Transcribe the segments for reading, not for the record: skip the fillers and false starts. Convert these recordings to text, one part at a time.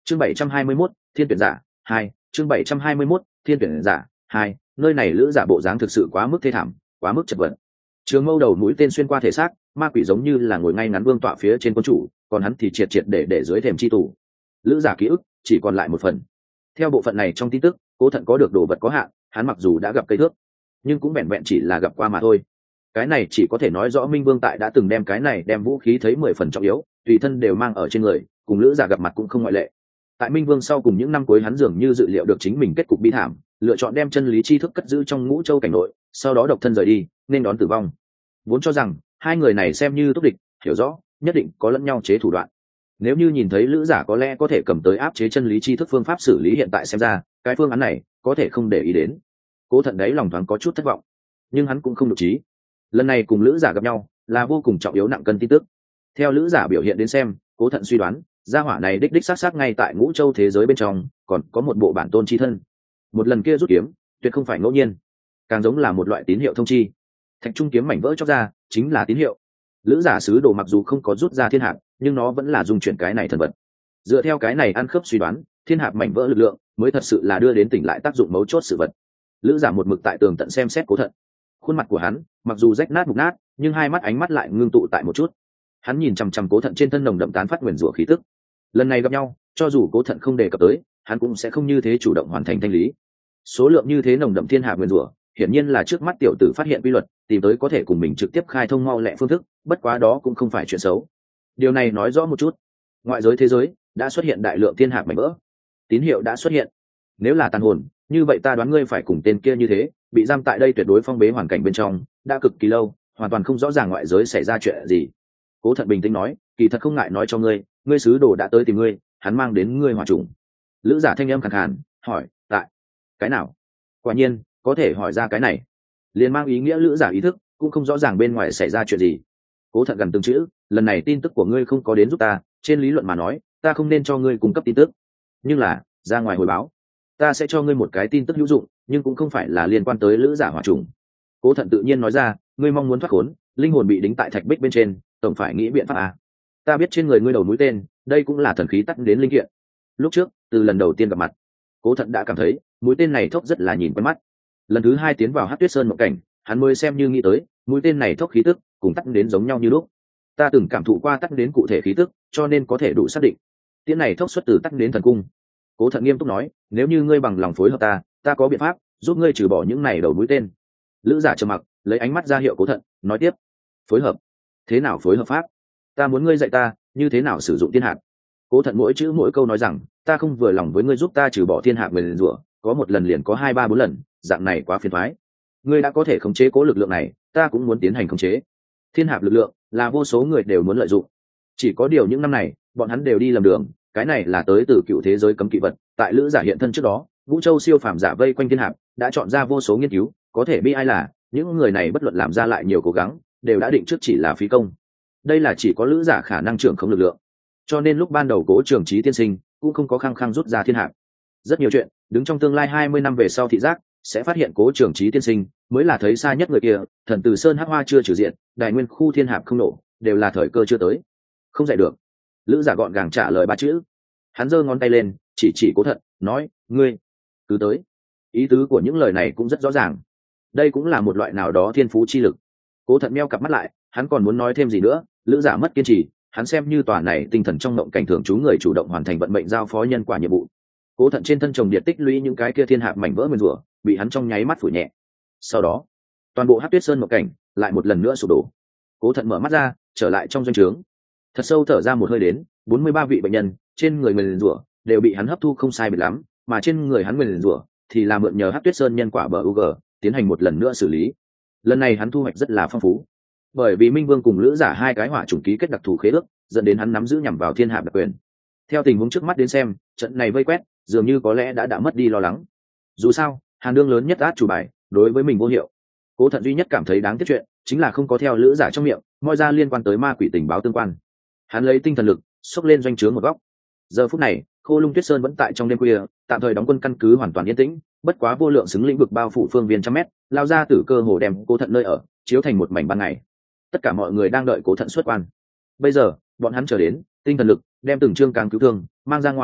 Chương 721, Thiên tuyển giả 2, chương 721, Thiên tuyển giả 2, nơi này lữ giả bộ dáng thực sự quá mức thê thảm, quá mức chật vật. Trường mâu đầu mũi tên xuyên qua thể xác, ma quỷ giống như là ngồi ngay ngắn vương tọa phía trên quân chủ, còn hắn thì triệt triệt để dưới thềm chi tủ. Lữ giả ký ức chỉ còn lại một phần. Theo bộ phận này trong tin tức, Cố Thận có được đồ vật có hạn, hắn mặc dù đã gặp cây thước, nhưng cũng vẹn vẹn chỉ là gặp qua mà thôi. Cái này chỉ có thể nói rõ Minh Vương tại đã từng đem vũ khí thấy 10 phần trọng yếu, tùy thân đều mang ở trên người, cùng lữ giả gặp mặt cũng không ngoại lệ. Tại Minh Vương sau cùng những năm cuối, hắn dường như dự liệu được chính mình kết cục bi thảm, lựa chọn đem chân lý tri thức cất giữ trong Ngũ Châu cảnh nội, sau đó độc thân rời đi, nên đón tử vong. Vốn cho rằng hai người này xem như tốt địch, hiểu rõ nhất định có lẫn nhau chế thủ đoạn. Nếu như nhìn thấy lữ giả có lẽ có thể cầm tới áp chế chân lý tri thức phương pháp xử lý, hiện tại xem ra cái phương án này có thể không để ý đến. Cố Thận đấy lòng thoáng có chút thất vọng, nhưng hắn cũng không nhục trí. Lần này cùng lữ giả gặp nhau là vô cùng trọng yếu nặng cân tin tức. Theo lữ giả biểu hiện đến xem, Cố Thận suy đoán gia hỏa này đích xác ngay tại Ngũ Châu thế giới bên trong còn có một bộ bản tôn chi thân. Một lần kia rút kiếm tuyệt không phải ngẫu nhiên, càng giống là một loại tín hiệu thông chi. Thạch trung kiếm mảnh vỡ chóc ra chính là tín hiệu. Lữ giả sứ đồ mặc dù không có rút ra thiên hạt, nhưng nó vẫn là dung chuyển cái này thần vật. Dựa theo cái này ăn khớp suy đoán, thiên hạt mảnh vỡ lực lượng mới thật sự là đưa đến tỉnh lại tác dụng mấu chốt sự vật. Lữ giả một mực tại tường tận xem xét Cố Thận. Khuôn mặt của hắn mặc dù rách nát mục nát, nhưng hai mắt ánh mắt lại ngưng tụ tại một chút. Hắn nhìn chằm chằm Cố Thận trên thân nồng đậm tán phát nguyền rủa khí tức. Lần này gặp nhau, cho dù Cố Thận không đề cập tới, hắn cũng sẽ không như thế chủ động hoàn thành thanh lý. Số lượng như thế nồng đậm thiên hạt nguyền rủa, hiển nhiên là trước mắt tiểu tử phát hiện quy luật, tìm tới có thể cùng mình trực tiếp khai thông mau lẹ phương thức, bất quá đó cũng không phải chuyện xấu. Điều này nói rõ một chút, ngoại giới thế giới đã xuất hiện đại lượng thiên hạt mảnh vỡ, tín hiệu đã xuất hiện. Nếu là tàn hồn, như vậy ta đoán ngươi phải cùng tên kia như thế, bị giam tại đây tuyệt đối phong bế hoàn cảnh bên trong, đã cực kỳ lâu, hoàn toàn không rõ ràng ngoại giới xảy ra chuyện gì. Cố Thận bình tĩnh nói, kỳ thật không ngại nói cho ngươi, ngươi sứ đồ đã tới tìm ngươi, hắn mang đến ngươi hỏa trùng. Lữ giả thanh âm khàn khàn hỏi, tại cái nào? Quả nhiên có thể hỏi ra cái này, liền mang ý nghĩa lữ giả ý thức cũng không rõ ràng bên ngoài xảy ra chuyện gì. Cố Thận gần từng chữ, lần này tin tức của ngươi không có đến giúp ta, trên lý luận mà nói ta không nên cho ngươi cung cấp tin tức, nhưng là ra ngoài hồi báo ta sẽ cho ngươi một cái tin tức hữu dụng, nhưng cũng không phải là liên quan tới lữ giả hỏa trùng. Cố Thận tự nhiên nói ra, ngươi mong muốn thoát khốn, linh hồn bị đính tại thạch bích bên trên, tổng phải nghĩ biện pháp à. Ta biết trên người ngươi đầu mũi tên, đây cũng là thần khí tắt đến linh kiện. Lúc trước từ lần đầu tiên gặp mặt, Cố Thận đã cảm thấy mũi tên này thốc rất là nhìn quen mắt. Lần thứ hai tiến vào Hắc Tuyết Sơn mộng cảnh, hắn mới xem như nghĩ tới mũi tên này thốc khí tức cùng tắt đến giống nhau như lúc. Ta từng cảm thụ qua tắt đến cụ thể khí tức, cho nên có thể đủ xác định tiễn này thốc xuất từ tắt đến thần cung. Cố Thận nghiêm túc nói, nếu như ngươi bằng lòng phối hợp ta có biện pháp giúp ngươi trừ bỏ những này đầu mũi tên. Lữ giả trầm mặc, lấy ánh mắt ra hiệu Cố Thận, nói tiếp, phối hợp? Thế nào phối hợp pháp? Ta muốn ngươi dạy ta như thế nào sử dụng thiên hạt. Cố Thận mỗi chữ mỗi câu nói rằng, ta không vừa lòng với ngươi giúp ta trừ bỏ thiên hạt nguyền rủa, có một lần liền có 2, 3, 4 lần, dạng này quá phiền toái. Ngươi đã có thể khống chế cố lực lượng này, ta cũng muốn tiến hành khống chế. Thiên hạt lực lượng là vô số người đều muốn lợi dụng, chỉ có điều những năm này bọn hắn đều đi lầm đường. Cái này là tới từ cựu thế giới cấm kỵ vật. Tại lữ giả hiện thân trước đó, Vũ Châu siêu phàm giả vây quanh thiên hạt đã chọn ra vô số nghiên cứu, có thể bi ai là những người này bất luận làm ra lại nhiều cố gắng, đều đã định trước chỉ là phí công. Đây là chỉ có lữ giả khả năng trưởng không lực lượng, cho nên lúc ban đầu Cố Trường Chí tiên sinh cũng không có khăng khăng rút ra thiên hạt. Rất nhiều chuyện đứng trong tương lai 20 năm về sau thị giác sẽ phát hiện Cố Trường Chí tiên sinh mới là thấy xa nhất người kia. Thần Từ Sơn hắc hoa chưa trừ diện, đại nguyên khu thiên hạt không nổ, đều là thời cơ chưa tới, không dạy được. Lữ giả gọn gàng trả lời 3 chữ. Hắn giơ ngón tay lên chỉ Cố Thận, nói, ngươi cứ tới. Ý tứ của những lời này cũng rất rõ ràng, đây cũng là một loại nào đó thiên phú chi lực. Cố Thận meo cặp mắt lại, hắn còn muốn nói thêm gì nữa, lữ giả mất kiên trì. Hắn xem như tòa này tinh thần trong mộng cảnh thường trú người chủ động hoàn thành vận mệnh giao phó nhân quả nhiệm vụ. Cố Thận trên thân chồng điện tích lũy những cái kia thiên hạt mảnh vỡ nguyên rủa bị hắn trong nháy mắt phủ nhẹ. Sau đó toàn bộ Hắc Tuyết Sơn mộng cảnh lại một lần nữa sụp đổ. Cố Thận mở mắt ra, trở lại trong doanh trướng, thật sâu thở ra một hơi đến. 43 vị bệnh nhân trên người nguyền rủa đều bị hắn hấp thu không sai biệt lắm, mà trên người hắn nguyền rủa thì là mượn nhờ Hắc Tuyết Sơn nhân quả bờ UG tiến hành một lần nữa xử lý. Lần này hắn thu hoạch rất là phong phú, bởi vì Minh Vương cùng lữ giả hai cái hỏa chủng ký kết đặc thù khế ước, dẫn đến hắn nắm giữ nhằm vào thiên hạt đặc quyền. Theo tình huống trước mắt đến xem, trận này vây quét dường như có lẽ đã mất đi lo lắng. Dù sao Hàn Đương lớn nhất át chủ bài đối với mình vô hiệu. Cố Thận duy nhất cảm thấy đáng tiếc chuyện chính là không có theo lữ giả trong miệng moi ra liên quan tới ma quỷ tình báo tương quan. Hắn lấy tinh thần lực xốc lên doanh trướng một góc. Giờ phút này Khô Lung Tuyết Sơn vẫn tại trong đêm khuya, tạm thời đóng quân căn cứ hoàn toàn yên tĩnh, bất quá vô lượng xứng lĩnh vực bao phủ phương viên trăm mét, lao ra từ cơ hồ đem Cố Thận nơi ở chiếu thành một mảnh ban ngày. Tất cả mọi người đang đợi Cố Thận xuất quan. Bây giờ bọn hắn chờ đến tinh thần lực đem từng chương càng cứu thương mang ra ngoài,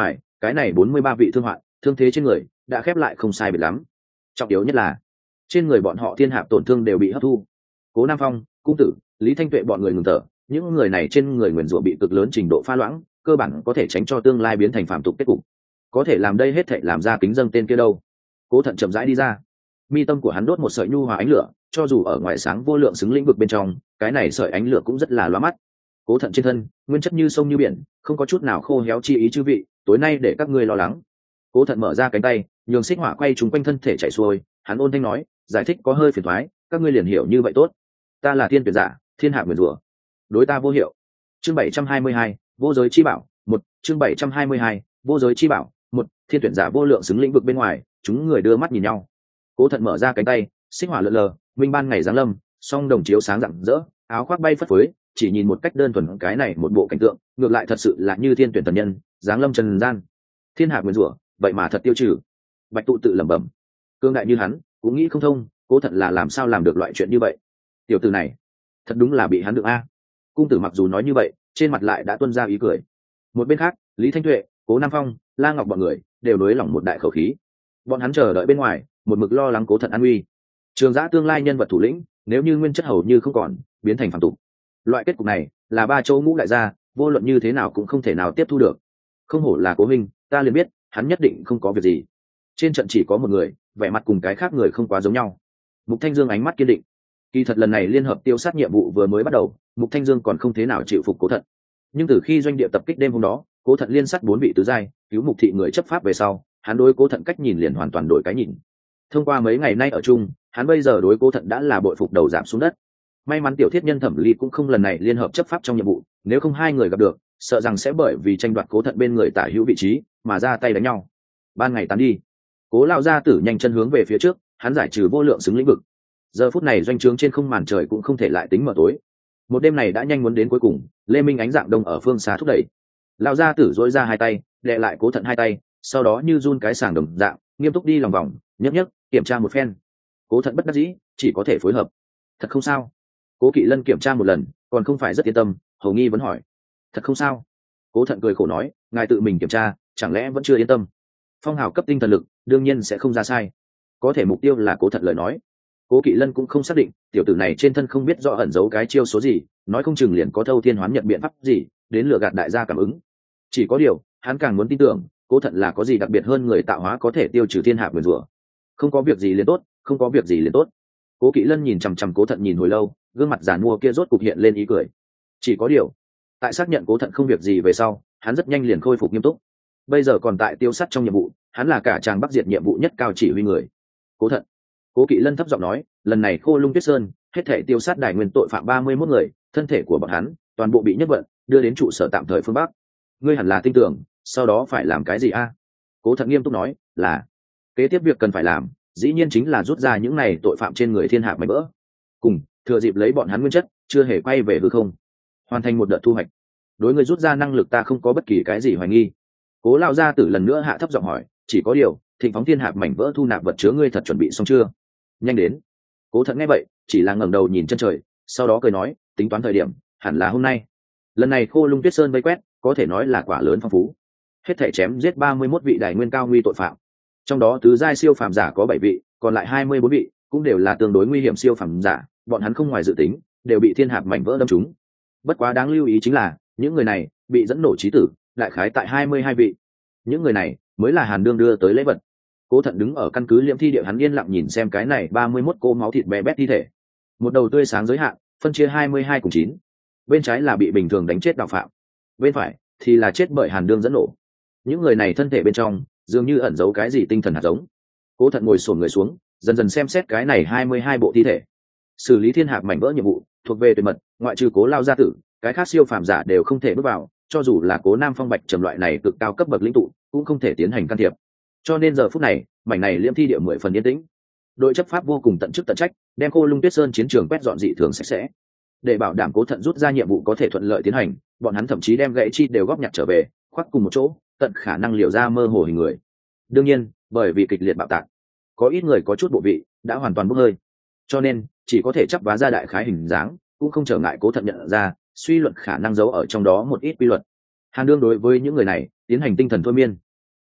cái này 43 vị thương hoạn thương thế trên người đã khép lại không sai biệt lắm. Trọng yếu nhất là trên người bọn họ thiên hạp tổn thương đều bị hấp thu. Cố Nam Phong, Cung Tử, Lý Thanh Tuệ bọn người ngừng thở, những người này trên người nguyền rủa bị cực lớn trình độ pha loãng, cơ bản có thể tránh cho tương lai biến thành phạm tục kết cục. Có thể làm đây hết thảy làm ra kính dâng tên kia đâu. Cố Thận chậm rãi đi ra, mi tâm của hắn đốt một sợi nhu hòa ánh lửa, cho dù ở ngoài sáng vô lượng xứng lĩnh vực bên trong, cái này sợi ánh lửa cũng rất là lóa mắt. Cố Thận trên thân nguyên chất như sông như biển, không có chút nào khô héo chi ý chư vị, tối nay để các ngươi lo lắng. Cố Thận mở ra cánh tay, nhường xích hỏa quay trúng quanh thân thể chạy xuôi, hắn ôn thanh nói, giải thích có hơi phiền toái, các ngươi liền hiểu như vậy tốt. Ta là thiên tuyển giả, thiên hạ nguyền rủa, đối ta vô hiệu. Chương 722, vô giới chi bảo, 1, chương 722, vô giới chi bảo, 1, thiên tuyển giả vô lượng xứng lĩnh vực bên ngoài, chúng người đưa mắt nhìn nhau. Cố Thận mở ra cánh tay, xích hỏa lượn lờ, minh ban ngày giáng lâm, song đồng chiếu sáng rạng rỡ, áo khoác bay phất phới, chỉ nhìn một cách đơn thuần cái này một bộ cảnh tượng, ngược lại thật sự là như thiên tuyển thần nhân, giáng lâm trần gian. Thiên hạ nguyền rủa, vậy mà thật tiêu trừ. Bạch Tụ tự lẩm bẩm, cương đại như hắn, cũng nghĩ không thông, Cố Thận là làm sao làm được loại chuyện như vậy. Tiểu tử này, thật đúng là bị hắn được a. Cung Tử mặc dù nói như vậy, trên mặt lại đã tuôn ra ý cười. Một bên khác, Lý Thanh Tuệ, Cố Nam Phong, La Ngọc bọn người đều nới lỏng một đại khẩu khí. Bọn hắn chờ đợi bên ngoài, một mực lo lắng Cố Thận an nguy. Trường Giã tương lai nhân vật thủ lĩnh, nếu như nguyên chất hầu như không còn, biến thành phàm tục. Loại kết cục này, là ba châu ngũ đại gia, vô luận như thế nào cũng không thể nào tiếp thu được. Không hổ là Cố huynh, ta liền biết, hắn nhất định không có việc gì. Trên trận chỉ có một người, vẻ mặt cùng cái khác người không quá giống nhau. Mục Thanh Dương ánh mắt kiên định. Kỳ thật lần này liên hợp tiêu sát nhiệm vụ vừa mới bắt đầu, Mục Thanh Dương còn không thế nào chịu phục Cố Thận. Nhưng từ khi doanh địa tập kích đêm hôm đó, Cố Thận liên sát 4 vị tứ giai, cứu Mục thị người chấp pháp về sau, hắn đối Cố Thận cách nhìn liền hoàn toàn đổi cái nhìn. Thông qua mấy ngày nay ở chung, hắn bây giờ đối Cố Thận đã là bội phục đầu giảm xuống đất. May mắn tiểu thiết nhân Thẩm Ly cũng không lần này liên hợp chấp pháp trong nhiệm vụ, nếu không hai người gặp được, sợ rằng sẽ bởi vì tranh đoạt Cố Thận bên người tả hữu vị trí mà ra tay đánh nhau. Ban ngày tán đi, Cố lão gia tử nhanh chân hướng về phía trước, hắn giải trừ vô lượng xứng lĩnh vực. Giờ phút này doanh trướng trên không màn trời cũng không thể lại tính mở tối. Một đêm này đã nhanh muốn đến cuối cùng, Lê Minh ánh dạng đông ở phương xa thúc đẩy. Lão gia tử dỗi ra hai tay, đè lại Cố Thận hai tay, sau đó như run cái sàng đồng dạng, nghiêm túc đi lòng vòng, nhấp nhấp, kiểm tra một phen. Cố Thận bất đắc dĩ, chỉ có thể phối hợp. Thật không sao. Cố Kỵ Lân kiểm tra một lần, còn không phải rất yên tâm, hầu nghi vẫn hỏi. Thật không sao. Cố Thận cười khổ nói, ngài tự mình kiểm tra, chẳng lẽ vẫn chưa yên tâm. Phong hào cấp tinh thần lực, đương nhiên sẽ không ra sai. Có thể mục tiêu là Cố Thận lời nói. Cố Kỵ Lân cũng không xác định, tiểu tử này trên thân không biết rõ ẩn giấu cái chiêu số gì, nói không chừng liền có thâu thiên hoán nhật biện pháp gì, đến lừa gạt đại gia cảm ứng. Chỉ có điều, hắn càng muốn tin tưởng, Cố Thận là có gì đặc biệt hơn người tạo hóa có thể tiêu trừ thiên hạ nguyền rủa. Không có việc gì liền tốt, không có việc gì liền tốt. Cố Kỵ Lân nhìn chằm chằm Cố Thận nhìn hồi lâu, gương mặt giàn mua kia rốt cục hiện lên ý cười. Chỉ có điều, tại xác nhận Cố Thận không việc gì về sau, hắn rất nhanh liền khôi phục nghiêm túc. Bây giờ còn tại tiêu sát trong nhiệm vụ, hắn là cả tràng bắc diệt nhiệm vụ nhất cao chỉ huy người. Cố Thận. Cố Kỵ Lân thấp giọng nói, lần này Khô Lung Tuyết Sơn hết thể tiêu sát đài nguyên tội phạm 31 người, thân thể của bọn hắn toàn bộ bị nhất vận đưa đến trụ sở tạm thời phương Bắc. Ngươi hẳn là tin tưởng, sau đó phải làm cái gì a? Cố Thận nghiêm túc nói, là kế tiếp việc cần phải làm, dĩ nhiên chính là rút ra những này tội phạm trên người thiên hạ mảnh vỡ, cùng thừa dịp lấy bọn hắn nguyên chất chưa hề quay về hư không, hoàn thành một đợt thu hoạch. Đối người rút ra năng lực ta không có bất kỳ cái gì hoài nghi. Cố lão gia tử lần nữa hạ thấp giọng hỏi, chỉ có điều Thịnh Phóng thiên hạp mảnh vỡ thu nạp vật chứa ngươi thật chuẩn bị xong chưa? Nhanh đến. Cố Thận nghe vậy chỉ là ngẩng đầu nhìn chân trời, sau đó cười nói, tính toán thời điểm hẳn là hôm nay. Lần này Khô Lung Tuyết Sơn vây quét có thể nói là quả lớn phong phú, hết thể chém giết 31 vị đại nguyên cao nguy tội phạm, trong đó tứ giai siêu phàm giả có 7 vị, còn lại 24 vị cũng đều là tương đối nguy hiểm siêu phàm giả, bọn hắn không ngoài dự tính đều bị thiên hạp mảnh vỡ đâm trúng. Bất quá đáng lưu ý chính là những người này bị dẫn nổ chí tử đại khái tại 22 vị. Những người này mới là Hàn Đương đưa tới lễ vật. Cố Thận đứng ở căn cứ Liễm Thi địa, hắn yên lặng nhìn xem cái này 31 cô máu thịt bé bét thi thể. Một đầu tươi sáng giới hạn, phân chia 22 cùng 9. Bên trái là bị bình thường đánh chết đạo phạm, bên phải thì là chết bởi Hàn Đương dẫn nổ. Những người này thân thể bên trong dường như ẩn giấu cái gì tinh thần hạt giống. Cố Thận ngồi xổm người xuống, dần dần xem xét cái này 22 bộ thi thể. Xử lý thiên hạp mảnh vỡ nhiệm vụ thuộc về tuyệt mật, ngoại trừ Cố lao gia tử, cái khác siêu phàm giả đều không thể bước vào, cho dù là Cố Nam Phong Bạch Trầm loại này cực cao cấp bậc lĩnh tụ cũng không thể tiến hành can thiệp. Cho nên giờ phút này mảnh này Liễm Thi địa 10 phần yên tĩnh. Đội chấp pháp vô cùng tận chức tận trách, đem Khô Lung Tuyết Sơn chiến trường quét dọn dị thường sạch sẽ. Để bảo đảm Cố Thận rút ra nhiệm vụ có thể thuận lợi tiến hành, bọn hắn thậm chí đem gãy chi đều góp nhặt trở về, khoác cùng một chỗ, tận khả năng liều ra mơ hồ hình người. Đương nhiên, bởi vì kịch liệt bạo tạc, có ít người có chút bộ vị đã hoàn toàn bốc hơi, cho nên chỉ có thể chắp vá ra đại khái hình dáng, cũng không trở ngại Cố Thận nhận ra, suy luận khả năng giấu ở trong đó một ít quy luật. Hàn Đương đối với những người này tiến hành tinh thần thôi miên.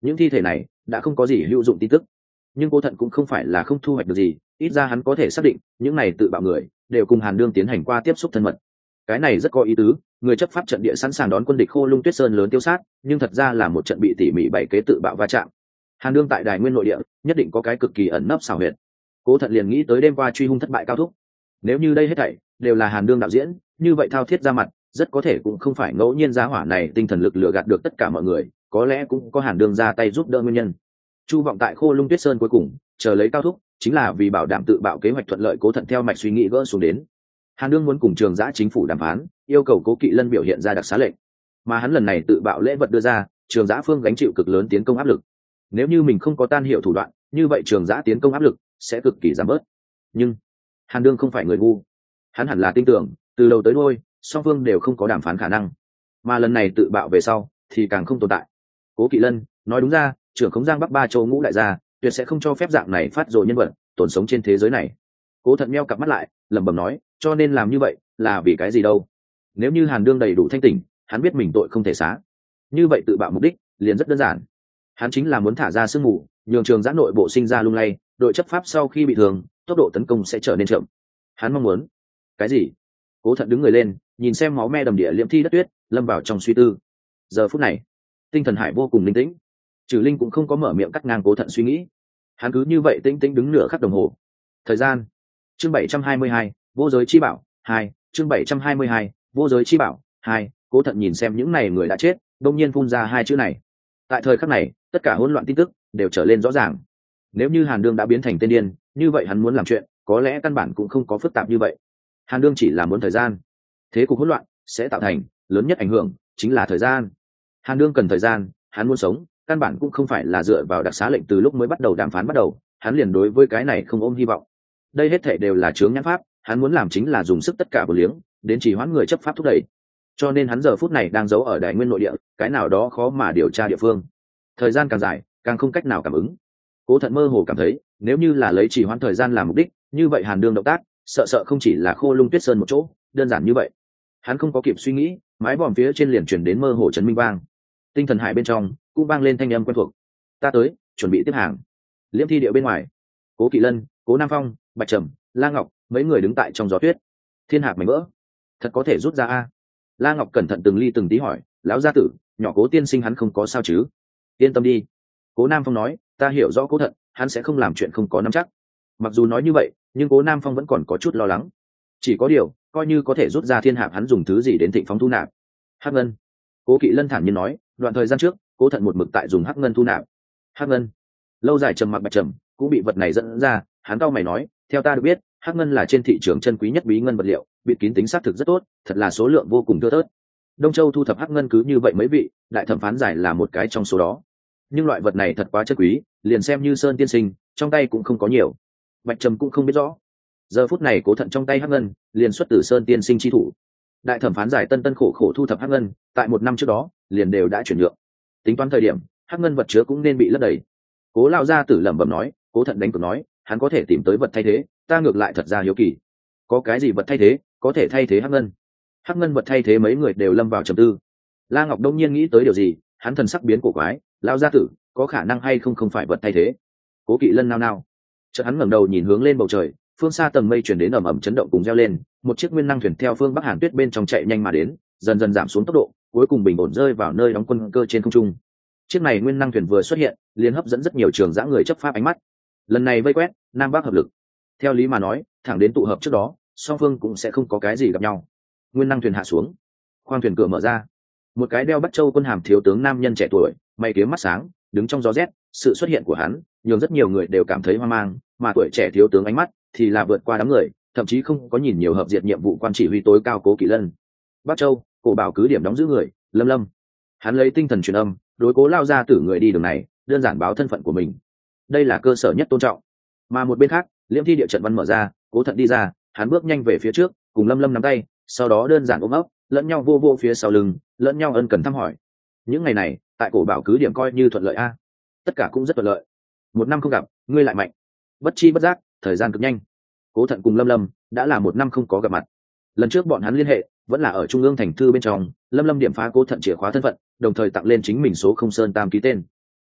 những thi thể này đã không có gì hữu dụng tin tức, nhưng Cố Thận cũng không phải là không thu hoạch được gì, ít ra hắn có thể xác định những này tự bạo người đều cùng Hàn Đương tiến hành qua tiếp xúc thân mật. Cái này rất có ý tứ, người chấp pháp trận địa sẵn sàng đón quân địch Khô Lung Tuyết Sơn lớn tiêu sát, nhưng thật ra là một trận bị tỉ mỉ bày kế tự bạo va chạm. Hàn Đương tại Đài Nguyên nội địa nhất định có cái cực kỳ ẩn nấp xảo huyệt. Cố Thận liền nghĩ tới đêm qua truy hung thất bại Cao Thúc. Nếu như đây hết thảy đều là Hàn Đương đạo diễn, như vậy thao thiết ra mặt rất có thể cũng không phải ngẫu nhiên giá hỏa này tinh thần lực lừa gạt được tất cả mọi người, có lẽ cũng có Hàn Đương ra tay giúp đỡ nguyên nhân. Chu vọng tại Khô Lung Tuyết Sơn cuối cùng chờ lấy Cao Thúc, chính là vì bảo đảm tự bạo kế hoạch thuận lợi. Cố Thận theo mạch suy nghĩ gỡ xuống đến. Hàn Đương muốn cùng Trường Giã chính phủ đàm phán, yêu cầu Cố Kỵ Lân biểu hiện ra đặc xá lệnh, mà hắn lần này tự bạo lễ vật đưa ra, Trường Giã phương gánh chịu cực lớn tiến công áp lực. Nếu như mình không có tan hiệu thủ đoạn, như vậy Trường Giã tiến công áp lực sẽ cực kỳ giảm bớt. Nhưng Hàn Đương không phải người ngu, hắn hẳn là tin tưởng từ đầu tới đuôi song phương đều không có đàm phán khả năng, mà lần này tự bạo về sau thì càng không tồn tại. Cố Kỵ Lân nói đúng ra, trưởng khống Giang Bắc ba châu ngũ đại gia tuyệt sẽ không cho phép dạng này phát dội nhân vật tồn sống trên thế giới này. Cố Thận meo cặp mắt lại, lẩm bẩm nói, cho nên làm như vậy là vì cái gì đâu? Nếu như Hàn Đương đầy đủ thanh tỉnh, hắn biết mình tội không thể xá, như vậy tự bạo mục đích liền rất đơn giản, hắn chính là muốn thả ra sương mù, nhường Trường Giã nội bộ sinh ra lung lay, đội chấp pháp sau khi bị thương, tốc độ tấn công sẽ trở nên chậm. Hắn mong muốn cái gì? Cố Thận đứng người lên, nhìn xem máu me đầm địa liễm thi đất tuyết, lâm vào trong suy tư. Giờ phút này tinh thần hải vô cùng linh tĩnh, Trừ Linh cũng không có mở miệng cắt ngang Cố Thận suy nghĩ, hắn cứ như vậy tĩnh tĩnh đứng nửa khắc đồng hồ. Thời gian chương 722, vô giới chi bảo 2, chương 722, vô giới chi bảo 2. Cố Thận nhìn xem những này người đã chết, đông nhiên phun ra hai chữ này. Tại thời khắc này, tất cả hỗn loạn tin tức đều trở lên rõ ràng. Nếu như Hàn Đương đã biến thành tên điên, như vậy hắn muốn làm chuyện có lẽ căn bản cũng không có phức tạp như vậy. Hàn Đương chỉ là muốn thời gian, thế cục hỗn loạn sẽ tạo thành lớn nhất ảnh hưởng chính là thời gian. Hàn Đương cần thời gian, hắn muốn sống, căn bản cũng không phải là dựa vào đặc xá lệnh. Từ lúc mới bắt đầu đàm phán bắt đầu, hắn liền đối với cái này không ôm hy vọng. Đây hết thảy đều là chướng nhãn pháp, hắn muốn làm chính là dùng sức tất cả của liếng đến chỉ hoãn người chấp pháp thúc đẩy. Cho nên hắn giờ phút này đang giấu ở Đài Nguyên nội địa, cái nào đó khó mà điều tra địa phương. Thời gian càng dài, càng không cách nào cảm ứng. Cố Thận mơ hồ cảm thấy, nếu như là lấy chỉ hoãn thời gian làm mục đích, như vậy Hàn Đương động tác, sợ không chỉ là Khô Lung Tuyết Sơn một chỗ, đơn giản như vậy. Hắn không có kịp suy nghĩ, mái vòm phía trên liền truyền đến mơ hồ chấn minh vang. Tinh thần hải bên trong cũng vang lên thanh âm quen thuộc. Ta tới, chuẩn bị tiếp hàng. Liễm thi địa bên ngoài, Cố Kỵ Lân, Cố Nam Phong, Bạch Trầm, La Ngọc mấy người đứng tại trong gió tuyết. Thiên hạc mảnh vỡ, thật có thể rút ra a? La Ngọc cẩn thận từng ly từng tí hỏi, lão gia tử, nhỏ Cố tiên sinh hắn không có sao chứ? Yên tâm đi. Cố Nam Phong nói, ta hiểu rõ Cố Thận, hắn sẽ không làm chuyện không có nắm chắc. Mặc dù nói như vậy, nhưng Cố Nam Phong vẫn còn có chút lo lắng. Chỉ có điều, coi như có thể rút ra thiên hạc, hắn dùng thứ gì đến thịnh phóng thu nạp? Hắc ngân. Cố Kỵ Lân thản nhiên nói, đoạn thời gian trước, Cố Thận một mực tại dùng hắc ngân thu nạp. Hắc ngân? Lâu dài trầm mặc Bạch Trầm cũng bị vật này dẫn ra, hắn cau mày nói, theo ta được biết, hắc ngân là trên thị trường chân quý nhất bí ngân vật liệu, bịt kín tính xác thực rất tốt, thật là số lượng vô cùng thưa thớt. Đông Châu thu thập hắc ngân cứ như vậy mấy vị, đại thẩm phán giải là một cái trong số đó. Nhưng loại vật này thật quá chân quý, liền xem như Sơn tiên sinh trong tay cũng không có nhiều. Bạch Trầm cũng không biết rõ. Giờ phút này Cố Thận trong tay hắc ngân liền xuất từ Sơn tiên sinh chi thủ. Đại thẩm phán giải tân khổ khổ thu thập hắc ngân, tại một năm trước đó liền đều đã chuyển nhượng. Tính toán thời điểm, hắc ngân vật chứa cũng nên bị lấp đầy. Cố lao gia tử lẩm bẩm nói, Cố Thận đánh cược nói, hắn có thể tìm tới vật thay thế, ta ngược lại thật ra hiếu kỳ. Có cái gì vật thay thế có thể thay thế hắc ngân? Hắc ngân vật thay thế, mấy người đều lâm vào trầm tư. La Ngọc đông nhiên nghĩ tới điều gì, hắn thần sắc biến cổ quái, lao gia tử, có khả năng hay không phải vật thay thế? Cố Kỵ Lân nao nao. Chợt hắn ngẩng đầu nhìn hướng lên bầu trời, phương xa tầng mây truyền đến ầm ầm chấn động cùng reo lên, một chiếc nguyên năng thuyền theo phương Bắc Hàn Tuyết bên trong chạy nhanh mà đến, dần dần giảm xuống tốc độ, cuối cùng bình ổn rơi vào nơi đóng quân cơ trên không trung. Chiếc này nguyên năng thuyền vừa xuất hiện, liền hấp dẫn rất nhiều Trường Giã người chấp pháp ánh mắt. Lần này vây quét, Nam Bắc hợp lực. Theo lý mà nói, thẳng đến tụ hợp trước đó, song phương cũng sẽ không có cái gì gặp nhau. Nguyên năng thuyền hạ xuống, khoang thuyền cửa mở ra, một cái đeo Bắc Châu quân hàm thiếu tướng nam nhân trẻ tuổi, mày kiếm mắt sáng, đứng trong gió rét. Sự xuất hiện của hắn nhường rất nhiều người đều cảm thấy hoang mang, mà tuổi trẻ thiếu tướng ánh mắt thì là vượt qua đám người, thậm chí không có nhìn nhiều hợp diệt nhiệm vụ quan chỉ huy tối cao Cố Kỵ Lân. Bắc Châu, cổ bảo cứ điểm đóng giữ người, Lâm. Hắn lấy tinh thần truyền âm, đối Cố lao ra tử người đi đường này, đơn giản báo thân phận của mình. Đây là cơ sở nhất tôn trọng. Mà một bên khác, liễm thi địa trận văn mở ra, Cố Thận đi ra, hắn bước nhanh về phía trước, cùng Lâm nắm tay, sau đó đơn giản ôm ấp, lẫn nhau vô phía sau lưng, lẫn nhau ân cần thăm hỏi. Những ngày này, tại cổ bảo cứ điểm coi như thuận lợi a. Tất cả cũng rất thuận lợi. Một năm không gặp, ngươi lại mạnh. Bất chi bất giác, thời gian cực nhanh. Cố Thận cùng Lâm đã là một năm không có gặp mặt. Lần trước bọn hắn liên hệ vẫn là ở trung ương thành thư bên trong, Lâm điểm phá Cố Thận chìa khóa thân phận, đồng thời tặng lên chính mình số không sơn tam ký tên.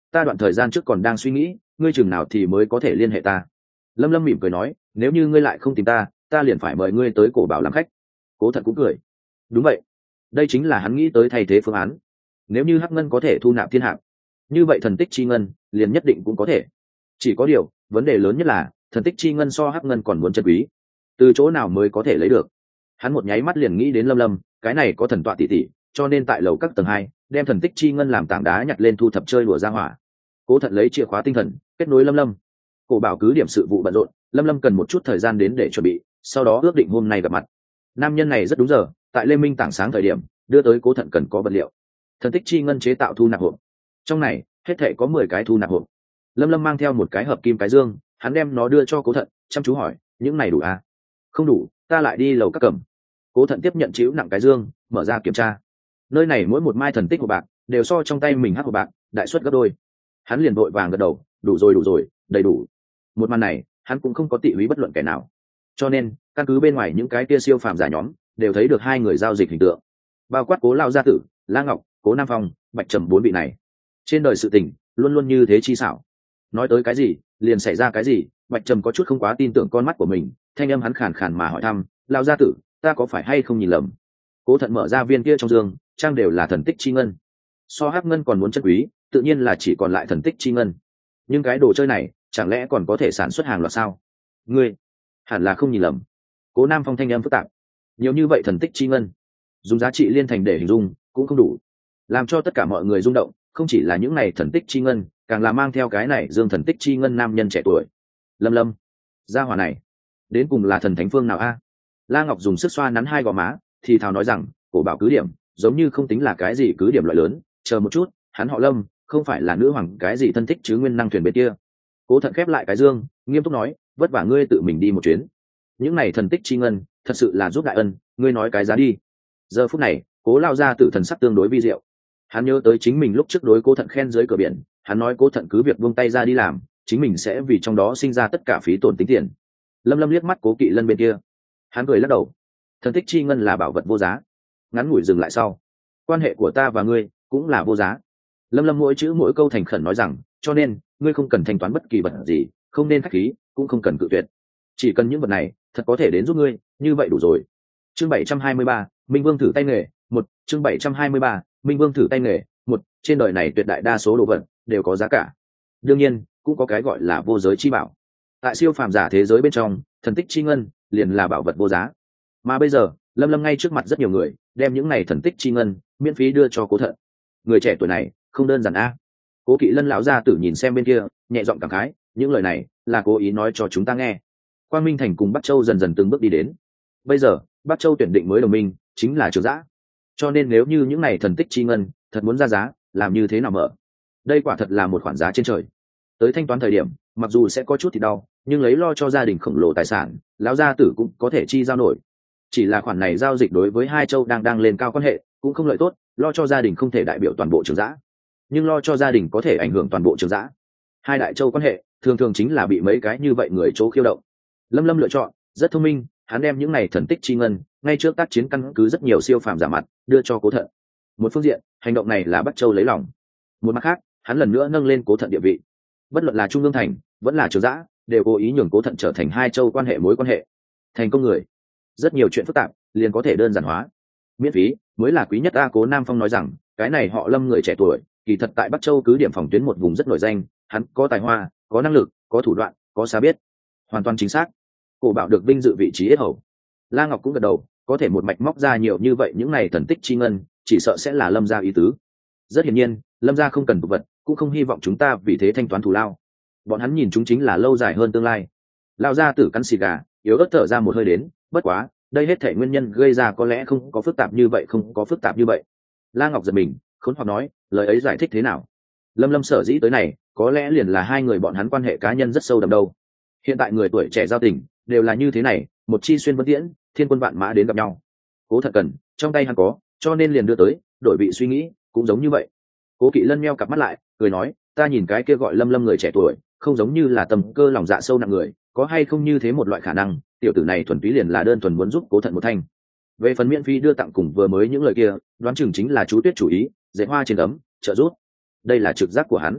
ta đoạn thời gian trước còn đang suy nghĩ ngươi chừng nào thì mới có thể liên hệ ta. Lâm Lâm mỉm cười nói, nếu như ngươi lại không tìm ta, ta liền phải mời ngươi tới cổ bảo làm khách. Cố Thận cũng cười, đúng vậy, đây chính là hắn nghĩ tới thay thế phương án. Nếu như hắc ngân có thể thu nạp thiên hạng, như vậy thần tích chi ngân liền nhất định cũng có thể. Chỉ có điều vấn đề lớn nhất là thần tích chi ngân so hắc ngân còn muốn chân quý, từ chỗ nào mới có thể lấy được. Hắn một nháy mắt liền nghĩ đến Lâm Lâm, cái này có thần tọa tỷ tỷ, cho nên tại lầu các tầng 2 đem thần tích chi ngân làm tảng đá nhặt lên thu thập chơi đùa ra hỏa. Cố Thận lấy chìa khóa tinh thần kết nối Lâm Lâm. Cổ bảo cứ điểm sự vụ bận rộn, Lâm Lâm cần một chút thời gian đến để chuẩn bị, sau đó ước định hôm nay gặp mặt. Nam nhân này rất đúng giờ, tại Lê Minh tảng sáng thời điểm đưa tới Cố Thận cần có vật liệu. Thần tích chi ngân chế tạo thu nạp hộp, trong này hết thảy có 10 cái thu nạp hộp. Lâm Lâm mang theo một cái hợp kim cái dương, hắn đem nó đưa cho Cố Thận, chăm chú hỏi, những này đủ à? Không đủ, ta lại đi lầu các cầm. Cố Thận tiếp nhận chịu nặng cái dương, mở ra kiểm tra. Nơi này mỗi một mai thần tích hộp bạc đều so trong tay mình hắc hộp bạc đại suất gấp đôi. Hắn liền vội vàng gật đầu, đủ rồi, đầy đủ. Một màn này hắn cũng không có tị húy bất luận kẻ nào, cho nên căn cứ bên ngoài những cái kia siêu phàm giả nhóm đều thấy được hai người giao dịch hình tượng, bao quát Cố Lao gia tử, La Ngọc, Cố Nam Phong, Bạch Trầm bốn vị này. Trên đời sự tình luôn luôn như thế chi xảo, nói tới cái gì liền xảy ra cái gì. Bạch Trầm có chút không quá tin tưởng con mắt của mình, thanh âm hắn khàn khàn mà hỏi thăm, Lao gia tử, ta có phải hay không nhìn lầm? Cố Thận mở ra viên kia trong dương, trang đều là thần tích chi ngân, so hắc ngân còn muốn chân quý, tự nhiên là chỉ còn lại thần tích chi ngân. Nhưng cái đồ chơi này chẳng lẽ còn có thể sản xuất hàng loạt sao? Ngươi hẳn là không nhìn lầm. Cố Nam Phong thanh âm phức tạp, nhiều như vậy thần tích chi ngân, dùng giá trị liên thành để hình dung cũng không đủ, làm cho tất cả mọi người rung động. Không chỉ là những này thần tích chi ngân, càng là mang theo cái này dương thần tích chi ngân nam nhân trẻ tuổi. Lâm Lâm, gia hỏa này đến cùng là thần thánh phương nào a? La Ngọc dùng sức xoa nắn hai gò má, thì thào nói rằng, cổ bảo cứ điểm giống như không tính là cái gì cứ điểm loại lớn, chờ một chút, hắn họ Lâm, không phải là nữ hoàng cái gì thân thích chứ nguyên năng thuyền bên kia. Cố Thận khép lại cái dương, nghiêm túc nói, vất vả ngươi tự mình đi một chuyến, những này thần tích chi ngân thật sự là giúp đại ân, ngươi nói cái giá đi. Giờ phút này Cố Lao gia tử thần sắc tương đối vi diệu, hắn nhớ tới chính mình lúc trước đối Cố Thận khen dưới cửa biển, hắn nói Cố Thận cứ việc buông tay ra đi làm, chính mình sẽ vì trong đó sinh ra tất cả phí tổn tính tiền. Lâm Lâm liếc mắt Cố Kỵ Lân bên kia, hắn cười lắc đầu, thần tích chi ngân là bảo vật vô giá. Ngắn ngủi dừng lại sau, quan hệ của ta và ngươi cũng là vô giá. Lâm Lâm mỗi chữ mỗi câu thành khẩn nói rằng, cho nên ngươi không cần thanh toán bất kỳ vật gì, không nên khách khí, cũng không cần cự tuyệt, chỉ cần những vật này thật có thể đến giúp ngươi, như vậy đủ rồi. Chương 723, Minh Vương thử tay nghề một. Chương 723, Minh Vương thử tay nghề một. Trên đời này tuyệt đại đa số đồ vật đều có giá cả, đương nhiên cũng có cái gọi là vô giới chi bảo. Tại siêu phàm giả thế giới bên trong, thần tích chi ngân liền là bảo vật vô giá. Mà bây giờ Lâm Lâm ngay trước mặt rất nhiều người đem những này thần tích chi ngân miễn phí đưa cho Cố Thận. Người trẻ tuổi này không đơn giản a. Cố Kỵ Lân lão gia tử nhìn xem bên kia, nhẹ giọng cảm khái, những lời này là cố ý nói cho chúng ta nghe. Quang Minh Thành cùng Bắc Châu dần dần từng bước đi đến. Bây giờ Bắc Châu tuyển định mới đồng minh chính là Trường Giã, cho nên nếu như những này thần tích chi ngân thật muốn ra giá, làm như thế nào mở? Đây quả thật là một khoản giá trên trời. Tới thanh toán thời điểm, mặc dù sẽ có chút thì đau, nhưng lấy lo cho gia đình khổng lồ tài sản, lão gia tử cũng có thể chi giao nổi. Chỉ là khoản này giao dịch đối với hai châu đang lên cao quan hệ, cũng không lợi tốt, lo cho gia đình không thể đại biểu toàn bộ Trường Giã, nhưng lo cho gia đình có thể ảnh hưởng toàn bộ Trường Giã. Hai đại châu quan hệ thường thường chính là bị mấy cái như vậy người chỗ khiêu động. Lâm Lâm lựa chọn rất thông minh, hắn đem những này thần tích chi ngân ngay trước tác chiến căn cứ rất nhiều siêu phàm giả mặt đưa cho Cố Thận. Một phương diện, hành động này là Bắc Châu lấy lòng; một mặt khác, hắn lần nữa nâng lên Cố Thận địa vị. Bất luận là Trung ương thành vẫn là Trường Giã, đều cố ý nhường Cố Thận trở thành hai châu quan hệ mối quan hệ. Thành công người, rất nhiều chuyện phức tạp liền có thể đơn giản hóa. Miễn phí mới là quý nhất a. Cố Nam Phong nói rằng, cái này họ Lâm người trẻ tuổi kỳ thật tại Bắc Châu cứ điểm phòng tuyến một vùng rất nổi danh, hắn có tài hoa, có năng lực, có thủ đoạn, có xa biết. Hoàn toàn chính xác. Cổ bảo được vinh dự vị trí yết hầu. La Ngọc cũng gật đầu, có thể một mạch móc ra nhiều như vậy những này thần tích chi ngân, chỉ sợ sẽ là Lâm gia ý tứ. Rất hiển nhiên, Lâm gia không cần tục vật, cũng không hy vọng chúng ta vì thế thanh toán thù lao. Bọn hắn nhìn chúng chính là lâu dài hơn tương lai. Lão gia tử cắn xì gà, yếu ớt thở ra một hơi đến, bất quá, đây hết thảy nguyên nhân gây ra có lẽ không có phức tạp như vậy, không có phức tạp như vậy. La Ngọc giật mình, khốn hoặc nói, lời ấy giải thích thế nào? Lâm Lâm sở dĩ tới này, có lẽ liền là hai người bọn hắn quan hệ cá nhân rất sâu đậm đâu. Hiện tại người tuổi trẻ giao tình đều là như thế này, một chi xuyên vân tiễn, thiên quân vạn mã đến gặp nhau. Cố Thận cần, trong tay hắn có, cho nên liền đưa tới, đổi vị suy nghĩ, cũng giống như vậy. Cố Kỵ Lân meo cặp mắt lại, cười nói, ta nhìn cái kia gọi Lâm Lâm người trẻ tuổi, không giống như là tầm cơ lòng dạ sâu nặng người, có hay không như thế một loại khả năng, tiểu tử này thuần túy liền là đơn thuần muốn giúp Cố Thận một thanh. Về phần miễn phí đưa tặng cùng vừa mới những lời kia, đoán chừng chính là chú Tuyết chủ ý, dạy hoa trên ấm, trợ giúp. Đây là trực giác của hắn.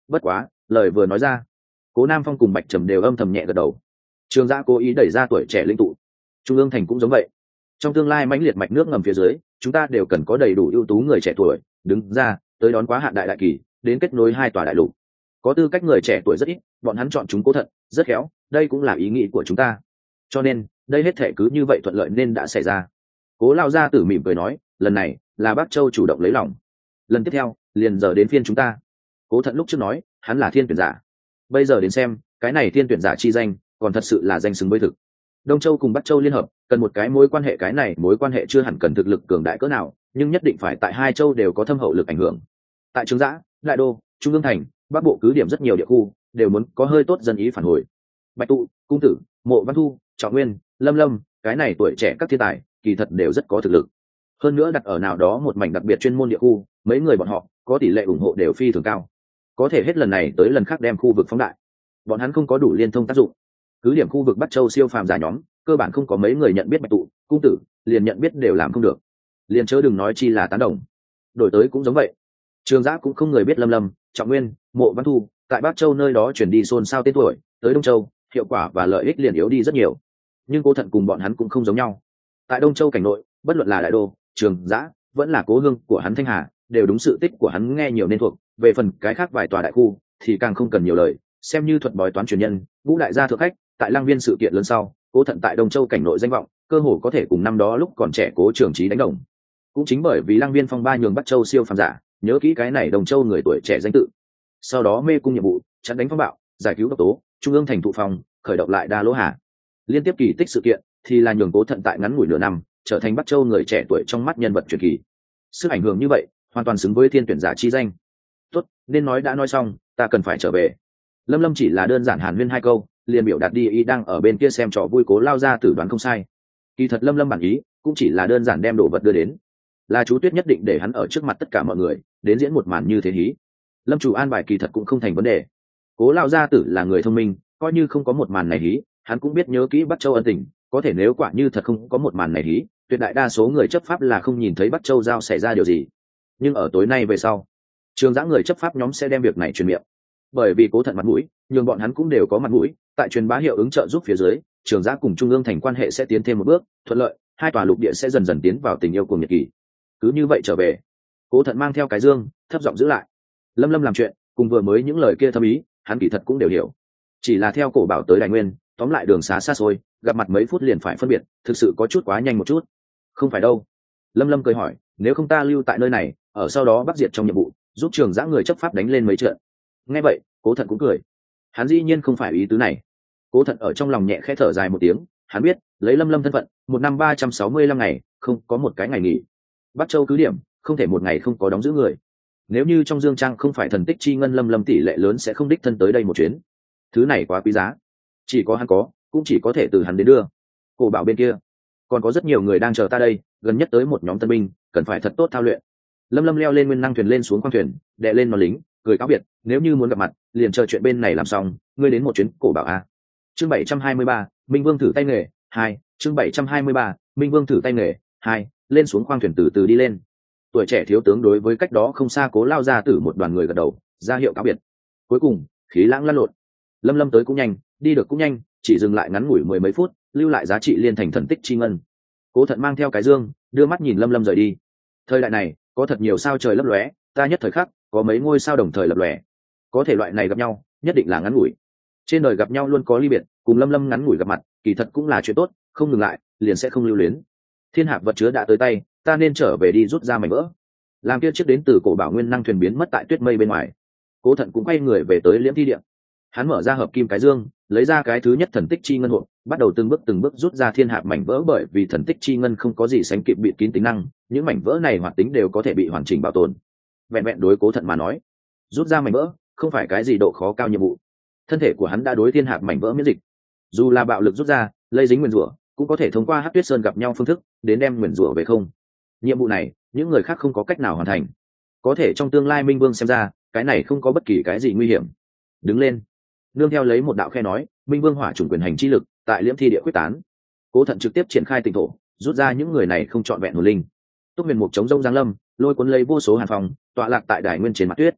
Bất quá lời vừa nói ra, Cố Nam Phong cùng Bạch Trầm đều âm thầm nhẹ gật đầu. Trường Giã cố ý đẩy ra tuổi trẻ linh tụ, Trung ương thành cũng giống vậy. Trong tương lai mãnh liệt mạch nước ngầm phía dưới, chúng ta đều cần có đầy đủ ưu tú người trẻ tuổi đứng ra tới đón quá hạn đại kỳ, đến kết nối hai tòa đại lục. Có tư cách người trẻ tuổi rất ít, bọn hắn chọn chúng Cố Thận rất khéo, đây cũng là ý nghĩ của chúng ta. Cho nên đây hết thể cứ như vậy thuận lợi nên đã xảy ra. Cố Lao Gia Tử mỉm cười nói, lần này là Bắc Châu chủ động lấy lòng, lần tiếp theo liền giờ đến phiên chúng ta. Cố Thận lúc trước nói hắn là thiên tuyển giả, bây giờ đến xem cái này thiên tuyển giả chi danh còn thật sự là danh xứng với thực. Đông Châu cùng Bắc Châu liên hợp cần một cái mối quan hệ, cái này mối quan hệ chưa hẳn cần thực lực cường đại cỡ nào, nhưng nhất định phải tại hai châu đều có thâm hậu lực ảnh hưởng. Tại Trường Giã, Đại Đô, Trung ương thành, Bắc Bộ cứ điểm rất nhiều địa khu đều muốn có hơi tốt dân ý phản hồi. Bạch Tụ, Cung Tử, Mộ Văn Thu, Trọng Nguyên, Lâm Lâm, cái này tuổi trẻ các thiên tài kỳ thật đều rất có thực lực. Hơn nữa đặt ở nào đó một mảnh đặc biệt chuyên môn địa khu, mấy người bọn họ có tỷ lệ ủng hộ đều phi thường cao, có thể hết lần này tới lần khác đem khu vực phóng đại. Bọn hắn không có đủ liên thông tác dụng, cứ điểm khu vực Bắc Châu siêu phàm giả nhóm cơ bản không có mấy người nhận biết Bạch Tụ, Cung Tử, liền nhận biết đều làm không được, liền chớ đừng nói chi là tán đồng. Đổi tới cũng giống vậy, Trường Giã cũng không người biết Lâm Lâm, Trọng Nguyên, Mộ Văn Thu tại Bắc Châu nơi đó chuyển đi xôn xao tên tuổi, tới Đông Châu hiệu quả và lợi ích liền yếu đi rất nhiều. Nhưng Cố Thận cùng bọn hắn cũng không giống nhau. Tại Đông Châu cảnh nội, bất luận là Đại Đô, Trường Giã vẫn là cố hương của hắn Thanh Hà, đều đúng sự tích của hắn nghe nhiều nên thuộc. Về phần cái khác vài tòa đại khu thì càng không cần nhiều lời, xem như thuật bói toán truyền nhân, Ngũ đại gia thượng khách. Tại Lăng Viên sự kiện lớn sau, Cố Thận tại Đông Châu cảnh nội danh vọng cơ hồ có thể cùng năm đó lúc còn trẻ Cố Trường Chí đánh đồng. Cũng chính bởi vì Lăng Viên phong ba nhường Bắc Châu siêu phàm giả nhớ kỹ cái này Đông Châu người tuổi trẻ danh tự. Sau đó mê cung nhiệm vụ, chặn đánh phong bạo, giải cứu độc tố, Trung ương thành thụ phòng, khởi động lại Đa Lỗ Hà. Liên tiếp kỳ tích sự kiện thì là nhường Cố Thận tại ngắn ngủi nửa năm trở thành Bắc Châu người trẻ tuổi trong mắt nhân vật truyền kỳ. Sức ảnh hưởng như vậy hoàn toàn xứng với thiên tuyển giả chi danh. Tốt, nên nói đã nói xong, ta cần phải trở về. Lâm Lâm chỉ là đơn giản hàn huyên hai câu, liền biểu đạt đi ý đang ở bên kia xem trò vui. Cố Lao Gia Tử đoán không sai, kỳ thật Lâm Lâm bản ý cũng chỉ là đơn giản đem đồ vật đưa đến, là chú Tuyết nhất định để hắn ở trước mặt tất cả mọi người đến diễn một màn như thế hí. Lâm chủ an bài kỳ thật cũng không thành vấn đề. Cố Lao Gia Tử là người thông minh, coi như không có một màn này hí, hắn cũng biết nhớ kỹ Bắc Châu ân tình. Có thể nếu quả như thật không có một màn này hí, tuyệt đại đa số người chấp pháp là không nhìn thấy Bắc Châu giao xảy ra điều gì. Nhưng ở tối nay về sau, Trường Giã người chấp pháp nhóm sẽ đem việc này truyền miệng, bởi vì Cố Thận mặt mũi, nhưng bọn hắn cũng đều có mặt mũi. Tại truyền bá hiệu ứng trợ giúp phía dưới, Trường Giã cùng Trung ương thành quan hệ sẽ tiến thêm một bước thuận lợi, hai tòa lục địa sẽ dần dần tiến vào tình yêu cùng nhật kỳ. Cứ như vậy trở về, Cố Thận mang theo cái dương thấp giọng giữ lại. Lâm Lâm làm chuyện cùng vừa mới những lời kia thâm ý, hắn kỳ thật cũng đều hiểu, chỉ là theo cổ bảo tới Đại Nguyên, tóm lại đường xá xa xôi, gặp mặt mấy phút liền phải phân biệt, thực sự có chút quá nhanh một chút. Không phải đâu. Lâm Lâm cười hỏi, nếu không ta lưu tại nơi này, ở sau đó bắt diệt trong nhiệm vụ, giúp Trường Giã người chấp pháp đánh lên mấy trận. Nghe vậy, Cố Thận cũng cười, hắn dĩ nhiên không phải ý tứ này. Cố Thận ở trong lòng nhẹ khẽ thở dài một tiếng, hắn biết lấy Lâm Lâm thân phận, một năm 365 ngày không có một cái ngày nghỉ. Bắc Châu cứ điểm không thể một ngày không có đóng giữ người. Nếu như trong Dương Trang không phải thần tích chi ngân, Lâm Lâm tỷ lệ lớn sẽ không đích thân tới đây một chuyến. Thứ này quá quý giá, chỉ có hắn có, cũng chỉ có thể từ hắn đến đưa. Cổ bảo bên kia còn có rất nhiều người đang chờ ta đây, gần nhất tới một nhóm tân binh, cần phải thật tốt thao luyện. Lâm Lâm leo lên nguyên năng thuyền, lên xuống khoang thuyền, đè lên nó lính, cười cáo biệt, nếu như muốn gặp mặt, liền chờ chuyện bên này làm xong, ngươi đến một chuyến cổ bảo a. Chương 723, Minh Vương thử tay nghề 2, chương 723, Minh Vương thử tay nghề 2, lên xuống khoang thuyền từ từ đi lên. Tuổi trẻ thiếu tướng đối với cách đó không xa Cố Lao Gia Tử một đoàn người gật đầu, ra hiệu cáo biệt. Cuối cùng, khí lãng lăn lộn. Lâm Lâm tới cũng nhanh, đi được cũng nhanh, chỉ dừng lại ngắn ngủi mười mấy phút, lưu lại giá trị liên thành thần tích chi ngân. Cố Thận mang theo cái dương, đưa mắt nhìn Lâm Lâm rời đi. Thời đại này, có thật nhiều sao trời lấp lóe, ta nhất thời khắc, có mấy ngôi sao đồng thời lập lòe. Có thể loại này gặp nhau, nhất định là ngắn ngủi. Trên đời gặp nhau luôn có ly biệt, cùng Lâm Lâm ngắn ngủi gặp mặt, kỳ thật cũng là chuyện tốt, không ngừng lại, liền sẽ không lưu luyến. Thiên hạp vật chứa đã tới tay, ta nên trở về đi rút ra mảnh vỡ. Làm kia chiếc đến từ cổ bảo nguyên năng thuyền biến mất tại tuyết mây bên ngoài. Cố Thận cũng quay người về tới Liễm Thi Điện. Hắn mở ra hợp kim cái dương, lấy ra cái thứ nhất thần tích chi ngân hộp, bắt đầu từng bước rút ra thiên hạp mảnh vỡ. Bởi vì thần tích chi ngân không có gì sánh kịp bịt kín tính năng, những mảnh vỡ này hoạt tính đều có thể bị hoàn chỉnh bảo tồn. Vẹn vẹn đối Cố Thận mà nói, rút ra mảnh vỡ không phải cái gì độ khó cao nhiệm vụ. Thân thể của hắn đã đối thiên hạp mảnh vỡ miễn dịch, dù là bạo lực rút ra, lây dính nguyền rủa, cũng có thể thông qua Hắc Tuyết Sơn gặp nhau phương thức đến đem nguyền rủa về không. Nhiệm vụ này những người khác không có cách nào hoàn thành, có thể trong tương lai Minh Vương xem ra cái này không có bất kỳ cái gì nguy hiểm. Đứng lên, nương theo lấy một đạo khe nói, Minh Vương hỏa chủng quyền hành chi lực tại Liễm Thi Địa quyết tán. Cố Thận trực tiếp triển khai tịnh thổ, rút ra những người này không trọn vẹn hồn linh. Túc Huyền Mục chống rông giáng lâm, lôi cuốn lấy vô số hàn phong, tọa lạc tại Đài Nguyên trên mặt tuyết.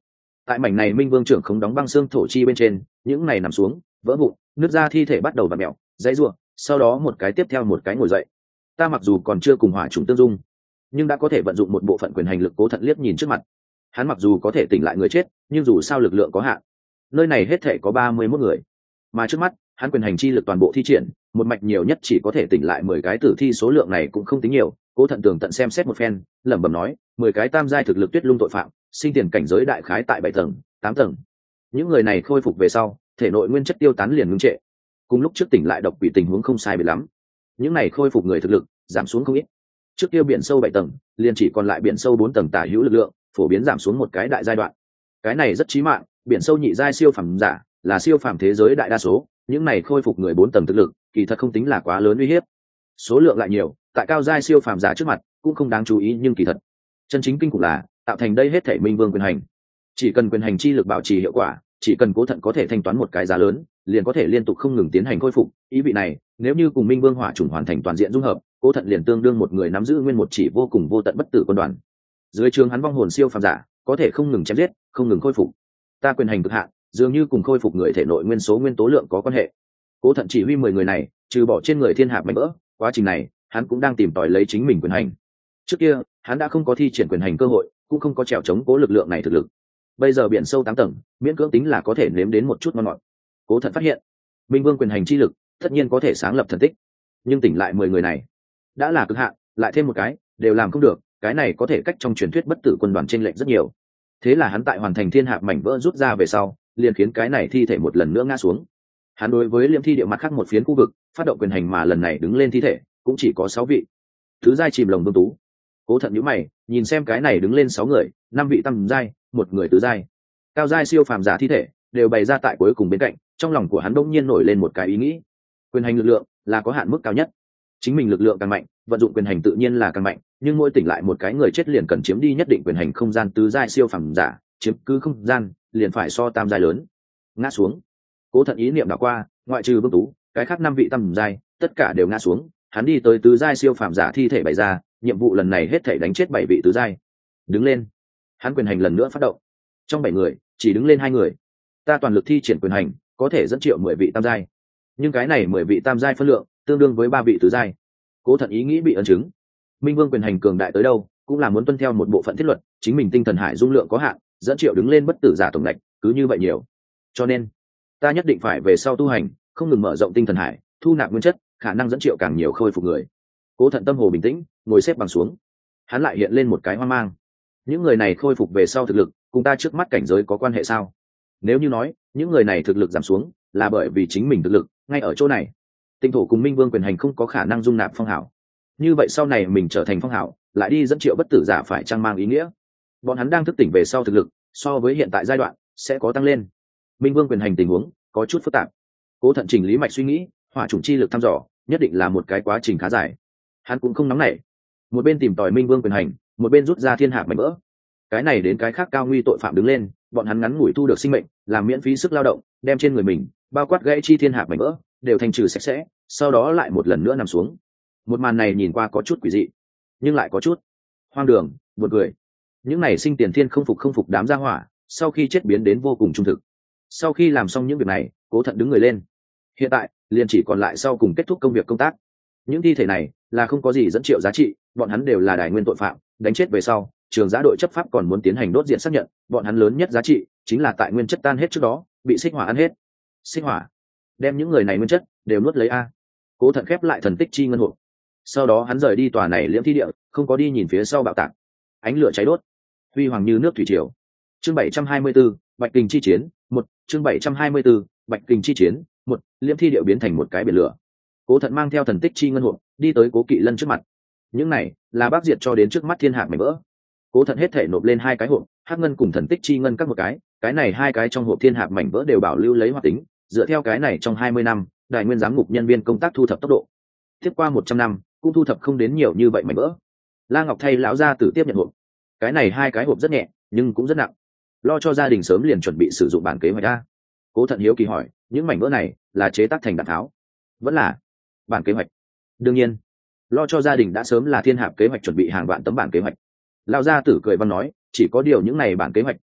Tại mảnh này minh vương trưởng không đóng băng xương thổ chi bên trên, những này nằm xuống vỡ vụn, nước ra thi thể bắt đầu vặn mèo dãy ruộng, sau đó một cái tiếp theo một cái ngồi dậy. Ta mặc dù còn chưa cùng hỏa trùng tương dung, nhưng đã có thể vận dụng một bộ phận quyền hành lực. Cố Thận liếc nhìn trước mặt, hắn mặc dù có thể tỉnh lại người chết, nhưng dù sao lực lượng có hạn. Nơi này hết thể có 31 người, mà trước mắt hắn quyền hành chi lực toàn bộ thi triển, một mạch nhiều nhất chỉ có thể tỉnh lại 10 cái tử thi, số lượng này cũng không tính nhiều. Cố Thận tường tận xem xét một phen, lẩm bẩm nói, 10 cái tam giai thực lực tuyết lung tội phạm, sinh tiền cảnh giới đại khái tại 7 tầng, 8 tầng. Những người này khôi phục về sau, thể nội nguyên chất tiêu tán liền ngưng trệ, cùng lúc trước tỉnh lại độc quỷ tình huống không sai biệt lắm. Những này khôi phục người thực lực giảm xuống không ít. Trước kia biển sâu 7 tầng, liền chỉ còn lại biển sâu 4 tầng tả hữu lực lượng, phổ biến giảm xuống một cái đại giai đoạn. Cái này rất chí mạng, biển sâu nhị giai siêu phàm giả là siêu phàm thế giới đại đa số, những này khôi phục người 4 tầng thực lực, kỳ thật không tính là quá lớn uy hiếp. Số lượng lại nhiều, tại cao giai siêu phàm giả trước mặt cũng không đáng chú ý, nhưng kỳ thật chân chính kinh khủng là tạo thành đây hết thể minh vương quyền hành. Chỉ cần quyền hành chi lực bảo trì hiệu quả, chỉ cần Cố Thận có thể thanh toán một cái giá lớn, liền có thể liên tục không ngừng tiến hành khôi phục. Ý vị này, nếu như cùng minh vương hỏa chủng hoàn thành toàn diện dung hợp, Cố Thận liền tương đương một người nắm giữ nguyên một chỉ vô cùng vô tận bất tử quân đoàn. Dưới trường hắn vong hồn siêu phàm giả có thể không ngừng chém giết, không ngừng khôi phục. Ta quyền hành cực hạn, dường như cùng khôi phục người thể nội nguyên tố lượng có quan hệ. Cố Thận chỉ huy 10 người này, trừ bỏ trên người thiên hạp mảnh vỡ, quá trình này hắn cũng đang tìm tòi lấy chính mình quyền hành. Trước kia hắn đã không có thi triển quyền hành cơ hội, cũng không có trèo chống cố lực lượng này thực lực. Bây giờ biển sâu 8 tầng, miễn cưỡng tính là có thể nếm đến một chút ngon ngọt. Cố Thận phát hiện, minh vương quyền hành chi lực tất nhiên có thể sáng lập thần tích, nhưng tỉnh lại 10 người này đã là cực hạn, lại thêm một cái đều làm không được. Cái này có thể cách trong truyền thuyết bất tử quân đoàn chênh lệch rất nhiều. Thế là hắn tại hoàn thành thiên hạp mảnh vỡ rút ra về sau, liền khiến cái này thi thể một lần nữa ngã xuống. Hắn đối với liễm thi địa mặt khác một phiến khu vực phát động quyền hành, mà lần này đứng lên thi thể cũng chỉ có 6 vị. Thứ giai chìm lồng vương tú. Cố Thận nhíu mày, nhìn xem cái này đứng lên 6 người, 5 vị tam giai, một người tứ giai. Cao giai siêu phàm giả thi thể đều bày ra tại cuối cùng bên cạnh, trong lòng của hắn đột nhiên nổi lên một cái ý nghĩ. Quyền hành lực lượng là có hạn mức cao nhất. Chính mình lực lượng càng mạnh, vận dụng quyền hành tự nhiên là càng mạnh, nhưng mỗi tỉnh lại một cái người chết liền cần chiếm đi nhất định quyền hành không gian. Tứ giai siêu phàm giả chiếm cứ không gian liền phải so tam giai lớn. Ngã xuống. Cố Thận ý niệm đảo qua, ngoại trừ Vương Tú, cái khác 5 vị tam giai tất cả đều ngã xuống. Hắn đi tới tứ giai siêu phàm giả thi thể bày ra, nhiệm vụ lần này hết thảy đánh chết 7 vị tứ giai. Đứng lên. Hắn quyền hành lần nữa phát động. Trong 7 người chỉ đứng lên 2 người. Ta toàn lực thi triển quyền hành, có thể dẫn triệu 10 vị tam giai, nhưng cái này 10 vị tam giai phân lượng tương đương với 3 vị tứ giai. Cố Thận ý nghĩ bị ấn chứng. Minh vương quyền hành cường đại tới đâu, cũng là muốn tuân theo một bộ phận thiết luật, chính mình tinh thần hải dung lượng có hạn, dẫn triệu đứng lên bất tử giả tổng đạch cứ như vậy nhiều. Cho nên ta nhất định phải về sau tu hành, không ngừng mở rộng tinh thần hải, thu nạp nguyên chất, khả năng dẫn triệu càng nhiều khôi phục người. Cố Thận tâm hồ bình tĩnh, ngồi xếp bằng xuống. Hắn lại hiện lên một cái hoang mang. Những người này khôi phục về sau thực lực cùng ta trước mắt cảnh giới có quan hệ sao? Nếu như nói những người này thực lực giảm xuống là bởi vì chính mình thực lực ngay ở chỗ này, tinh thổ cùng minh vương quyền hành không có khả năng dung nạp phong hảo, như vậy sau này mình trở thành phong hảo lại đi dẫn triệu bất tử giả phải chăng mang ý nghĩa bọn hắn đang thức tỉnh về sau thực lực so với hiện tại giai đoạn sẽ có tăng lên? Minh vương quyền hành tình huống có chút phức tạp. Cố Thận chỉnh lý mạch suy nghĩ, hỏa chủng chi lực thăm dò nhất định là một cái quá trình khá dài. Hắn cũng không nóng nảy, một bên tìm tòi minh vương quyền hành, một bên rút ra thiên hạc mảnh vỡ. Cái này đến cái khác cao nguy tội phạm đứng lên, bọn hắn ngắn ngủi thu được sinh mệnh, làm miễn phí sức lao động, đem trên người mình bao quát gãy chi thiên hạc mảnh vỡ đều thành trừ sạch sẽ, sau đó lại một lần nữa nằm xuống. Một màn này nhìn qua có chút quỷ dị, nhưng lại có chút hoang đường, buồn cười. Những này sinh tiền thiên không phục đám gia hỏa, sau khi chết biến đến vô cùng trung thực. Sau khi làm xong những việc này, Cố Thận đứng người lên. Hiện tại liền chỉ còn lại sau cùng kết thúc công việc công tác. Những thi thể này là không có gì dẫn triệu giá trị, bọn hắn đều là đài nguyên tội phạm, đánh chết về sau trường giã đội chấp pháp còn muốn tiến hành đốt diện xác nhận, bọn hắn lớn nhất giá trị chính là tại nguyên chất tan hết trước đó bị xích hỏa ăn hết. Xích hỏa đem những người này nguyên chất đều nuốt lấy a. Cố Thận khép lại thần tích chi ngân hộp, sau đó hắn rời đi tòa này liễm thi địa, không có đi nhìn phía sau bạo tạc. Ánh lửa cháy đốt, huy hoàng như nước thủy triều. Chương 724, Bạch Kình chi chiến 1. Chương 724, Bạch Kình chi chiến 1. Liễm thi địa biến thành một cái biển lửa. Cố Thận mang theo thần tích chi ngân hộp đi tới Cố Kỵ Lân trước mặt. Những này là bác diệt cho đến trước mắt thiên hạc mảnh vỡ. Cố Thận hết thể nộp lên 2 cái hộp, hắc ngân cùng thần tích chi ngân các một cái này 2 cái trong hộp thiên hạc mảnh vỡ đều bảo lưu lấy hoạt tính, dựa theo cái này trong 20 năm đại nguyên giám ngục nhân viên công tác thu thập tốc độ, tiếp qua 100 năm cũng thu thập không đến nhiều như vậy mảnh vỡ. La Ngọc thay lão gia tử tiếp nhận hộp. Cái này 2 cái hộp rất nhẹ nhưng cũng rất nặng, lo cho gia đình sớm liền chuẩn bị sử dụng bản kế hoạch a. Cố Thận hiếu kỳ hỏi, những mảnh vỡ này là chế tác thành đạn tháo vẫn là bản kế hoạch? Đương nhiên, lo cho gia đình đã sớm là thiên hạp kế hoạch chuẩn bị hàng vạn tấm bản kế hoạch. Lão gia tử cười văn nói, chỉ có điều những này bản kế hoạch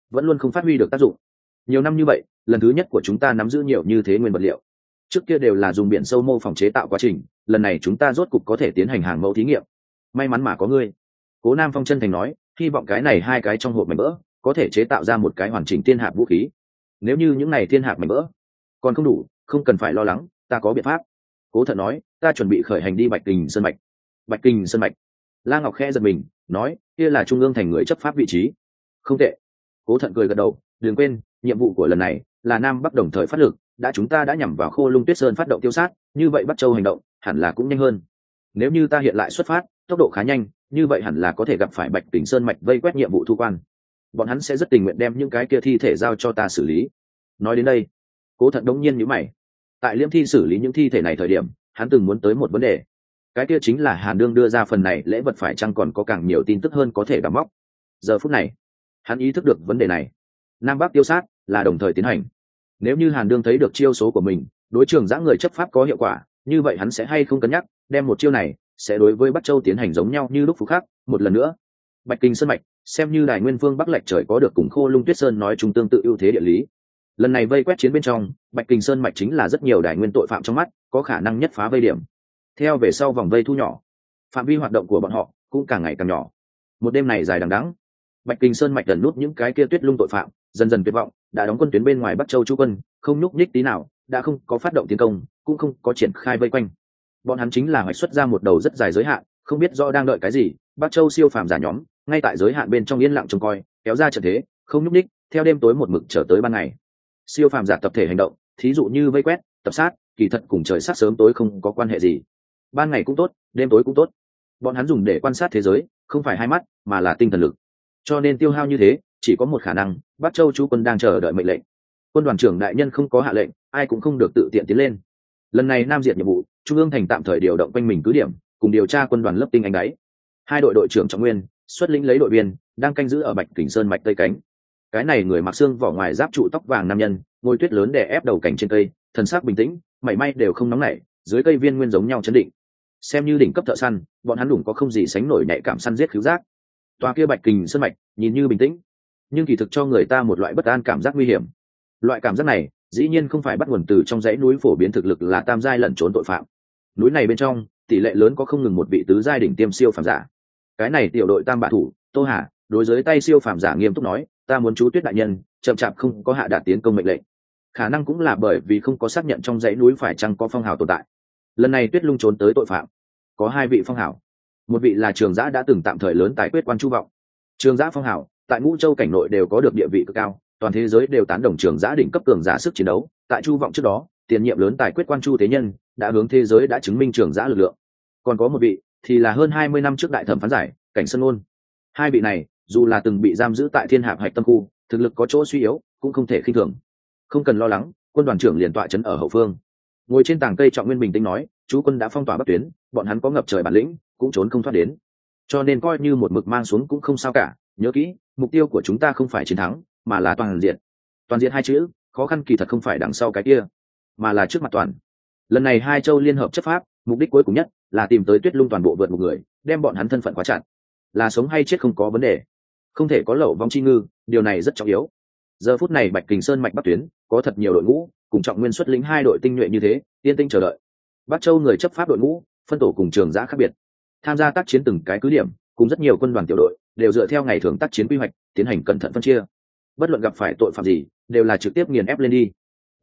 vẫn luôn không phát huy được tác dụng. Nhiều năm như vậy, lần thứ nhất của chúng ta nắm giữ nhiều như thế nguyên vật liệu. Trước kia đều là dùng biển sâu mô phỏng chế tạo quá trình, lần này chúng ta rốt cục có thể tiến hành hàng mẫu thí nghiệm. May mắn mà có ngươi. Cố Nam Phong chân thành nói, hy vọng cái này hai cái trong hộp mảnh vỡ có thể chế tạo ra một cái hoàn chỉnh thiên hạp vũ khí. Nếu như những này thiên hạp mảnh vỡ còn không đủ, không cần phải lo lắng, ta có biện pháp. Cố Thận nói, ta chuẩn bị khởi hành đi Bạch Kình Sơn mạch. Bạch Kình Sơn mạch. La Ngọc khẽ giật mình, nói, kia là trung ương thành người chấp pháp vị trí. Không tệ. Cố Thận cười gật đầu, đừng quên, nhiệm vụ của lần này là Nam Bắc đồng thời phát lực, chúng ta đã nhắm vào Khô Lung Tuyết Sơn phát động tiêu sát, như vậy Bắc Châu hành động hẳn là cũng nhanh hơn. Nếu như ta hiện lại xuất phát, tốc độ khá nhanh, như vậy hẳn là có thể gặp phải Bạch Kình Sơn mạch vây quét nhiệm vụ thu quan. Bọn hắn sẽ rất tình nguyện đem những cái kia thi thể giao cho ta xử lý. Nói đến đây, Cố Thận đống nhiên nhíu mày. Tại Liêm Thi xử lý những thi thể này thời điểm, hắn từng muốn tới một vấn đề. Cái kia chính là Hàn Đương đưa ra phần này lễ vật phải chăng còn có càng nhiều tin tức hơn có thể đắm móc. Giờ phút này, hắn ý thức được vấn đề này. Nam Bắc tiêu sát là đồng thời tiến hành. Nếu như Hàn Đương thấy được chiêu số của mình, đối trường giã người chấp pháp có hiệu quả, như vậy hắn sẽ hay không cân nhắc đem một chiêu này sẽ đối với Bắc Châu tiến hành giống nhau như lúc phục khắc. Một lần nữa, Bạch Kình Sơn mạch xem như Đài Nguyên Vương Bắc Lệch Trời có được cùng Khô Lung Tuyết Sơn nói chung tương tự ưu thế địa lý. Lần này vây quét chiến bên trong, Bạch Kình Sơn mạch chính là rất nhiều Đài Nguyên tội phạm trong mắt, có khả năng nhất phá vây điểm. Theo về sau vòng vây thu nhỏ, phạm vi hoạt động của bọn họ cũng càng ngày càng nhỏ. Một đêm này dài đằng đẵng, Bạch Kình Sơn mạch gần nút những cái kia Tuyết Lung tội phạm dần dần tuyệt vọng, đã đóng quân tuyến bên ngoài Bắc Châu chú quân, không nhúc nhích tí nào, đã không có phát động tiến công, cũng không có triển khai vây quanh. Bọn hắn chính là hoạch xuất ra một đầu rất dài giới hạn, không biết rõ đang đợi cái gì. Bắc Châu siêu phàm giả nhóm ngay tại giới hạn bên trong yên lặng trông coi, kéo ra trận thế, không nhúc nhích, theo đêm tối một mực trở tới ban ngày. Siêu phàm giả tập thể hành động, thí dụ như vây quét, tập sát, kỳ thật cùng trời sát sớm tối không có quan hệ gì. Ban ngày cũng tốt, đêm tối cũng tốt. Bọn hắn dùng để quan sát thế giới, không phải hai mắt, mà là tinh thần lực. Cho nên tiêu hao như thế, chỉ có một khả năng, Bắc Châu chú quân đang chờ đợi mệnh lệnh. Quân đoàn trưởng đại nhân không có hạ lệnh, ai cũng không được tự tiện tiến lên. Lần này Nam Diệt nhiệm vụ, Trung ương thành tạm thời điều động quanh mình cứ điểm, cùng điều tra quân đoàn lớp tinh anh đáy. Hai đội đội trưởng Trọng Nguyên xuất lĩnh lấy đội viên, đang canh giữ ở Bạch Kình Sơn mạch tây cánh. Cái này người mặc xương vỏ ngoài giáp trụ tóc vàng nam nhân, ngồi tuyết lớn đè ép đầu cảnh trên cây, thần sắc bình tĩnh, mảy may đều không nóng nảy, dưới cây viên nguyên giống nhau chấn định. Xem như đỉnh cấp thợ săn, bọn hắn đủ có không gì sánh nổi nhạy cảm săn giết khứu giác. Tòa kia Bạch Kình Sơn mạch nhìn như bình tĩnh, nhưng kỳ thực cho người ta một loại bất an cảm giác nguy hiểm. Loại cảm giác này dĩ nhiên không phải bắt nguồn từ trong dãy núi phổ biến thực lực là tam giai lẩn trốn tội phạm. Núi này bên trong tỷ lệ lớn có không ngừng một vị tứ giai đỉnh tiêm siêu phàm giả. Cái này tiểu đội tam bạ thủ Tô Hà đối với tay siêu phàm giả nghiêm túc nói, ta muốn chú Tuyết đại nhân chậm chạp không có hạ đạt tiến công mệnh lệnh. Khả năng cũng là bởi vì không có xác nhận trong dãy núi phải chăng có phong hào tồn tại. Lần này Tuyết Lung trốn tới tội phạm có hai vị phong hào, một vị là Trường Giã đã từng tạm thời lớn tài quyết quan Chu Vọng. Trường Giã phong hào tại Ngũ Châu cảnh nội đều có được địa vị cực cao, toàn thế giới đều tán đồng Trường Giã đỉnh cấp cường giả sức chiến đấu. Tại Chu Vọng trước đó, tiền nhiệm lớn tài quyết quan Chu Thế Nhân đã hướng thế giới đã chứng minh Trường Giã lực lượng. Còn có một vị thì là hơn 20 năm trước đại thẩm phán giải Cảnh Sơn Ôn. Hai vị này dù là từng bị giam giữ tại Thiên Hạp Hạch Tâm khu, thực lực có chỗ suy yếu, cũng không thể khinh thường. Không cần lo lắng, quân đoàn trưởng liền tọa trấn ở hậu phương. Ngồi trên tảng cây Trọng Nguyên bình tĩnh nói, chú quân đã phong tỏa Bắc tuyến, bọn hắn có ngập trời bản lĩnh, cũng trốn không thoát đến. Cho nên coi như một mực mang xuống cũng không sao cả. Nhớ kỹ, mục tiêu của chúng ta không phải chiến thắng, mà là toàn diện. Toàn diện hai chữ, khó khăn kỳ thật không phải đằng sau cái kia, mà là trước mặt toàn. Lần này hai châu liên hợp chấp pháp, mục đích cuối cùng nhất là tìm tới Tuyết Lung toàn bộ vượt một người, đem bọn hắn thân phận khóa chặt. Là sống hay chết không có vấn đề, không thể có lẩu vong chi ngư, điều này rất trọng yếu. Giờ phút này Bạch Kình Sơn mạch Bắc tuyến có thật nhiều đội ngũ, cùng Trọng Nguyên xuất lĩnh hai đội tinh nhuệ như thế, yên tĩnh chờ đợi. Bắc Châu người chấp pháp đội ngũ phân tổ cùng Trường Giã khác biệt, tham gia tác chiến từng cái cứ điểm, cùng rất nhiều quân đoàn tiểu đội đều dựa theo ngày thường tác chiến quy hoạch tiến hành cẩn thận phân chia. Bất luận gặp phải tội phạm gì, đều là trực tiếp nghiền ép lên đi.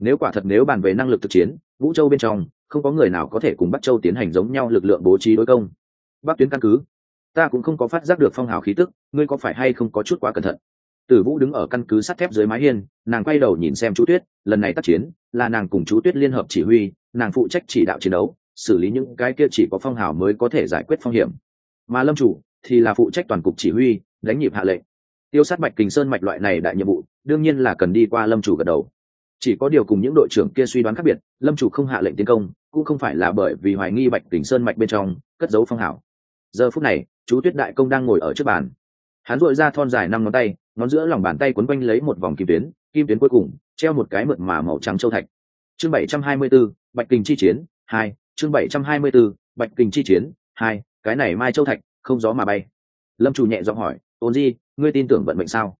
Nếu bàn về năng lực thực chiến, Ngũ Châu bên trong không có người nào có thể cùng Bắc Châu tiến hành giống nhau lực lượng bố trí đối công. Bắc tuyến căn cứ, ta cũng không có phát giác được phong hào khí tức, ngươi có phải hay không có chút quá cẩn thận? Tử Vũ đứng ở căn cứ sắt thép dưới mái hiên, nàng quay đầu nhìn xem Chú Tuyết, lần này tác chiến là nàng cùng Chú Tuyết liên hợp chỉ huy, nàng phụ trách chỉ đạo chiến đấu, xử lý những cái kia chỉ có phong hào mới có thể giải quyết phong hiểm, mà Lâm chủ thì là phụ trách toàn cục chỉ huy, đánh nhịp hạ lệnh. Tiêu sát Bạch Kình Sơn mạch loại này đại nhiệm vụ, đương nhiên là cần đi qua Lâm chủ gật đầu. Chỉ có điều cùng những đội trưởng kia suy đoán khác biệt, Lâm chủ không hạ lệnh tiến công, cũng không phải là bởi vì hoài nghi Bạch Kình Sơn mạch bên trong cất giấu phong hào. Giờ phút này, Chú Tuyết đại công đang ngồi ở trước bàn, hắn duỗi ra thon dài 5 ngón tay, ngón giữa lòng bàn tay quấn quanh lấy một vòng kim tuyến cuối cùng treo một cái mượt mà màu trắng châu thạch. Chương 724, Bạch Kình chi chiến 2, chương 724, Bạch Kình chi chiến 2, cái này mai châu thạch không gió mà bay. Lâm chủ nhẹ giọng hỏi, Ôn Di, ngươi tin tưởng vận mệnh sao?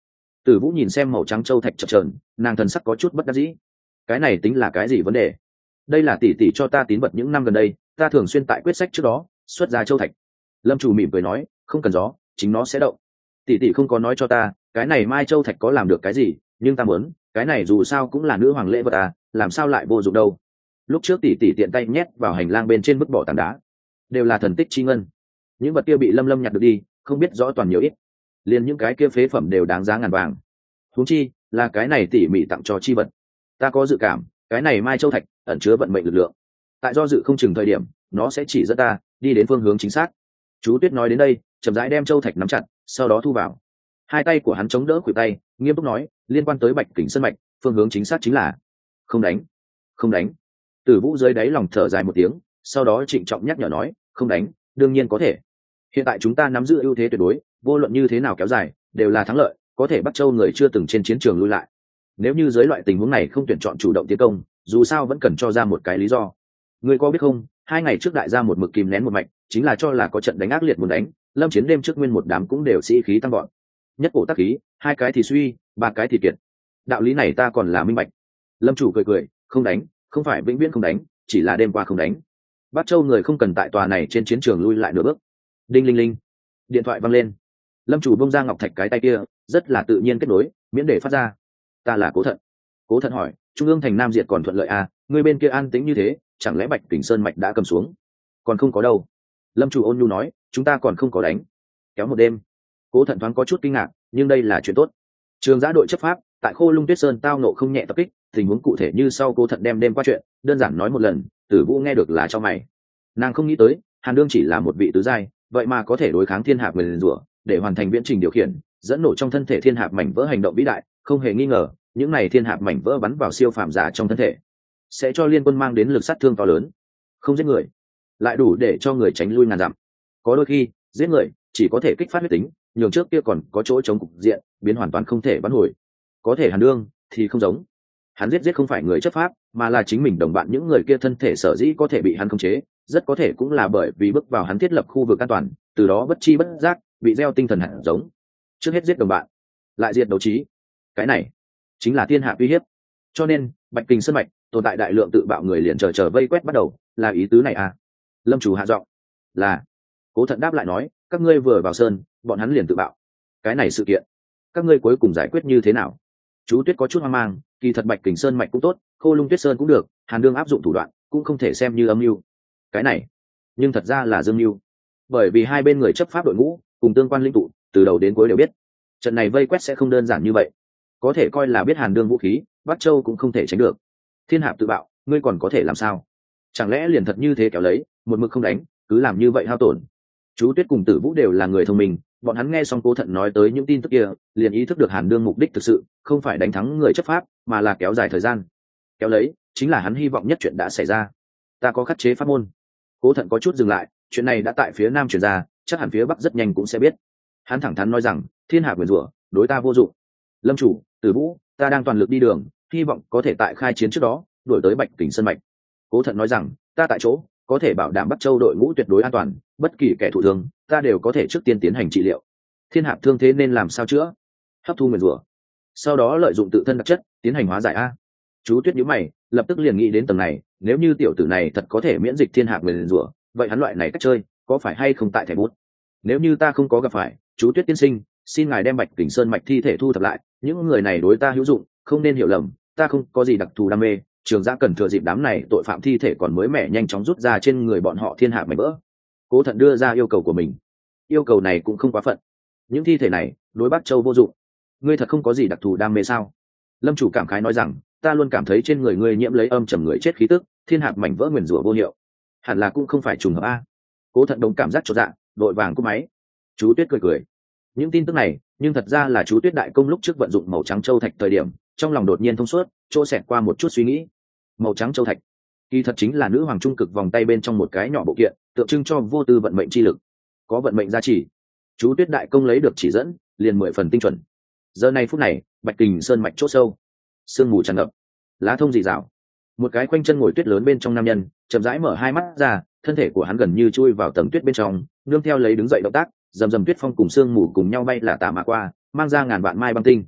Tử Vũ nhìn xem màu trắng châu thạch chập chờn, nàng thần sắc có chút bất đắc dĩ. Cái này tính là cái gì vấn đề? Đây là tỷ tỷ cho ta tín vật những năm gần đây, ta thường xuyên tại quyết sách trước đó xuất ra châu thạch. Lâm Chủ mỉm cười nói, không cần gió, chính nó sẽ động. Tỷ tỷ không có nói cho ta, cái này mai châu thạch có làm được cái gì, nhưng ta muốn, cái này dù sao cũng là nữ hoàng lễ vật à, làm sao lại vô dụng đâu. Lúc trước tỷ tỷ tiện tay nhét vào hành lang bên trên vứt bỏ tảng đá, đều là thần tích chi ngân. Những vật kia bị Lâm Lâm nhặt được đi, không biết rõ toàn nhiều ít. Liền những cái kia phế phẩm đều đáng giá ngàn vàng. Huống chi, là cái này tỉ mỉ tặng cho chi vật. Ta có dự cảm, cái này mai châu thạch ẩn chứa vận mệnh lực lượng. Tại do dự không chừng thời điểm, nó sẽ chỉ dẫn ta đi đến phương hướng chính xác. Chú Tuyết nói đến đây, chậm rãi đem châu thạch nắm chặt, sau đó thu vào. Hai tay của hắn chống đỡ khuỷu tay, nghiêm túc nói, liên quan tới Bạch Kình Sơn mạch, phương hướng chính xác chính là không đánh, không đánh. Tử Vũ dưới đáy lòng thở dài một tiếng, sau đó trịnh trọng nhắc nhở nói, không đánh, đương nhiên có thể. Hiện tại chúng ta nắm giữ ưu thế tuyệt đối, vô luận như thế nào kéo dài, đều là thắng lợi, có thể Bắc Châu người chưa từng trên chiến trường lui lại. Nếu như dưới loại tình huống này không tuyển chọn chủ động tiến công, dù sao vẫn cần cho ra một cái lý do. Ngươi có biết không, 2 ngày trước đại gia một mực kìm nén một mạch, chính là cho là có trận đánh ác liệt muốn đánh, lâm chiến đêm trước nguyên một đám cũng đều sĩ khí tăng vọt. Nhất cổ tác khí, 2 cái thì suy, 3 cái thì kiệt. Đạo lý này ta còn là minh bạch. Lâm chủ cười cười, không đánh, không phải vĩnh viễn không đánh, chỉ là đêm qua không đánh. Bắc Châu người không cần tại tòa này trên chiến trường lui lại nửa bước. Đinh linh linh, điện thoại vang lên. Lâm chủ bông ra ngọc thạch cái tay kia, rất là tự nhiên kết nối, miễn để phát ra. Ta là Cố Thận. Cố Thận hỏi, trung ương thành Nam Diệt còn thuận lợi à, người bên kia an tĩnh như thế, chẳng lẽ Bạch Kình Sơn mạch đã cầm xuống? Còn không có đâu. Lâm chủ ôn nhu nói, chúng ta còn không có đánh. Kéo một đêm. Cố Thận thoáng có chút kinh ngạc, nhưng đây là chuyện tốt. Trường giã đội chấp pháp tại Khô Lung Tuyết Sơn tao nộ không nhẹ tập kích, tình huống cụ thể như sau. Cố Thận đem đêm qua chuyện đơn giản nói một lần, Tử Vũ nghe được là cho mày. Nàng không nghĩ tới, Hàn Đương chỉ là một vị tứ giai, vậy mà có thể đối kháng thiên hạp nguyền rủa, để hoàn thành viễn trình điều khiển, dẫn nổ trong thân thể thiên hạp mảnh vỡ hành động vĩ đại. Không hề nghi ngờ, những này thiên hạp mảnh vỡ bắn vào siêu phàm giả trong thân thể, sẽ cho liên quân mang đến lực sát thương to lớn. Không giết người, lại đủ để cho người tránh lui ngàn dặm. Có đôi khi, giết người chỉ có thể kích phát huyết tính, nhường trước kia còn có chỗ chống cục diện, biến hoàn toàn không thể bắn hồi. Có thể Hàn Đương thì không giống. Hắn giết không phải người chấp pháp, mà là chính mình đồng bạn. Những người kia thân thể sở dĩ có thể bị hắn khống chế, rất có thể cũng là bởi vì bước vào hắn thiết lập khu vực an toàn, từ đó bất chi bất giác bị gieo tinh thần hạt giống. Trước hết giết đồng bạn, lại diệt đấu trí. Cái này chính là thiên hạ uy hiếp. Cho nên Bạch Kình Sơn mạch tồn tại đại lượng tự bạo người, liền chờ vây quét bắt đầu, là ý tứ này à? Lâm chủ hạ giọng. Là. Cố Thận đáp lại nói, các ngươi vừa vào sơn, bọn hắn liền tự bạo. Cái này sự kiện, các ngươi cuối cùng giải quyết như thế nào? Chú Tuyết có chút hoang mang, kỳ thật Bạch Kình Sơn mạch cũng tốt, Khô Lung Tuyết Sơn cũng được, Hàn Đương áp dụng thủ đoạn cũng không thể xem như âm mưu. Cái này nhưng thật ra là dương mưu, bởi vì hai bên người chấp pháp đội ngũ cùng tương quan linh tụ từ đầu đến cuối đều biết trận này vây quét sẽ không đơn giản như vậy. Có thể coi là biết Hàn Đương vũ khí, Bắc Châu cũng không thể tránh được. Thiên hạp tự bạo, ngươi còn có thể làm sao? Chẳng lẽ liền thật như thế kéo lấy, một mực không đánh, cứ làm như vậy hao tổn? Chú Tuyết cùng Tử Vũ đều là người thông minh, bọn hắn nghe xong Cố Thận nói tới những tin tức kia, liền ý thức được Hàn Đương mục đích thực sự không phải đánh thắng người chấp pháp, mà là kéo dài thời gian. Kéo lấy chính là hắn hy vọng nhất chuyện đã xảy ra. Ta có khắc chế pháp môn. Cố Thận có chút dừng lại, chuyện này đã tại phía nam truyền ra, chắc hẳn phía bắc rất nhanh cũng sẽ biết. Hắn thẳng thắn nói rằng, thiên hạ nguyền rủa đối ta vô dụng. Lâm chủ, Tử Vũ, ta đang toàn lực đi đường, hy vọng có thể tại khai chiến trước đó đuổi tới Bạch Kình Sơn mạch. Cố Thận nói rằng, ta tại chỗ có thể bảo đảm Bắc Châu đội ngũ tuyệt đối an toàn, bất kỳ kẻ thụ thương ta đều có thể trước tiên tiến hành trị liệu. Thiên hạp thương thế nên làm sao chữa? Hấp thu nguyền rủa, sau đó lợi dụng tự thân đặc chất tiến hành hóa giải a. Chú Tuyết nhíu mày, lập tức liền nghĩ đến tầng này, nếu như tiểu tử này thật có thể miễn dịch thiên hạp nguyền rủa, vậy hắn loại này cách chơi có phải hay không tại thẻ bút? Nếu như ta không có gặp phải, chú Tuyết tiên sinh, xin ngài đem Bạch Kình Sơn mạch thi thể thu thập lại, những người này đối ta hữu dụng, không nên hiểu lầm, ta không có gì đặc thù đam mê. Trường Giã cần thừa dịp đám này tội phạm thi thể còn mới mẻ nhanh chóng rút ra trên người bọn họ thiên hạ mảnh vỡ. Cố Thận đưa ra yêu cầu của mình. Yêu cầu này cũng không quá phận. Những thi thể này đối Bắc Châu vô dụng. Ngươi thật không có gì đặc thù đam mê sao? Lâm chủ cảm khái nói rằng, ta luôn cảm thấy trên người ngươi nhiễm lấy âm trầm người chết khí tức, thiên hạt mảnh vỡ nguyền rủa vô hiệu, hẳn là cũng không phải trùng hợp a. Cố Thận đồng cảm giác chột dạ, đội vàng cúp máy. Chú Tuyết cười cười. Những tin tức này, nhưng thật ra là chú Tuyết đại công lúc trước vận dụng màu trắng châu thạch thời điểm, trong lòng đột nhiên thông suốt, chỗ xẹt qua một chút suy nghĩ. Màu trắng châu thạch, kỳ thật chính là nữ hoàng trung cực vòng tay bên trong một cái nhỏ bộ kiện, tượng trưng cho vô tư vận mệnh chi lực, có vận mệnh gia trì. Chú Tuyết đại công lấy được chỉ dẫn, liền 10 phần tinh chuẩn. Giờ này phút này, Bạch Kình Sơn mạch chỗ sâu, sương mù tràn ngập, lá thông rì rào. Một cái khoanh chân ngồi tuyết lớn bên trong nam nhân, chậm rãi mở hai mắt ra, thân thể của hắn gần như chui vào tầng tuyết bên trong, nương theo lấy đứng dậy động tác, rầm rầm tuyết phong cùng sương mù cùng nhau bay là tả mà qua, mang ra ngàn vạn mai băng tinh.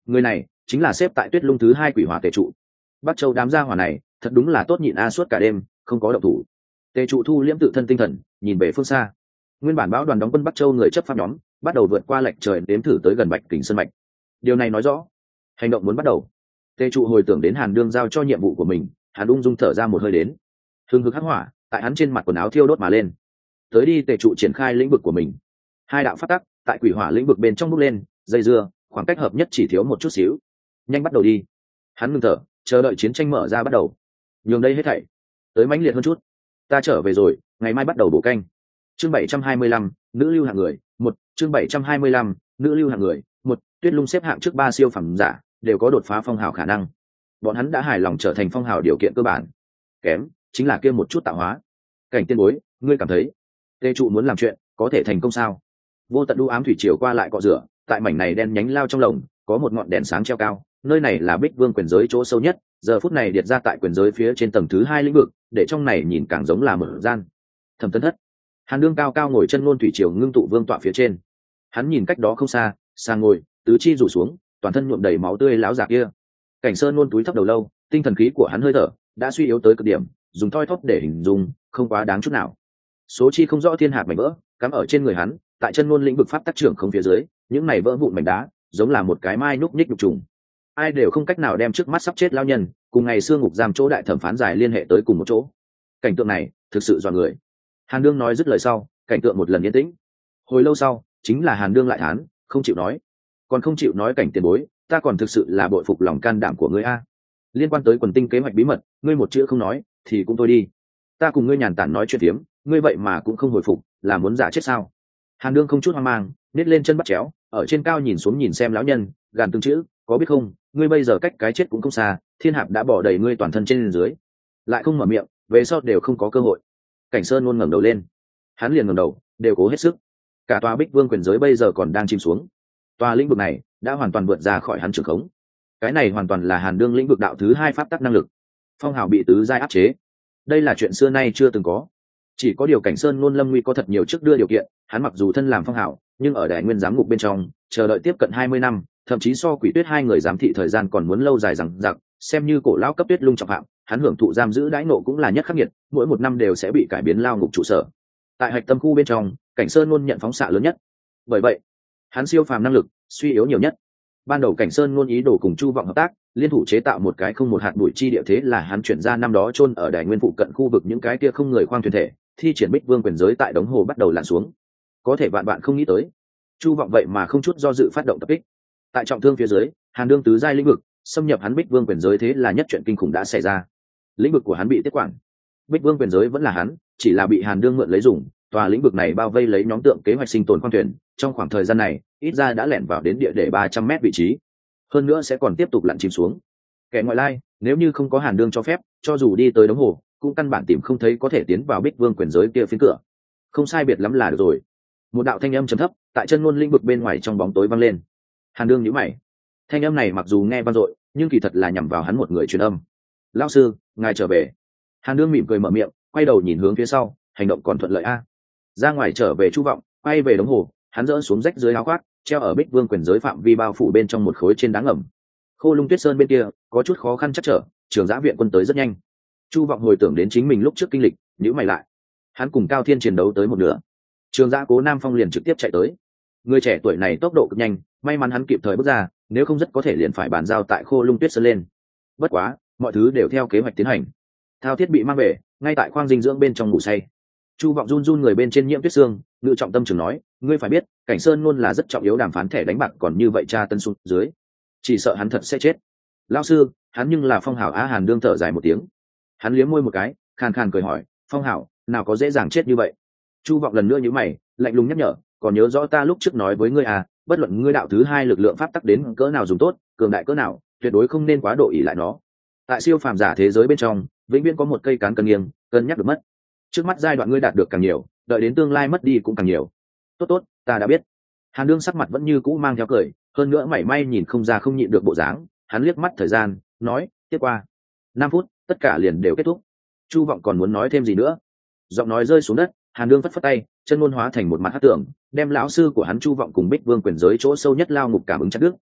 Người này chính là xếp tại Tuyết Lung thứ 2 quỷ hỏa Tề Trụ. Bắc Châu đám gia hỏa này thật đúng là tốt nhịn suốt cả đêm không có động thủ. Tề Trụ thu liễm tự thân tinh thần, nhìn về phương xa. Nguyên bản bão đoàn đóng quân Bắc Châu người chấp pháp nhóm bắt đầu vượt qua lệch trời đếm thử tới gần Bạch Kình Sơn mạch. Điều này nói rõ hành động muốn bắt đầu. Tề Trụ hồi tưởng đến Hàn Đương giao cho nhiệm vụ của mình, Hàn ung dung thở ra một hơi đến. Hừng hực hắc hỏa tại hắn trên mặt quần áo thiêu đốt mà lên. Tới đi Tề Trụ triển khai lĩnh vực của mình. Hai đạo pháp tắc tại quỷ hỏa lĩnh vực bên trong bốc lên, dây dưa, khoảng cách hợp nhất chỉ thiếu một chút xíu. Nhanh bắt đầu đi. Hắn ngừng thở, chờ đợi chiến tranh mở ra bắt đầu. Nhường đây hết thảy tới mãnh liệt hơn chút. Ta trở về rồi, ngày mai bắt đầu bổ canh. Chương 725, nữ lưu hạng người, 1, chương 725, nữ lưu hạng người, 1, Tuyết Lung xếp hạng trước 3 siêu phẩm giả, đều có đột phá phong hào khả năng. Bọn hắn đã hài lòng trở thành phong hào điều kiện cơ bản. Kém chính là kia một chút tạo hóa. Cảnh tiên bối, ngươi cảm thấy Tề Trụ muốn làm chuyện có thể thành công sao? Vô tận u ám thủy triều qua lại cọ rửa, tại mảnh này đen nhánh lao trong lồng, có một ngọn đèn sáng treo cao, nơi này là Bích Vương quyền giới chỗ sâu nhất, giờ phút này điệt ra tại quyền giới phía trên tầng thứ 2 lĩnh vực, để trong này nhìn càng giống là mở gian. Thẩm Tấn Thất, Hàn Đương cao cao ngồi chân ngôn thủy triều ngưng tụ vương tọa phía trên. Hắn nhìn cách đó không xa, sang ngồi, tứ chi rủ xuống, toàn thân nhuộm đầy máu tươi láo giả kia. Cảnh Sơn luôn túi thấp đầu lâu, tinh thần khí của hắn hơi thở đã suy yếu tới cực điểm, dùng thoi thóp để hình dung, không quá đáng chút nào. Số chi không rõ thiên hạt mảnh vỡ, cắm ở trên người hắn, tại chân ngôn lĩnh vực pháp tác trưởng không phía dưới, những này vỡ vụn mảnh đá, giống là một cái mai núc nhích đục trùng. Ai đều không cách nào đem trước mắt sắp chết lao nhân, cùng ngày xưa ngục giam chỗ đại thẩm phán dài liên hệ tới cùng một chỗ. Cảnh tượng này thực sự dọa người. Hàn Đương nói dứt lời sau, cảnh tượng một lần yên tĩnh. Hồi lâu sau, chính là Hàn Đương lại thán, không chịu nói. Còn không chịu nói cảnh tiền bối, ta còn thực sự là bội phục lòng can đảm của ngươi a. Liên quan tới quần tinh kế hoạch bí mật, ngươi một chữ không nói, thì cũng thôi đi. Ta cùng ngươi nhàn tản nói chuyện tiếm, ngươi vậy mà cũng không hồi phục, là muốn giả chết sao? Hàn Đương không chút hoang mang, nết lên chân bắt chéo, ở trên cao nhìn xuống nhìn xem lão nhân, gàn từng chữ, có biết không, ngươi bây giờ cách cái chết cũng không xa, thiên hạp đã bỏ đầy ngươi toàn thân trên dưới, lại không mở miệng, về sau đều không có cơ hội. Cảnh Sơn luôn ngẩng đầu lên, hắn liền ngẩng đầu, đều cố hết sức. Cả tòa Bích Vương quyền giới bây giờ còn đang chìm xuống, tòa lĩnh vực này đã hoàn toàn vượt ra khỏi hắn trường khống. Cái này hoàn toàn là Hàn Đương lĩnh vực đạo thứ 2 pháp tắc năng lực. Phong hào bị tứ giai áp chế, đây là chuyện xưa nay chưa từng có. Chỉ có điều Cảnh Sơn luôn lâm nguy có thật nhiều trước đưa điều kiện, hắn mặc dù thân làm phong hào, nhưng ở đại nguyên giám ngục bên trong chờ đợi tiếp cận 20 năm, thậm chí so Quỷ Tuyết 2 người giám thị thời gian còn muốn lâu dài rằng giặc. Xem như cổ lão cấp Tuyết Lung trọng phạm, hắn hưởng thụ giam giữ đãi nộ cũng là nhất khắc nghiệt, mỗi một năm đều sẽ bị cải biến lao ngục trụ sở. Tại hạch tâm khu bên trong, Cảnh Sơn luôn nhận phóng xạ lớn nhất, bởi vậy hắn siêu phàm năng lực suy yếu nhiều nhất. Ban đầu Cảnh Sơn luôn ý đồ cùng Chu Vọng hợp tác, liên thủ chế tạo một cái không một hạt bụi chi địa, thế là hắn chuyển ra năm đó chôn ở đại nguyên phụ cận khu vực những cái kia không người khoang thuyền thể, thi triển Bích Vương quyền giới tại đống hồ bắt đầu lặn xuống. Có thể bạn không nghĩ tới, Chu Vọng vậy mà không chút do dự phát động tập kích. Tại trọng thương phía dưới, Hàn Đương tứ giai lĩnh vực xâm nhập hắn Bích Vương quyền giới, thế là nhất chuyện kinh khủng đã xảy ra. Lĩnh vực của hắn bị tiết quản, Bích Vương quyền giới vẫn là hắn, chỉ là bị Hàn Đương mượn lấy dùng. Tòa lĩnh vực này bao vây lấy nhóm tượng kế hoạch sinh tồn khoang thuyền, trong khoảng thời gian này, ít ra đã lẻn vào đến địa để 300 mét vị trí, hơn nữa sẽ còn tiếp tục lặn chìm xuống. Kẻ ngoại lai, nếu như không có Hàn Đương cho phép, cho dù đi tới đống hồ, cũng căn bản tìm không thấy có thể tiến vào Bích Vương quyền giới kia phiến cửa. Không sai biệt lắm là được rồi. Một đạo thanh âm trầm thấp tại chân ngôn lĩnh vực bên ngoài trong bóng tối vang lên. Hàn Đương nhíu mày. Thanh âm này mặc dù nghe vang dội, nhưng kỳ thật là nhằm vào hắn một người truyền âm. Lão sư, ngài trở về. Hàn Đương mỉm cười mở miệng, quay đầu nhìn hướng phía sau, hành động còn thuận lợi a. Ra ngoài trở về Chu Vọng, quay về đống hồ, hắn dỡ xuống rách dưới áo khoác, treo ở Bích Vương quyền giới phạm vi bao phủ bên trong một khối trên đá ngầm. Khô Lung Tuyết Sơn bên kia có chút khó khăn chắc trở, Trường Giã viện quân tới rất nhanh. Chu Vọng hồi tưởng đến chính mình lúc trước kinh lịch, nhíu mày lại. Hắn cùng Cao Thiên chiến đấu tới một nửa, Trường Giã Cố Nam Phong liền trực tiếp chạy tới. Người trẻ tuổi này tốc độ cực nhanh, may mắn hắn kịp thời bước ra, nếu không rất có thể liền phải bàn giao tại Khô Lung Tuyết Sơn lên. Bất quá, mọi thứ đều theo kế hoạch tiến hành. Thao Thiết bị mang về, ngay tại khoang dinh dưỡng bên trong ngủ say. Chu Vọng run run người bên trên nhiễm tuyết xương, ngự trọng tâm trường nói, ngươi phải biết, Cảnh Sơn luôn là rất trọng yếu đàm phán thẻ đánh bạc, còn như vậy tra tân xuống dưới, chỉ sợ hắn thật sẽ chết. Lão sư, hắn nhưng là phong hảo á. Hàn Đương thở dài một tiếng, hắn liếm môi một cái, khàn khàn cười hỏi, phong hảo nào có dễ dàng chết như vậy. Chu Vọng lần nữa nhíu mày, lạnh lùng nhắc nhở, còn nhớ rõ ta lúc trước nói với ngươi à, bất luận ngươi đạo thứ 2 lực lượng pháp tắc đến cỡ nào dùng tốt, cường đại cỡ nào, tuyệt đối không nên quá độ ỷ lại nó. Tại siêu phàm giả thế giới bên trong, vĩnh viễn có một cây cán cân nghiêng, cân nhắc được mất. Trước mắt giai đoạn ngươi đạt được càng nhiều, đợi đến tương lai mất đi cũng càng nhiều. Tốt, ta đã biết. Hàn Đương sắc mặt vẫn như cũ mang theo cười, hơn nữa mảy may nhìn không ra không nhịn được bộ dáng. Hắn liếc mắt thời gian, nói, tiếp qua 5 phút, tất cả liền đều kết thúc. Chu Vọng còn muốn nói thêm gì nữa, giọng nói rơi xuống đất, Hàn Đương phất phất tay, chân ngôn hóa thành một mặt hắc tượng, đem lão sư của hắn Chu Vọng cùng Bích Vương quyền giới chỗ sâu nhất lao ngục cảm ứng chặt đứt,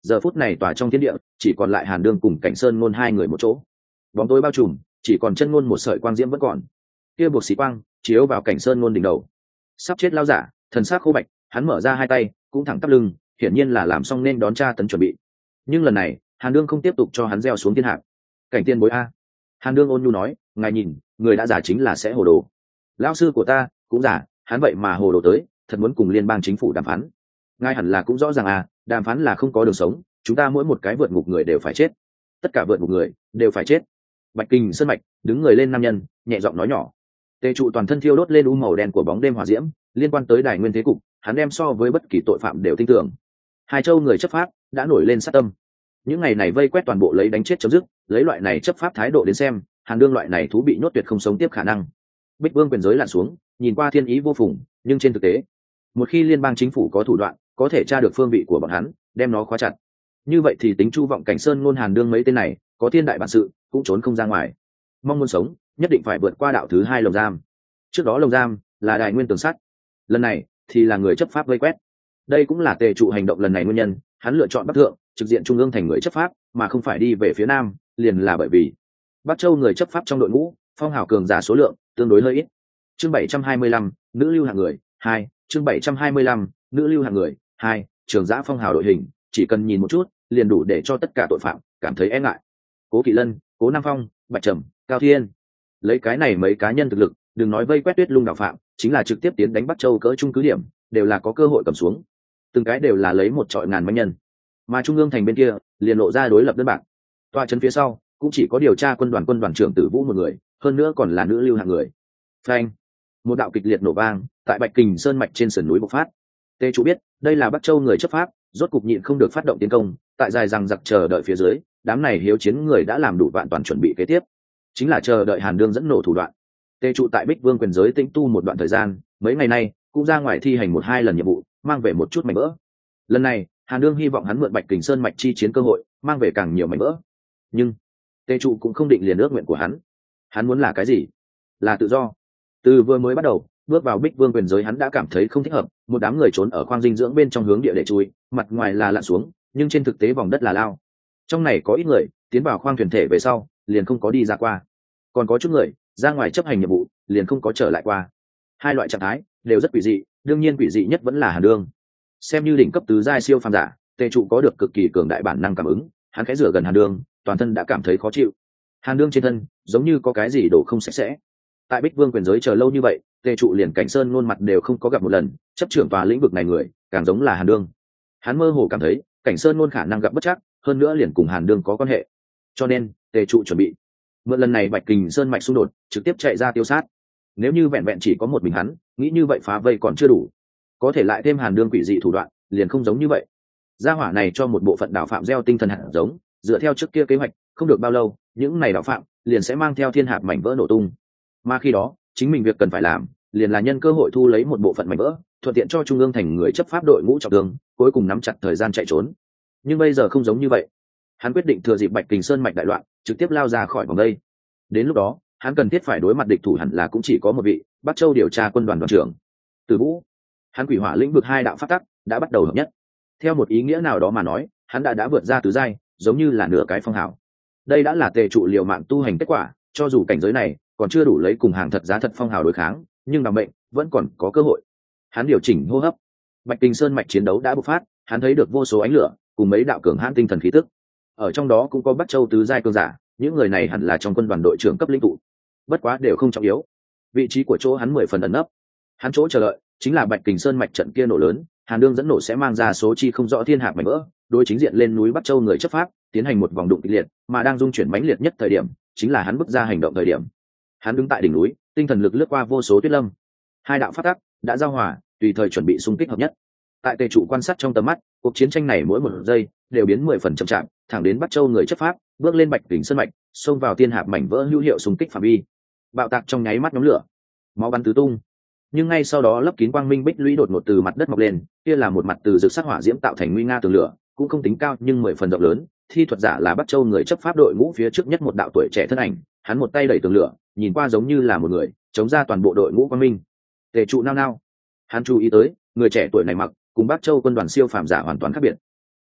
giờ phút này tòa trong thiên địa chỉ còn lại Hàn Đương cùng Cảnh Sơn Ngôn hai người một chỗ. Bóng tối bao trùm, chỉ còn chân ngôn một sợi quang diễm vẫn còn. Kia buộc xí quang chiếu vào Cảnh Sơn Ngôn đỉnh đầu. Sắp chết lao giả, thần sắc khô bạch, hắn mở ra hai tay, cũng thẳng tắp lưng, hiển nhiên là làm xong nên đón tra tấn chuẩn bị. Nhưng lần này, Hàn Đương không tiếp tục cho hắn gieo xuống thiên hạc. Cảnh tiên bối a. Hàn Đương ôn nhu nói, ngài nhìn, người đã giả chính là sẽ hồ đồ. Lão sư của ta cũng giả, hắn vậy mà hồ đồ tới, thật muốn cùng liên bang chính phủ đàm phán. Ngài hẳn là cũng rõ ràng à, đàm phán là không có đường sống, chúng ta mỗi một cái vượt ngục người đều phải chết, tất cả vượt ngục người đều phải chết. Bạch Kình Sơn Mạch đứng người lên nam nhân, nhẹ giọng nói nhỏ. Tề trụ toàn thân thiêu đốt lên u màu đen của bóng đêm hỏa diễm, liên quan tới đài nguyên thế cục, hắn đem so với bất kỳ tội phạm đều tin tưởng. Hai châu người chấp pháp đã nổi lên sát tâm. Những ngày này vây quét toàn bộ lấy đánh chết chấm dứt, lấy loại này chấp pháp thái độ đến xem, Hàn Đương loại này thú bị nhốt tuyệt không sống tiếp khả năng. Bích Vương quyền giới lặn xuống, nhìn qua thiên ý vô phùng, nhưng trên thực tế, một khi liên bang chính phủ có thủ đoạn, có thể tra được phương vị của bọn hắn, đem nó khóa chặt. Như vậy thì tính Chu Vọng, Cảnh Sơn Ngôn, Hàn Đương mấy tên này, có thiên đại bản sự, cũng trốn không ra ngoài. Mong muốn sống, nhất định phải vượt qua đạo thứ hai lồng giam. Trước đó lồng giam là đài nguyên tường sắt, lần này thì là người chấp pháp vây quét. Đây cũng là Tề trụ hành động lần này nguyên nhân, hắn lựa chọn Bắc Thượng, trực diện trung ương thành người chấp pháp, mà không phải đi về phía nam, liền là bởi vì Bắc Châu người chấp pháp trong đội ngũ, phong hào cường giả số lượng tương đối hơi ít. Chương 725, nữ lưu hạng người 2, chương 725, nữ lưu hạng người 2, trường giã phong hào đội hình, chỉ cần nhìn một chút, liền đủ để cho tất cả tội phạm cảm thấy e ngại. Cố Kỵ Lân, Cố Nam Phong, Bạch Trầm, Cao Thiên, lấy cái này mấy cá nhân thực lực, đừng nói vây quét Tuyết Lung đạo phạm, chính là trực tiếp tiến đánh Bắc Châu cỡ trung cứ điểm, đều là có cơ hội cầm xuống. Từng cái đều là lấy một trọi ngàn manh nhân, mà trung ương thành bên kia liền lộ ra đối lập đơn bạc. Toa trấn phía sau cũng chỉ có điều tra quân đoàn trưởng Tử Vũ một người, hơn nữa còn là nữ lưu hạng người. Phanh! Một đạo kịch liệt nổ vang tại Bạch Kình Sơn mạch trên sườn núi bộc phát. Tề Trụ biết đây là Bắc Châu người chấp pháp, rốt cục nhịn không được phát động tiến công, tại dài rằng giặc chờ đợi phía dưới, đám này hiếu chiến người đã làm đủ vạn toàn chuẩn bị kế tiếp, chính là chờ đợi Hàn Đương dẫn nổ thủ đoạn. Tề Trụ tại Bích Vương quyền giới tĩnh tu một đoạn thời gian, mấy ngày nay cũng ra ngoài thi hành một hai lần nhiệm vụ, mang về một chút mảnh vỡ. Lần này Hàn Đương hy vọng hắn mượn Bạch Kình Sơn mạch chi chiến cơ hội, mang về càng nhiều mảnh vỡ. Nhưng Tề Trụ cũng không định liền ước nguyện của hắn. Hắn muốn là cái gì? Là tự do. Từ vừa mới bắt đầu bước vào Bích Vương quyền giới, hắn đã cảm thấy không thích hợp. Một đám người trốn ở khoang dinh dưỡng bên trong hướng địa để chui, mặt ngoài là lặn xuống, nhưng trên thực tế vòng đất là lao. Trong này có ít người tiến vào khoang thuyền thể về sau, liền không có đi ra qua. Còn có chút người ra ngoài chấp hành nhiệm vụ, liền không có trở lại qua. Hai loại trạng thái đều rất quỷ dị, đương nhiên quỷ dị nhất vẫn là Hàn Đương. Xem như đỉnh cấp tứ giai siêu phàm giả, Tề Trụ có được cực kỳ cường đại bản năng cảm ứng, hắn khẽ rửa gần Hàn Đương, toàn thân đã cảm thấy khó chịu. Hàn Đương trên thân giống như có cái gì đổ không sạch sẽ. Tại Bích Vương quyền giới chờ lâu như vậy, Tề Trụ liền Cảnh Sơn Ngôn mặt đều không có gặp một lần, chấp trưởng tòa lĩnh vực này người càng giống là Hàn Đương. Hắn mơ hồ cảm thấy Cảnh Sơn Ngôn khả năng gặp bất trắc, hơn nữa liền cùng Hàn Đương có quan hệ, cho nên Tề Trụ chuẩn bị mượn lần này Bạch Kình Sơn mạch xung đột, trực tiếp chạy ra tiêu sát. Nếu như vẹn vẹn chỉ có một mình hắn, nghĩ như vậy phá vây còn chưa đủ, có thể lại thêm Hàn Đương quỷ dị thủ đoạn, liền không giống như vậy. Gia hỏa này cho một bộ phận đạo phạm gieo tinh thần hạt giống, dựa theo trước kia kế hoạch, không được bao lâu, những này đạo phạm liền sẽ mang theo thiên hạt mảnh vỡ nổ tung. Mà khi đó, chính mình việc cần phải làm, liền là nhân cơ hội thu lấy một bộ phận mảnh vỡ, thuận tiện cho trung ương thành người chấp pháp đội ngũ trọng thương, cuối cùng nắm chặt thời gian chạy trốn. Nhưng bây giờ không giống như vậy. Hắn quyết định thừa dịp Bạch Kình Sơn mạch đại loạn, trực tiếp lao ra khỏi vòng đây. Đến lúc đó, hắn cần thiết phải đối mặt địch thủ hẳn là cũng chỉ có một vị, Bắc Châu điều tra quân đoàn đoàn trưởng Tử Vũ. Hắn quỷ hỏa lĩnh vực hai đạo pháp tắc đã bắt đầu hợp nhất. Theo một ý nghĩa nào đó mà nói, hắn đã vượt ra tứ giai, giống như là nửa cái phong hào. Đây đã là Tề Trụ liều mạng tu hành kết quả, cho dù cảnh giới này còn chưa đủ lấy cùng hàng thật giá thật phong hào đối kháng, nhưng đảm mệnh vẫn còn có cơ hội. Hắn điều chỉnh hô hấp. Bạch Kình Sơn mạch chiến đấu đã bộc phát, hắn thấy được vô số ánh lửa cùng mấy đạo cường hãn tinh thần khí tức. Ở trong đó cũng có Bắc Châu tứ giai cường giả, những người này hẳn là trong quân đoàn đội trưởng cấp lĩnh tụ, bất quá đều không trọng yếu. Vị trí của chỗ hắn 10 phần ẩn nấp. Hắn chỗ chờ đợi chính là Bạch Kình Sơn mạch trận kia nổ lớn, Hàn Đương dẫn nổ sẽ mang ra số chi không rõ thiên hạt mảnh vỡ, đối chính diện lên núi Bắc Châu người chấp pháp tiến hành một vòng đụng kịch liệt, mà đang dung chuyển mãnh liệt nhất thời điểm, chính là hắn bước ra hành động thời điểm. Hắn đứng tại đỉnh núi, tinh thần lực lướt qua vô số tuyết lâm, hai đạo phát tắc đã giao hòa, tùy thời chuẩn bị xung kích hợp nhất. Tại Tề Trụ quan sát trong tầm mắt, cuộc chiến tranh này mỗi một giây đều biến 10 phần chậm chạp, thẳng đến Bắc Châu người chấp pháp bước lên Bạch Kình Sơn mạch, xông vào thiên hạt mảnh vỡ hữu hiệu xung kích phạm vi. Bạo tạc trong nháy mắt nhóm lửa, máu bắn tứ tung. Nhưng ngay sau đó lấp kín quang minh bích lũy đột ngột từ mặt đất mọc lên, kia là một mặt từ rực sắc hỏa diễm tạo thành nguy nga tường lửa, cũng không tính cao nhưng 10 phần rộng lớn. Thi thuật giả là Bắc Châu người chấp pháp đội ngũ phía trước nhất một đạo tuổi trẻ thân ảnh, hắn một tay đẩy tường lửa, nhìn qua giống như là một người chống ra toàn bộ đội ngũ quang minh. Tề Trụ nao nao, hắn chú ý tới người trẻ tuổi này mặc cùng Bắc Châu quân đoàn siêu phàm giả hoàn toàn khác biệt.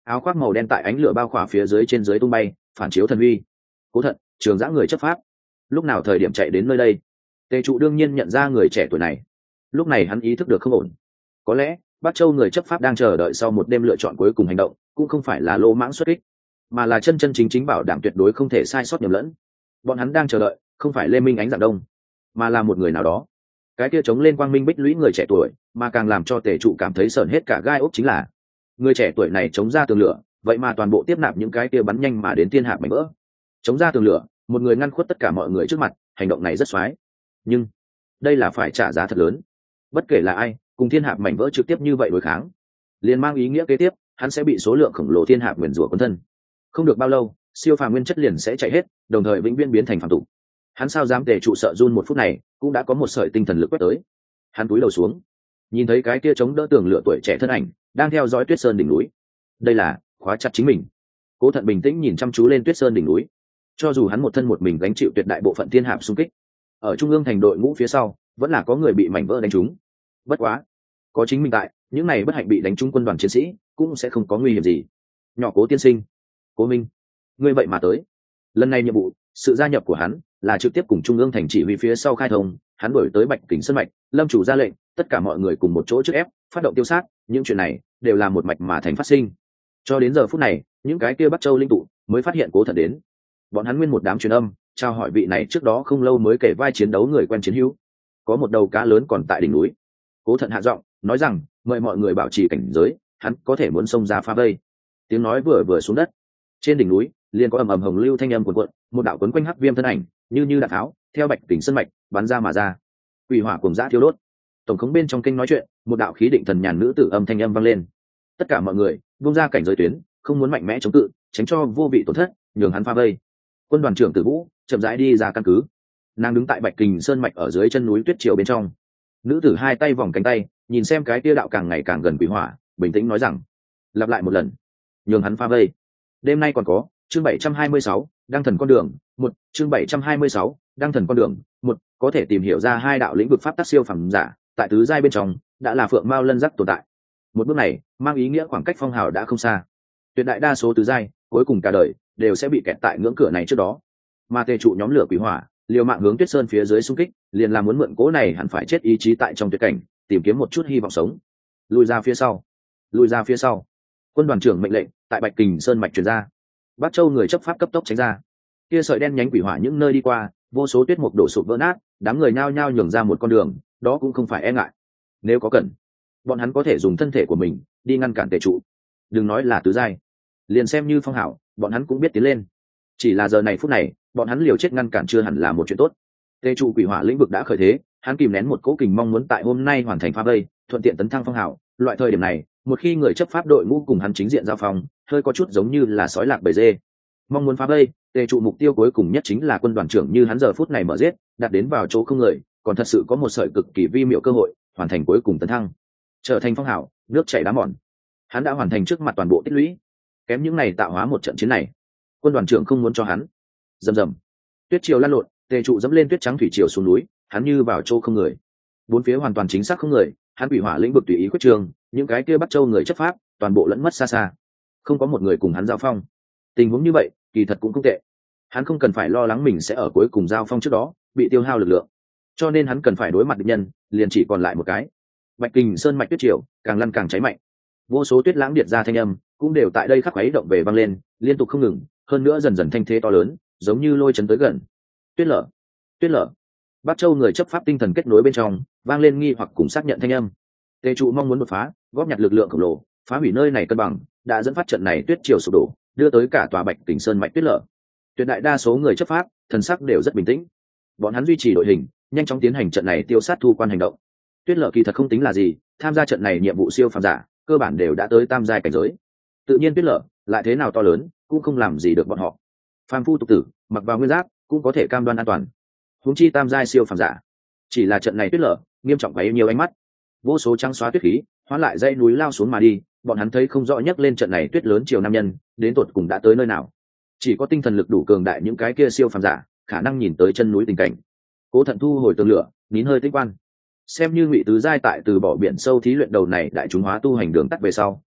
áo khoác màu đen tại ánh lửa bao khỏa phía dưới trên dưới tung bay phản chiếu thần uy. Cố Thận, Trường Giã người chấp pháp, lúc nào thời điểm chạy đến nơi đây? Tề trụ đương nhiên nhận ra người trẻ tuổi này. Lúc này hắn ý thức được không ổn. Có lẽ Bắc Châu người chấp pháp đang chờ đợi sau một đêm lựa chọn cuối cùng hành động, cũng không phải là lỗ mãng xuất kích, mà là chân chân chính chính bảo đảm tuyệt đối không thể sai sót nhầm lẫn. Bọn hắn đang chờ đợi không phải Lê Minh Ánh Dạng Đông, mà là một người nào đó. Cái kia chống lên quang minh bích lũy người trẻ tuổi, mà càng làm cho Tề trụ cảm thấy sởn hết cả gai ốc chính là người trẻ tuổi này chống ra tường lửa, vậy mà toàn bộ tiếp nạp những cái kia bắn nhanh mà đến thiên hạp mảnh vỡ. Chống ra tường lửa, một người ngăn khuất tất cả mọi người trước mặt, hành động này rất xoái. Nhưng đây là phải trả giá thật lớn. Bất kể là ai, cùng thiên hạp mảnh vỡ trực tiếp như vậy đối kháng, liền mang ý nghĩa kế tiếp, hắn sẽ bị số lượng khổng lồ thiên hạp nguyền rủa cuốn thân. Không được bao lâu, siêu phàm nguyên chất liền sẽ chạy hết, đồng thời vĩnh viễn biến thành phàm tục. Hắn sao dám Tề trụ sợ run một phút này, cũng đã có một sợi tinh thần lực quét tới. Hắn cúi đầu xuống, nhìn thấy cái kia chống đỡ tường lửa tuổi trẻ thân ảnh đang theo dõi Tuyết Sơn đỉnh núi. Đây là khóa chặt chính mình. Cố Thận bình tĩnh nhìn chăm chú lên Tuyết Sơn đỉnh núi. Cho dù hắn một thân một mình gánh chịu tuyệt đại bộ phận thiên hạp xung kích, ở trung ương thành đội ngũ phía sau vẫn là có người bị mảnh vỡ đánh trúng. Bất quá, có chính mình tại, những này bất hạnh bị đánh trúng quân đoàn chiến sĩ cũng sẽ không có nguy hiểm gì. Nhỏ Cố tiên sinh, Cố Minh, ngươi vậy mà tới. Lần này nhiệm vụ, sự gia nhập của hắn là trực tiếp cùng trung ương thành chỉ huy phía sau khai thông. Hắn đổi tới Bạch Kình Sơn mạch, Lâm chủ ra lệnh, tất cả mọi người cùng một chỗ trước ép, phát động tiêu sát. Những chuyện này đều là một mạch mà thành phát sinh. Cho đến giờ phút này, những cái kia Bắc Châu linh tụ mới phát hiện Cố Thận đến. Bọn hắn nguyên một đám truyền âm chào hỏi vị này trước đó không lâu mới kể vai chiến đấu người quen chiến hữu. Có một đầu cá lớn còn tại đỉnh núi. Cố Thận hạ giọng nói rằng mời mọi người bảo trì cảnh giới, hắn có thể muốn xông ra phá vây. Tiếng nói vừa xuống đất, trên đỉnh núi liền có ầm ầm hồng lưu thanh âm cuồn cuộn, một đạo quấn quanh hắc viêm thân ảnh như đạn tháo theo Bạch Kình Sơn mạch bắn ra mà ra. Quỷ hỏa cùng dã thiêu đốt. Tổng khống bên trong kênh nói chuyện, một đạo khí định thần nhàn nữ tử âm thanh âm vang lên. Tất cả mọi người buông ra cảnh giới tuyến, không muốn mạnh mẽ chống cự, tránh cho vô vị tổn thất, nhường hắn phá vây. Quân đoàn trưởng Tử Vũ chậm rãi đi ra căn cứ. Nàng đứng tại Bạch Kình Sơn mạch ở dưới chân núi tuyết triều bên trong. Nữ tử hai tay vòng cánh tay, nhìn xem cái tia đạo càng ngày càng gần quỷ hỏa, bình tĩnh nói rằng lặp lại một lần, nhường hắn phá vây. Đêm nay còn có chương 726, đăng thần con đường một, chương 726, đăng thần con đường một, có thể tìm hiểu ra hai đạo lĩnh vực pháp tắc siêu phẩm giả tại tứ giai bên trong đã là phượng mao lân giác tồn tại. Một bước này mang ý nghĩa khoảng cách phong hào đã không xa. Tuyệt đại đa số tứ giai cuối cùng cả đời đều sẽ bị kẹt tại ngưỡng cửa này trước đó. Mà Tề trụ nhóm lửa quỷ hỏa liều mạng hướng Tuyết Sơn phía dưới xung kích, liền là muốn mượn cố này hẳn phải chết ý chí tại trong tuyệt cảnh, tìm kiếm một chút hy vọng sống. Lùi ra phía sau, lùi ra phía sau. Quân đoàn trưởng mệnh lệnh tại Bạch Kình Sơn mạch truyền ra. Bắc Châu người chấp pháp cấp tốc tránh ra. Kia sợi đen nhánh quỷ hỏa những nơi đi qua, vô số tuyết mục đổ sụp vỡ nát, đám người nhao nhao nhường ra một con đường, đó cũng không phải e ngại. Nếu có cần, bọn hắn có thể dùng thân thể của mình đi ngăn cản Tề trụ. Đừng nói là tứ giai, liền xem như phong hảo, bọn hắn cũng biết tiến lên. Chỉ là giờ này phút này, bọn hắn liều chết ngăn cản chưa hẳn là một chuyện tốt. Tề trụ quỷ hỏa lĩnh vực đã khởi thế, hắn kìm nén một cỗ kình mong muốn tại hôm nay hoàn thành phá vây, thuận tiện tấn thăng phong hảo. Loại thời điểm này, một khi người chấp pháp đội ngũ cùng hắn chính diện giao phong, hơi có chút giống như là sói lạc bầy dê. Mong muốn phá vây, Tề trụ mục tiêu cuối cùng nhất chính là quân đoàn trưởng như hắn giờ phút này mở giết, đặt đến vào chỗ không người, còn thật sự có một sợi cực kỳ vi miệu cơ hội, hoàn thành cuối cùng tấn thăng, trở thành phong hảo, nước chảy đá mòn. Hắn đã hoàn thành trước mặt toàn bộ tích lũy, kém những này tạo hóa một trận chiến này. Quân đoàn trưởng không muốn cho hắn. Rầm rầm, tuyết triều lăn lộn, Tề trụ dẫm lên tuyết trắng thủy triều xuống núi, hắn như vào chỗ không người. Bốn phía hoàn toàn chính xác không người, hắn quỷ hỏa lĩnh vực tùy ý quyết trường, những cái kia Bắc Châu người chấp pháp toàn bộ lẫn mất xa xa, không có một người cùng hắn giao phong. Tình huống như vậy kỳ thật cũng không tệ, hắn không cần phải lo lắng mình sẽ ở cuối cùng giao phong trước đó bị tiêu hao lực lượng, cho nên hắn cần phải đối mặt địch nhân liền chỉ còn lại một cái. Bạch Kình Sơn mạch tuyết triều càng lăn càng cháy mạnh, vô số tuyết lãng điệt ra thanh âm cũng đều tại đây khắc khuấy động về vang lên, liên tục không ngừng, hơn nữa dần dần thanh thế to lớn, giống như lôi chấn tới gần. Tuyết lở, tuyết lở. Bắc Châu người chấp pháp tinh thần kết nối bên trong vang lên nghi hoặc cùng xác nhận thanh âm. Tề trụ mong muốn đột phá, góp nhặt lực lượng khổng lồ, phá hủy nơi này cân bằng, đã dẫn phát trận này tuyết triều sụp đổ, đưa tới cả tòa Bạch Kình Sơn mạch tuyết lở. Tuyệt đại đa số người chấp pháp thần sắc đều rất bình tĩnh, bọn hắn duy trì đội hình, nhanh chóng tiến hành trận này tiêu sát thu quan hành động. Tuyết lở kỳ thật không tính là gì, tham gia trận này nhiệm vụ siêu phàm giả cơ bản đều đã tới tam giai cảnh giới, tự nhiên tuyết lở lại thế nào to lớn cũng không làm gì được bọn họ. Phàm phu tục tử mặc vào nguyên giáp cũng có thể cam đoan an toàn, huống chi tam giai siêu phàm giả. Chỉ là trận này tuyết lở nghiêm trọng quá nhiều ánh mắt, vô số trắng xóa tuyết khí hóa lại dãy núi lao xuống mà đi, bọn hắn thấy không rõ nhấc lên trận này tuyết lớn chiều nam nhân đến tột cùng đã tới nơi nào. Chỉ có tinh thần lực đủ cường đại những cái kia siêu phàm giả khả năng nhìn tới chân núi tình cảnh. Cố Thận thu hồi tường lửa, nín hơi tích quan. Xem như ngụy tứ giai tại từ bỏ biển sâu thí luyện đầu này đại chúng hóa tu hành đường tắt về sau,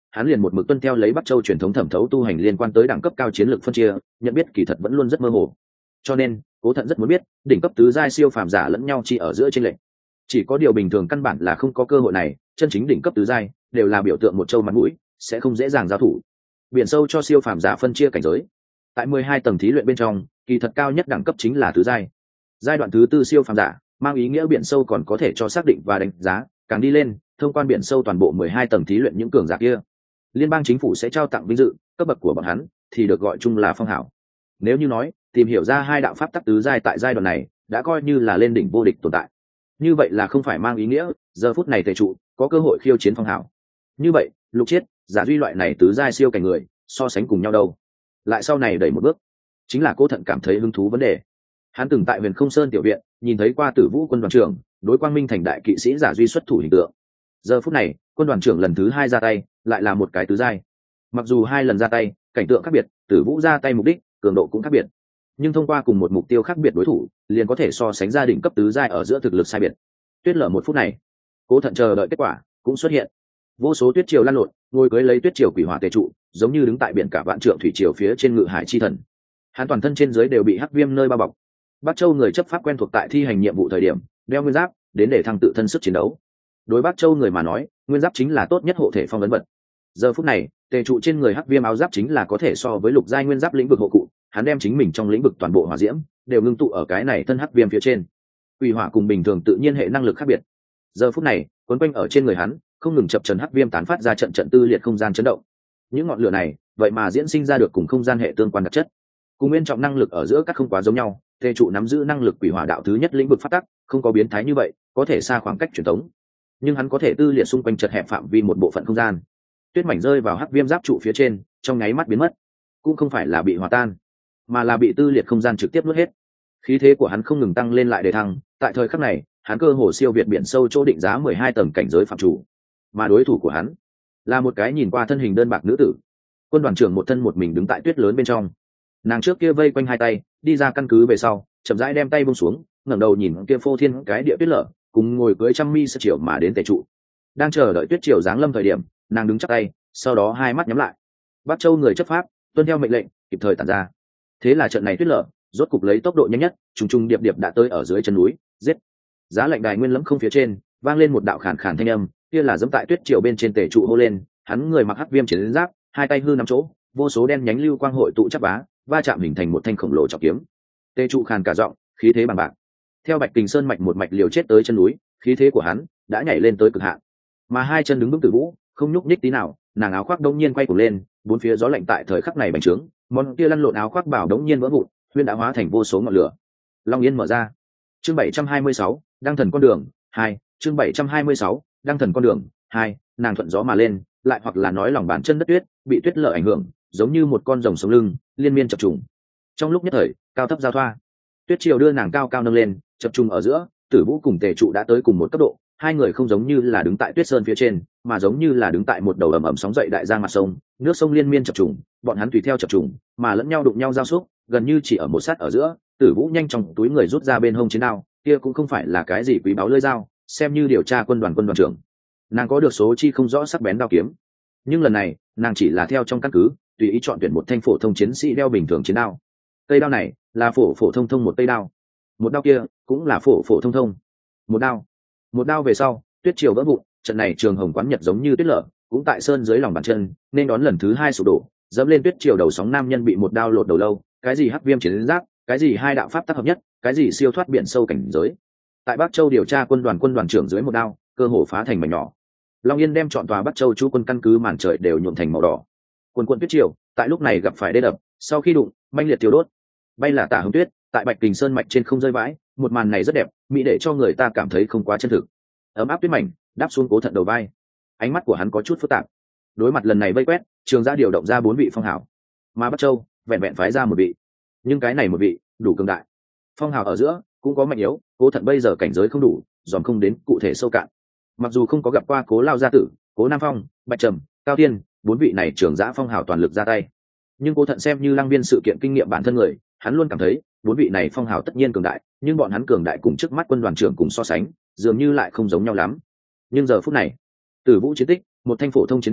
hắn liền một mực tuân theo lấy Bắc Châu truyền thống thẩm thấu tu hành liên quan tới đẳng cấp cao chiến lược phân chia, nhận biết kỳ thật vẫn luôn rất mơ hồ. Cho nên, Cố Thận rất muốn biết, đỉnh cấp tứ giai siêu phàm giả lẫn nhau chỉ ở giữa trên lệnh. Chỉ có điều bình thường căn bản là không có cơ hội này, chân chính đỉnh cấp tứ giai đều là biểu tượng một châu mặt mũi, sẽ không dễ dàng giao thủ. Biển sâu cho siêu phàm giả phân chia cảnh giới. Tại 12 tầng thí luyện bên trong, kỳ thật cao nhất đẳng cấp chính là tứ giai. Giai đoạn thứ tư siêu phàm giả, mang ý nghĩa biển sâu còn có thể cho xác định và đánh giá, càng đi lên, thông quan biển sâu toàn bộ 12 tầng thí luyện những cường giả kia. Liên bang chính phủ sẽ trao tặng vinh dự, cấp bậc của bọn hắn thì được gọi chung là phong hảo. Nếu như nói, tìm hiểu ra hai đạo pháp tắc tứ giai tại giai đoạn này, đã coi như là lên đỉnh vô địch tồn tại. Như vậy là không phải mang ý nghĩa, giờ phút này tề trụ có cơ hội khiêu chiến phong hảo. Như vậy, Lục Chiết, Giả Duy loại này tứ giai siêu cảnh người, so sánh cùng nhau đâu? Lại sau này đẩy một bước, chính là Cố Thận cảm thấy hứng thú vấn đề. Hắn từng tại Huyền Không Sơn tiểu viện, nhìn thấy qua Tử Vũ quân đoàn trưởng, đối Quang Minh thành đại kỵ sĩ Giả Duy xuất thủ hình tượng. Giờ phút này, quân đoàn trưởng lần thứ hai ra tay, lại là một cái tứ giai. Mặc dù hai lần ra tay, cảnh tượng khác biệt, Tử Vũ ra tay mục đích, cường độ cũng khác biệt, nhưng thông qua cùng một mục tiêu khác biệt đối thủ, liền có thể so sánh gia đình cấp tứ giai ở giữa thực lực sai biệt. Tuyết lở một phút này, Cố Thận chờ đợi kết quả cũng xuất hiện. Vô số tuyết triều lan lộn, ngồi cưới lấy tuyết triều quỷ hỏa tề trụ, giống như đứng tại biển cả vạn trượng thủy triều phía trên ngự hải chi thần. Hắn toàn thân trên dưới đều bị hắc viêm nơi bao bọc. Bắc Châu người chấp pháp quen thuộc tại thi hành nhiệm vụ thời điểm, đeo nguyên giáp, đến để thăng tự thân sức chiến đấu. Đối Bắc Châu người mà nói, nguyên giáp chính là tốt nhất hộ thể phong ấn vật. Giờ phút này, tề trụ trên người hắc viêm áo giáp chính là có thể so với lục giai nguyên giáp lĩnh vực hộ cụ, hắn đem chính mình trong lĩnh vực toàn bộ hỏa diễm đều ngưng tụ ở cái này thân hắc viêm phía trên. Quỷ hỏa cùng bình thường tự nhiên hệ năng lực khác biệt. Giờ phút này, quấn quanh ở trên người hắn, không ngừng chập chờn hắc viêm tán phát ra trận trận tư liệt không gian chấn động. Những ngọn lửa này, vậy mà diễn sinh ra được cùng không gian hệ tương quan đặc chất. Cùng nguyên trọng năng lực ở giữa các không quá giống nhau, tề trụ nắm giữ năng lực quỷ hỏa đạo thứ nhất lĩnh vực phát tắc, không có biến thái như vậy, có thể xa khoảng cách truyền thống. Nhưng hắn có thể tư liệt xung quanh chật hẹp phạm vi một bộ phận không gian. Tuyết mảnh rơi vào hắc viêm giáp trụ phía trên, trong nháy mắt biến mất. Cũng không phải là bị hòa tan, mà là bị tư liệt không gian trực tiếp nuốt hết. Khí thế của hắn không ngừng tăng lên lại để thăng, tại thời khắc này, hắn cơ hồ siêu việt biển sâu chỗ định giá 12 tầng cảnh giới phạm chủ. Mà đối thủ của hắn là một cái nhìn qua thân hình đơn bạc nữ tử. Quân đoàn trưởng một thân một mình đứng tại tuyết lớn bên trong. Nàng trước kia vây quanh hai tay, đi ra căn cứ về sau, chậm rãi đem tay buông xuống, ngẩng đầu nhìn kia phô thiên cái địa tuyết lở, cùng ngồi cưới trăm mi sa chiều mà đến tề trụ. Đang chờ đợi tuyết chiều giáng lâm thời điểm, nàng đứng chắp tay, sau đó hai mắt nhắm lại. Bắc Châu người chấp pháp, tuân theo mệnh lệnh, kịp thời tản ra. Thế là trận này tuyết lở, rốt cục lấy tốc độ nhanh nhất, trùng trùng điệp điệp đã tới ở dưới chân núi, giết. Giá lạnh đài nguyên lẫm không phía trên, vang lên một đạo khàn khàn thanh âm, kia là dẫm tại tuyết triều bên trên tề trụ hô lên, hắn người mặc hắc viêm chiến giáp, hai tay hư nắm chỗ, vô số đen nhánh lưu quang hội tụ chắp vá, va chạm hình thành một thanh khổng lồ trọng kiếm. Tề trụ khàn cả giọng, khí thế bằng bạc. Theo Bạch Kình Sơn mạch một mạch liều chết tới chân núi, khí thế của hắn đã nhảy lên tới cực hạn. Mà hai chân đứng vững Tử Vũ, không nhúc nhích tí nào, nàng áo khoác đông nhiên quay cuồng lên, bốn phía gió lạnh tại thời khắc này bành trướng, món kia lăn lộn áo khoác bảo đống nhiên vỡ vụn, huyên đã hóa thành vô số ngọn lửa. Long Yên mở ra. Chương 726, Đăng thần con đường 2, chương 726, Đăng thần con đường 2, nàng thuận gió mà lên, lại hoặc là nói lòng bàn chân đất tuyết, bị tuyết lở ảnh hưởng, giống như một con rồng sống lưng, liên miên chập trùng. Trong lúc nhất thời, cao thấp giao thoa. Tuyết triều đưa nàng cao cao nâng lên, chập trùng ở giữa, Tử Vũ cùng Tề trụ đã tới cùng một cấp độ, hai người không giống như là đứng tại tuyết sơn phía trên, mà giống như là đứng tại một đầu ầm ầm sóng dậy đại giang mặt sông, nước sông liên miên chập trùng, bọn hắn tùy theo chập trùng, mà lẫn nhau đụng nhau giao xúc, gần như chỉ ở một sát ở giữa. Tử Vũ nhanh trong túi người rút ra bên hông chiến đao, kia cũng không phải là cái gì quý báu lưỡi dao, xem như điều tra quân đoàn trưởng. Nàng có được số chi không rõ sắc bén đao kiếm, nhưng lần này, nàng chỉ là theo trong căn cứ, tùy ý chọn tuyển một thanh phổ thông chiến sĩ đeo bình thường chiến đao. Cây đao này là phổ thông thông một cây đao, một đao kia cũng là phổ thông. Một đao về sau, tuyết triều vỡ vụn, trận này trường hồng quán nhật giống như tuyết lở, cũng tại sơn dưới lòng bàn chân, nên đón lần thứ hai sụp đổ, dẫm lên tuyết triều đầu sóng nam nhân bị một đao lột đầu lâu, cái gì hắc viêm chiến giáp, cái gì hai đạo pháp tác hợp nhất, cái gì siêu thoát biển sâu cảnh giới. Tại Bắc Châu điều tra quân đoàn trưởng dưới một đao, cơ hồ phá thành mảnh nhỏ. Long Yên đem chọn tòa Bắc Châu chú quân căn cứ màn trời đều nhuộm thành màu đỏ. Quần tuyết triều, tại lúc này gặp phải đê đập, sau khi đụng, manh liệt tiêu đốt. Bay là tả hồng tuyết, tại Bạch Kình Sơn mạch trên không rơi vãi, một màn này rất đẹp, mỹ để cho người ta cảm thấy không quá chân thực. Ấm áp tuyết mảnh đáp xuống Cố Thận đầu vai, ánh mắt của hắn có chút phức tạp. Đối mặt lần này vây quét, Trường Gia điều động ra 4 vị phong hào, mà Bắc Châu vẹn vẹn phái ra một vị, nhưng cái này một vị đủ cường đại. Phong hào ở giữa cũng có mạnh yếu, Cố Thận bây giờ cảnh giới không đủ, dòm không đến cụ thể sâu cạn. Mặc dù không có gặp qua Cố Lao gia tử, Cố Nam Phong, Bạch Trầm, Cao Tiên, 4 vị này Trường Gia phong hào toàn lực ra tay, nhưng Cố Thận xem như Lăng Viên sự kiện kinh nghiệm bản thân người, hắn luôn cảm thấy 4 vị này phong hào tất nhiên cường đại, nhưng bọn hắn cường đại cùng trước mắt quân đoàn trưởng cùng so sánh, dường như lại không giống nhau lắm. Nhưng giờ phút này, Tử Vũ chiến tích, một thanh phổ thông chiến đao,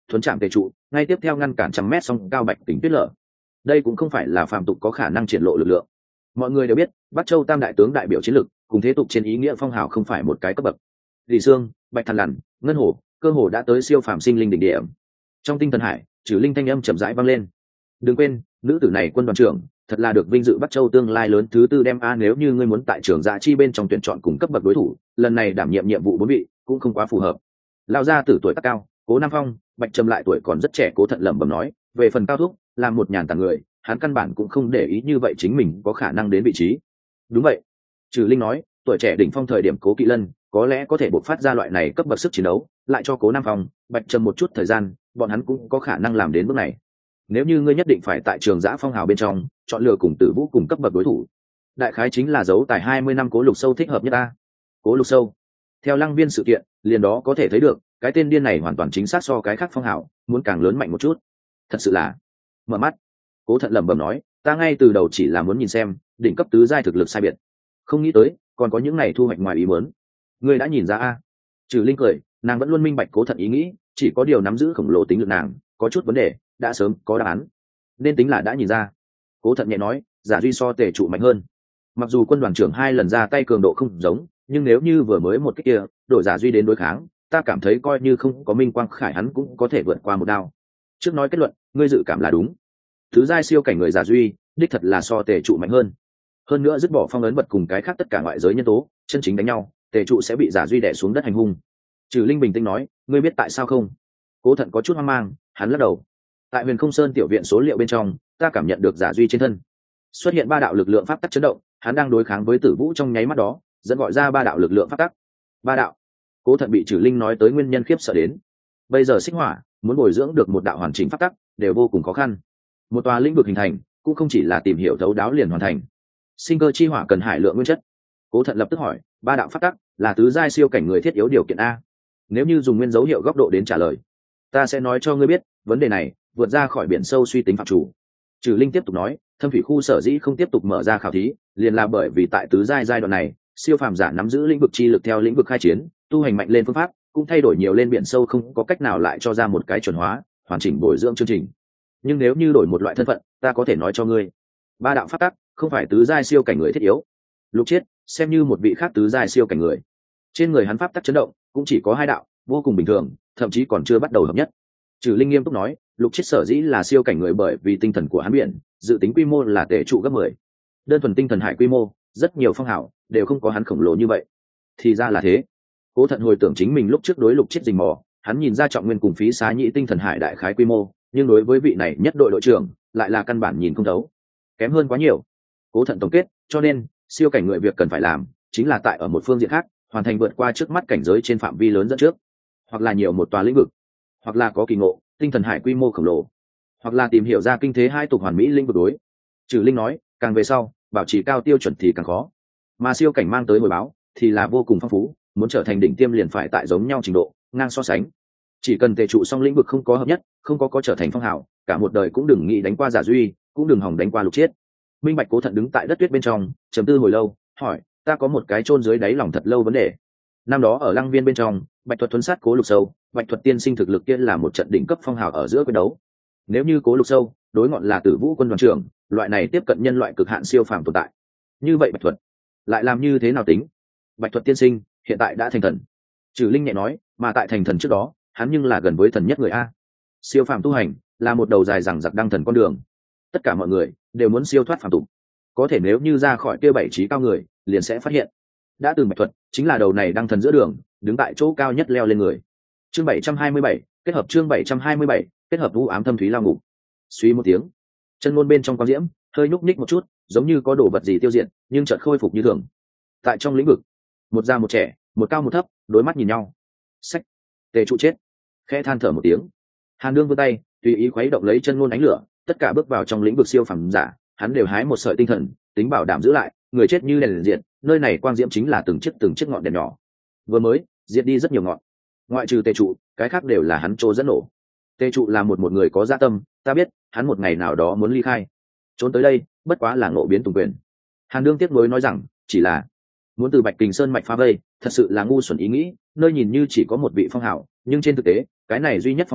thuấn chạm tề trụ, ngay tiếp theo ngăn cản trăm mét song cao bạch kính tuyết lở. Đây cũng không phải là phàm tục có khả năng triển lộ lực lượng. Mọi người đều biết, Bắc Châu tam đại tướng đại biểu chiến lực, cùng thế tục trên ý nghĩa phong hào không phải một cái cấp bậc. Lý Sương, Bạch Thần Lằn, Ngân Hổ, cơ hồ đã tới siêu phàm sinh linh đỉnh điểm. Trong tinh thần hải, trừ linh thanh âm chậm rãi vang lên. Đừng quên, nữ tử này quân đoàn trưởng, thật là được vinh dự Bắc Châu tương lai lớn thứ tư đem a, nếu như ngươi muốn tại trường dạ chi bên trong tuyển chọn cùng cấp bậc đối thủ, lần này đảm nhiệm nhiệm vụ 4 vị cũng không quá phù hợp. Lão gia tử tuổi tác cao, Cố Nam Phong, Bạch Trầm lại tuổi còn rất trẻ, Cố Thận lẩm bẩm nói, về phần Cao Thúc, là một nhàn tản người, hắn căn bản cũng không để ý như vậy chính mình có khả năng đến vị trí. Đúng vậy, Trừ Linh nói, tuổi trẻ đỉnh phong thời điểm Cố Kỵ Lân có lẽ có thể bộc phát ra loại này cấp bậc sức chiến đấu, lại cho Cố Nam Phong, Bạch Trầm một chút thời gian, bọn hắn cũng có khả năng làm đến bước này. Nếu như ngươi nhất định phải tại trường giã phong hào bên trong chọn lựa cùng Tử Vũ cùng cấp bậc đối thủ, đại khái chính là dấu tài 20 năm Cố Lục Sâu thích hợp nhất ta. Cố Lục Sâu, theo Lăng Viên sự kiện liền đó có thể thấy được, cái tên điên này hoàn toàn chính xác so cái khác phong hào muốn càng lớn mạnh một chút. Thật sự là mở mắt. Cố Thận lẩm bẩm nói, ta ngay từ đầu chỉ là muốn nhìn xem đỉnh cấp tứ giai thực lực sai biệt, không nghĩ tới còn có những này thu hoạch ngoài ý muốn. Ngươi đã nhìn ra a? Trừ Linh cười, nàng vẫn luôn minh bạch Cố Thận ý nghĩ, chỉ có điều nắm giữ khổng lồ tính lực nàng có chút vấn đề đã sớm có đáp án, nên tính là đã nhìn ra. Cố Thận nhẹ nói, giả duy so tề trụ mạnh hơn. Mặc dù quân đoàn trưởng 2 lần ra tay cường độ không giống, nhưng nếu như vừa mới một cái kia đổi giả duy đến đối kháng, ta cảm thấy coi như không có Minh Quang Khải hắn cũng có thể vượt qua một đao. Trước nói kết luận, ngươi dự cảm là đúng. Thứ giai siêu cảnh người giả duy đích thật là so tề trụ mạnh hơn nữa dứt bỏ phong ấn vật cùng cái khác tất cả ngoại giới nhân tố, chân chính đánh nhau tề trụ sẽ bị giả duy đè xuống đất hành hung. Trừ Linh bình tĩnh nói, ngươi biết tại sao không? Cố Thận có chút hoang mang, hắn lắc đầu. Tại Huyền Không Sơn tiểu viện số liệu bên trong, ta cảm nhận được giả duy trên thân xuất hiện 3 đạo lực lượng pháp tắc chấn động, hắn đang đối kháng với Tử Vũ trong nháy mắt đó, dẫn gọi ra 3 đạo lực lượng pháp tắc. 3 đạo. Cố Thận bị Trừ Linh nói tới nguyên nhân khiếp sợ đến. Bây giờ Xích Hỏa muốn bồi dưỡng được một đạo hoàn chỉnh pháp tắc đều vô cùng khó khăn. Một tòa lĩnh vực hình thành cũng không chỉ là tìm hiểu thấu đáo liền hoàn thành. Sinh cơ chi hỏa cần hải lượng nguyên chất. Cố Thận lập tức hỏi, 3 đạo pháp tắc là tứ giai siêu cảnh người thiết yếu điều kiện a? Nếu như dùng nguyên dấu hiệu góc độ đến trả lời, ta sẽ nói cho ngươi biết, vấn đề này vượt ra khỏi biển sâu suy tính phạm chủ. Trừ Linh tiếp tục nói, Thâm Thủy khu sở dĩ không tiếp tục mở ra khảo thí, liền là bởi vì tại tứ giai giai đoạn này, siêu phàm giả nắm giữ lĩnh vực chi lực theo lĩnh vực khai chiến, tu hành mạnh lên phương pháp cũng thay đổi nhiều lên, biển sâu không có cách nào lại cho ra một cái chuẩn hóa hoàn chỉnh bồi dưỡng chương trình. Nhưng nếu như đổi một loại thân phận, ta có thể nói cho ngươi, 3 đạo pháp tắc không phải tứ giai siêu cảnh người thiết yếu. Lục Chiết xem như một vị khác tứ giai siêu cảnh người, trên người hắn pháp tắc chấn động cũng chỉ có 2 đạo, vô cùng bình thường, thậm chí còn chưa bắt đầu hợp nhất. Trừ Linh nghiêm túc nói, Lục Chiết sở dĩ là siêu cảnh người bởi vì tinh thần của hắn biển dự tính quy mô là tề trụ gấp 10. Đơn thuần tinh thần hải quy mô, rất nhiều phong hào đều không có hắn khổng lồ như vậy. Thì ra là thế. Cố Thận hồi tưởng chính mình lúc trước đối Lục Chiết rình mò, hắn nhìn ra Trọng Nguyên cùng Phí Xá Nhĩ tinh thần hải đại khái quy mô, nhưng đối với vị này nhất đội đội trưởng lại là căn bản nhìn không thấu, kém hơn quá nhiều. Cố Thận tổng kết, cho nên siêu cảnh người việc cần phải làm chính là tại ở một phương diện khác hoàn thành vượt qua trước mắt cảnh giới trên phạm vi lớn dẫn trước, hoặc là nhiều một tòa lĩnh vực, hoặc là có kỳ ngộ tinh thần hải quy mô khổng lồ, hoặc là tìm hiểu ra kinh thế hai tục hoàn mỹ lĩnh vực đối. Trừ Linh nói, càng về sau bảo trì cao tiêu chuẩn thì càng khó, mà siêu cảnh mang tới hồi báo thì là vô cùng phong phú, muốn trở thành đỉnh tiêm liền phải tại giống nhau trình độ ngang so sánh. Chỉ cần tề trụ xong lĩnh vực không có hợp nhất, không có trở thành phong hào, cả một đời cũng đừng nghĩ đánh qua giả duy, cũng đừng hòng đánh qua Lục Chiết. Minh Bạch Cố Thận đứng tại đất tuyết bên trong trầm tư hồi lâu, hỏi, ta có một cái chôn dưới đáy lòng thật lâu vấn đề. Năm đó ở Lăng Viên bên trong, Bạch Thuật thuấn sát Cố Lục Sâu, Bạch Thuật tiên sinh thực lực kia là một trận đỉnh cấp phong hào ở giữa quyết đấu. Nếu như Cố Lục Sâu đối ngọn là Tử Vũ quân đoàn trưởng, loại này tiếp cận nhân loại cực hạn siêu phàm tồn tại, như vậy Bạch Thuật lại làm như thế nào tính? Bạch Thuật tiên sinh hiện tại đã thành thần. Trừ Linh nhẹ nói, mà tại thành thần trước đó, hắn nhưng là gần với thần nhất người a. Siêu phàm tu hành là một đầu dài dằng dặc đăng thần con đường, tất cả mọi người đều muốn siêu thoát phàm tục, có thể nếu như ra khỏi kia 7 trí cao người, liền sẽ phát hiện đã từng Bạch Thuật chính là đầu này đăng thần giữa đường, đứng tại chỗ cao nhất leo lên người. Chương 727, kết hợp chương 727, kết hợp vũ ám thâm thúy lao ngục. Suy một tiếng, chân ngôn bên trong quang diễm hơi nhúc nhích một chút, giống như có đồ vật gì tiêu diệt, nhưng chợt khôi phục như thường. Tại trong lĩnh vực, một già một trẻ, một cao một thấp, đối mắt nhìn nhau. Sách, tề trụ chết. Khẽ than thở một tiếng, Hàn Đương vươn tay tùy ý khuấy động lấy chân ngôn ánh lửa, tất cả bước vào trong lĩnh vực siêu phàm giả, hắn đều hái một sợi tinh thần tính bảo đảm giữ lại, người chết như đèn diệt, nơi này quang diễm chính là từng chiếc ngọn đèn nhỏ, vừa mới diệt đi rất nhiều ngọn, ngoại trừ tề trụ, cái khác đều là hắn trô dẫn nổ. Tề trụ là một người có dạ tâm, ta biết hắn một ngày nào đó muốn ly khai, trốn tới đây bất quá là ngộ biến tùng quyền. Hàn Đương tiếc nuối nói rằng, chỉ là muốn từ Bạch Kình Sơn mạch phá vây, thật sự là ngu xuẩn ý nghĩ, nơi nhìn như chỉ có một vị phong hào, nhưng trên thực tế cái này duy nhất phong hào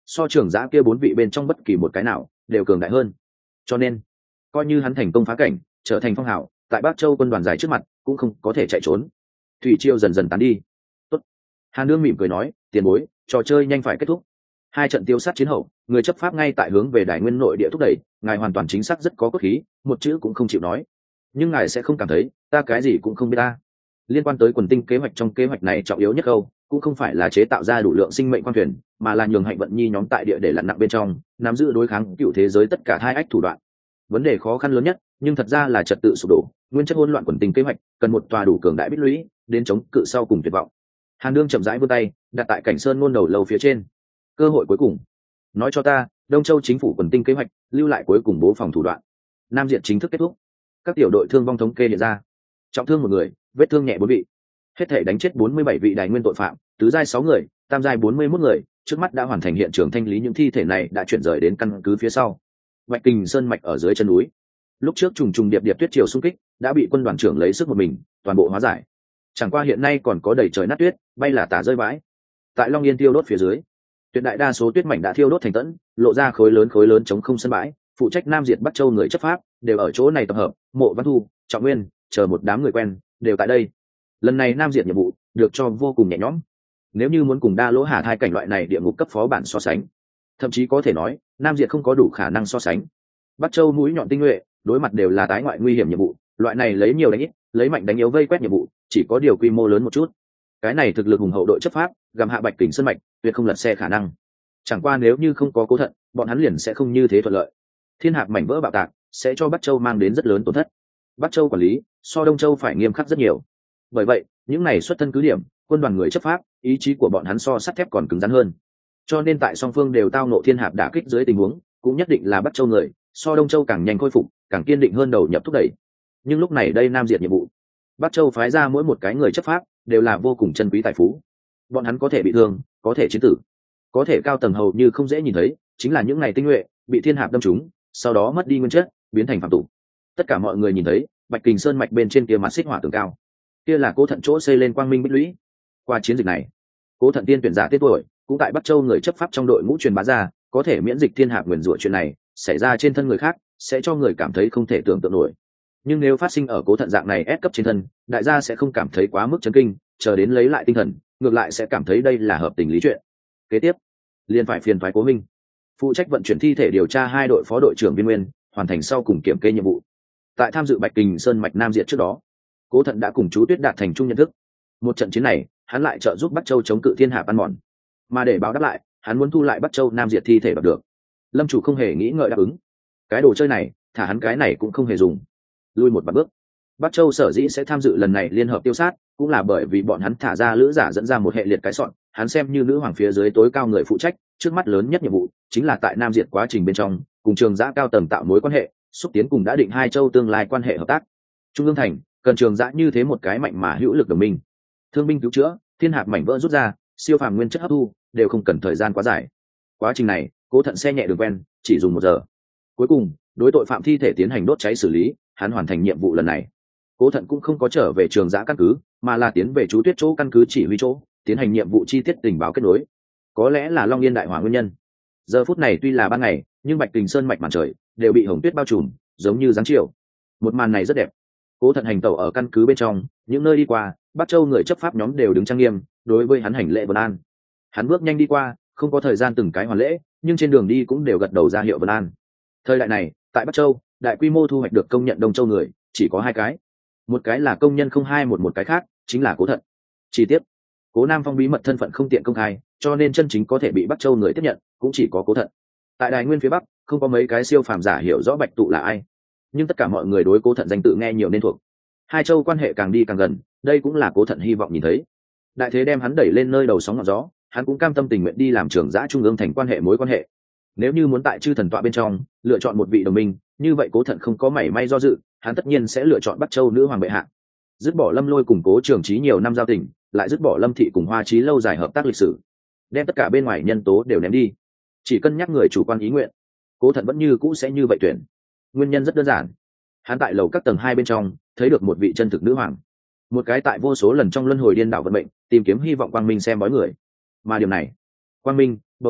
so trường giã kia 4 vị bên trong bất kỳ một cái nào đều cường đại hơn. Cho nên coi như hắn thành công phá cảnh trở thành phong hào, tại Bắc Châu quân đoàn dài trước mặt cũng không có thể chạy trốn. Thủy Triều dần dần tán đi. Tốt. Hàn Dương mỉm cười nói, tiền bối, trò chơi nhanh phải kết thúc. 2 trận tiêu sát chiến hậu, người chấp pháp ngay tại hướng về Đài Nguyên nội địa thúc đẩy, ngài hoàn toàn chính xác rất có cốt khí, một chữ cũng không chịu nói. Nhưng ngài sẽ không cảm thấy ta cái gì cũng không biết ta. Liên quan tới quần tinh kế hoạch, trong kế hoạch này trọng yếu nhất câu cũng không phải là chế tạo ra đủ lượng sinh mệnh quan thuyền, mà là nhường Hạnh Vận Nhi nhóm tại địa để lặn nặng bên trong, nắm giữ đối kháng cựu thế giới tất cả hai ách thủ đoạn. Vấn đề khó khăn lớn nhất, nhưng thật ra là trật tự sụp đổ, nguyên chất hỗn loạn quần tinh kế hoạch, cần một tòa đủ cường đại bích lũy, đến chống cự sau cùng tuyệt vọng. Hàn Dương chậm rãi vươn tay, đặt tại cảnh sơn ngôn đầu lâu phía trên. Cơ hội cuối cùng, nói cho ta, Đông Châu chính phủ quần tinh kế hoạch, lưu lại cuối cùng bố phòng thủ đoạn. Nam Diện chính thức kết thúc. Các tiểu đội thương vong thống kê hiện ra. Trọng thương 1 người, vết thương nhẹ 4 vị. Hết thể đánh chết 47 vị Đài Nguyên tội phạm, tứ giai 6 người, tam giai 41 người, trước mắt đã hoàn thành hiện trường thanh lý, những thi thể này đã chuyển rời đến căn cứ phía sau. Bạch Kình Sơn mạch ở dưới chân núi. Lúc trước trùng trùng điệp điệp tuyết triều xung kích, đã bị quân đoàn trưởng lấy sức một mình toàn bộ hóa giải. Chẳng qua hiện nay còn có đầy trời nát tuyết, bay là tả rơi vãi. Tại Long Yên tiêu đốt phía dưới, tuyệt đại đa số tuyết mảnh đã thiêu đốt thành tẫn, lộ ra khối lớn chống không sân bãi. Phụ trách Nam Diệt Bắc Châu người chấp pháp đều ở chỗ này tập hợp, Mộ Văn Thu, Trọng Nguyên, chờ một đám người quen đều tại đây. Lần này Nam Diệt nhiệm vụ được cho vô cùng nhẹ nhõm. Nếu như muốn cùng Đa Lỗ Hà Thai cảnh loại này địa ngục cấp phó bản so sánh, thậm chí có thể nói Nam Diệt không có đủ khả năng so sánh. Bắc Châu mũi nhọn tinh nhuệ, đối mặt đều là tái ngoại nguy hiểm nhiệm vụ, loại này lấy nhiều đánh ít, lấy mạnh đánh yếu vây quét nhiệm vụ, chỉ có điều quy mô lớn một chút. Cái này thực lực hùng hậu đội chấp pháp, gầm hạ Bạch Kình Sơn mạch, tuyệt không lật xe khả năng. Chẳng qua nếu như không có Cố Thận, bọn hắn liền sẽ không như thế thuận lợi. Thiên hạc mảnh vỡ bạo tạc sẽ cho Bắc Châu mang đến rất lớn tổn thất. Bắc Châu quản lý so Đông Châu phải nghiêm khắc rất nhiều. Bởi vậy, những này xuất thân cứ điểm, quân đoàn người chấp pháp, ý chí của bọn hắn so sắt thép còn cứng rắn hơn. Cho nên tại song phương đều tao nộ thiên hạp đả kích dưới tình huống, cũng nhất định là Bắc Châu người so Đông Châu càng nhanh khôi phục, càng kiên định hơn đầu nhập thúc đẩy. Nhưng lúc này đây Nam Diệt nhiệm vụ, Bắc Châu phái ra mỗi một cái người chấp pháp đều là vô cùng chân quý tài phú. Bọn hắn có thể bị thương, có thể chiến tử, có thể cao tầng hầu như không dễ nhìn thấy, chính là những ngày tinh nhuệ bị thiên hạp đâm trúng, sau đó mất đi nguyên chất, biến thành phạm tục. Tất cả mọi người nhìn thấy Bạch Kình Sơn mạch bên trên kia mặt xích hỏa tường cao, kia là Cố Thận chỗ xây lên quang minh bích lũy. Qua chiến dịch này, Cố Thận tiên tuyển giả tiết tuổi cũng tại Bắc Châu người chấp pháp trong đội ngũ truyền bá ra, có thể miễn dịch thiên hạp nguyền rủa chuyện này xảy ra trên thân người khác sẽ cho người cảm thấy không thể tưởng tượng nổi. Nhưng nếu phát sinh ở Cố Thận dạng này ép cấp trên thân, đại gia sẽ không cảm thấy quá mức chấn kinh, chờ đến lấy lại tinh thần, ngược lại sẽ cảm thấy đây là hợp tình lý chuyện. Kế tiếp, liền phải phiền thoái Cố Minh, phụ trách vận chuyển thi thể điều tra 2 đội phó đội trưởng Viên Nguyên, hoàn thành sau cùng kiểm kê nhiệm vụ. Tại tham dự Bạch Kình Sơn mạch Nam Diệt trước đó, Cố Thận đã cùng chú Tuyết đạt thành chung nhận thức. Một trận chiến này, hắn lại trợ giúp Bắc Châu chống cự thiên hạp ăn mòn, mà để báo đáp lại, hắn muốn thu lại Bắc Châu Nam Diệt thi thể đoạt được. Lâm chủ không hề nghĩ ngợi đáp ứng. Cái đồ chơi này, thả hắn cái này cũng không hề dùng. Lui một bước. Bắc Châu sở dĩ sẽ tham dự lần này liên hợp tiêu sát, cũng là bởi vì bọn hắn thả ra lữ giả dẫn ra một hệ liệt cái sọn, hắn xem như nữ hoàng phía dưới tối cao người phụ trách, trước mắt lớn nhất nhiệm vụ chính là tại Nam Diệt quá trình bên trong, cùng trường giã cao tầng tạo mối quan hệ, xúc tiến cùng đã định 2 châu tương lai quan hệ hợp tác. Trung ương thành cần trường giã như thế một cái mạnh mà hữu lực đồng minh. Thương binh cứu chữa, thiên hạp mảnh vỡ rút ra, siêu phàm nguyên chất hấp thu, đều không cần thời gian quá dài. Quá trình này, Cố Thận xe nhẹ đường quen, chỉ dùng 1 giờ. Cuối cùng, đối tội phạm thi thể tiến hành đốt cháy xử lý, hắn hoàn thành nhiệm vụ lần này. Cố Thận cũng không có trở về trường giã căn cứ, mà là tiến về chú Tuyết chỗ căn cứ chỉ huy chỗ, tiến hành nhiệm vụ chi tiết tình báo kết nối. Có lẽ là Long Yên đại hỏa nguyên nhân. Giờ phút này tuy là ban ngày, nhưng Bạch Kình Sơn mạch màn trời đều bị hồng tuyết bao trùm, giống như dáng chiều. Một màn này rất đẹp. Cố Thận hành tẩu ở căn cứ bên trong, những nơi đi qua, Bắc Châu người chấp pháp nhóm đều đứng trang nghiêm, đối với hắn hành lễ vân an. Hắn bước nhanh đi qua, không có thời gian từng cái hoàn lễ, nhưng trên đường đi cũng đều gật đầu ra hiệu vân an. Thời đại này, tại Bắc Châu, đại quy mô thu hoạch được công nhận Đông Châu người chỉ có 2 cái. Một cái là công nhân 0211, một cái khác chính là Cố Thận. Chi tiết, Cố Nam Phong bí mật thân phận không tiện công khai, cho nên chân chính có thể bị Bắc Châu người tiếp nhận cũng chỉ có Cố Thận. Tại Đài Nguyên phía Bắc, không có mấy cái siêu phàm giả hiểu rõ Bạch Tụ là ai, nhưng tất cả mọi người đối Cố Thận danh tự nghe nhiều nên thuộc. 2 châu quan hệ càng đi càng gần, đây cũng là Cố Thận hy vọng nhìn thấy. Đại thế đem hắn đẩy lên nơi đầu sóng ngọn gió, hắn cũng cam tâm tình nguyện đi làm trưởng giã trung ương thành quan hệ mối quan hệ. Nếu như muốn tại chư thần tọa bên trong lựa chọn một vị đồng minh, như vậy Cố Thận không có mảy may do dự, hắn tất nhiên sẽ lựa chọn Bắc Châu nữ hoàng bệ hạ. Dứt bỏ Lâm Lôi cùng Cố Trường Chí nhiều năm giao tình, lại dứt bỏ Lâm Thị cùng Hoa Chí lâu dài hợp tác lịch sử, đem tất cả bên ngoài nhân tố đều ném đi, chỉ cân nhắc người chủ quan ý nguyện, Cố Thận vẫn như cũ sẽ như vậy tuyển. Nguyên nhân rất đơn giản, hắn tại lầu các tầng 2 bên trong thấy được một vị chân thực nữ hoàng, một cái tại vô số lần trong luân hồi điên đảo vận mệnh tìm kiếm hy vọng quang minh xem bói người. Mà điều này, quang minh, bầu trời,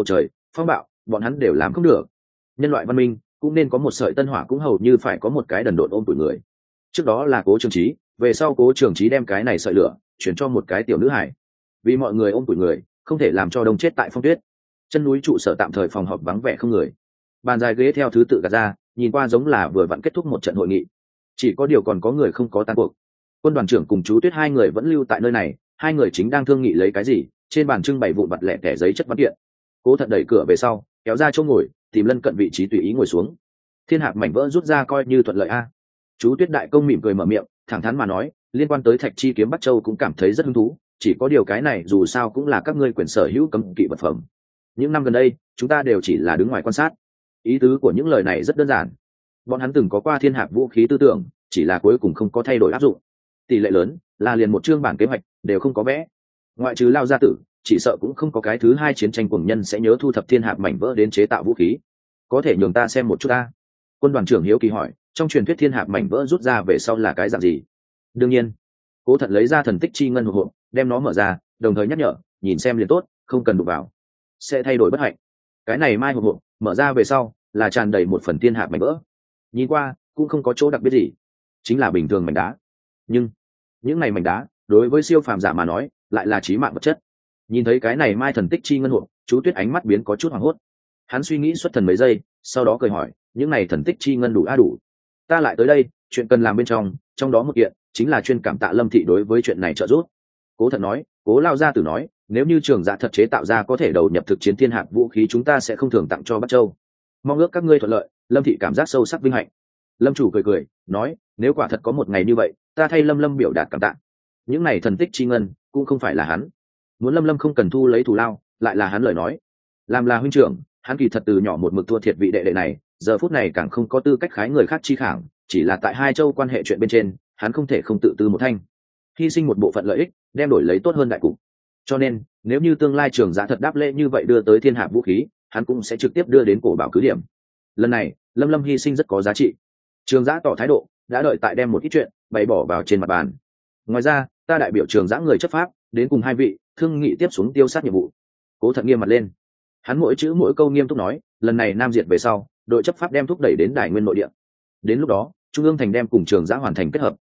phong bạo bọn hắn đều làm không được. Nhân loại văn minh cũng nên có một sợi tân hỏa, cũng hầu như phải có một cái đần độn ôm tuổi người. Trước đó là Cố Trường Trí, về sau Cố Trường Trí đem cái này sợi lửa chuyển cho một cái tiểu nữ hải, vì mọi người ôm tuổi người không thể làm cho đông chết tại phong tuyết. Chân núi trụ sở tạm thời phòng họp vắng vẻ không người, bàn dài ghế theo thứ tự gạt ra, nhìn qua giống là vừa vặn kết thúc một trận hội nghị. Chỉ có điều còn có người không có tan cuộc. Quân đoàn trưởng cùng chú Tuyết hai người vẫn lưu tại nơi này, hai người chính đang thương nghị lấy cái gì. Trên bàn trưng bày vụn vặt lẻ tẻ giấy chất văn kiện. Cố Thận đẩy cửa về sau, kéo ra chỗ ngồi, tìm lân cận vị trí tùy ý ngồi xuống. Thiên hạc mảnh vỡ rút ra coi như thuận lợi a. Chú Tuyết đại công mỉm cười mở miệng, thẳng thắn mà nói, liên quan tới Thạch Chi kiếm Bắc Châu cũng cảm thấy rất hứng thú, chỉ có điều cái này dù sao cũng là các ngươi quyền sở hữu cấm kỵ vật phẩm. Những năm gần đây, chúng ta đều chỉ là đứng ngoài quan sát. Ý tứ của những lời này rất đơn giản. Bọn hắn từng có qua thiên hạc vũ khí tư tưởng, chỉ là cuối cùng không có thay đổi áp dụng. Tỷ lệ lớn là liền một chương bản kế hoạch đều không có vẽ. Ngoại trừ Lao gia tử, chỉ sợ cũng không có cái thứ hai chiến tranh cuồng nhân sẽ nhớ thu thập thiên hạc mảnh vỡ đến chế tạo vũ khí. Có thể nhường ta xem một chút ta? Quân đoàn trưởng hiếu kỳ hỏi, trong truyền thuyết thiên hạc mảnh vỡ rút ra về sau là cái dạng gì? Đương nhiên. Cố Thận lấy ra thần tích chi ngân hộp, đem nó mở ra, đồng thời nhắc nhở, nhìn xem liền tốt, không cần đụng vào, sẽ thay đổi bất hạnh. Cái này mai hộp mở ra về sau là tràn đầy một phần thiên hạc mảnh vỡ, nhìn qua cũng không có chỗ đặc biệt gì, chính là bình thường mảnh đá. Nhưng những này mảnh đá đối với siêu phàm giả mà nói lại là chí mạng vật chất. Nhìn thấy cái này mai thần tích chi ngân hộp, chú Tuyết ánh mắt biến có chút hoảng hốt. Hắn suy nghĩ xuất thần mấy giây, sau đó cười hỏi, những này thần tích chi ngân đủ đủ. Ta lại tới đây, chuyện cần làm bên trong đó một kiện chính là chuyên cảm tạ Lâm thị đối với chuyện này trợ giúp. Cố Thận nói, Cố Lao gia tử nói, nếu như Trường Dạ thật chế tạo ra có thể đầu nhập thực chiến thiên hạc vũ khí, chúng ta sẽ không thường tặng cho Bắc Châu. Mong ước các ngươi thuận lợi. Lâm thị cảm giác sâu sắc vinh hạnh. Lâm chủ cười nói, nếu quả thật có một ngày như vậy, ta thay Lâm biểu đạt cảm tạ. Những này thần tích chi ngân cũng không phải là hắn muốn, Lâm không cần thu lấy thù lao, lại là hắn lời nói. Làm là huynh trưởng, hắn kỳ thật từ nhỏ một mực thua thiệt vị đệ đệ này, giờ phút này càng không có tư cách khái người khác chi khảng, chỉ là tại hai châu quan hệ chuyện bên trên, hắn không thể không tự tư một thanh, hy sinh một bộ phận lợi ích, đem đổi lấy tốt hơn đại cục. Cho nên nếu như tương lai Trường Dạ thật đáp lễ như vậy đưa tới thiên hạc vũ khí, hắn cũng sẽ trực tiếp đưa đến cổ bảo cứ điểm. Lần này Lâm hy sinh rất có giá trị. Trường Dạ tỏ thái độ, đã đợi tại đem một ít chuyện bày bỏ vào trên mặt bàn. Ngoài ra, ta đại biểu Trường Dạ người chấp pháp đến cùng hai vị thương nghị tiếp xuống tiêu sát nhiệm vụ. Cố Thận nghiêm mặt lên, hắn mỗi chữ mỗi câu nghiêm túc nói, lần này Nam Diệt về sau, đội chấp pháp đem thúc đẩy đến Đài Nguyên nội địa. Đến lúc đó Trung ương thành đem cùng Trường Dạ hoàn thành kết hợp.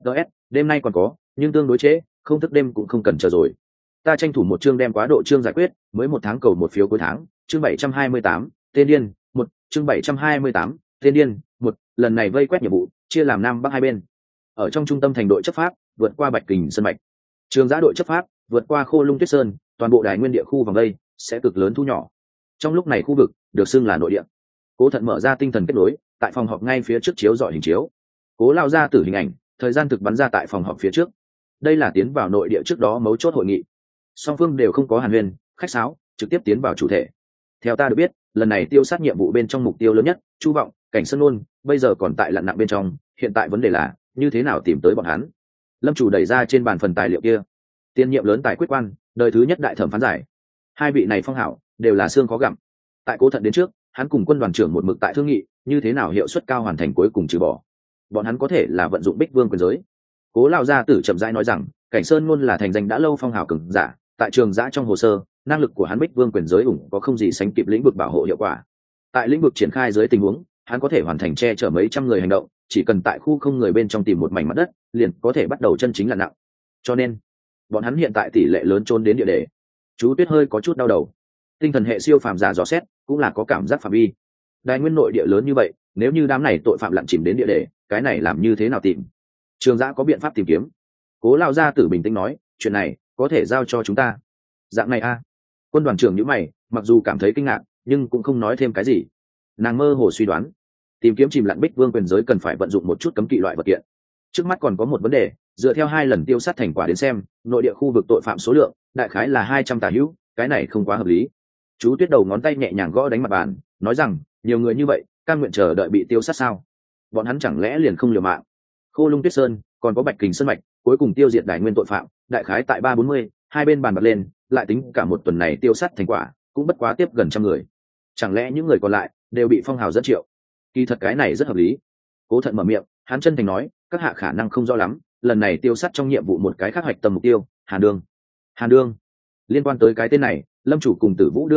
Đêm nay còn có, nhưng tương đối trễ, không thức đêm cũng không cần chờ rồi. Ta tranh thủ một chương đem quá độ chương giải quyết, mới một tháng cầu một phiếu cuối tháng. Chương 728, tên điên một. Chương 728, tên điên một. Lần này vây quét nhiệm vụ chia làm Nam Bắc hai bên. Ở trong trung tâm thành đội chấp pháp vượt qua Bạch Kình Sơn Mạch, Trường Giã đội chấp pháp vượt qua Khô Lung Tuyết Sơn, toàn bộ Đài Nguyên địa khu vòng vây sẽ cực lớn thu nhỏ. Trong lúc này khu vực được xưng là nội địa. Cố Thận mở ra tinh thần kết nối, tại phòng họp ngay phía trước chiếu dọi hình chiếu. Cố Lao ra tử hình ảnh, thời gian thực bắn ra tại phòng họp phía trước. Đây là tiến vào nội địa trước đó mấu chốt hội nghị. Song phương đều không có hàn huyên khách sáo, trực tiếp tiến vào chủ thể. Theo ta được biết, lần này tiêu sát nhiệm vụ bên trong mục tiêu lớn nhất, Chu Vọng, Cảnh Sơn Nôn, bây giờ còn tại lặn nặng bên trong. Hiện tại vấn đề là như thế nào tìm tới bọn hắn. Lâm chủ đẩy ra trên bàn phần tài liệu kia. Tiên nhiệm lớn tài quyết quan, đời thứ nhất đại thẩm phán giải. Hai vị này phong hảo, đều là xương khó gặm. Tại Cố Thận đến trước, hắn cùng quân đoàn trưởng một mực tại thương nghị như thế nào hiệu suất cao hoàn thành cuối cùng trừ bỏ. Bọn hắn có thể là vận dụng Bích Vương quyền giới. Cố Lao gia tử chậm rãi nói rằng, Cảnh Sơn Nôn là thành danh đã lâu phong hào cường giả, tại Trường Giã trong hồ sơ, năng lực của hắn Bích Vương quyền giới ủng có không gì sánh kịp lĩnh vực bảo hộ hiệu quả. Tại lĩnh vực triển khai dưới tình huống, hắn có thể hoàn thành che chở mấy trăm người hành động, chỉ cần tại khu không người bên trong tìm một mảnh mặt đất, liền có thể bắt đầu chân chính lặn nặng. Cho nên, bọn hắn hiện tại tỷ lệ lớn trốn đến địa đề. Chú Tuyết hơi có chút đau đầu. Tinh thần hệ siêu phàm giả dò xét, cũng là có cảm giác phạm vi. Đài Nguyên nội địa lớn như vậy, nếu như đám này tội phạm lặn chìm đến địa đề, cái này làm như thế nào tìm? Trường Giã có biện pháp tìm kiếm. Cố Lao gia tử bình tĩnh nói, chuyện này có thể giao cho chúng ta. Dạng này a. Quân đoàn trưởng nhíu mày, mặc dù cảm thấy kinh ngạc, nhưng cũng không nói thêm cái gì. Nàng mơ hồ suy đoán, tìm kiếm chìm lặn Bích Vương quyền giới cần phải vận dụng một chút cấm kỵ loại vật kiện. Trước mắt còn có một vấn đề, dựa theo 2 lần tiêu sát thành quả đến xem, nội địa khu vực tội phạm số lượng đại khái là 200 tà hữu, cái này không quá hợp lý. Chú Tuyết đầu ngón tay nhẹ nhàng gõ đánh mặt bàn, nói rằng, nhiều người như vậy, cam nguyện chờ đợi bị tiêu sát sao? Bọn hắn chẳng lẽ liền không liều mạng? Khô Lung Tuyết Sơn, còn có Bạch Kình Sơn Mạch, cuối cùng tiêu diệt Đài Nguyên tội phạm, đại khái tại 340, hai bên bàn bạc lên, lại tính cả một tuần này tiêu sát thành quả, cũng bất quá tiếp gần 100 người. Chẳng lẽ những người còn lại đều bị phong hào dẫn triệu? Kỳ thật cái này rất hợp lý. Cố Thận mở miệng, hắn chân thành nói, các hạ khả năng không rõ lắm, lần này tiêu sát trong nhiệm vụ một cái khác hoạch tâm mục tiêu, Hàn Đương. Hàn Đương? Liên quan tới cái tên này, Lâm chủ cùng Tử Vũ đương nhiên biết,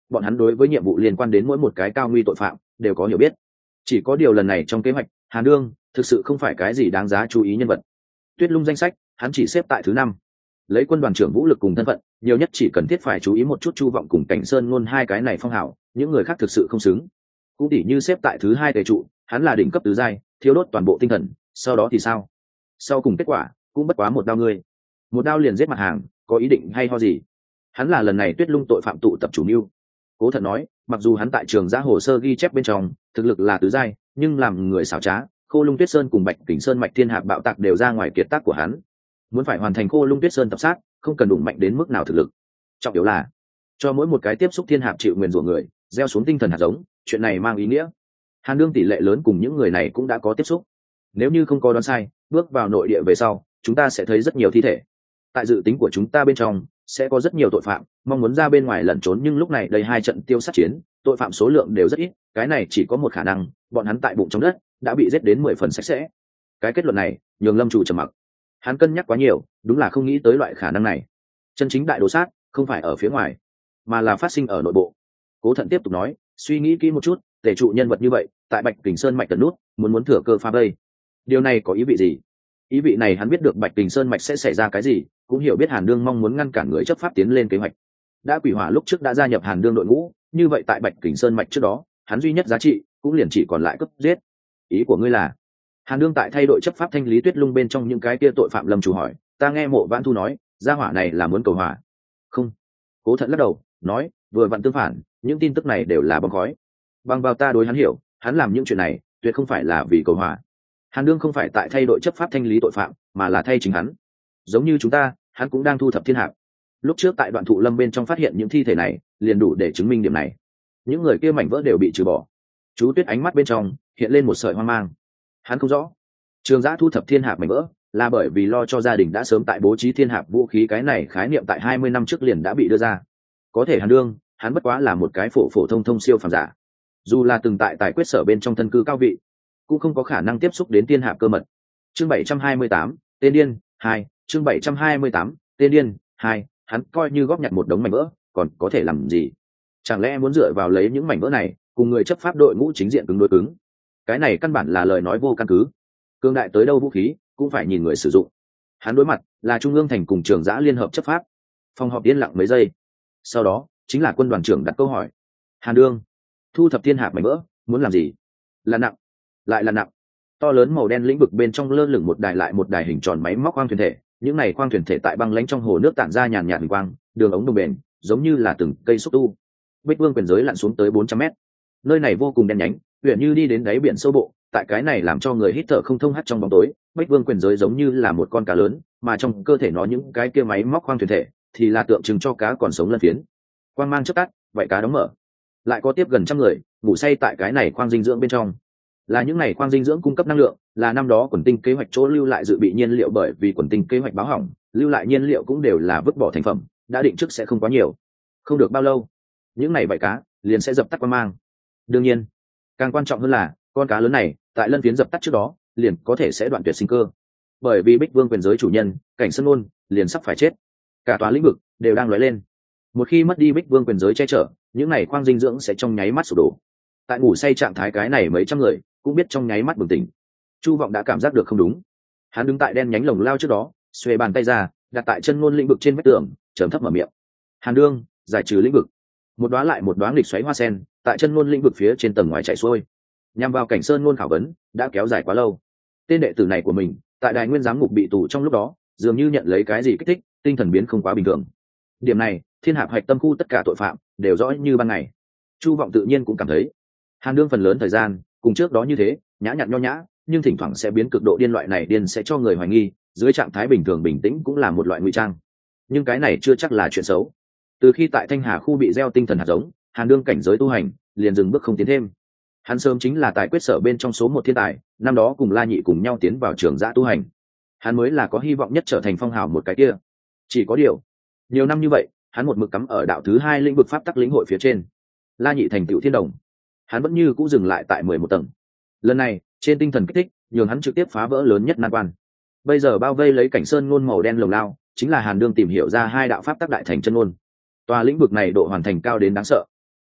bọn hắn đối với nhiệm vụ liên quan đến mỗi một cái cao nguy tội phạm đều có hiểu biết. Chỉ có điều lần này trong kế hoạch, Hàn Dương thực sự không phải cái gì đáng giá chú ý nhân vật. Tuyết Lung danh sách, hắn chỉ xếp tại thứ 5. Lấy quân đoàn trưởng vũ lực cùng thân phận, nhiều nhất chỉ cần thiết phải chú ý một chút Chu Vọng cùng Cảnh Sơn Ngôn hai cái này phong hào, những người khác thực sự không xứng. Cũng tỉ như xếp tại thứ 2 tề trụ, hắn là đỉnh cấp tứ giai, thiếu đốt toàn bộ tinh thần, sau đó thì sao? Sau cùng kết quả cũng bất quá một đao ngươi, một đao liền giết mặt hàng, có ý định hay ho gì? Hắn là lần này Tuyết Lung tội phạm tụ tập chủ mưu. Cố Thận nói, mặc dù hắn tại trường giã hồ sơ ghi chép bên trong thực lực là tứ giai, nhưng làm người xảo trá, Khô Lung Tuyết Sơn cùng Bạch Kình Sơn mạch thiên hạp bạo tạc đều ra ngoài kiệt tác của hắn. Muốn phải hoàn thành Khô Lung Tuyết Sơn tập sát, không cần đủ mạnh đến mức nào thực lực. Trọng yếu là cho mỗi một cái tiếp xúc thiên hạp chịu nguyền rủa người, gieo xuống tinh thần hạt giống, chuyện này mang ý nghĩa. Hàn Dương tỷ lệ lớn cùng những người này cũng đã có tiếp xúc. Nếu như không có đoán sai, bước vào nội địa về sau, chúng ta sẽ thấy rất nhiều thi thể. Tại dự tính của chúng ta bên trong, sẽ có rất nhiều tội phạm mong muốn ra bên ngoài lẩn trốn, nhưng lúc này đây 2 trận tiêu sát chiến, tội phạm số lượng đều rất ít, cái này chỉ có một khả năng, bọn hắn tại bụng trong đất đã bị giết đến 10 phần sạch sẽ. Cái kết luận này nhường Lâm Chủ trầm mặc. Hắn cân nhắc quá nhiều, đúng là không nghĩ tới loại khả năng này. Chân chính đại đồ sát không phải ở phía ngoài, mà là phát sinh ở nội bộ. Cố Thận tiếp tục nói, suy nghĩ kỹ một chút, tề trụ nhân vật như vậy tại Bạch Kình Sơn mạch tận nút, muốn thừa cơ phá vây. Điều này có ý vị gì? Ý vị này hắn biết được Bạch Kình Sơn mạch sẽ xảy ra cái gì, cũng hiểu biết Hàn Dương mong muốn ngăn cản người chấp pháp tiến lên kế hoạch. Đã Quỷ Hỏa lúc trước đã gia nhập Hàn Dương đội ngũ, như vậy tại Bạch Kình Sơn mạch trước đó, hắn duy nhất giá trị cũng liền chỉ còn lại cấp giết. Ý của ngươi là Hàn Dương tại thay đội chấp pháp thanh lý Tuyết Lung bên trong những cái kia tội phạm? Lâm Chủ hỏi. Ta nghe Mộ Vãn Thu nói, gia hỏa này là muốn cầu hòa. Không. Cố Thận lắc đầu, nói, vừa vặn tương phản, những tin tức này đều là bom khói. Bằng vào ta đối hắn hiểu, hắn làm những chuyện này tuyệt không phải là vì cầu hòa. Hàn Dương không phải tại thay đội chấp pháp thanh lý tội phạm, mà là thay chính hắn. Giống như chúng ta, hắn cũng đang thu thập thiên hạp. Lúc trước tại Đoạn Thụ Lâm bên trong phát hiện những thi thể này, liền đủ để chứng minh điểm này. Những người kia mảnh vỡ đều bị trừ bỏ. Chú Tuyết ánh mắt bên trong hiện lên một sợi hoang mang. Hắn không rõ, Trường Giã thu thập thiên hạp mảnh vỡ là bởi vì lo cho gia đình đã sớm tại bố trí thiên hạp vũ khí, cái này khái niệm tại 20 năm trước liền đã bị đưa ra. Có thể Hàn Dương, hắn bất quá là một cái phổ thông siêu phàm giả. Dù là từng tại tài quyết sở bên trong thân cư cao vị, cũng không có khả năng tiếp xúc đến thiên hạp cơ mật. Chương 728, tên điên 2, chương 728, tên điên 2, hắn coi như góp nhặt một đống mảnh vỡ, còn có thể làm gì? Chẳng lẽ muốn dựa vào lấy những mảnh vỡ này, cùng người chấp pháp đội ngũ chính diện cứng đối cứng? Cái này căn bản là lời nói vô căn cứ. Cương đại tới đâu vũ khí, cũng phải nhìn người sử dụng. Hắn đối mặt là Trung ương thành cùng Trường Giã liên hợp chấp pháp. Phòng họp yên lặng mấy giây. Sau đó, chính là quân đoàn trưởng đặt câu hỏi. Hàn Dương, thu thập thiên hạp mảnh vỡ, muốn làm gì? Là nặng, lại là nặng. To lớn màu đen lĩnh vực bên trong lơ lửng một đài lại một đài hình tròn máy móc khoang thuyền thể, những này khoang thuyền thể tại băng lãnh trong hồ nước tản ra nhàn nhạt huỳnh quang, đường ống đồng bền, giống như là từng cây xúc tu. Bích Vương quyền giới lặn xuống tới 400 mét. Nơi này vô cùng đen nhánh, huyền như đi đến đáy biển sâu bộ, tại cái này làm cho người hít thở không thông hắt trong bóng tối. Bích Vương quyền giới giống như là một con cá lớn, mà trong cơ thể nó những cái kia máy móc khoang thuyền thể thì là tượng trưng cho cá còn sống lân phiến. Quang mang chớp tắt, vậy cá đóng mở. Lại có tiếp gần 100 người ngủ say tại cái này khoang dinh dưỡng bên trong. Là những này khoang dinh dưỡng cung cấp năng lượng, là năm đó quần tinh kế hoạch chỗ lưu lại dự bị nhiên liệu, bởi vì quần tinh kế hoạch báo hỏng, lưu lại nhiên liệu cũng đều là vứt bỏ thành phẩm, đã định trước sẽ không quá nhiều. Không được bao lâu, những này vảy cá liền sẽ dập tắt quang mang. Đương nhiên, càng quan trọng hơn là con cá lớn này tại lân phiến dập tắt trước đó liền có thể sẽ đoạn tuyệt sinh cơ, bởi vì Bích Vương quyền giới chủ nhân Cảnh Sơn Ngôn liền sắp phải chết. Cả tòa lĩnh vực đều đang lóe lên. Một khi mất đi Bích Vương quyền giới che chở, những này khoang dinh dưỡng sẽ trong nháy mắt sụp đổ. Tại ngủ say trạng thái cái này mấy trăm người cũng biết trong nháy mắt bừng tỉnh. Chu Vọng đã cảm giác được không đúng. Hắn đứng tại đen nhánh lồng lao trước đó, xuề bàn tay ra, đặt tại chân ngôn lĩnh vực trên vách tường, trầm thấp mở miệng. Hàn Dương, giải trừ lĩnh vực. Một đóa lại một đóa nghịch xoáy hoa sen tại chân ngôn lĩnh vực phía trên tầng ngoài chạy xuôi, nhằm vào Cảnh Sơn Ngôn khảo vấn đã kéo dài quá lâu. Tên đệ tử này của mình tại Đài Nguyên giám ngục bị tù trong lúc đó, dường như nhận lấy cái gì kích thích, tinh thần biến không quá bình thường. Điểm này, thiên hạp hạch tâm khu tất cả tội phạm đều rõ như ban ngày. Chu Vọng tự nhiên cũng cảm thấy Hàn Dương phần lớn thời gian cùng trước đó như thế, nhã nhặn nho nhã, nhưng thỉnh thoảng sẽ biến cực độ điên. Loại này điên sẽ cho người hoài nghi dưới trạng thái bình thường bình tĩnh cũng là một loại ngụy trang, nhưng cái này chưa chắc là chuyện xấu. Từ khi tại Thanh Hà khu bị gieo tinh thần hạt giống, Hàn Dương cảnh giới tu hành liền dừng bước không tiến thêm. Hắn sớm chính là tài quyết sở bên trong số 1 thiên tài, năm đó cùng La Nhị cùng nhau tiến vào Trường Giã tu hành. Hắn mới là có hy vọng nhất trở thành phong hào một cái kia. Chỉ có điều, nhiều năm như vậy, hắn một mực cắm ở đạo thứ 2 lĩnh vực pháp tắc lĩnh hội phía trên. La Nhị thành tựu thiên đồng, hắn vẫn như cũ dừng lại tại 11 tầng. Lần này, trên tinh thần kích thích, nhường hắn trực tiếp phá vỡ lớn nhất nan quan. Bây giờ bao vây lấy Cảnh Sơn Ngôn màu đen lồng lao, chính là Hàn Dương tìm hiểu ra 2 đạo pháp tắc đại thành chân ngôn. Tòa lĩnh vực này độ hoàn thành cao đến đáng sợ.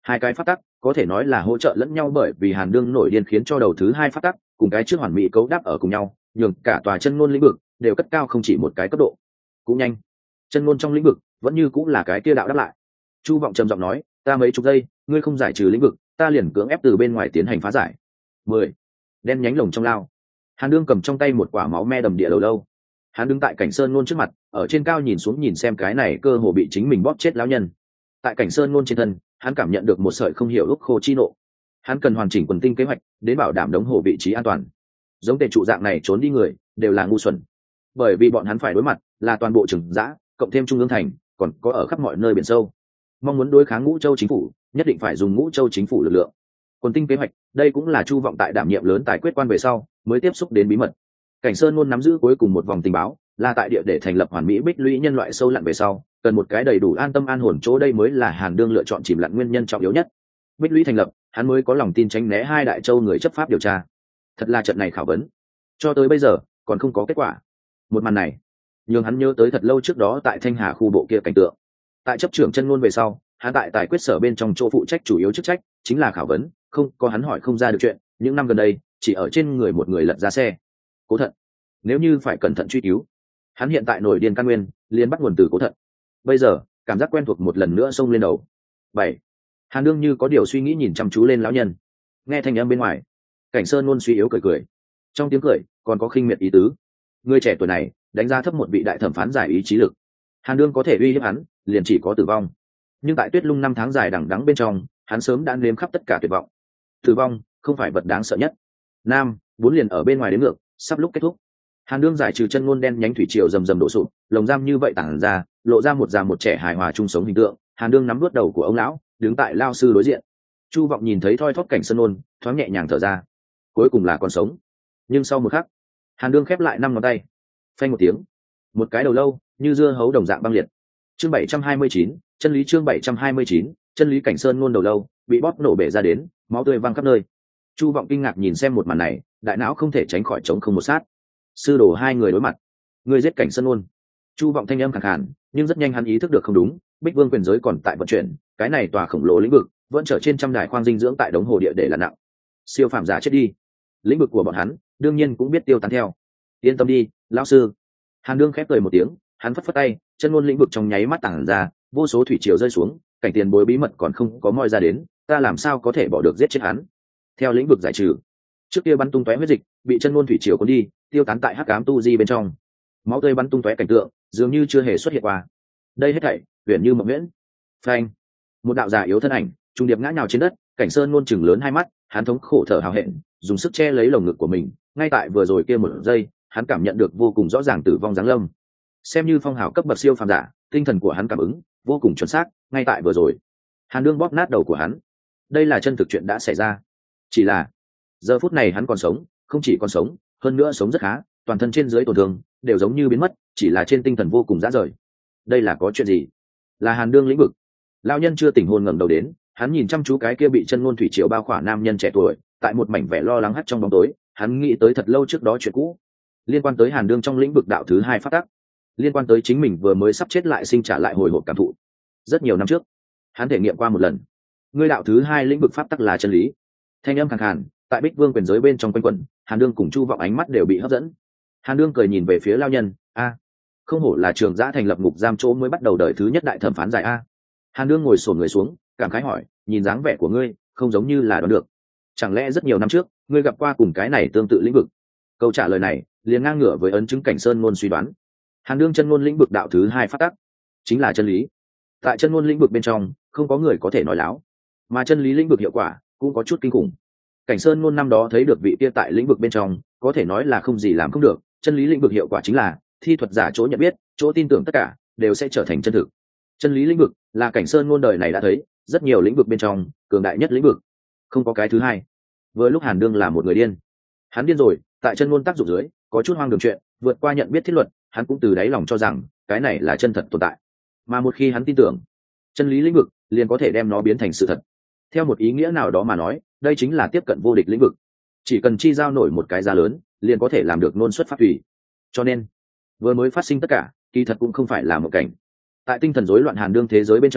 Hai cái pháp tắc có thể nói là hỗ trợ lẫn nhau, bởi vì Hàn Đương nổi điên khiến cho đầu thứ hai pháp tắc cùng cái trước hoàn mỹ cấu đáp ở cùng nhau, nhường cả tòa chân ngôn lĩnh vực đều cất cao không chỉ một cái cấp độ. Cũng nhanh, chân ngôn trong lĩnh vực vẫn như cũng là cái kia đạo đáp lại. Chu Vọng trầm giọng nói, ta mấy chục giây, ngươi không giải trừ lĩnh vực, ta liền cưỡng ép từ bên ngoài tiến hành phá giải. 10. Đen nhánh lồng trong lao. Hàn Đương cầm trong tay một quả máu me đầm địa đầu lâu. Hắn đứng tại cảnh sơn ngôn trước mặt, ở trên cao nhìn xuống nhìn xem cái này cơ hồ bị chính mình bóp chết lão nhân. Tại cảnh sơn ngôn trên thân, hắn cảm nhận được một sợi không hiểu ức khô chi nộ. Hắn cần hoàn chỉnh quần tinh kế hoạch đến bảo đảm đống hồ vị trí an toàn. Giống tề trụ dạng này trốn đi người đều là ngu xuẩn, bởi vì bọn hắn phải đối mặt là toàn bộ Trừng Giã cộng thêm Trung ương thành, còn có ở khắp mọi nơi biển sâu. Mong muốn đối kháng Ngũ Châu chính phủ, nhất định phải dùng Ngũ Châu chính phủ lực lượng. Quần tinh kế hoạch, đây cũng là Chu Vọng tại đảm nhiệm lớn tài quyết quan về sau mới tiếp xúc đến bí mật. Cảnh sơn ngôn nắm giữ cuối cùng một vòng tình báo, là tại địa để thành lập hoàn mỹ bích lũy nhân loại sâu lặn về sau, cần một cái đầy đủ an tâm an hồn chỗ, đây mới là Hàn Đương lựa chọn chìm lặn nguyên nhân trọng yếu nhất. Bích lũy thành lập, hắn mới có lòng tin tránh né hai đại châu người chấp pháp điều tra. Thật là trận này khảo vấn, cho tới bây giờ còn không có kết quả. Một màn này nhường hắn nhớ tới thật lâu trước đó tại Thanh Hà khu bộ kia cảnh tượng. Tại chấp trưởng chân ngôn về sau, hắn tại tài quyết sở bên trong chỗ phụ trách chủ yếu chức trách chính là khảo vấn, không có hắn hỏi không ra được chuyện. Những năm gần đây chỉ ở trên người một người lật ra xe. Cố Thận, nếu như phải cẩn thận truy cứu, hắn hiện tại nổi điên căn nguyên liền bắt nguồn từ Cố Thận. Bây giờ cảm giác quen thuộc một lần nữa xông lên đầu. 7. Hàn Đương như có điều suy nghĩ nhìn chăm chú lên lão nhân. Nghe thanh âm bên ngoài, cảnh sơn ngôn suy yếu cười cười, trong tiếng cười còn có khinh miệt ý tứ. Người trẻ tuổi này đánh giá thấp một vị đại thẩm phán giải ý chí lực. Hàn Đương có thể uy hiếp hắn liền chỉ có tử vong, nhưng tại Tuyết Lung năm tháng dài đằng đẵng bên trong, hắn sớm đã nếm khắp tất cả tuyệt vọng. Tử vong không phải vật đáng sợ nhất. Nam 4 liền ở bên ngoài đến ngược, sắp lúc kết thúc. Hàn Đương giải trừ chân ngôn đen nhánh thủy triều rầm rầm đổ sụp, lồng giam như vậy tản ra, lộ ra một già một trẻ hài hòa chung sống hình tượng. Hàn Đương nắm đuốt đầu của ông lão, đứng tại lao sư đối diện. Chu Vọng nhìn thấy thoi thóp cảnh sơn ôn, thoáng nhẹ nhàng thở ra, cuối cùng là còn sống. Nhưng sau một khắc, Hàn Đương khép lại 5 ngón tay, phanh một tiếng, một cái đầu lâu như dưa hấu đồng dạng băng liệt. Chương 729, chân lý. Chương 729, chân lý. Cảnh sơn ngôn đầu lâu bị bóp nổ bể ra đến, máu tươi văng khắp nơi. Chu Vọng kinh ngạc nhìn xem một màn này, đại não không thể tránh khỏi trống không một sát. Sư đồ hai người đối mặt, người giết cảnh sơn ngôn. Chu Vọng thanh âm khàn khàn, nhưng rất nhanh hắn ý thức được không đúng. Bích Vương quyền giới còn tại vận chuyển, cái này tòa khổng lồ lĩnh vực vẫn trở trên trăm đài khoang dinh dưỡng tại đống hồ địa để là nặng. Siêu phàm giả chết đi, lĩnh vực của bọn hắn đương nhiên cũng biết tiêu tán theo. Yên tâm đi, lão sư. Hàn Đương khép cười một tiếng, hắn phất phất tay, chân ngôn lĩnh vực trong nháy mắt tản ra, vô số thủy triều rơi xuống, cảnh tiền bối bí mật còn không có moi ra đến, ta làm sao có thể bỏ được giết chết hắn. Theo lĩnh vực giải trừ, trước kia bắn tung tóe huyết dịch bị chân ngôn thủy triều cuốn đi, tiêu tán tại hắc ám tu di bên trong. Máu tươi bắn tung tóe cảnh tượng dường như chưa hề xuất hiện qua. Đây hết thảy huyền như mộng nguyễn. Phanh, một đạo giả yếu thân ảnh trung điệp ngã nhào trên đất, cảnh sơn ngôn chừng lớn hai mắt, hắn thống khổ thở hào hẹn, dùng sức che lấy lồng ngực của mình. Ngay tại vừa rồi kia một giây, hắn cảm nhận được vô cùng rõ ràng tử vong giáng lâm. Xem như phong hào cấp bậc siêu phàm giả, tinh thần của hắn cảm ứng vô cùng chuẩn xác. Ngay tại vừa rồi, Hàn Đương bóp nát đầu của hắn. Đây là chân thực chuyện đã xảy ra. Chỉ là giờ phút này hắn còn sống, không chỉ còn sống, hơn nữa sống rất khá, toàn thân trên dưới tổn thương đều giống như biến mất, chỉ là trên tinh thần vô cùng rã rời. Đây là có chuyện gì? Là Hàn Đương lĩnh vực. Lão nhân chưa tỉnh hồn ngẩng đầu đến, hắn nhìn chăm chú cái kia bị chân ngôn thủy triều bao khỏa nam nhân trẻ tuổi, tại một mảnh vẻ lo lắng hắt trong bóng tối, hắn nghĩ tới thật lâu trước đó chuyện cũ, liên quan tới Hàn Đương trong lĩnh vực đạo thứ hai phát tắc, liên quan tới chính mình vừa mới sắp chết lại sinh trả lại hồi hộp cảm thụ. Rất nhiều năm trước, hắn thể nghiệm qua một lần. Ngươi đạo thứ hai lĩnh vực pháp tắc là chân lý. Thanh âm khàn khàn, tại Bích Vương quyền giới bên trong quanh quẩn, Hàn Đương cùng Chu Vọng ánh mắt đều bị hấp dẫn. Hàn Đương cười nhìn về phía lão nhân, a, không hổ là Trường Giã thành lập ngục giam chỗ mới bắt đầu đời thứ nhất đại thẩm phán giải a. Hàn Đương ngồi xổm người xuống, cảm khái hỏi, nhìn dáng vẻ của ngươi, không giống như là đoán được. Chẳng lẽ rất nhiều năm trước, ngươi gặp qua cùng cái này tương tự lĩnh vực? Câu trả lời này liền ngang ngửa với ấn chứng cảnh sơn ngôn suy đoán. Hàn Đương chân ngôn lĩnh vực đạo thứ hai phát tắc chính là chân lý. Tại chân ngôn lĩnh vực bên trong, không có người có thể nói láo, mà chân lý lĩnh vực hiệu quả cũng có chút kinh khủng. Cảnh sơn ngôn năm đó thấy được vị kia tại lĩnh vực bên trong, có thể nói là không gì làm không được. Chân lý lĩnh vực hiệu quả chính là thi thuật giả chỗ nhận biết, chỗ tin tưởng tất cả đều sẽ trở thành chân thực. Chân lý lĩnh vực là cảnh sơn ngôn đời này đã thấy rất nhiều lĩnh vực bên trong cường đại nhất lĩnh vực, không có cái thứ hai. Vừa lúc Hàn Đương là một người điên, hắn điên rồi, tại chân ngôn tác dụng dưới có chút hoang đường chuyện, vượt qua nhận biết thiết luật, hắn cũng từ đáy lòng cho rằng cái này là chân thật tồn tại. Mà một khi hắn tin tưởng chân lý lĩnh vực, liền có thể đem nó biến thành sự thật. Theo một ý nghĩa nào đó mà nói, đây chính là tiếp cận vô địch lĩnh vực. Chỉ cần chi giao nổi một cái giá lớn, liền có thể làm được ngôn xuất pháp tùy. Cho nên vừa mới phát sinh tất cả kỳ thật cũng không phải là một cảnh. Tại tinh thần rối loạn Hàn Đương thế giới bên trong,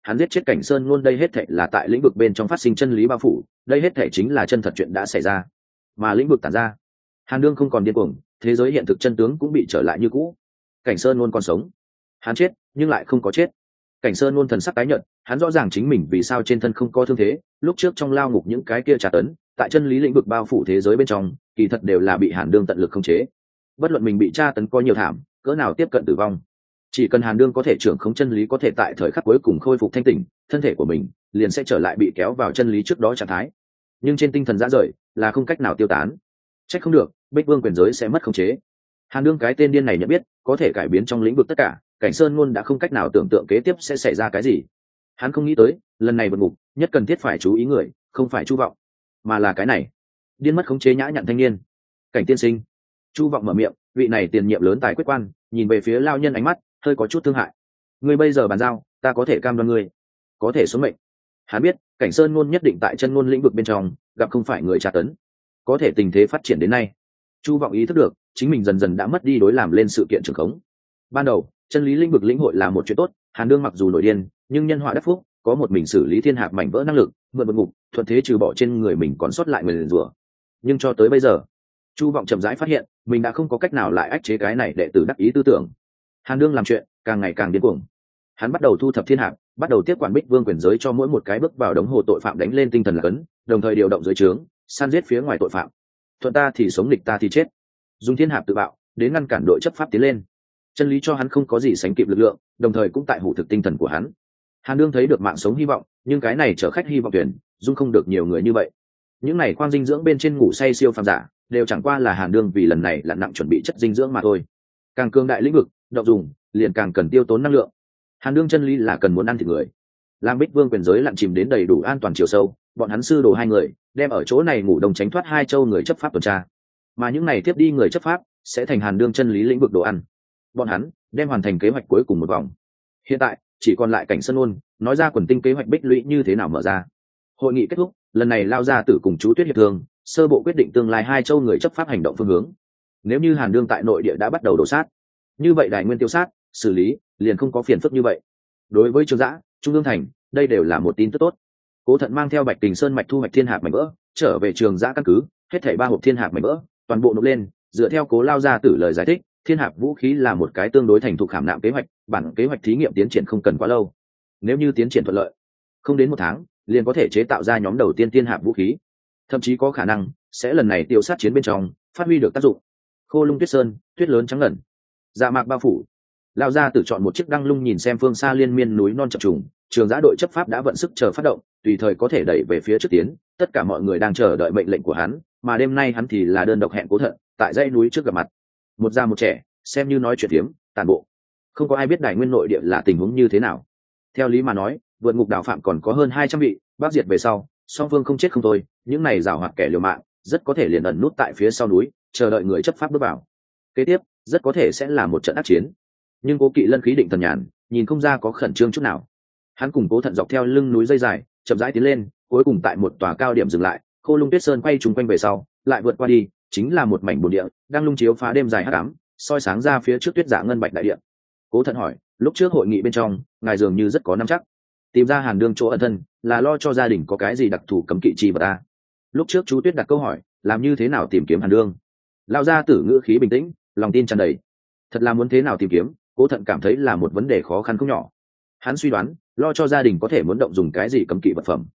hắn giết chết Cảnh Sơn Ngôn, đây hết thảy là tại lĩnh vực bên trong phát sinh chân lý bao phủ, đây hết thảy chính là chân thật chuyện đã xảy ra. Mà lĩnh vực tản ra, Hàn Đương không còn điên cuồng, thế giới hiện thực chân tướng cũng bị trở lại như cũ. Cảnh Sơn Ngôn còn sống, hắn chết nhưng lại không có chết. Cảnh Sơn Ngôn thần sắc tái nhợt, hắn rõ ràng chính mình vì sao trên thân không có thương thế, lúc trước trong lao ngục những cái kia tra tấn, tại chân lý lĩnh vực bao phủ thế giới bên trong, kỳ thật đều là bị Hàn Đương tận lực khống chế. Bất luận mình bị tra tấn có nhiều thảm, cỡ nào tiếp cận tử vong, chỉ cần Hàn Đương có thể trưởng khống chân lý, có thể tại thời khắc cuối cùng khôi phục thanh tỉnh, thân thể của mình liền sẽ trở lại bị kéo vào chân lý trước đó trạng thái. Nhưng trên tinh thần rã rời là không cách nào tiêu tán. Trách không được, Bích Vương quyền giới sẽ mất khống chế. Hàn Đương cái tên điên này nhận biết, có thể cải biến trong lĩnh vực tất cả, Cảnh Sơn Ngôn đã không cách nào tưởng tượng kế tiếp sẽ xảy ra cái gì. Hắn không nghĩ tới, lần này vượt ngục, nhất cần thiết phải chú ý người, không phải Chu Vọng, mà là cái này, điên mất khống chế nhã nhặn thanh niên. Cảnh tiên sinh. Chu Vọng mở miệng, vị này tiền nhiệm lớn tài quyết quan, nhìn về phía lao nhân ánh mắt hơi có chút thương hại. Ngươi bây giờ bàn giao, ta có thể cam đoan ngươi có thể xuống mệnh. Hắn biết, Cảnh Sơn Ngôn nhất định tại chân ngôn lĩnh vực bên trong gặp không phải người tra tấn. Có thể tình thế phát triển đến nay, Chu Vọng ý thức được, chính mình dần dần đã mất đi đối làm lên sự kiện trường khống. Ban đầu, chân lý lĩnh vực lĩnh hội là một chuyện tốt, Hàn Đương mặc dù nổi điên, nhưng nhân họa đắc phúc, có một mình xử lý thiên hạp mảnh vỡ năng lực, mượn vượt ngục, thuận thế trừ bỏ trên người mình còn sót lại người liền rủa. Nhưng cho tới bây giờ, Chu Vọng chậm rãi phát hiện, mình đã không có cách nào lại ách chế cái này đệ tử đắc ý tư tưởng. Hàn Đương làm chuyện càng ngày càng điên cuồng. Hắn bắt đầu thu thập thiên hạp, bắt đầu tiếp quản Bích Vương quyền giới, cho mỗi một cái bước vào đống hồ tội phạm đánh lên tinh thần là cấn, đồng thời điều động dưới trướng, săn giết phía ngoài tội phạm. Thuận ta thì sống, nghịch ta thì chết. Dùng thiên hạp tự bạo đến ngăn cản đội chấp pháp tiến lên. Chân lý cho hắn không có gì sánh kịp lực lượng, đồng thời cũng tại hủ thực tinh thần của hắn. Hàn Đương thấy được mạng sống hy vọng, nhưng cái này chở khách hy vọng tuyển, dung không được nhiều người như vậy. Những này khoang dinh dưỡng bên trên ngủ say siêu phàm giả, đều chẳng qua là Hàn Đương vì lần này lặn nặng chuẩn bị chất dinh dưỡng mà thôi. Càng cường đại lĩnh vực, động dùng, liền càng cần tiêu tốn năng lượng. Hàn Đương chân lý là cần muốn ăn thịt người. Lam Bích Vương quyền giới lặn chìm đến đầy đủ an toàn chiều sâu, bọn hắn sư đồ hai người đem ở chỗ này ngủ đông tránh thoát hai châu người chấp pháp tuần tra. Mà những này tiếp đi người chấp pháp sẽ thành Hàn Đương chân lý lĩnh vực đồ ăn. Bọn hắn đem hoàn thành kế hoạch cuối cùng một vòng. Hiện tại chỉ còn lại Cảnh Sơn Ngôn nói ra quần tinh kế hoạch bích lũy như thế nào mở ra. Hội nghị kết thúc, lần này lao ra tử cùng chú Tuyết hiệp thương, sơ bộ quyết định tương lai hai châu người chấp pháp hành động phương hướng. Nếu như Hàn Đương tại nội địa đã bắt đầu đổ sát, như vậy đài nguyên tiêu sát xử lý liền không có phiền phức như vậy. Đối với Trường Giã, Trung ương thành, đây đều là một tin tức tốt. Cố Thận mang theo Bạch Kình Sơn mạch thu hoạch thiên hạp mảnh vỡ, trở về Trường Giã căn cứ, hết thảy 3 hộp thiên hạp mảnh vỡ, toàn bộ nộp lên. Dựa theo Cố lao ra tử lời giải thích, thiên hạp vũ khí là một cái tương đối thành thục khảm nạm kế hoạch, bản kế hoạch thí nghiệm tiến triển không cần quá lâu. Nếu như tiến triển thuận lợi, không đến 1 tháng, liền có thể chế tạo ra nhóm đầu tiên thiên hạp vũ khí. Thậm chí có khả năng sẽ lần này tiêu sát chiến bên trong phát huy được tác dụng. Khô Lung Tuyết Sơn, tuyết lớn trắng ngần, dạ mạc bao phủ. Lao ra tử chọn một chiếc đăng lung nhìn xem phương xa liên miên núi non chập trùng. Trường Giã đội chấp pháp đã vận sức chờ phát động, tùy thời có thể đẩy về phía trước tiến. Tất cả mọi người đang chờ đợi mệnh lệnh của hắn, mà đêm nay hắn thì là đơn độc hẹn Cố Thận tại dãy núi trước gặp mặt. Một già một trẻ, xem như nói chuyện tiếm, tàn bộ. Không có ai biết đài nguyên nội địa là tình huống như thế nào. Theo lý mà nói, vượt ngục đào phạm còn có hơn 200 vị, bác diệt về sau, song phương không chết không thôi, những này giàu hoạt kẻ liều mạng, rất có thể liền ẩn nút tại phía sau núi, chờ đợi người chấp pháp bước vào. Kế tiếp, rất có thể sẽ là một trận ác chiến. Nhưng Cố Kỵ Lân khí định thần nhàn, nhìn không ra có khẩn trương chút nào. Hắn cùng Cố Thận dọc theo lưng núi dây dài, chậm rãi tiến lên, cuối cùng tại một tòa cao điểm dừng lại. Khô Lung Tuyết Sơn quay trùng quanh về sau, lại vượt qua đi, chính là một mảnh bồn địa, đang lung chiếu phá đêm dài hắc ám, soi sáng ra phía trước tuyết dạ ngân bạch đại địa. Cố Thận hỏi, lúc trước hội nghị bên trong, ngài dường như rất có nắm chắc, tìm ra Hàn Đương chỗ ẩn thân, là lo cho gia đình có cái gì đặc thù cấm kỵ chi vật ta? Lúc trước chú Tuyết đặt câu hỏi, làm như thế nào tìm kiếm Hàn Đương? Lão gia tử ngữ khí bình tĩnh, lòng tin tràn đầy. Thật là muốn thế nào tìm kiếm, Cố Thận cảm thấy là một vấn đề khó khăn không nhỏ. Hắn suy đoán, lo cho gia đình có thể muốn động dùng cái gì cấm kỵ vật phẩm.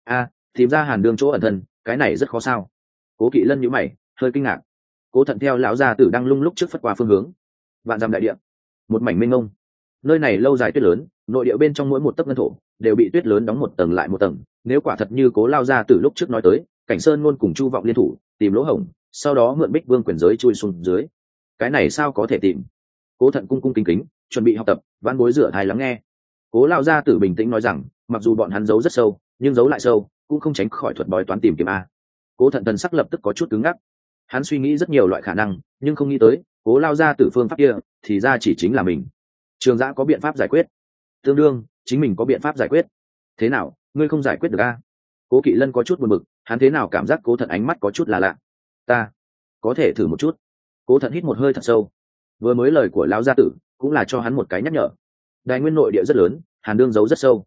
Tìm ra Hàn Đương chỗ ẩn thân, cái này rất khó sao? Cố Kỵ Lân nhíu mày, hơi kinh ngạc. Cố Thận theo lão gia tử đang lung lúc trước phất qua phương hướng. Vạn dặm đại địa, một mảnh mênh mông. Nơi này lâu dài tuyết lớn, nội địa bên trong mỗi một tấc ngân thổ đều bị tuyết lớn đóng một tầng lại một tầng. Nếu quả thật như Cố lao gia tử lúc trước nói tới, Cảnh Sơn Ngôn cùng Chu Vọng liên thủ, tìm lỗ hổng, sau đó mượn Bích Vương quyền giới chui xuống dưới. Cái này sao có thể tìm? Cố Thận cung cung kính kính, chuẩn bị học tập, vãn bối rửa thai lắng nghe. Cố lao gia tử bình tĩnh nói rằng, mặc dù bọn hắn giấu rất sâu, nhưng giấu lại sâu, cũng không tránh khỏi thuật bói toán tìm kiếm a. Cố Thận thần sắc lập tức có chút cứng ngắc. Hắn suy nghĩ rất nhiều loại khả năng, nhưng không nghĩ tới, Cố lao gia tử phương pháp kia, thì ra chỉ chính là mình. Trường Giã có biện pháp giải quyết, tương đương chính mình có biện pháp giải quyết. Thế nào, ngươi không giải quyết được a? Cố Kỵ Lân có chút buồn bực, hắn thế nào cảm giác Cố Thận ánh mắt có chút là lạ. Ta có thể thử một chút. Cố Thận hít một hơi thật sâu. Vừa mới lời của lão gia tử cũng là cho hắn một cái nhắc nhở. Đài nguyên nội địa rất lớn, Hàn Đương giấu rất sâu.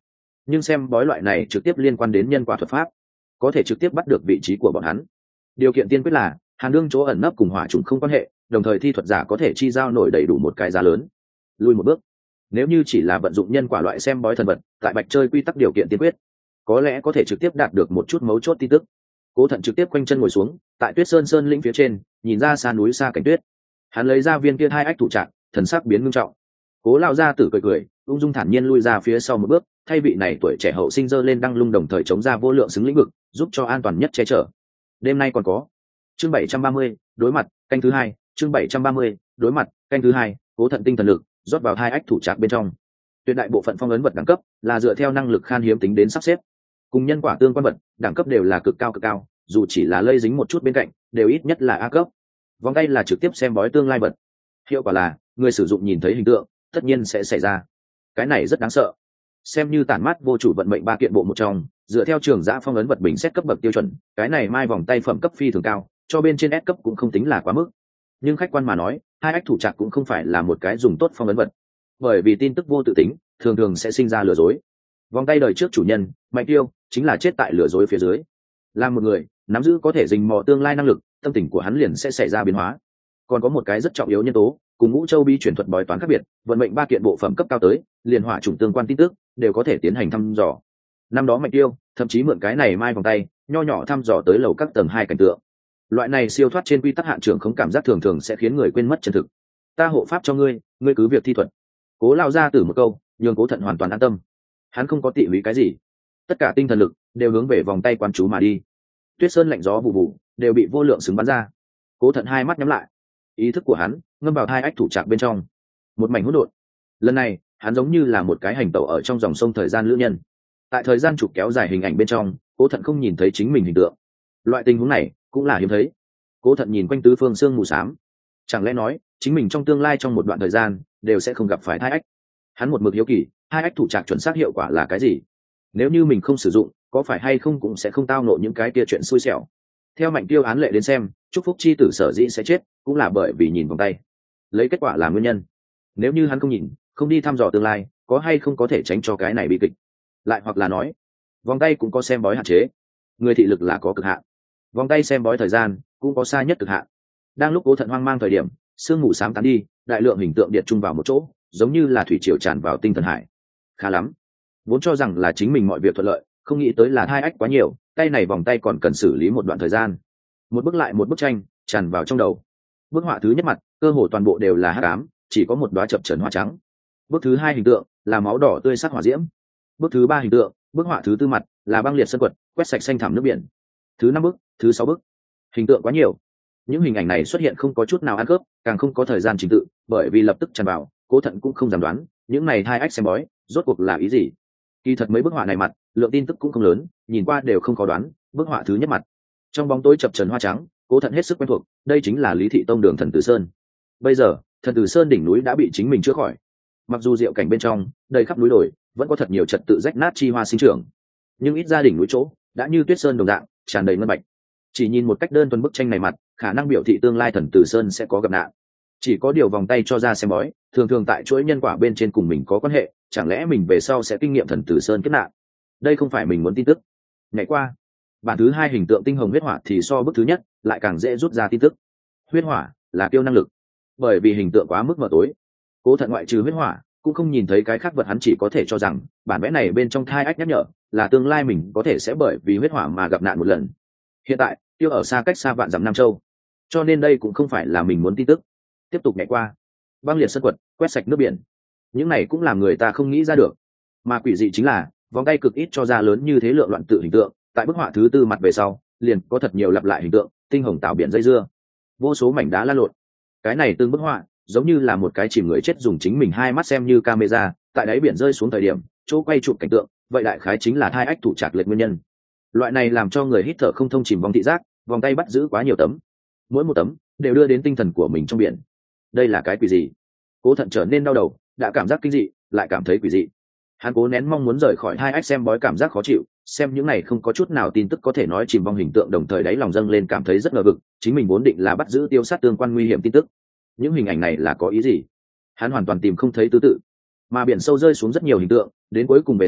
nhưng xem bói loại này trực tiếp liên quan đến nhân quả thuật pháp, có thể trực tiếp bắt được vị trí của bọn hắn. Điều kiện tiên quyết là hàn đương chỗ ẩn nấp cùng hỏa trùng không quan hệ, đồng thời thi thuật giả có thể chi giao nổi đầy đủ một cái giá lớn. Lùi một bước, nếu như chỉ là vận dụng nhân quả loại xem bói thần vật, tại bạch chơi quy tắc điều kiện tiên quyết, có lẽ có thể trực tiếp đạt được một chút mấu chốt tin tức. Cố Thận trực tiếp quanh chân ngồi xuống tại Tuyết Sơn sơn lĩnh phía trên, nhìn ra xa núi xa cảnh tuyết. Hắn lấy ra viên kia hai ách thủ trạng, thần sắc biến ngưng trọng. Cố lão gia tử cười cười, ung dung thản nhiên lui ra phía sau một bước, thay vị này tuổi trẻ hậu sinh dơ lên đăng lung đồng thời chống ra vô lượng xứng lĩnh vực, giúp cho an toàn nhất che chở. Đêm nay còn có chương 730, đối mặt canh thứ hai, chương 730, đối mặt canh thứ hai. Cố Thận tinh thần lực rót vào hai ách thủ trạng bên trong. Tuyệt đại bộ phận phong ấn vật đẳng cấp là dựa theo năng lực khan hiếm tính đến sắp xếp, cùng nhân quả tương quan vật đẳng cấp đều là cực cao, dù chỉ là lây dính một chút bên cạnh đều ít nhất là A cấp. Vòng tay là trực tiếp xem bói tương lai vật, hiệu quả là người sử dụng nhìn thấy hình tượng tất nhiên sẽ xảy ra. Cái này rất đáng sợ. Xem như tản mát vô chủ vận mệnh ba kiện bộ một trong, dựa theo trường giã phong ấn vật bình xét cấp bậc tiêu chuẩn, cái này mai vòng tay phẩm cấp phi thường cao, cho bên trên S cấp cũng không tính là quá mức. Nhưng khách quan mà nói, hai ách thủ trạc cũng không phải là một cái dùng tốt phong ấn vật, bởi vì tin tức vô tự tính thường sẽ sinh ra lừa dối. Vòng tay đời trước chủ nhân Mạnh Tiêu chính là chết tại lừa dối phía dưới. Là một người nắm giữ có thể rình mò tương lai năng lực, tâm tình của hắn liền sẽ xảy ra biến hóa. Còn có một cái rất trọng yếu nhân tố, cùng ngũ châu bi chuyển thuật bói toán khác biệt, vận mệnh ba kiện bộ phẩm cấp cao tới, liền hỏa chủng tương quan tin tức đều có thể tiến hành thăm dò. Năm đó Mạnh Tiêu thậm chí mượn cái này mai vòng tay nho nhỏ thăm dò tới lầu các tầng 2 cảnh tượng. Loại này siêu thoát trên quy tắc hạn trường không cảm giác thường sẽ khiến người quên mất chân thực. Ta hộ pháp cho ngươi, ngươi cứ việc thi thuật. Cố lao ra từ một câu, nhường Cố Thận hoàn toàn an tâm. Hắn không có tị húy cái gì, tất cả tinh thần lực đều hướng về vòng tay quan chú mà đi. Tuyết sơn lạnh gió vụ vụ đều bị vô lượng xứng bắn ra. Cố Thận hai mắt nhắm lại, ý thức của hắn ngâm vào hai ách thủ trạc bên trong, một mảnh hỗn độn. Lần này hắn giống như là một cái hành tẩu ở trong dòng sông thời gian lữ nhân. Tại thời gian trục kéo dài hình ảnh bên trong, Cố Thận không nhìn thấy chính mình hình tượng. Loại tình huống này cũng là hiếm thấy. Cố Thận nhìn quanh tứ phương sương mù xám, chẳng lẽ nói chính mình trong tương lai trong một đoạn thời gian đều sẽ không gặp phải hai ách. Hắn một mực hiếu kỳ hai ách thủ trạc chuẩn xác hiệu quả là cái gì, nếu như mình không sử dụng có phải hay không cũng sẽ không tao nộ những cái kia chuyện xui xẻo. Theo Mạnh Tiêu án lệ đến xem, chúc phúc chi tử sở dĩ sẽ chết cũng là bởi vì nhìn vòng tay, lấy kết quả làm nguyên nhân. Nếu như hắn không nhìn, không đi thăm dò tương lai, có hay không có thể tránh cho cái này bi kịch. Lại hoặc là nói, vòng tay cũng có xem bói hạn chế, người thị lực là có cực hạn, vòng tay xem bói thời gian cũng có xa nhất cực hạn. Đang lúc Cố Thận hoang mang thời điểm, sương mù xám tán đi, đại lượng hình tượng điện chung vào một chỗ, giống như là thủy triều tràn vào tinh thần hải. Khá lắm, vốn cho rằng là chính mình mọi việc thuận lợi, không nghĩ tới là hai ách quá nhiều, tay này vòng tay còn cần xử lý một đoạn thời gian. Một bức lại một bức tranh tràn vào trong đầu. Bức họa thứ nhất mặt cơ hồ toàn bộ đều là hắc ám, chỉ có một đóa chập chờn hoa trắng. Bức thứ hai hình tượng là máu đỏ tươi sắc hỏa diễm. Bức thứ ba hình tượng, bức họa thứ tư mặt là băng liệt sơn quật quét sạch xanh thẳm nước biển. Thứ năm bức, thứ sáu bức, hình tượng quá nhiều. Những hình ảnh này xuất hiện không có chút nào ăn khớp, càng không có thời gian trình tự, bởi vì lập tức tràn vào, Cố Thận cũng không dám đoán những này hai ách xem bói rốt cuộc là ý gì. Kỳ thật mấy bức họa này mặt lượng tin tức cũng không lớn, nhìn qua đều không khó đoán. Bức họa thứ nhất mặt trong bóng tối chập chờn hoa trắng, Cố Thận hết sức quen thuộc, đây chính là Lý Thị Tông đường Thần Tử Sơn. Bây giờ Thần Tử Sơn đỉnh núi đã bị chính mình chữa khỏi, mặc dù diệu cảnh bên trong đầy khắp núi đồi vẫn có thật nhiều trật tự rách nát chi hoa sinh trưởng, nhưng ít ra đỉnh núi chỗ đã như tuyết sơn đồng dạng tràn đầy ngân bạch. Chỉ nhìn một cách đơn thuần bức tranh này mặt, khả năng biểu thị tương lai Thần Tử Sơn sẽ có gặp nạn. Chỉ có điều vòng tay cho ra xem bói thường tại chuỗi nhân quả bên trên cùng mình có quan hệ, chẳng lẽ mình về sau sẽ kinh nghiệm Thần Tử Sơn kết nạn? Đây không phải mình muốn tin tức. Ngày qua bản thứ hai hình tượng tinh hồng huyết hỏa thì so bức thứ nhất lại càng dễ rút ra tin tức. Huyết hỏa là kiêu năng lực, bởi vì hình tượng quá mức mờ tối, Cố Thận ngoại trừ huyết hỏa cũng không nhìn thấy cái khác vật. Hắn chỉ có thể cho rằng bản vẽ này bên trong thai ách nhắc nhở là tương lai mình có thể sẽ bởi vì huyết hỏa mà gặp nạn một lần. Hiện tại Tiêu ở xa cách xa vạn dặm Nam Châu, cho nên đây cũng không phải là mình muốn tin tức. Tiếp tục nhảy qua băng liệt sơn quật quét sạch nước biển, những này cũng làm người ta không nghĩ ra được. Mà quỷ dị chính là vòng tay cực ít cho ra lớn như thế lượng loạn tự hình tượng. Tại bức họa thứ tư mặt về sau liền có thật nhiều lặp lại hình tượng, tinh hồng tạo biển dây dưa, vô số mảnh đá lan lộn. Cái này tương bức họa giống như là một cái chìm người chết dùng chính mình hai mắt xem như camera tại đáy biển rơi xuống thời điểm chỗ quay chụp cảnh tượng, vậy đại khái chính là thai ách thủ trạc lệch nguyên nhân. Loại này làm cho người hít thở không thông, chìm vòng thị giác, vòng tay bắt giữ quá nhiều tấm, mỗi một tấm đều đưa đến tinh thần của mình trong biển. Đây là cái quỷ gì? Cố Thận trở nên đau đầu, đã cảm giác kinh dị lại cảm thấy quỷ dị. Hắn cố nén mong muốn rời khỏi hai ách xem bói cảm giác khó chịu, xem những này không có chút nào tin tức có thể nói chìm vong hình tượng, đồng thời đáy lòng dâng lên cảm thấy rất ngờ vực. Chính mình vốn định là bắt giữ tiêu sát tương quan nguy hiểm tin tức, những hình ảnh này là có ý gì? Hắn hoàn toàn tìm không thấy tư tự. Mà biển sâu rơi xuống rất nhiều hình tượng, đến cuối cùng về sau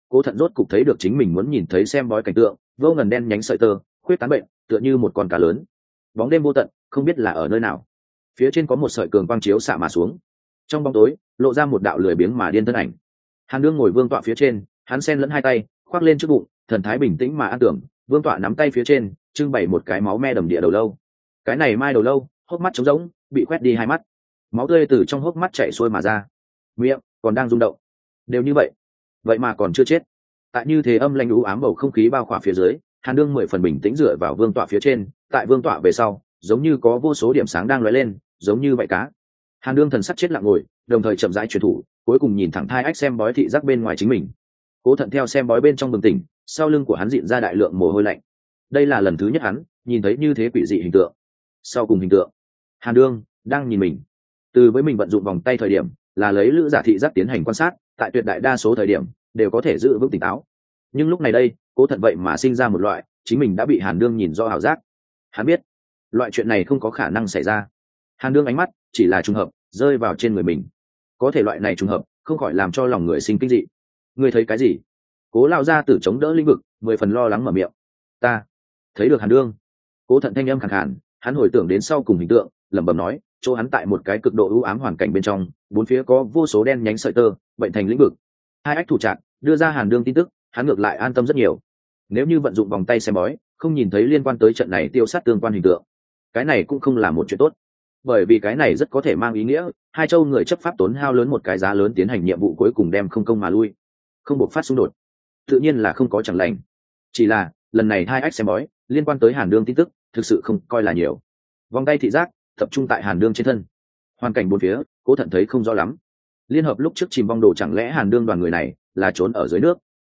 Cố Thận rốt cục thấy được chính mình muốn nhìn thấy xem bói cảnh tượng, vô ngần đen nhánh sợi tơ khuyết tán bệnh, tựa như một con cá lớn. Bóng đêm vô tận, không biết là ở nơi nào. Phía trên có một sợi cường quang chiếu xạ mà xuống, trong bóng tối lộ ra một đạo lười biếng mà điên thân ảnh. Hàn Đương ngồi vương tọa phía trên, hắn xen lẫn hai tay khoác lên trước bụng, thần thái bình tĩnh mà an tưởng. Vương tọa nắm tay phía trên trưng bày một cái máu me đầm địa đầu lâu. Cái này mai đầu lâu hốc mắt trống rỗng, bị quét đi hai mắt, máu tươi từ trong hốc mắt chảy xuôi mà ra, miệng còn đang rung động. Đều như vậy, vậy mà còn chưa chết. Tại như thế âm lãnh u ám bầu không khí bao khỏa phía dưới, Hàn Đương 10 phần bình tĩnh dựa vào vương tọa phía trên. Tại vương tọa về sau, giống như có vô số điểm sáng đang lóe lên, giống như vậy cá. Hàn Đương thần sắc chết lặng ngồi, đồng thời chậm rãi truyền thủ, cuối cùng nhìn thẳng thai ách xem bói thị giác bên ngoài chính mình. Cố Thận theo xem bói bên trong bừng tỉnh, sau lưng của hắn dịn ra đại lượng mồ hôi lạnh. Đây là lần thứ nhất hắn nhìn thấy như thế quỷ dị hình tượng. Sau cùng hình tượng, Hàn Đương đang nhìn mình. Từ với mình vận dụng vòng tay thời điểm, là lấy lữ giả thị giác tiến hành quan sát, tại tuyệt đại đa số thời điểm đều có thể giữ vững tỉnh táo. Nhưng lúc này đây, Cố Thận vậy mà sinh ra một loại chính mình đã bị Hàn Đương nhìn do ảo giác. Hắn biết loại chuyện này không có khả năng xảy ra. Hàn Đương ánh mắt chỉ là trùng hợp rơi vào trên người mình, có thể loại này trùng hợp không khỏi làm cho lòng người sinh kinh dị. Ngươi thấy cái gì? Cố lao ra từ chống đỡ lĩnh vực 10 phần lo lắng mở miệng. Ta thấy được Hàn Đương. Cố Thận thanh âm khàn khàn, hắn hồi tưởng đến sau cùng hình tượng, lẩm bẩm nói, chỗ hắn tại một cái cực độ u ám hoàn cảnh bên trong, bốn phía có vô số đen nhánh sợi tơ bệnh thành lĩnh vực. Hai ách thủ trạng đưa ra Hàn Đương tin tức, hắn ngược lại an tâm rất nhiều. Nếu như vận dụng vòng tay xem bói, không nhìn thấy liên quan tới trận này tiêu sát tương quan hình tượng, cái này cũng không là một chuyện tốt, bởi vì cái này rất có thể mang ý nghĩa hai châu người chấp pháp tốn hao lớn một cái giá lớn tiến hành nhiệm vụ, cuối cùng đem không công mà lui, không buộc phát xung đột, tự nhiên là không có chẳng lành. Chỉ là lần này hai ách xem bói liên quan tới Hàn Đương tin tức thực sự không coi là nhiều. Vòng tay thị giác tập trung tại Hàn Đương trên thân, hoàn cảnh bốn phía Cố Thận thấy không rõ lắm. Liên hợp lúc trước chìm vong đồ, chẳng lẽ Hàn Đương đoàn người này là trốn ở dưới nước?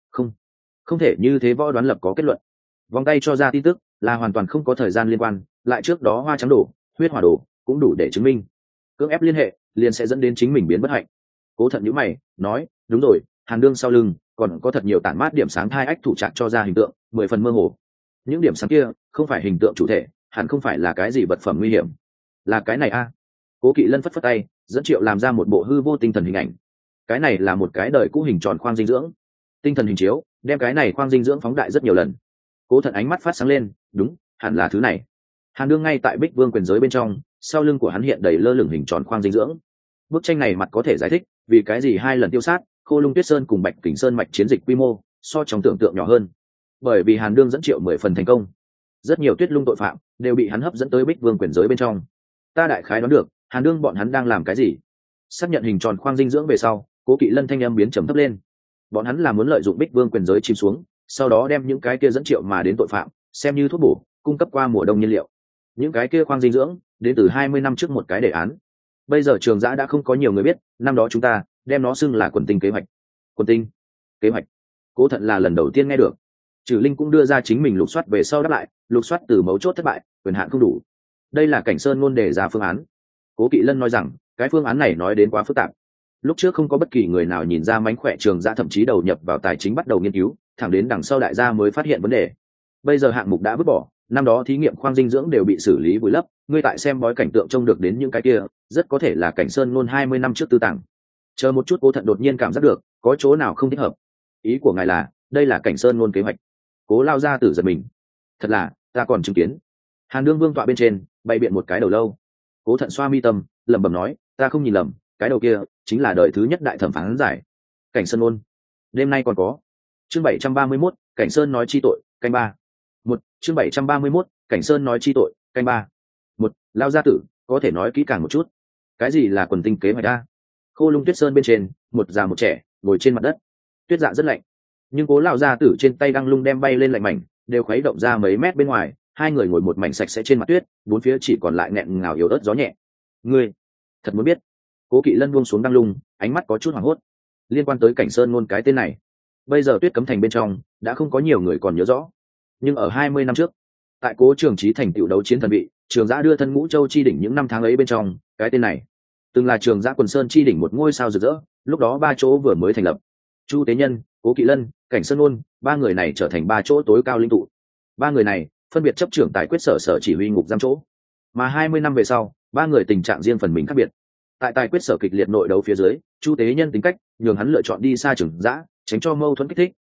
Không thể như thế. Võ Đoán Lập có kết luận, vòng tay cho ra tin tức là hoàn toàn không có thời gian liên quan, lại trước đó hoa trắng đổ, huyết hỏa đổ cũng đủ để chứng minh. Cưỡng ép liên hệ liền sẽ dẫn đến chính mình biến bất hạnh. Cố Thận nhíu mày nói, đúng rồi, Hàn Đương sau lưng còn có thật nhiều tản mát điểm sáng, thai ách thủ trạng cho ra hình tượng 10 phần mơ hồ. Những điểm sáng kia không phải hình tượng chủ thể, hẳn không phải là cái gì vật phẩm nguy hiểm. Là cái này a? Cố Kỵ Lân phất phất tay, dẫn Triệu làm ra một bộ hư vô tinh thần hình ảnh. Cái này là một cái đời cũ hình tròn khoang dinh dưỡng. Tinh thần hình chiếu đem cái này khoang dinh dưỡng phóng đại rất nhiều lần. Cố Thận ánh mắt phát sáng lên, đúng, hẳn là thứ này. Hàn Đương ngay tại Bích Vương quyền giới bên trong, sau lưng của hắn hiện đầy lơ lửng hình tròn khoang dinh dưỡng. Bức tranh này mặt có thể giải thích vì cái gì hai lần tiêu sát Khô Lung Tuyết Sơn cùng Bạch Kình Sơn mạch chiến dịch quy mô so trong tưởng tượng nhỏ hơn, bởi vì Hàn Đương dẫn Triệu 10 phần thành công, rất nhiều Tuyết Lung tội phạm đều bị hắn hấp dẫn tới Bích Vương quyền giới bên trong. Ta đại khái đoán được Hàn Đương bọn hắn đang làm cái gì. Xác nhận hình tròn khoang dinh dưỡng về sau, Cố Kỵ Lân thanh âm biến trầm thấp lên. Bọn hắn là muốn lợi dụng Bích Vương quyền giới chìm xuống, sau đó đem những cái kia dẫn Triệu mà đến tội phạm xem như thuốc bổ, cung cấp qua mùa đông nhiên liệu. Những cái kia khoang dinh dưỡng đến từ 20 năm trước một cái đề án, bây giờ Trường Giã đã không có nhiều người biết, năm đó chúng ta đem nó xưng là quần tinh kế hoạch. Quần tinh kế hoạch, Cố Thận là lần đầu tiên nghe được. Trừ Linh cũng đưa ra chính mình lục soát về sau đáp lại, lục soát từ mấu chốt thất bại, quyền hạn không đủ. Đây là Cảnh Sơn ngôn đề ra phương án. Cố Kỵ Lân nói rằng cái phương án này nói đến quá phức tạp, lúc trước không có bất kỳ người nào nhìn ra mánh khỏe. Trường Giã thậm chí đầu nhập vào tài chính bắt đầu nghiên cứu, thẳng đến đằng sau đại gia mới phát hiện vấn đề. Bây giờ hạng mục đã vứt bỏ, năm đó thí nghiệm khoang dinh dưỡng đều bị xử lý vùi lấp. Ngươi tại xem bói cảnh tượng trông được đến những cái kia, rất có thể là Cảnh Sơn ngôn 20 năm trước tư tàng. Chờ một chút, Cố Thận đột nhiên cảm giác được có chỗ nào không thích hợp. Ý của ngài là đây là Cảnh Sơn ngôn kế hoạch? Cố lao ra tử giật mình. Thật là ta còn chứng kiến Hàn Đương vương tọa bên trên bày biện một cái đầu lâu. Cố Thận xoa mi tâm lẩm bẩm nói, ta không nhìn lầm, cái đầu kia chính là đời thứ nhất đại thẩm phán giải Cảnh Sơn ngôn. Đêm nay còn có chương 731, Cảnh Sơn nói chi tội, canh 3. Chương 731, Cảnh Sơn nói chi tội, canh 3. Lao gia tử, có thể nói kỹ càng một chút, cái gì là quần tinh kế hoạch a? Khô Lung Tuyết Sơn bên trên, một già một trẻ ngồi trên mặt đất. Tuyết dạ rất lạnh, nhưng Cố lão gia tử trên tay đăng lung đem bay lên lạnh mảnh đều khuấy động ra mấy mét bên ngoài. Hai người ngồi một mảnh sạch sẽ trên mặt tuyết, bốn phía chỉ còn lại nghẹn ngào yếu ớt gió nhẹ. Ngươi thật muốn biết? Cố Kỵ Lân buông xuống đăng lung, ánh mắt có chút hoảng hốt. Liên quan tới Cảnh Sơn ngôn cái tên này, bây giờ Tuyết Cấm Thành bên trong đã không có nhiều người còn nhớ rõ, nhưng ở 20 năm trước, tại Cố Trường Chí thành tiểu đấu chiến thần vị, Trường Giã đưa thân Ngũ Châu chi đỉnh những năm tháng ấy bên trong, cái tên này từng là Trường Giã quần sơn chi đỉnh một ngôi sao rực rỡ. Lúc đó ba chỗ vừa mới thành lập, Chu Tế Nhân, Cố Kỵ Lân, Cảnh Sơn ngôn, ba người này trở thành ba chỗ tối cao linh tụ. Ba người này phân biệt chấp trưởng tài quyết sở chỉ huy ngục giam chỗ. Mà 20 năm về sau, ba người tình trạng riêng phần mình khác biệt. Tại tài quyết sở kịch liệt nội đấu phía dưới, Chu Tế Nhân tính cách nhường hắn lựa chọn đi xa Trường Giã, tránh cho mâu thuẫn kích thích,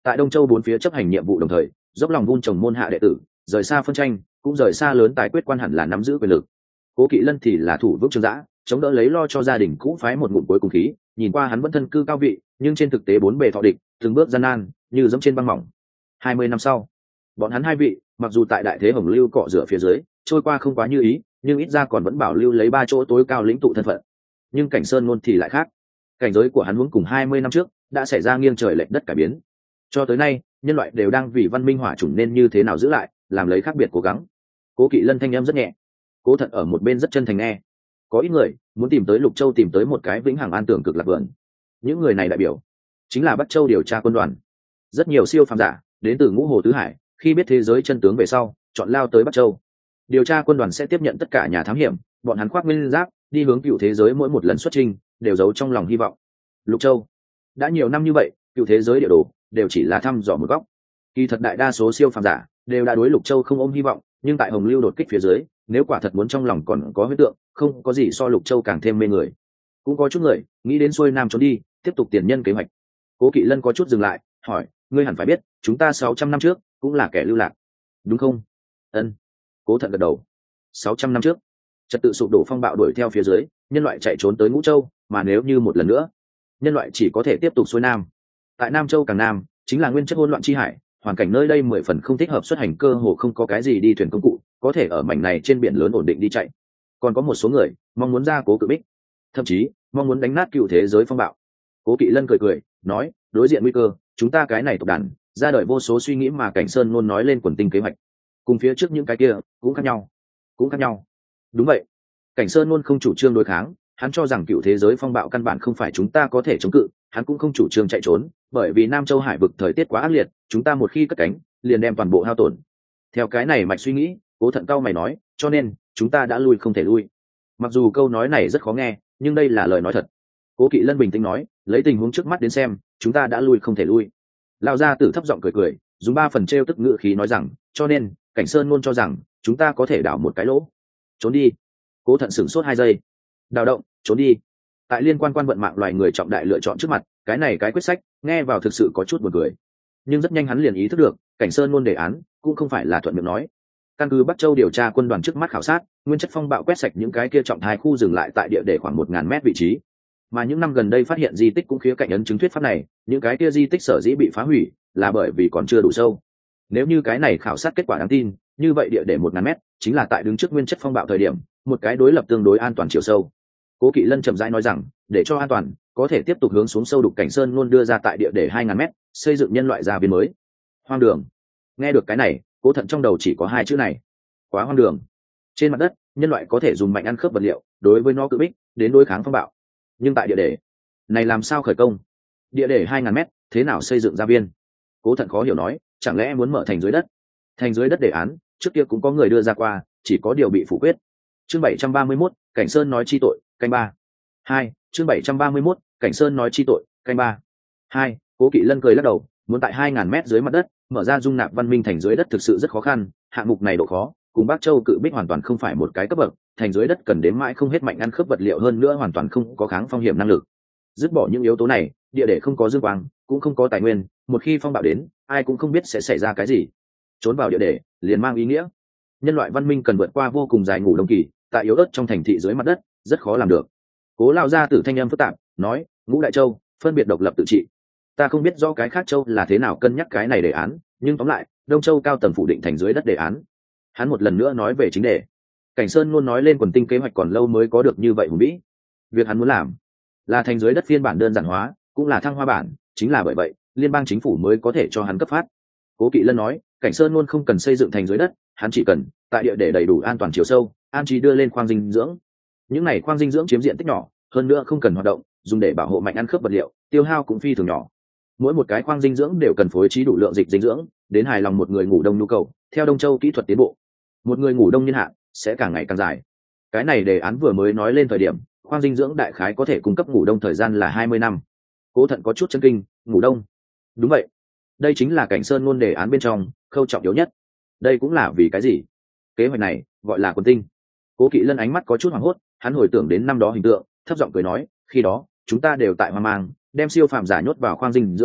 tại Đông Châu bốn phía chấp hành nhiệm vụ đồng thời dốc lòng vun trồng môn hạ đệ tử, rời xa phân tranh, cũng rời xa lớn tài quyết quan hẳn là nắm giữ quyền lực. Cố Kỵ Lân thì là thủ vững trương giã, chống đỡ lấy lo cho gia đình cũ phái một ngụm cuối cùng khí. Nhìn qua hắn vẫn thân cư cao vị, nhưng trên thực tế bốn bề thọ địch, từng bước gian nan như dẫm trên băng mỏng. 20 năm sau, bọn hắn hai vị mặc dù tại đại thế hồng lưu cọ rửa phía dưới trôi qua không quá như ý, nhưng ít ra còn vẫn bảo lưu lấy ba chỗ tối cao lĩnh tụ thân phận. Nhưng Cảnh Sơn Ngôn thì lại khác, cảnh giới của hắn huống cùng 20 năm trước đã xảy ra nghiêng trời lệch đất cải biến. Cho tới nay, nhân loại đều đang vì văn minh hỏa chủng nên như thế nào giữ lại, làm lấy khác biệt cố gắng. Cố Kỵ Lân thanh âm rất nhẹ, Cố Thận ở một bên rất chân thành nghe. Có ít người muốn tìm tới Lục Châu, tìm tới một cái vĩnh hằng an tưởng cực lạc vườn. Những người này đại biểu chính là Bắc Châu điều tra quân đoàn. Rất nhiều siêu phàm giả đến từ ngũ hồ tứ hải, khi biết thế giới chân tướng về sau chọn lao tới Bắc Châu. Điều tra quân đoàn sẽ tiếp nhận tất cả nhà thám hiểm, bọn hắn khoác nguyên giáp đi hướng cựu thế giới, mỗi một lần xuất trình đều giấu trong lòng hy vọng. Lục Châu đã nhiều năm như vậy, cựu thế giới địa đồ đều chỉ là thăm dò một góc. Kỳ thật đại đa số siêu phàm giả đều đã đối Lục Châu không ôm hy vọng, nhưng tại Hồng Lưu đột kích phía dưới, nếu quả thật muốn trong lòng còn có huyết tượng, không có gì so Lục Châu càng thêm mê người. Cũng có chút người nghĩ đến xuôi nam trốn đi, tiếp tục tiền nhân kế hoạch. Cố Kỵ Lân có chút dừng lại, hỏi, ngươi hẳn phải biết, chúng ta 600 năm trước cũng là kẻ lưu lạc, đúng không? Ân. Cố Thận gật đầu. 600 năm trước, trật tự sụp đổ, phong bạo đuổi theo phía dưới, nhân loại chạy trốn tới Ngũ Châu, mà nếu như một lần nữa, nhân loại chỉ có thể tiếp tục xuôi nam. Tại Nam Châu càng nam, chính là nguyên chất hỗn loạn chi hải, hoàn cảnh nơi đây 10 phần không thích hợp xuất hành, cơ hồ không có cái gì đi thuyền công cụ, có thể ở mảnh này trên biển lớn ổn định đi chạy. Còn có một số người mong muốn ra Cố Cự Bích, thậm chí mong muốn đánh nát cựu thế giới phong bạo. Cố Kỵ Lân cười cười, nói, đối diện nguy cơ, chúng ta cái này tộc đàn ra đời vô số suy nghĩ, mà Cảnh Sơn luôn nói lên quần tinh kế hoạch, cùng phía trước những cái kia cũng khác nhau, cũng khác nhau. Đúng vậy, Cảnh Sơn luôn không chủ trương đối kháng, hắn cho rằng cựu thế giới phong bạo căn bản không phải chúng ta có thể chống cự, hắn cũng không chủ trương chạy trốn, bởi vì Nam Châu hải vực thời tiết quá ác liệt, chúng ta một khi cất cánh liền đem toàn bộ hao tổn. Theo cái này mạch suy nghĩ, Cố Thận cao mày nói, cho nên chúng ta đã lui không thể lui. Mặc dù câu nói này rất khó nghe, nhưng đây là lời nói thật. Cố Kỵ Lân bình tĩnh nói, lấy tình huống trước mắt đến xem, chúng ta đã lui không thể lui. Lão gia tử thấp giọng cười cười, dùng 3 phần trêu tức ngữ khí nói rằng, cho nên Cảnh Sơn luôn cho rằng chúng ta có thể đào một cái lỗ, trốn đi. Cố Thận sửng sốt 2 giây. Đào động, trốn đi. Tại liên quan vận mạng loài người trọng đại lựa chọn trước mặt, cái này cái quyết sách nghe vào thực sự có chút buồn cười. Nhưng rất nhanh hắn liền ý thức được, Cảnh Sơn luôn đề án cũng không phải là thuận miệng nói. Căn cứ Bắc Châu điều tra quân đoàn trước mắt khảo sát, nguyên chất phong bạo quét sạch những cái kia trọng thai khu, dừng lại tại địa để khoảng 1000 mét vị trí. Mà những năm gần đây phát hiện di tích cũng khía cạnh ấn chứng thuyết pháp này, những cái kia di tích sở dĩ bị phá hủy là bởi vì còn chưa đủ sâu. Nếu như cái này khảo sát kết quả đáng tin, như vậy địa để 1000 mét chính là tại đứng trước nguyên chất phong bạo thời điểm, một cái đối lập tương đối an toàn chiều sâu. Cố Kỵ Lân chậm rãi nói rằng, để cho an toàn, có thể tiếp tục hướng xuống sâu đục, Cảnh Sơn luôn đưa ra tại địa để 2000 mét, xây dựng nhân loại gia viên mới. Hoang đường. Nghe được cái này, Cố Thận trong đầu chỉ có 2 chữ này, quá hoang đường. Trên mặt đất, nhân loại có thể dùng mạnh ăn khớp vật liệu đối với nó cự bích đến đối kháng phong bạo, nhưng tại địa để này làm sao khởi công? Địa để 2000 mét, thế nào xây dựng gia viên? Cố Thận khó hiểu nói, chẳng lẽ muốn mở thành dưới đất? Thành dưới đất đề án trước kia cũng có người đưa ra qua, chỉ có điều bị phủ quyết. Chương 731, Cảnh Sơn nói chi tội, canh 3. 2. Chương 731, Cảnh Sơn nói chi tội, canh 3. 2. Cố Kỵ Lân cười lắc đầu, muốn tại 2000 mét dưới mặt đất mở ra dung nạp văn minh thành dưới đất thực sự rất khó khăn, hạng mục này độ khó cùng Bắc Châu cự bích hoàn toàn không phải một cái cấp bậc, thành dưới đất cần đếm mãi không hết mạnh ăn khớp vật liệu, hơn nữa hoàn toàn không có kháng phong hiểm năng lực. Dứt bỏ những yếu tố này, địa để không có dương quang, cũng không có tài nguyên, một khi phong bạo đến, ai cũng không biết sẽ xảy ra cái gì. Trốn vào địa để liền mang ý nghĩa nhân loại văn minh cần vượt qua vô cùng dài ngủ đông kỳ, tại yếu ớt trong thành thị dưới mặt đất rất khó làm được. Cố Lão gia tử thanh âm phức tạp nói, Ngũ Đại Châu phân biệt độc lập tự trị. Ta không biết rõ cái khác châu là thế nào cân nhắc cái này đề án, nhưng tóm lại, Đông Châu cao tầng phủ định thành dưới đất đề án. Hắn một lần nữa nói về chính đề. Cảnh Sơn luôn nói lên quần tinh kế hoạch còn lâu mới có được như vậy hùng vĩ. Việc hắn muốn làm là thành dưới đất phiên bản đơn giản hóa, cũng là thăng hoa bản, chính là bởi vậy liên bang chính phủ mới có thể cho hắn cấp phát. Cố Kỵ Lân nói, Cảnh Sơn luôn không cần xây dựng thành dưới đất, hắn chỉ cần tại địa để đầy đủ an toàn chiều sâu, an trí đưa lên khoang dinh dưỡng. Những này khoang dinh dưỡng chiếm diện tích nhỏ, hơn nữa không cần hoạt động, dùng để bảo hộ mạnh ăn khớp vật liệu, tiêu hao cũng phi thường nhỏ. Mỗi một cái khoang dinh dưỡng đều cần phối trí đủ lượng dịch dinh dưỡng, đến hài lòng một người ngủ đông nhu cầu. Theo Đông Châu kỹ thuật tiến bộ, một người ngủ đông niên hạn sẽ càng ngày càng dài. Cái này đề án vừa mới nói lên thời điểm, khoang dinh dưỡng đại khái có thể cung cấp ngủ đông thời gian là 20 năm. Cố Thận có chút chấn kinh, ngủ đông? Đúng vậy, đây chính là Cảnh Sơn ngôn đề án bên trong khâu trọng yếu nhất. Đây cũng là vì cái gì? Kế hoạch này gọi là quần tinh. Cố Kỵ Lân ánh mắt có chút hoảng hốt, hắn hồi tưởng đến năm đó hình tượng, thấp giọng cười nói, khi đó chúng ta đều tại hoang mang, đem siêu phàm giả nhốt vào khoang dinh dưỡng,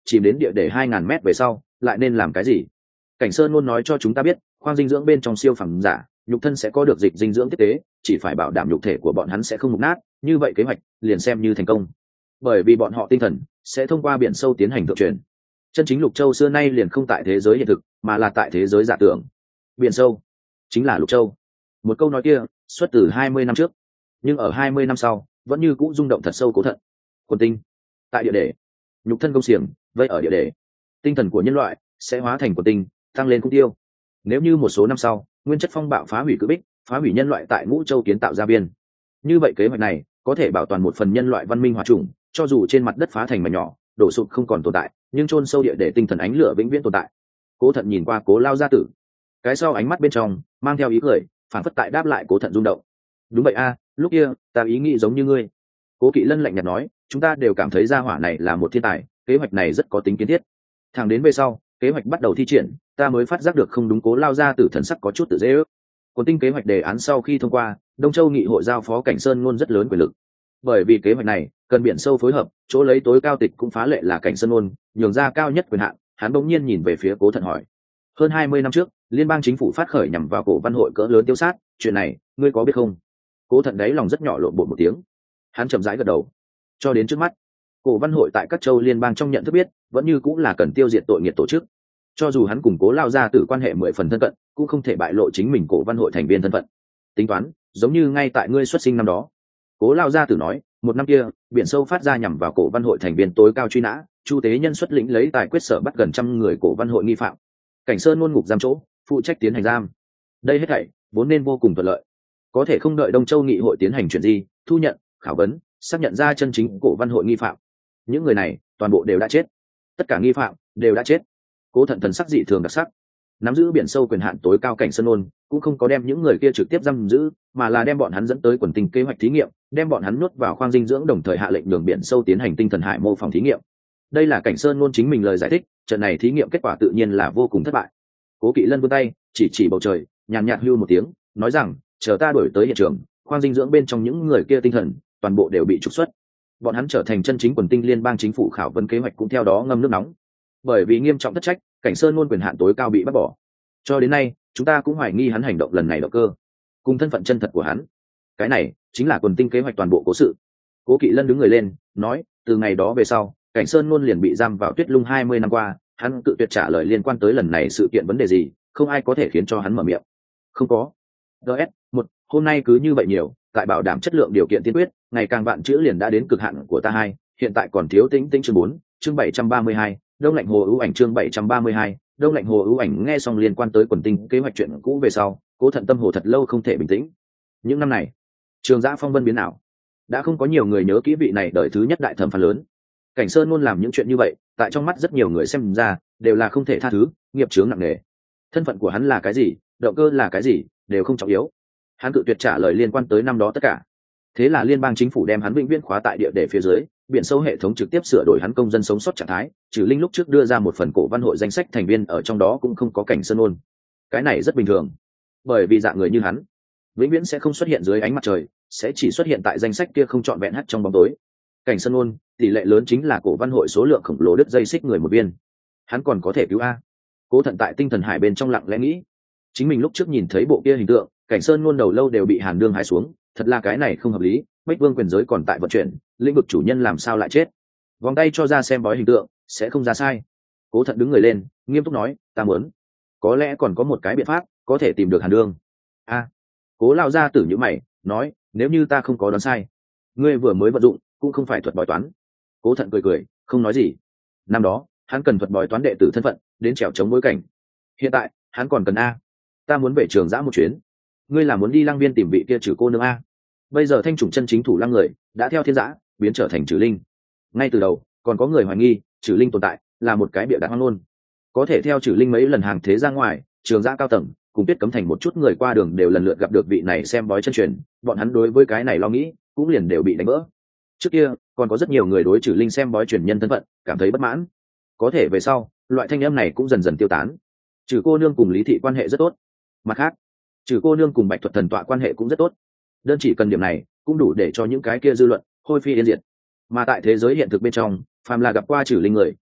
chìm đến địa để 2.000 mét về sau lại nên làm cái gì? Cảnh Sơn luôn nói cho chúng ta biết, khoang dinh dưỡng bên trong siêu phẩm giả nhục thân sẽ có được dịch dinh dưỡng tiếp tế, chỉ phải bảo đảm nhục thể của bọn hắn sẽ không mục nát, như vậy kế hoạch liền xem như thành công. Bởi vì bọn họ tinh thần sẽ thông qua biển sâu tiến hành thượng truyền. Chân chính Lục Châu xưa nay liền không tại thế giới hiện thực, mà là tại thế giới giả tưởng. Biển sâu chính là Lục Châu. Một câu nói kia xuất từ 20 năm trước, nhưng ở 20 năm sau vẫn như cũ rung động thật sâu Cố Thận. Quần tinh tại địa đề, nhục thân công xiềng vây ở địa đề, tinh thần của nhân loại sẽ hóa thành quần tinh tăng lên cung tiêu. Nếu như một số năm sau nguyên chất phong bạo phá hủy cự bích, phá hủy nhân loại tại Ngũ Châu kiến tạo ra biên, như vậy kế hoạch này có thể bảo toàn một phần nhân loại văn minh hòa trùng, cho dù trên mặt đất phá thành mảnh nhỏ, đổ sụp không còn tồn tại, nhưng chôn sâu địa để tinh thần ánh lửa vĩnh viễn tồn tại. Cố Thận nhìn qua Cố Lao gia tử, cái sau ánh mắt bên trong mang theo ý cười, phản phất tại đáp lại Cố Thận rung động. Đúng vậy a, lúc kia ta ý nghĩ giống như ngươi. Cố Kỵ Lân lạnh nhạt nói, chúng ta đều cảm thấy gia hỏa này là một thiên tài, kế hoạch này rất có tính kiến thiết. Thẳng đến về sau kế hoạch bắt đầu thi triển, ta mới phát giác được không đúng. Cố Lao gia tử thần sắc có chút tự dễ ước. Quần tinh kế hoạch đề án sau khi thông qua, Đông Châu nghị hội giao phó Cảnh Sơn Ngôn rất lớn quyền lực. Bởi vì kế hoạch này cần biển sâu phối hợp, chỗ lấy tối cao tịch cũng phá lệ là Cảnh Sơn Ngôn, nhường ra cao nhất quyền hạn. Hắn bỗng nhiên nhìn về phía Cố Thận hỏi, hơn 20 năm trước liên bang chính phủ phát khởi nhằm vào Cổ Văn hội cỡ lớn tiêu sát, chuyện này ngươi có biết không? Cố Thận đấy lòng rất nhỏ lộn bột một tiếng, hắn chậm rãi gật đầu. Cho đến trước mắt, Cổ Văn hội tại các châu liên bang trong nhận thức biết vẫn như cũng là cần tiêu diệt tội nghiệt tổ chức. Cho dù hắn cùng Cố Lao gia tử quan hệ 10 phần thân cận, cũng không thể bại lộ chính mình Cổ Văn hội thành viên thân phận. Tính toán giống như ngay tại ngươi xuất sinh năm đó. Cố Lao gia tử nói, một năm kia biển sâu phát ra nhằm vào Cổ Văn hội thành viên tối cao truy nã, Chu Tế Nhân xuất lĩnh lấy tài quyết sở bắt gần 100 người Cổ Văn hội nghi phạm. Cảnh Sơn Ngôn ngục giam chỗ, phụ trách tiến hành giam. Đây hết thảy vốn nên vô cùng thuận lợi, có thể không đợi Đông Châu nghị hội tiến hành chuyện gì, thu nhận, khảo vấn, xác nhận ra chân chính Cổ Văn hội nghi phạm. Những người này toàn bộ đều đã chết, tất cả nghi phạm đều đã chết. Cố Thận thần sắc dị thường đặc sắc. Nắm giữ biển sâu quyền hạn tối cao Cảnh Sơn Ngôn cũng không có đem những người kia trực tiếp giam giữ, mà là đem bọn hắn dẫn tới quần tinh kế hoạch thí nghiệm, đem bọn hắn nuốt vào khoang dinh dưỡng, đồng thời hạ lệnh đường biển sâu tiến hành tinh thần hải mô phỏng thí nghiệm. Đây là Cảnh Sơn Ngôn chính mình lời giải thích, trận này thí nghiệm kết quả tự nhiên là vô cùng thất bại. Cố Kỵ Lân vươn tay chỉ bầu trời, nhàn nhạt hưu một tiếng, nói rằng, chờ ta đuổi tới hiện trường, khoang dinh dưỡng bên trong những người kia tinh thần toàn bộ đều bị trục xuất, bọn hắn trở thành chân chính quần tinh liên bang chính phủ khảo vấn kế hoạch cũng theo đó ngâm nước nóng. Bởi vì nghiêm trọng thất trách, Cảnh Sơn Ngôn quyền hạn tối cao bị bắt bỏ. Cho đến nay chúng ta cũng hoài nghi hắn hành động lần này động cơ cùng thân phận chân thật của hắn. Cái này chính là quần tinh kế hoạch toàn bộ cố sự. Cố Kỵ Lân đứng người lên nói, từ ngày đó về sau Cảnh Sơn Ngôn liền bị giam vào Tuyết Lung 20 năm qua, hắn tự tuyệt trả lời liên quan tới lần này sự kiện vấn đề gì, không ai có thể khiến cho hắn mở miệng. Không có. DS1, hôm nay cứ như vậy nhiều, tại bảo đảm chất lượng điều kiện tiên quyết, ngày càng vạn chữ liền đã đến cực hạn của ta hai, hiện tại còn thiếu tĩnh chương 4, chương 732, Đông Lạnh Hồ ưu ảnh chương 732, Đông Lạnh Hồ ưu ảnh. Nghe xong liên quan tới quần tinh kế hoạch chuyện cũ về sau, Cố Thận tâm hồ thật lâu không thể bình tĩnh. Những năm này, Trường Giã phong vân biến ảo, đã không có nhiều người nhớ kỹ vị này đời thứ nhất đại thẩm phán lớn. Cảnh Sơn Ngôn làm những chuyện như vậy, tại trong mắt rất nhiều người xem ra đều là không thể tha thứ, nghiệp chướng nặng nề. Thân phận của hắn là cái gì, động cơ là cái gì, đều không trọng yếu. Hắn tự tuyệt trả lời liên quan tới năm đó tất cả. Thế là liên bang chính phủ đem hắn vĩnh viễn khóa tại địa để phía dưới, biển sâu hệ thống trực tiếp sửa đổi hắn công dân sống sót trạng thái. Trừ Linh lúc trước đưa ra một phần Cổ Văn hội danh sách thành viên, ở trong đó cũng không có Cảnh Sơn Ngôn. Cái này rất bình thường, bởi vì dạng người như hắn vĩnh viễn sẽ không xuất hiện dưới ánh mặt trời, sẽ chỉ xuất hiện tại danh sách kia không trọn vẹn hắt trong bóng tối. Cảnh Sơn Ngôn tỷ lệ lớn chính là Cổ Văn hội số lượng khổng lồ đứt dây xích người một viên. Hắn còn có thể cứu a? Cố Thận tại tinh thần hải bên trong lặng lẽ nghĩ, chính mình lúc trước nhìn thấy bộ kia hình tượng, Cảnh Sơn Ngôn đầu lâu đều bị Hàn Đương hái xuống, thật là cái này không hợp lý. Bách Vương quyền giới còn tại vận chuyển, lĩnh vực chủ nhân làm sao lại chết? Vòng tay cho ra xem bói hình tượng sẽ không ra sai. Cố Thận đứng người lên, nghiêm túc nói, ta muốn, có lẽ còn có một cái biện pháp có thể tìm được Hàn Đương. Cố Lao gia tử nhíu mày nói, nếu như ta không có đoán sai, ngươi vừa mới vận dụng cũng không phải thuật bói toán. Cố Thận cười không nói gì. Năm đó hắn cần thuật bói toán đệ tử thân phận đến trèo chống bối cảnh, hiện tại hắn còn cần ta muốn về Trường Giã một chuyến. Ngươi là muốn đi Lăng Viên tìm vị kia Trừ cô nương Bây giờ thanh chủng chân chính thủ Lăng người đã theo Thiên Giã biến trở thành Trừ Linh. Ngay từ đầu còn có người hoài nghi Trừ Linh tồn tại là một cái bịa đặt hoang ngôn, có thể theo Trừ Linh mấy lần hàng thế ra ngoài, Trường Giã cao tầng cùng Tuyết Cấm Thành một chút người qua đường đều lần lượt gặp được vị này xem bói chân truyền, bọn hắn đối với cái này lo nghĩ cũng liền đều bị đánh vỡ. Trước kia còn có rất nhiều người đối Trừ Linh xem bói truyền nhân thân phận cảm thấy bất mãn, có thể về sau loại thanh âm này cũng dần dần tiêu tán. Trừ cô nương cùng Lý Thị quan hệ rất tốt, mặt khác Trừ cô nương cùng Bạch Thuật thần tọa quan hệ cũng rất tốt, đơn chỉ cần điểm này cũng đủ để cho những cái kia dư luận hôi phi yên diệt. Mà tại thế giới hiện thực bên trong, phàm là gặp qua Trừ Linh người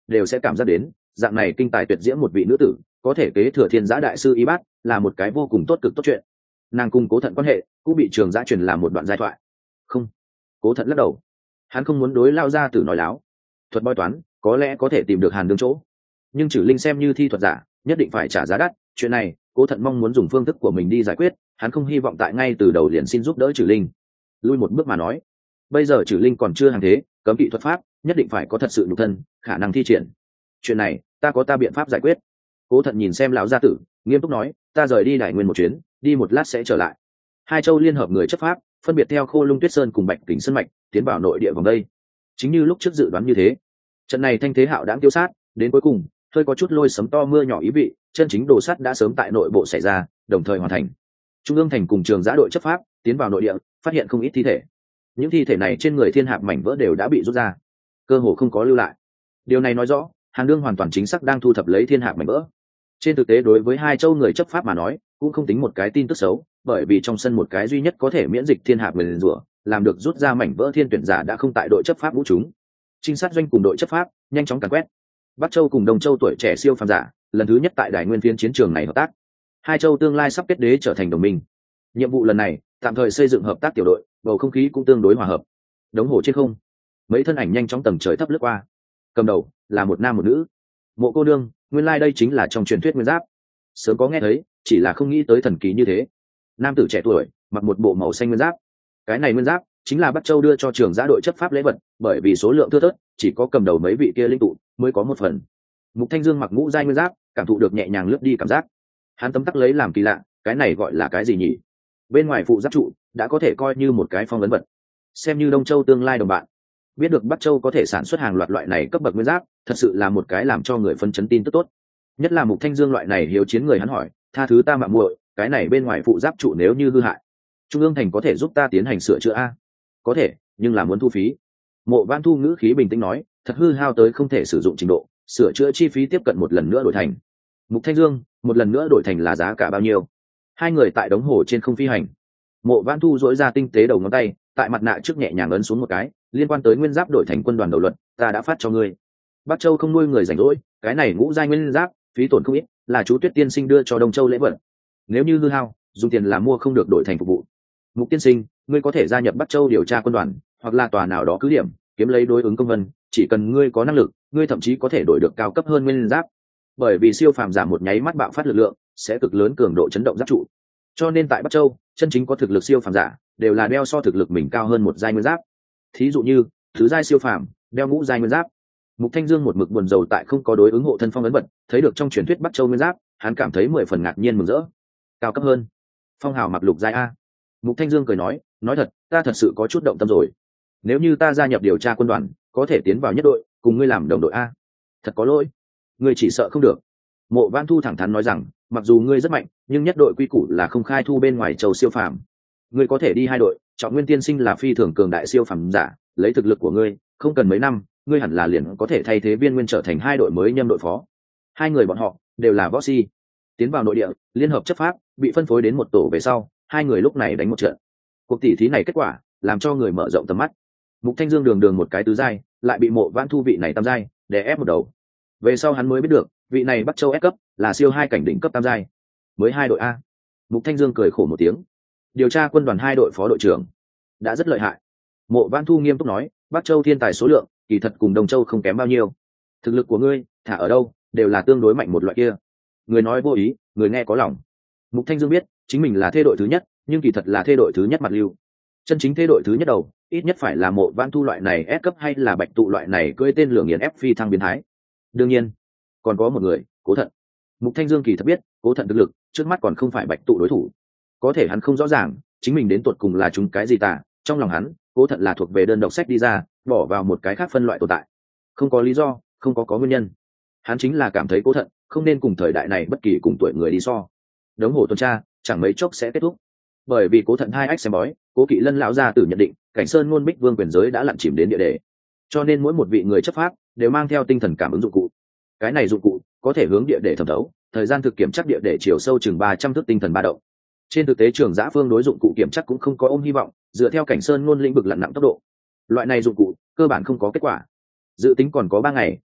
đều sẽ cảm giác đến dạng này kinh tài tuyệt diễm một vị nữ tử có thể kế thừa thiên giã đại sư y bát là một cái vô cùng tốt cực tốt chuyện. Nàng cùng Cố Thận quan hệ cũng bị Trường Giã truyền làm một đoạn giai thoại. Không, Cố Thận lắc đầu, hắn không muốn đối Lao gia tử nói láo. Thuật bói toán có lẽ có thể tìm được hàn đương chỗ, nhưng Trử Linh xem như thi thuật giả nhất định phải trả giá đắt. Chuyện này Cố Thận mong muốn dùng phương thức của mình đi giải quyết, hắn không hy vọng tại ngay từ đầu liền xin giúp đỡ Trử Linh. Lui một bước mà nói, bây giờ Trử Linh còn chưa hàng thế, cấm kỵ thuật pháp nhất định phải có thật sự nhục thân khả năng thi triển. Chuyện này ta có biện pháp giải quyết. Cố Thận nhìn xem lão gia tử, nghiêm túc nói, ta rời đi Đại Nguyên một chuyến, đi một lát sẽ trở lại. Hai châu liên hợp người chấp pháp, phân biệt theo Khô Lung Tuyết Sơn cùng Bạch Kình Sơn mạch tiến vào nội địa vòng đây. Chính như lúc trước dự đoán như thế, trận này thanh thế hạo đãng tiêu sát, đến cuối cùng hơi có chút lôi sấm to mưa nhỏ ý vị, chân chính đồ sắt đã sớm tại nội bộ xảy ra, đồng thời hoàn thành. Trung ương thành cùng Trường Giã đội chấp pháp tiến vào nội địa, phát hiện không ít thi thể. Những thi thể này trên người Thiên Hạp mảnh vỡ đều đã bị rút ra, cơ hồ không có lưu lại. Điều này nói rõ, Hàn Đương hoàn toàn chính xác đang thu thập lấy Thiên Hạp mảnh vỡ. Trên thực tế đối với hai châu người chấp pháp mà nói, cũng không tính một cái tin tức xấu, bởi vì trong sân một cái duy nhất có thể miễn dịch Thiên Hạp nguyền rủa, làm được rút ra mảnh vỡ thiên tuyển giả đã không tại đội chấp pháp vũ chúng. Trinh sát doanh cùng đội chấp pháp nhanh chóng càn quét. Bắc Châu cùng Đông Châu tuổi trẻ siêu phàm giả, lần thứ nhất tại Đại Nguyên phiên chiến trường này hợp tác. Hai châu tương lai sắp kết đế trở thành đồng minh. Nhiệm vụ lần này, tạm thời xây dựng hợp tác tiểu đội, bầu không khí cũng tương đối hòa hợp. Đống hồ trên không, mấy thân ảnh nhanh chóng tầng trời thấp lướt qua. Cầm đầu là một nam một nữ. Mộ cô nương, nguyên lai đây chính là trong truyền thuyết Nguyên Giáp. Sớm có nghe thấy, chỉ là không nghĩ tới thần kỳ như thế. Nam tử trẻ tuổi mặc một bộ màu xanh Nguyên Giáp. Cái này Nguyên Giáp chính là Bắc Châu đưa cho Trường Giã đội chấp pháp lễ vật, bởi vì số lượng thưa thớt, chỉ có cầm đầu mấy vị kia linh tụ mới có một phần. Mục Thanh Dương mặc ngũ giai Nguyên Giáp, cảm thụ được nhẹ nhàng lướt đi cảm giác. Hắn tấm tắc lấy làm kỳ lạ, cái này gọi là cái gì nhỉ? Bên ngoài phụ giáp trụ đã có thể coi như một cái phong ấn vật, xem như Đông Châu tương lai đồng bạn. Biết được Bắc Châu có thể sản xuất hàng loạt loại này cấp bậc Nguyên Giáp, thật sự là một cái làm cho người phấn chấn tin tức tốt. Nhất là Mục Thanh Dương loại này hiếu chiến người, hắn hỏi, tha thứ ta mạo muội, cái này bên ngoài phụ giáp trụ nếu như hư hại, Trung ương thành có thể giúp ta tiến hành sửa chữa a? Có thể, nhưng là muốn thu phí. Mộ Vãn Thu ngữ khí bình tĩnh nói, thật hư hao tới không thể sử dụng trình độ, sửa chữa chi phí tiếp cận một lần nữa đổi thành. Mục Thanh Dương, một lần nữa đổi thành là giá cả bao nhiêu? Hai người tại đống hồ trên không phi hành. Mộ Vãn Thu duỗi ra tinh tế đầu ngón tay, tại mặt nạ trước nhẹ nhàng ấn xuống một cái, liên quan tới Nguyên Giáp đổi thành quân đoàn đầu luật, ta đã phát cho ngươi. Bắc Châu không nuôi người rảnh rỗi, cái này ngũ giai Nguyên Giáp, phí tổn không ít, là chú Tuyết tiên sinh đưa cho Đông Châu lễ vật. Nếu như hư hao, dùng tiền là mua không được đổi thành phục vụ. Mục tiên sinh, ngươi có thể gia nhập Bắc Châu điều tra quân đoàn, hoặc là tòa nào đó cứ điểm, kiếm lấy đối ứng công vân, chỉ cần ngươi có năng lực, ngươi thậm chí có thể đổi được cao cấp hơn Nguyên Giáp. Bởi vì siêu phàm giả một nháy mắt bạo phát lực lượng, sẽ cực lớn cường độ chấn động giáp trụ. Cho nên tại Bắc Châu, chân chính có thực lực siêu phàm giả, đều là đeo so thực lực mình cao hơn một giai Nguyên Giáp. Thí dụ như, thứ giai siêu phàm, đeo ngũ giai Nguyên Giáp. Mục Thanh Dương một mực buồn rầu tại không có đối ứng hộ thân phong ấn vật, thấy được trong truyền thuyết Bắc Châu Nguyên Giáp, hắn cảm thấy 10 phần ngạc nhiên mừng rỡ. Cao cấp hơn, phong hào mặc lục giai a. Mục Thanh Dương cười nói thật, ta thật sự có chút động tâm rồi. Nếu như ta gia nhập điều tra quân đoàn, có thể tiến vào nhất đội, cùng ngươi làm đồng đội a. Thật có lỗi, ngươi chỉ sợ không được. Mộ Vãn Thu thẳng thắn nói rằng, mặc dù ngươi rất mạnh, nhưng nhất đội quy củ là không khai thu bên ngoài châu siêu phàm. Ngươi có thể đi hai đội, Trọng Nguyên tiên sinh là phi thường cường đại siêu phàm giả, lấy thực lực của ngươi, không cần mấy năm, ngươi hẳn là liền có thể thay thế Viên Nguyên trở thành hai đội mới nhâm đội phó. Hai người bọn họ đều là võ si. Tiến vào nội địa, liên hợp chấp pháp, bị phân phối đến một tổ về sau, hai người lúc này đánh một trận. Cuộc tỷ thí này kết quả, làm cho người mở rộng tầm mắt. Mục Thanh Dương đường một cái tứ giai, lại bị Mộ Vãn Thu vị này tam giai đè ép một đầu. Về sau hắn mới biết được, vị này Bắc Châu S cấp là siêu hai cảnh đỉnh cấp tam giai. Mới hai đội a. Mục Thanh Dương cười khổ một tiếng. Điều tra quân đoàn hai đội phó đội trưởng, đã rất lợi hại. Mộ Vãn Thu nghiêm túc nói, Bắc Châu thiên tài số lượng, kỳ thật cùng Đông Châu không kém bao nhiêu. Thực lực của ngươi, thả ở đâu, đều là tương đối mạnh một loại kia. Người nói vô ý, người nghe có lòng. Mục Thanh Dương biết, chính mình là thê đội thứ nhất, nhưng kỳ thật là thê đội thứ nhất mặt lưu. Chân chính thê đội thứ nhất đầu, ít nhất phải là Mộ Vãn Thu loại này S cấp hay là Bạch Tụ loại này cưỡi tên lửa nghiền ép phi thăng biến thái. Đương nhiên, còn có một người, Cố Thận. Mục Thanh Dương kỳ thật biết, Cố Thận thực lực, trước mắt còn không phải Bạch Tụ đối thủ. Có thể hắn không rõ ràng, chính mình đến tuột cùng là chúng cái gì tả, trong lòng hắn, Cố Thận là thuộc về đơn độc sách đi ra, bỏ vào một cái khác phân loại tồn tại. Không có lý do, không có nguyên nhân. Hắn chính là cảm thấy Cố Thận không nên cùng thời đại này bất kỳ cùng tuổi người đi so. Đống hồ tuần tra, chẳng mấy chốc sẽ kết thúc. Bởi vì Cố Thận hai ách xem bói, Cố Kỵ Lân lão gia tử nhận định, Cảnh Sơn ngôn Bích Vương quyền giới đã lặn chìm đến địa đề. Cho nên mỗi một vị người chấp pháp đều mang theo tinh thần cảm ứng dụng cụ. Cái này dụng cụ có thể hướng địa đề thẩm thấu, thời gian thực kiểm chắc địa đề chiều sâu chừng 300 thước tinh thần ba động. Trên thực tế Trường Giã Phương đối dụng cụ kiểm chắc cũng không có ôm hy vọng, dựa theo Cảnh Sơn ngôn lĩnh vực lặn nặng tốc độ. Loại này dụng cụ cơ bản không có kết quả. Dự tính còn có 3 ngày,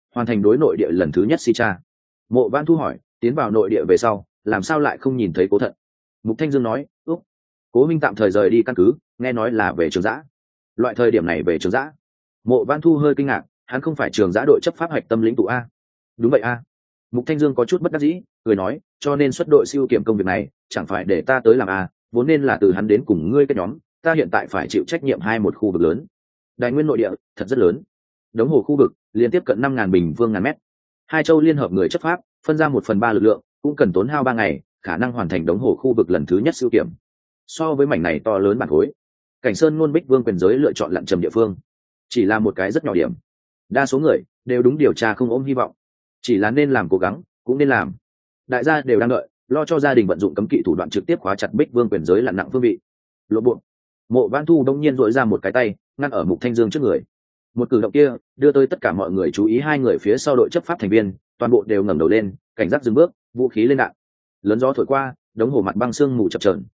hoàn thành đối nội địa lần thứ nhất si tra. Mộ Văn Thu hỏi, tiến vào nội địa về sau làm sao lại không nhìn thấy Cố Thận? Mục Thanh Dương nói, úc, Cố minh tạm thời rời đi căn cứ, nghe nói là về Trường Giã. Loại thời điểm này về Trường Giã? Mộ Văn Thu hơi kinh ngạc, hắn không phải Trường Giã đội chấp pháp hạch tâm lĩnh tụ a? Đúng vậy a. Mục Thanh Dương có chút bất đắc dĩ, cười nói, cho nên xuất đội siêu kiểm công việc này chẳng phải để ta tới làm a, vốn nên là từ hắn đến cùng ngươi cái nhóm, ta hiện tại phải chịu trách nhiệm một khu vực lớn. Đài nguyên nội địa thật rất lớn, đống hồ khu vực liên tiếp cận 5.000 bình phương ngàn mét. Hai châu liên hợp người chấp pháp phân ra 1/3 lực lượng, cũng cần tốn hao 3 ngày khả năng hoàn thành đống hồ khu vực lần thứ nhất siêu kiểm. So với mảnh này to lớn bản khối, Cảnh Sơn Ngôn Bích Vương quyền giới lựa chọn lặn trầm địa phương chỉ là một cái rất nhỏ điểm. Đa số người đều đúng điều tra không ôm hy vọng, chỉ là nên làm cố gắng cũng nên làm. Đại gia đều đang đợi, lo cho gia đình vận dụng cấm kỵ thủ đoạn trực tiếp khóa chặt Bích Vương quyền giới lặn nặng phương vị. Lộ bộ. Mộ Văn Thu đông nhiên dội ra một cái tay ngăn ở Mục Thanh Dương trước người. Một cử động kia đưa tới tất cả mọi người chú ý, hai người phía sau đội chấp pháp thành viên toàn bộ đều ngẩng đầu lên, cảnh giác dừng bước, vũ khí lên đạn. Lớn gió thổi qua, đống hồ mặt băng sương mù chập chờn.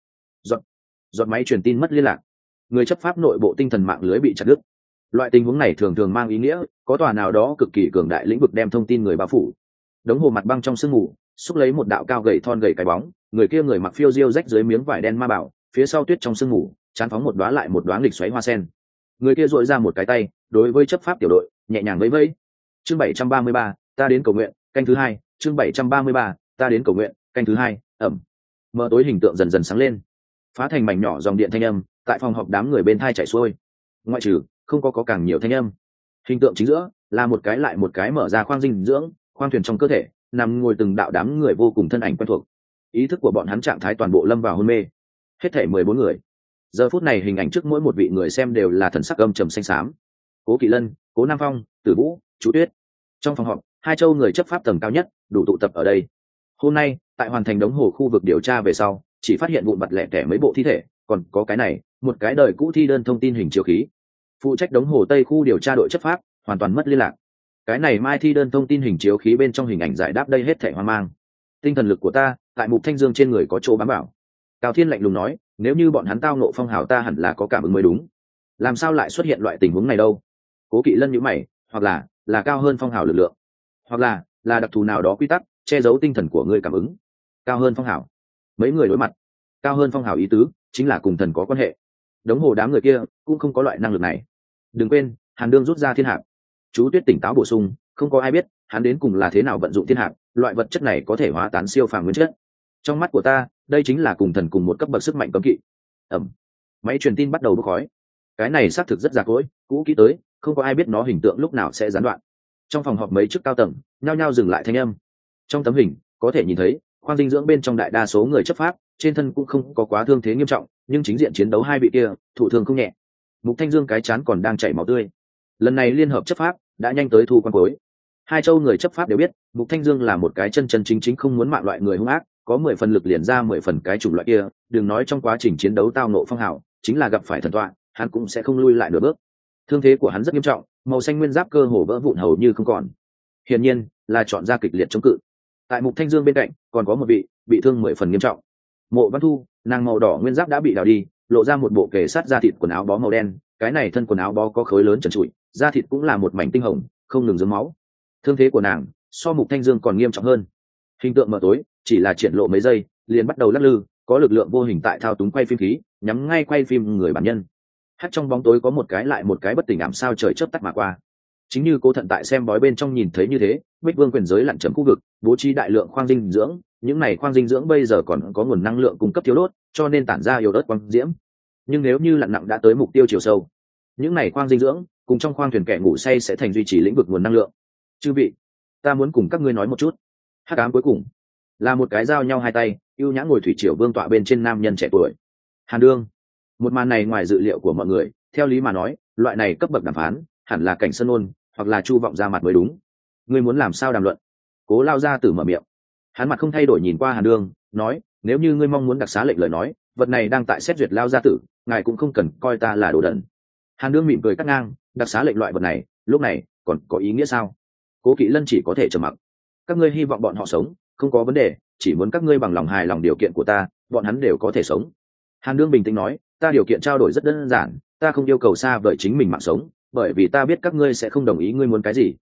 Giọt máy truyền tin mất liên lạc, người chấp pháp nội bộ tinh thần mạng lưới bị chặt đứt. Loại tình huống này thường thường mang ý nghĩa có tòa nào đó cực kỳ cường đại lĩnh vực đem thông tin người bao phủ. Đống hồ mặt băng trong sương mù xúc lấy một đạo cao gầy thon gầy cái bóng, người kia người mặc phiêu diêu rách dưới miếng vải đen ma bảo, phía sau tuyết trong sương mù chán phóng một đóa lại một đóa nghịch xoáy hoa sen. Người kia duỗi ra một cái tay đối với chấp pháp tiểu đội nhẹ nhàng vẫy vẫy. Chương 733, ta đến cầu nguyện, canh thứ hai. Chương 733, ta đến cầu nguyện, canh thứ hai. Ẩm. Mờ tối hình tượng dần dần sáng lên, phá thành mảnh nhỏ dòng điện thanh âm tại phòng họp đám người bên thai chảy xuôi. Ngoại trừ không có càng nhiều thanh âm. Hình tượng chính giữa là một cái lại một cái mở ra khoang dinh dưỡng, khoang thuyền trong cơ thể nằm ngồi từng đạo đám người vô cùng thân ảnh quen thuộc. Ý thức của bọn hắn trạng thái toàn bộ lâm vào hôn mê. Hết thảy 14 người. Giờ phút này hình ảnh trước mỗi một vị người xem đều là thần sắc âm trầm xanh xám. Cố Kỵ Lân, Cố Nam Phong, Tử Vũ, Chú Tuyết. Trong phòng họp, hai châu người chấp pháp tầng cao nhất đủ tụ tập ở đây. Hôm nay tại hoàn thành đống hồ khu vực điều tra về sau, chỉ phát hiện vụn vặt lẻ tẻ mấy bộ thi thể, còn có cái này, một cái đời cũ thi đơn thông tin hình chiếu khí. Phụ trách đống hồ Tây khu điều tra đội chấp pháp hoàn toàn mất liên lạc. Cái này mai thi đơn thông tin hình chiếu khí bên trong hình ảnh giải đáp đây hết thảy hoang mang. Tinh thần lực của ta tại Mục Thanh Dương trên người có chỗ bám bảo. Cao Thiên lạnh lùng nói, nếu như bọn hắn tao nộ phong hào ta hẳn là có cảm ứng mới đúng, làm sao lại xuất hiện loại tình huống này đâu? Cố Kỵ Lân nhíu mày, hoặc là cao hơn phong hào lực lượng, hoặc là đặc thù nào đó quy tắc che giấu tinh thần của ngươi cảm ứng. Cao hơn phong hào. Mấy người đối mặt. Cao hơn phong hào ý tứ chính là cùng thần có quan hệ. Đống hồ đám người kia cũng không có loại năng lực này. Đừng quên, Hàn Đương rút ra thiên hạp. Chú Tuyết tỉnh táo bổ sung, không có ai biết hắn đến cùng là thế nào vận dụng thiên hạp, loại vật chất này có thể hóa tán siêu phàm nguyên chất. Trong mắt của ta, đây chính là cùng thần cùng một cấp bậc sức mạnh cấm kỵ. Ẩm. Máy truyền tin bắt đầu bốc khói. Cái này xác thực rất già cỗi, cũ kỹ tới, không có ai biết nó hình tượng lúc nào sẽ gián đoạn. Trong phòng họp mấy chức cao tầng nhao nhao dừng lại thanh âm. Trong tấm hình có thể nhìn thấy khoang dinh dưỡng bên trong đại đa số người chấp pháp trên thân cũng không có quá thương thế nghiêm trọng, nhưng chính diện chiến đấu hai vị kia thụ thương không nhẹ. Mục Thanh Dương cái chán còn đang chảy máu tươi. Lần này liên hợp chấp pháp đã nhanh tới thu quan cuối. Hai châu người chấp pháp đều biết Mục Thanh Dương là một cái chân chân chính chính không muốn mạng loại người hung ác, có 10 phần lực liền ra 10 phần cái chủng loại kia, đừng nói trong quá trình chiến đấu tao nộ phong hào, chính là gặp phải thần tọa, hắn cũng sẽ không lui lại nửa bước. Thương thế của hắn rất nghiêm trọng, màu xanh nguyên giáp cơ hồ vỡ vụn hầu như không còn. Hiển nhiên là chọn ra kịch liệt chống cự. Tại Mục Thanh Dương bên cạnh còn có một vị bị thương 10 phần nghiêm trọng. Mộ Văn Thu, nàng màu đỏ nguyên giáp đã bị đào đi, lộ ra một bộ kề sát da thịt quần áo bó màu đen, cái này thân quần áo bó có khối lớn trần trụi, da thịt cũng là một mảnh tinh hồng, không ngừng rớm máu. Thương thế của nàng so Mục Thanh Dương còn nghiêm trọng hơn. Hình tượng mờ tối, chỉ là triển lộ mấy giây, liền bắt đầu lắc lư, có lực lượng vô hình tại thao túng quay phim khí, nhắm ngay quay phim người bản nhân. Hắt trong bóng tối có một cái lại một cái bất tỉnh ảm sao trời chớp tắt mà qua. Chính như Cố Thận tại xem bói bên trong nhìn thấy như thế, Bích Vương quyền giới lặn chấm khu vực, bố trí đại lượng khoang dinh dưỡng, những này khoang dinh dưỡng bây giờ còn có nguồn năng lượng cung cấp thiếu đốt, cho nên tản ra yếu ớt quang diễm. Nhưng nếu như lặn nặng đã tới mục tiêu chiều sâu, những này khoang dinh dưỡng cùng trong khoang thuyền kẻ ngủ say sẽ thành duy trì lĩnh vực nguồn năng lượng. Chư vị, ta muốn cùng các ngươi nói một chút. Hắc ám cuối cùng là một cái giao nhau hai tay, ưu nhã ngồi thủy triều vương tọa bên trên nam nhân trẻ tuổi. Hàn Đương. Một màn này ngoài dự liệu của mọi người, theo lý mà nói, loại này cấp bậc đàm phán hẳn là Cảnh Sơn Ôn hoặc là Chu Vọng ra mặt mới đúng. Ngươi muốn làm sao đàm luận? Cố Lao gia tử mở miệng. Hắn mặt không thay đổi nhìn qua Hàn Đương, nói, nếu như ngươi mong muốn đặc xá lệnh lời nói, vật này đang tại xét duyệt Lao gia tử, ngài cũng không cần coi ta là đồ đần. Hàn Đương mỉm cười cắt ngang, đặc xá lệnh loại vật này lúc này còn có ý nghĩa sao? Cố Kỵ Lân chỉ có thể trầm mặc. Các ngươi hy vọng bọn họ sống, không có vấn đề, chỉ muốn các ngươi bằng lòng hài lòng điều kiện của ta, bọn hắn đều có thể sống. Hàn Đương bình tĩnh nói, ta điều kiện trao đổi rất đơn giản, ta không yêu cầu xa vời chính mình mạng sống, bởi vì ta biết các ngươi sẽ không đồng ý, ngươi muốn cái gì?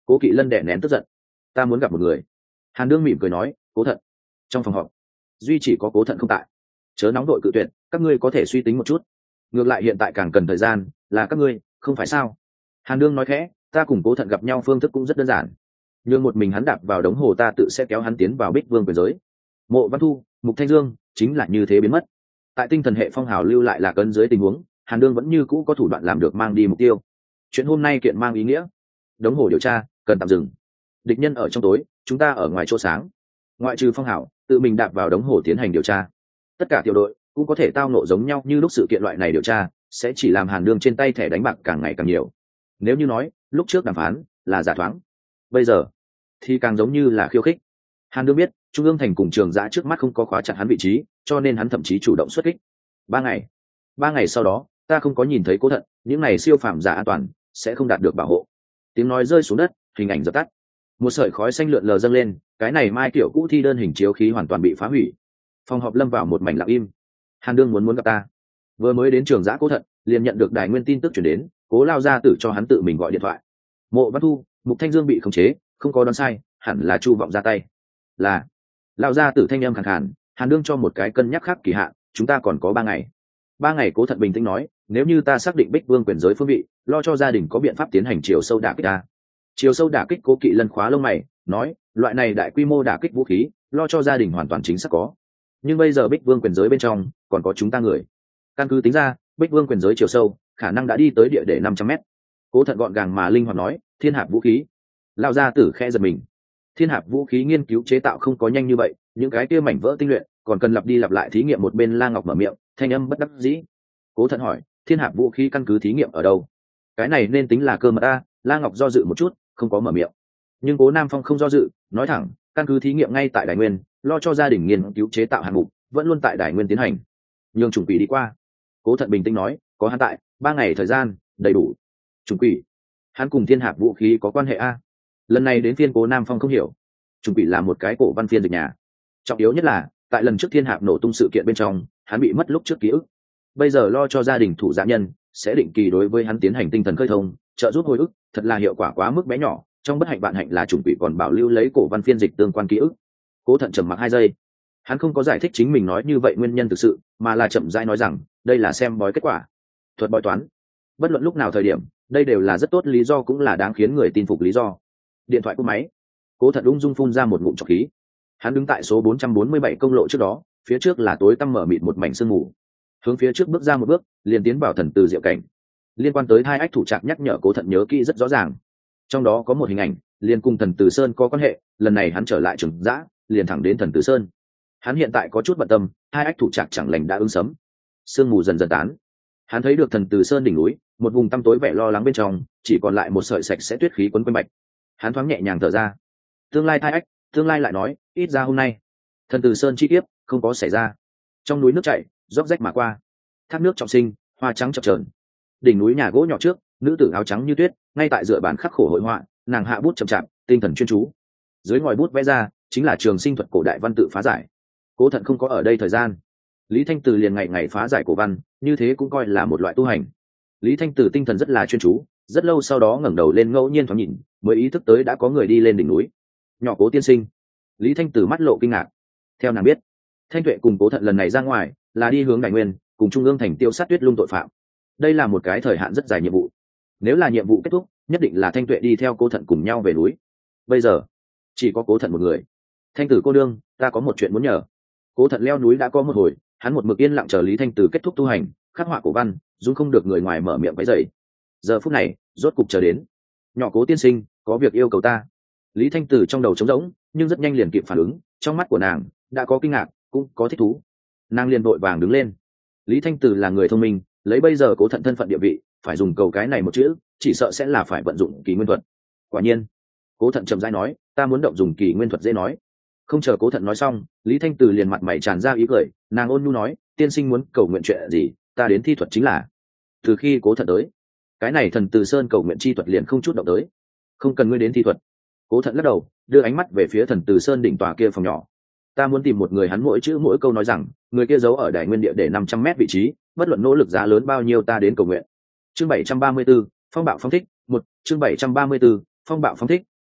Cố Kỵ Lân đè nén tức giận. Ta muốn gặp một người. Hàn Đương mỉm cười nói, Cố Thận. Trong phòng họp, duy chỉ có Cố Thận không tại. Chớ nóng đội cự tuyệt, các ngươi có thể suy tính một chút. Ngược lại hiện tại càng cần thời gian, là các ngươi, không phải sao? Hàn Đương nói khẽ, ta cùng Cố Thận gặp nhau phương thức cũng rất đơn giản. Nhưng một mình hắn đạp vào đống hồ, ta tự sẽ kéo hắn tiến vào Bích Vương quyền giới. Mộ Văn Thu, Mục Thanh Dương chính là như thế biến mất. Tại tinh thần hệ phong hào lưu lại là cấn dưới tình huống, Hàn Đương vẫn như cũ có thủ đoạn làm được mang đi mục tiêu. Chuyện hôm nay kiện mang ý nghĩa, đống hồ điều tra cần tạm dừng. Địch nhân ở trong tối, chúng ta ở ngoài chỗ sáng. Ngoại trừ phong hào, tự mình đạp vào đống hồ tiến hành điều tra. Tất cả tiểu đội cũng có thể tao nộ giống nhau, như lúc sự kiện loại này điều tra sẽ chỉ làm Hàn Đương trên tay thẻ đánh bạc càng ngày càng nhiều. Nếu như nói lúc trước đàm phán là giả thoáng, bây giờ thì càng giống như là khiêu khích. Hàn Đương biết Trung ương thành cùng Trường Giã trước mắt không có khóa chặt hắn vị trí, cho nên hắn thậm chí chủ động xuất kích. 3 ngày sau đó, ta không có nhìn thấy Cố Thận, những này siêu phàm giả an toàn sẽ không đạt được bảo hộ. Tiếng nói rơi xuống đất, hình ảnh dập tắt. Một sợi khói xanh lượn lờ dâng lên, cái này mai kiểu cũ thi đơn hình chiếu khí hoàn toàn bị phá hủy. Phòng họp lâm vào một mảnh lặng im. Hàn Đương muốn gặp ta. Vừa mới đến Trường Giã Cố Thận, liền nhận được đài nguyên tin tức chuyển đến, Cố lao gia tử cho hắn tự mình gọi điện thoại. Mộ Văn Thu, Mục Thanh Dương bị khống chế, không có đoán sai, hẳn là Chu Vọng ra tay. Là lao gia tử thanh âm khàn khàn. Hàn Đương cho một cái cân nhắc khác kỳ hạn, chúng ta còn có 3 ngày. 3 ngày. Cố Thận bình tĩnh nói, nếu như ta xác định Bích Vương quyền giới phương vị, lo cho gia đình có biện pháp tiến hành chiều sâu đả kích ta. Chiều sâu đả kích. Cố Kỵ Lân khóa lông mày, nói, loại này đại quy mô đả kích vũ khí, lo cho gia đình hoàn toàn chính xác có. Nhưng bây giờ Bích Vương quyền giới bên trong còn có chúng ta người. Căn cứ tính ra, Bích Vương quyền giới chiều sâu khả năng đã đi tới địa để 500 m. Cố Thận gọn gàng mà linh hoạt nói, thiên hạp vũ khí. Lao gia tử khẽ giật mình. Thiên hạp vũ khí nghiên cứu chế tạo không có nhanh như vậy, những cái kia mảnh vỡ tinh luyện còn cần lặp đi lặp lại thí nghiệm. Một bên La Ngọc mở miệng, thanh âm bất đắc dĩ. Cố Thận hỏi, thiên hạp vũ khí căn cứ thí nghiệm ở đâu? Cái này nên tính là cơ mật a. La Ngọc do dự một chút, không có mở miệng. Nhưng Cố Nam Phong không do dự, nói thẳng, căn cứ thí nghiệm ngay tại Đài Nguyên, lo cho gia đình nghiên cứu chế tạo hạng mục vẫn luôn tại Đài Nguyên tiến hành. Nhường Trùng Quỷ đi qua. Cố Thận bình tĩnh nói, có hắn tại, 3 ngày thời gian đầy đủ. Trùng Quỷ, hắn cùng thiên hạp vũ khí có quan hệ a? Lần này đến phiên Cố Nam Phong không hiểu. Trùng Quỷ là một cái cổ văn phiên dịch nhà, trọng yếu nhất là tại lần trước thiên hạp nổ tung sự kiện bên trong, hắn bị mất lúc trước ký ức. Bây giờ lo cho gia đình thủ dạ nhân sẽ định kỳ đối với hắn tiến hành tinh thần khơi thông, trợ giúp hồi ức, thật là hiệu quả quá mức bé nhỏ. Trong bất hạnh vạn hạnh là Trùng Quỷ còn bảo lưu lấy cổ văn phiên dịch tương quan ký ức. Cố Thận trầm mặc 2 giây, hắn không có giải thích chính mình nói như vậy nguyên nhân thực sự, mà là chậm rãi nói rằng, đây là xem bói kết quả, thuật bói toán. Bất luận lúc nào thời điểm, đây đều là rất tốt lý do, cũng là đáng khiến người tin phục lý do. Điện thoại cúp máy. Cố Thận ung dung phun ra một ngụm trọc khí. Hắn đứng tại số 447 công lộ trước đó, phía trước là tối tăm mở mịt một mảnh sương mù. Hướng phía trước bước ra một bước, liền tiến vào thần từ diệu cảnh. Liên quan tới 2 ách thủ trạc nhắc nhở Cố Thận nhớ kỹ rất rõ ràng. Trong đó có một hình ảnh liền cùng thần Từ Sơn có quan hệ. Lần này hắn trở lại Trường Giã, liền thẳng đến thần Từ Sơn. Hắn hiện tại có chút bận tâm, 2 ách thủ trạc chẳng lành đã ứng sấm. Sương mù dần dần tán, hắn thấy được thần Từ Sơn đỉnh núi, một vùng tăm tối vẻ lo lắng bên trong, chỉ còn lại một sợi sạch sẽ tuyết khí quấn quanh bạch. Hắn thoáng nhẹ nhàng thở ra. Tương lai 2 ách, tương lai lại nói, ít ra hôm nay thần Từ Sơn chi tiết không có xảy ra. Trong núi nước chảy róc rách mà qua, thác nước trọng sinh, hoa trắng chập chờn. Đỉnh núi nhà gỗ nhỏ trước, nữ tử áo trắng như tuyết ngay tại dựa bàn khắc khổ hội họa, nàng hạ bút chậm chạp, tinh thần chuyên chú. Dưới ngòi bút vẽ ra chính là trường sinh thuật cổ đại văn tự phá giải. Cố Thận không có ở đây thời gian, Lý Thanh Từ liền ngày ngày phá giải cổ văn, như thế cũng coi là một loại tu hành. Lý Thanh Từ tinh thần rất là chuyên chú, rất lâu sau đó ngẩng đầu lên ngẫu nhiên thoáng nhìn, mới ý thức tới đã có người đi lên đỉnh núi. Nhỏ Cố tiên sinh. Lý Thanh Từ mắt lộ kinh ngạc. Theo nàng biết, Thanh Tuệ cùng Cố Thận lần này ra ngoài là đi hướng Đài Nguyên, cùng Trung ương thành tiêu sát tuyết lung tội phạm. Đây là một cái thời hạn rất dài nhiệm vụ. Nếu là nhiệm vụ kết thúc, nhất định là Thanh Tuệ đi theo Cố Thận cùng nhau về núi. Bây giờ chỉ có Cố Thận một người. Thanh Tử cô đương, ta có một chuyện muốn nhờ. Cố Thận leo núi đã có một hồi, hắn một mực yên lặng chờ Lý Thanh Từ kết thúc tu hành, khắc họa cổ văn, dung không được người ngoài mở miệng quấy rầy. Giờ phút này rốt cục chờ đến. Nhỏ Cố tiên sinh, có việc yêu cầu ta. Lý Thanh Từ trong đầu trống rỗng, nhưng rất nhanh liền kịp phản ứng, trong mắt của nàng đã có kinh ngạc, cũng có thích thú. Nàng liền vội vàng đứng lên. Lý Thanh Từ là người thông minh, lấy bây giờ Cố Thận thân phận địa vị, phải dùng cầu cái này một chữ, chỉ sợ sẽ là phải vận dụng kỳ nguyên thuật. Quả nhiên, Cố Thận chậm rãi nói, ta muốn động dùng kỳ nguyên thuật dễ nói. Không chờ Cố Thận nói xong, Lý Thanh Từ liền mặt mày tràn ra ý cười, nàng ôn nhu nói, tiên sinh muốn cầu nguyện chuyện gì, ta đến thi thuật chính là. Từ khi Cố Thận tới, cái này thần Từ Sơn cầu nguyện chi thuật liền không chút động tới. Không cần ngươi đến thi thuật. Cố Thận lắc đầu, đưa ánh mắt về phía thần Từ Sơn đỉnh tòa kia phòng nhỏ. Ta muốn tìm một người, hắn mỗi chữ mỗi câu nói rằng, người kia giấu ở Đài Nguyên địa để 500 mét vị trí, bất luận nỗ lực giá lớn bao nhiêu ta đến cầu nguyện. Chương 734, phong bạo phong thích, 1, chương 734, phong bạo phong thích,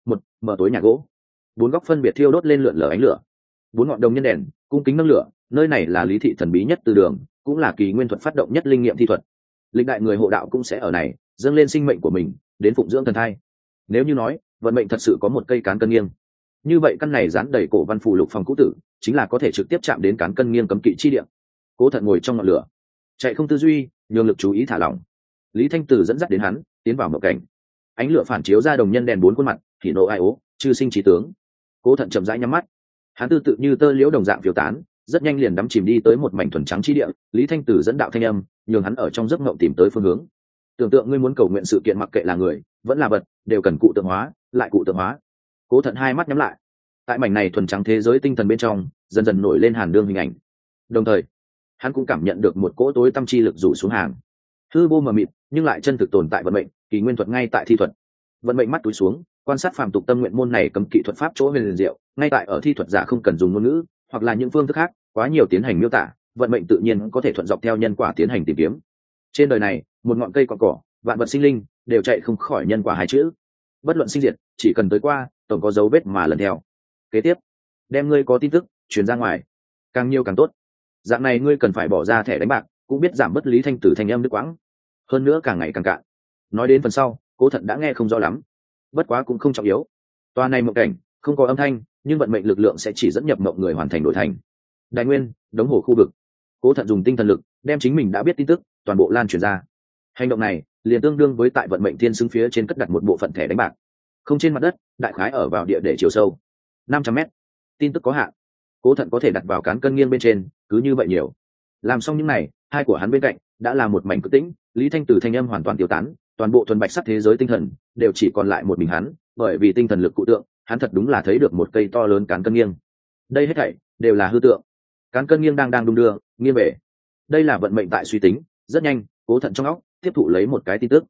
một mở tối nhà gỗ. Bốn góc phân biệt thiêu đốt lên lượn lờ ánh lửa. Bốn ngọn đồng nhân đèn cung kính nâng lửa. Nơi này là lý thị thần bí nhất từ đường, cũng là kỳ nguyên thuật phát động nhất linh nghiệm thi thuật. Lịch đại người hộ đạo cũng sẽ ở này dâng lên sinh mệnh của mình đến phụng dưỡng thần thai. Nếu như nói vận mệnh thật sự có một cây cán cân nghiêng, như vậy căn này dán đầy cổ văn phù lục phòng cũ tử chính là có thể trực tiếp chạm đến cán cân nghiêng cấm kỵ chi địa. Cố Thận ngồi trong ngọn lửa, chạy không tư duy, nhường lực chú ý thả lỏng. Lý Thanh Từ dẫn dắt đến hắn tiến vào mộng cảnh. Ánh lửa phản chiếu ra đồng nhân đèn bốn khuôn mặt, hỉ nộ ai ố, chư sinh trí tướng. Cố Thận chậm rãi nhắm mắt, hắn tư tự như tơ liễu đồng dạng phiêu tán, rất nhanh liền đắm chìm đi tới một mảnh thuần trắng chi địa. Lý Thanh Từ dẫn đạo thanh âm, nhường hắn ở trong giấc mộng tìm tới phương hướng. Tưởng tượng ngươi muốn cầu nguyện sự kiện, mặc kệ là người vẫn là vật, đều cần cụ tượng hóa, lại cụ tượng hóa. Cố Thận hai mắt nhắm lại, tại mảnh này thuần trắng thế giới tinh thần bên trong dần dần nổi lên hàn đương hình ảnh. Đồng thời hắn cũng cảm nhận được một cỗ tối tâm chi lực rủ xuống hàng. Hư vô mờ mịt nhưng lại chân thực tồn tại vận mệnh, kỳ nguyên thuật ngay tại thi thuật. Vận mệnh mắt túi xuống, quan sát phàm tục tâm nguyện môn này cấm kỵ thuật pháp chỗ huyền diệu, ngay tại ở thi thuật giả không cần dùng ngôn ngữ hoặc là những phương thức khác quá nhiều tiến hành miêu tả, vận mệnh tự nhiên có thể thuận dọc theo nhân quả tiến hành tìm kiếm. Trên đời này, một ngọn cây cọn cỏ, vạn vật sinh linh đều chạy không khỏi nhân quả hai chữ. Bất luận sinh diệt, chỉ cần tới qua, tổng có dấu vết mà lần theo. Kế tiếp, đem ngươi có tin tức truyền ra ngoài, càng nhiều càng tốt. Dạng này ngươi cần phải bỏ ra thẻ đánh bạc, cũng biết giảm bất Lý Thanh Tử thanh âm đứt quãng, hơn nữa càng ngày càng cạn. Nói đến phần sau, Cố Thận đã nghe không rõ lắm, bất quá cũng không trọng yếu. Toa này mộng cảnh không có âm thanh, nhưng vận mệnh lực lượng sẽ chỉ dẫn nhập mộng người hoàn thành đổi thành. Đại nguyên, đống hồ khu vực. Cố Thận dùng tinh thần lực đem chính mình đã biết tin tức toàn bộ lan truyền ra. Hành động này liền tương đương với tại vận mệnh thiên xứng phía trên cất đặt một bộ phận thẻ đánh bạc, không trên mặt đất, đại khái ở vào địa để chiều sâu 500 m. Tin tức có hạn, Cố Thận có thể đặt vào cán cân nghiêng bên trên, cứ như vậy nhiều. Làm xong những này, hai của hắn bên cạnh đã là một mảnh cực tĩnh. Lý Thanh Tử thanh âm hoàn toàn tiêu tán, toàn bộ thuần bạch sắc thế giới tinh thần đều chỉ còn lại một mình hắn, bởi vì tinh thần lực cụ tượng, hắn thật đúng là thấy được một cây to lớn cán cân nghiêng. Đây hết thảy đều là hư tượng. Cán cân nghiêng đang đung đưa, nghiêng về. Đây là vận mệnh tại suy tính. Rất nhanh, Cố Thận trong óc tiếp thụ lấy một cái tin tức.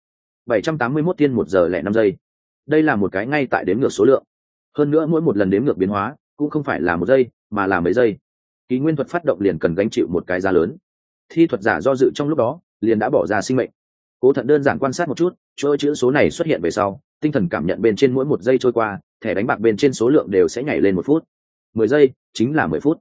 781 thiên 1 giờ lẻ 5 giây. Đây là một cái ngay tại đếm ngược số lượng. Hơn nữa mỗi một lần đếm ngược biến hóa cũng không phải là 1 giây, mà là mấy giây. Kỳ nguyên thuật phát động liền cần gánh chịu một cái giá lớn. Thi thuật giả do dự trong lúc đó, liền đã bỏ ra sinh mệnh. Cố Thận đơn giản quan sát một chút, chuỗi chữ số này xuất hiện về sau, tinh thần cảm nhận bên trên mỗi 1 giây trôi qua, thẻ đánh bạc bên trên số lượng đều sẽ nhảy lên 1 phút. 10 giây chính là 10 phút.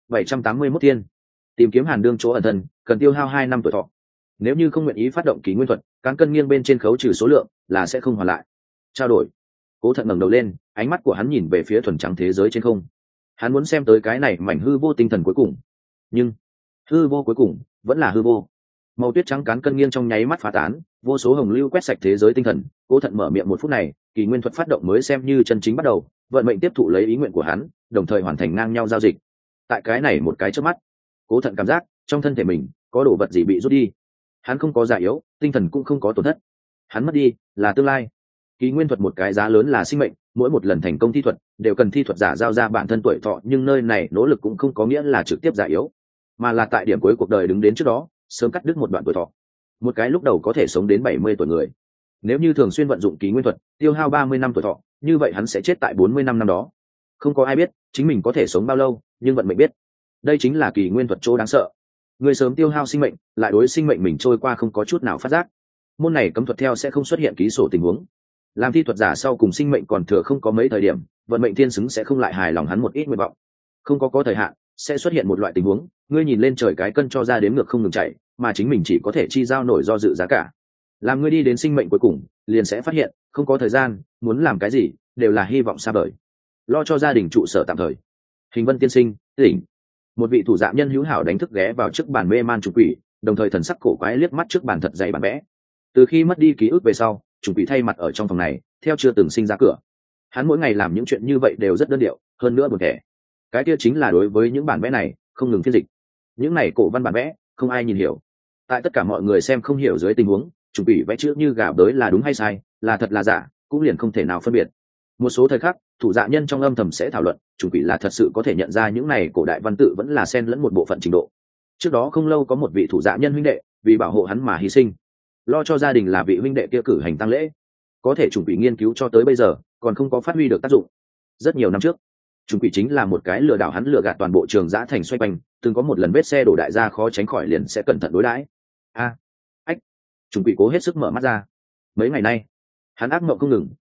781 thiên. Tìm kiếm Hàn Đương chỗ ẩn thân, cần tiêu hao 2 năm tuổi thọ. Nếu như không nguyện ý phát động kỳ nguyên thuật, cán cân nghiêng bên trên khấu trừ số lượng là sẽ không hoàn lại. Trao đổi. Cố Thận ngẩng đầu lên, ánh mắt của hắn nhìn về phía thuần trắng thế giới trên không. Hắn muốn xem tới cái này mảnh hư vô tinh thần cuối cùng, nhưng hư vô cuối cùng vẫn là hư vô. Màu tuyết trắng cán cân nghiêng trong nháy mắt phá tán, vô số hồng lưu quét sạch thế giới tinh thần. Cố Thận mở miệng 1 phút này, kỳ nguyên thuật phát động mới xem như chân chính bắt đầu, vận mệnh tiếp thụ lấy ý nguyện của hắn, đồng thời hoàn thành ngang nhau giao dịch. Tại cái này một cái chớp mắt, Cố Thận cảm giác trong thân thể mình có đồ vật gì bị rút đi. Hắn không có già yếu, tinh thần cũng không có tổn thất. Hắn mất đi là tương lai. Kỳ nguyên thuật một cái giá lớn là sinh mệnh, mỗi một lần thành công thi thuật đều cần thi thuật giả giao ra bản thân tuổi thọ, nhưng nơi này nỗ lực cũng không có nghĩa là trực tiếp già yếu, mà là tại điểm cuối cuộc đời đứng đến trước đó sớm cắt đứt một đoạn tuổi thọ. Một cái lúc đầu có thể sống đến 70 tuổi người, nếu như thường xuyên vận dụng kỳ nguyên thuật tiêu hao 30 năm tuổi thọ, như vậy hắn sẽ chết tại 40 năm đó. Không có ai biết chính mình có thể sống bao lâu, nhưng vận mệnh biết. Đây chính là kỳ nguyên thuật chỗ đáng sợ. Người sớm tiêu hao sinh mệnh, lại đối sinh mệnh mình trôi qua không có chút nào phát giác. Môn này cấm thuật theo sẽ không xuất hiện ký sổ tình huống. Làm thi thuật giả sau cùng sinh mệnh còn thừa không có mấy thời điểm, vận mệnh thiên xứng sẽ không lại hài lòng hắn một ít nguyện vọng. Không có thời hạn, sẽ xuất hiện một loại tình huống, ngươi nhìn lên trời cái cân cho ra đếm ngược không ngừng chạy, mà chính mình chỉ có thể chi giao nổi do dự giá cả. Làm ngươi đi đến sinh mệnh cuối cùng, liền sẽ phát hiện không có thời gian, muốn làm cái gì đều là hy vọng xa vời. Lo cho gia đình trụ sở tạm thời. Hình Vân tiên sinh, tỉnh. Một vị thủ dạ nhân hữu hảo đánh thức ghé vào trước bàn mê man trùng quỷ, đồng thời thần sắc cổ quái liếc mắt trước bàn thật dày bản vẽ. Từ khi mất đi ký ức về sau, trùng quỷ thay mặt ở trong phòng này, theo chưa từng sinh ra cửa. Hắn mỗi ngày làm những chuyện như vậy đều rất đơn điệu, hơn nữa buồn tẻ. Cái kia chính là đối với những bản vẽ này không ngừng phiên dịch. Những này cổ văn bản vẽ không ai nhìn hiểu. Tại tất cả mọi người xem không hiểu dưới tình huống, trùng quỷ vẽ chữ như gà bới là đúng hay sai, là thật là giả, cũng liền không thể nào phân biệt. Một số thời khắc, thủ dạ nhân trong âm thầm sẽ thảo luận, trùng quỷ là thật sự có thể nhận ra những này cổ đại văn tự vẫn là xen lẫn một bộ phận trình độ. Trước đó không lâu có một vị thủ dạ nhân huynh đệ vì bảo hộ hắn mà hy sinh, lo cho gia đình là vị huynh đệ kia cử hành tang lễ. Có thể trùng quỷ nghiên cứu cho tới bây giờ còn không có phát huy được tác dụng. Rất nhiều năm trước, trùng quỷ chính là một cái lừa đảo, hắn lừa gạt toàn bộ trường giã thành xoay quanh, từng có một lần vết xe đổ đại gia khó tránh khỏi liền sẽ cẩn thận đối đãi. Ách, trùng quỷ cố hết sức mở mắt ra. Mấy ngày nay hắn ác mộng không ngừng,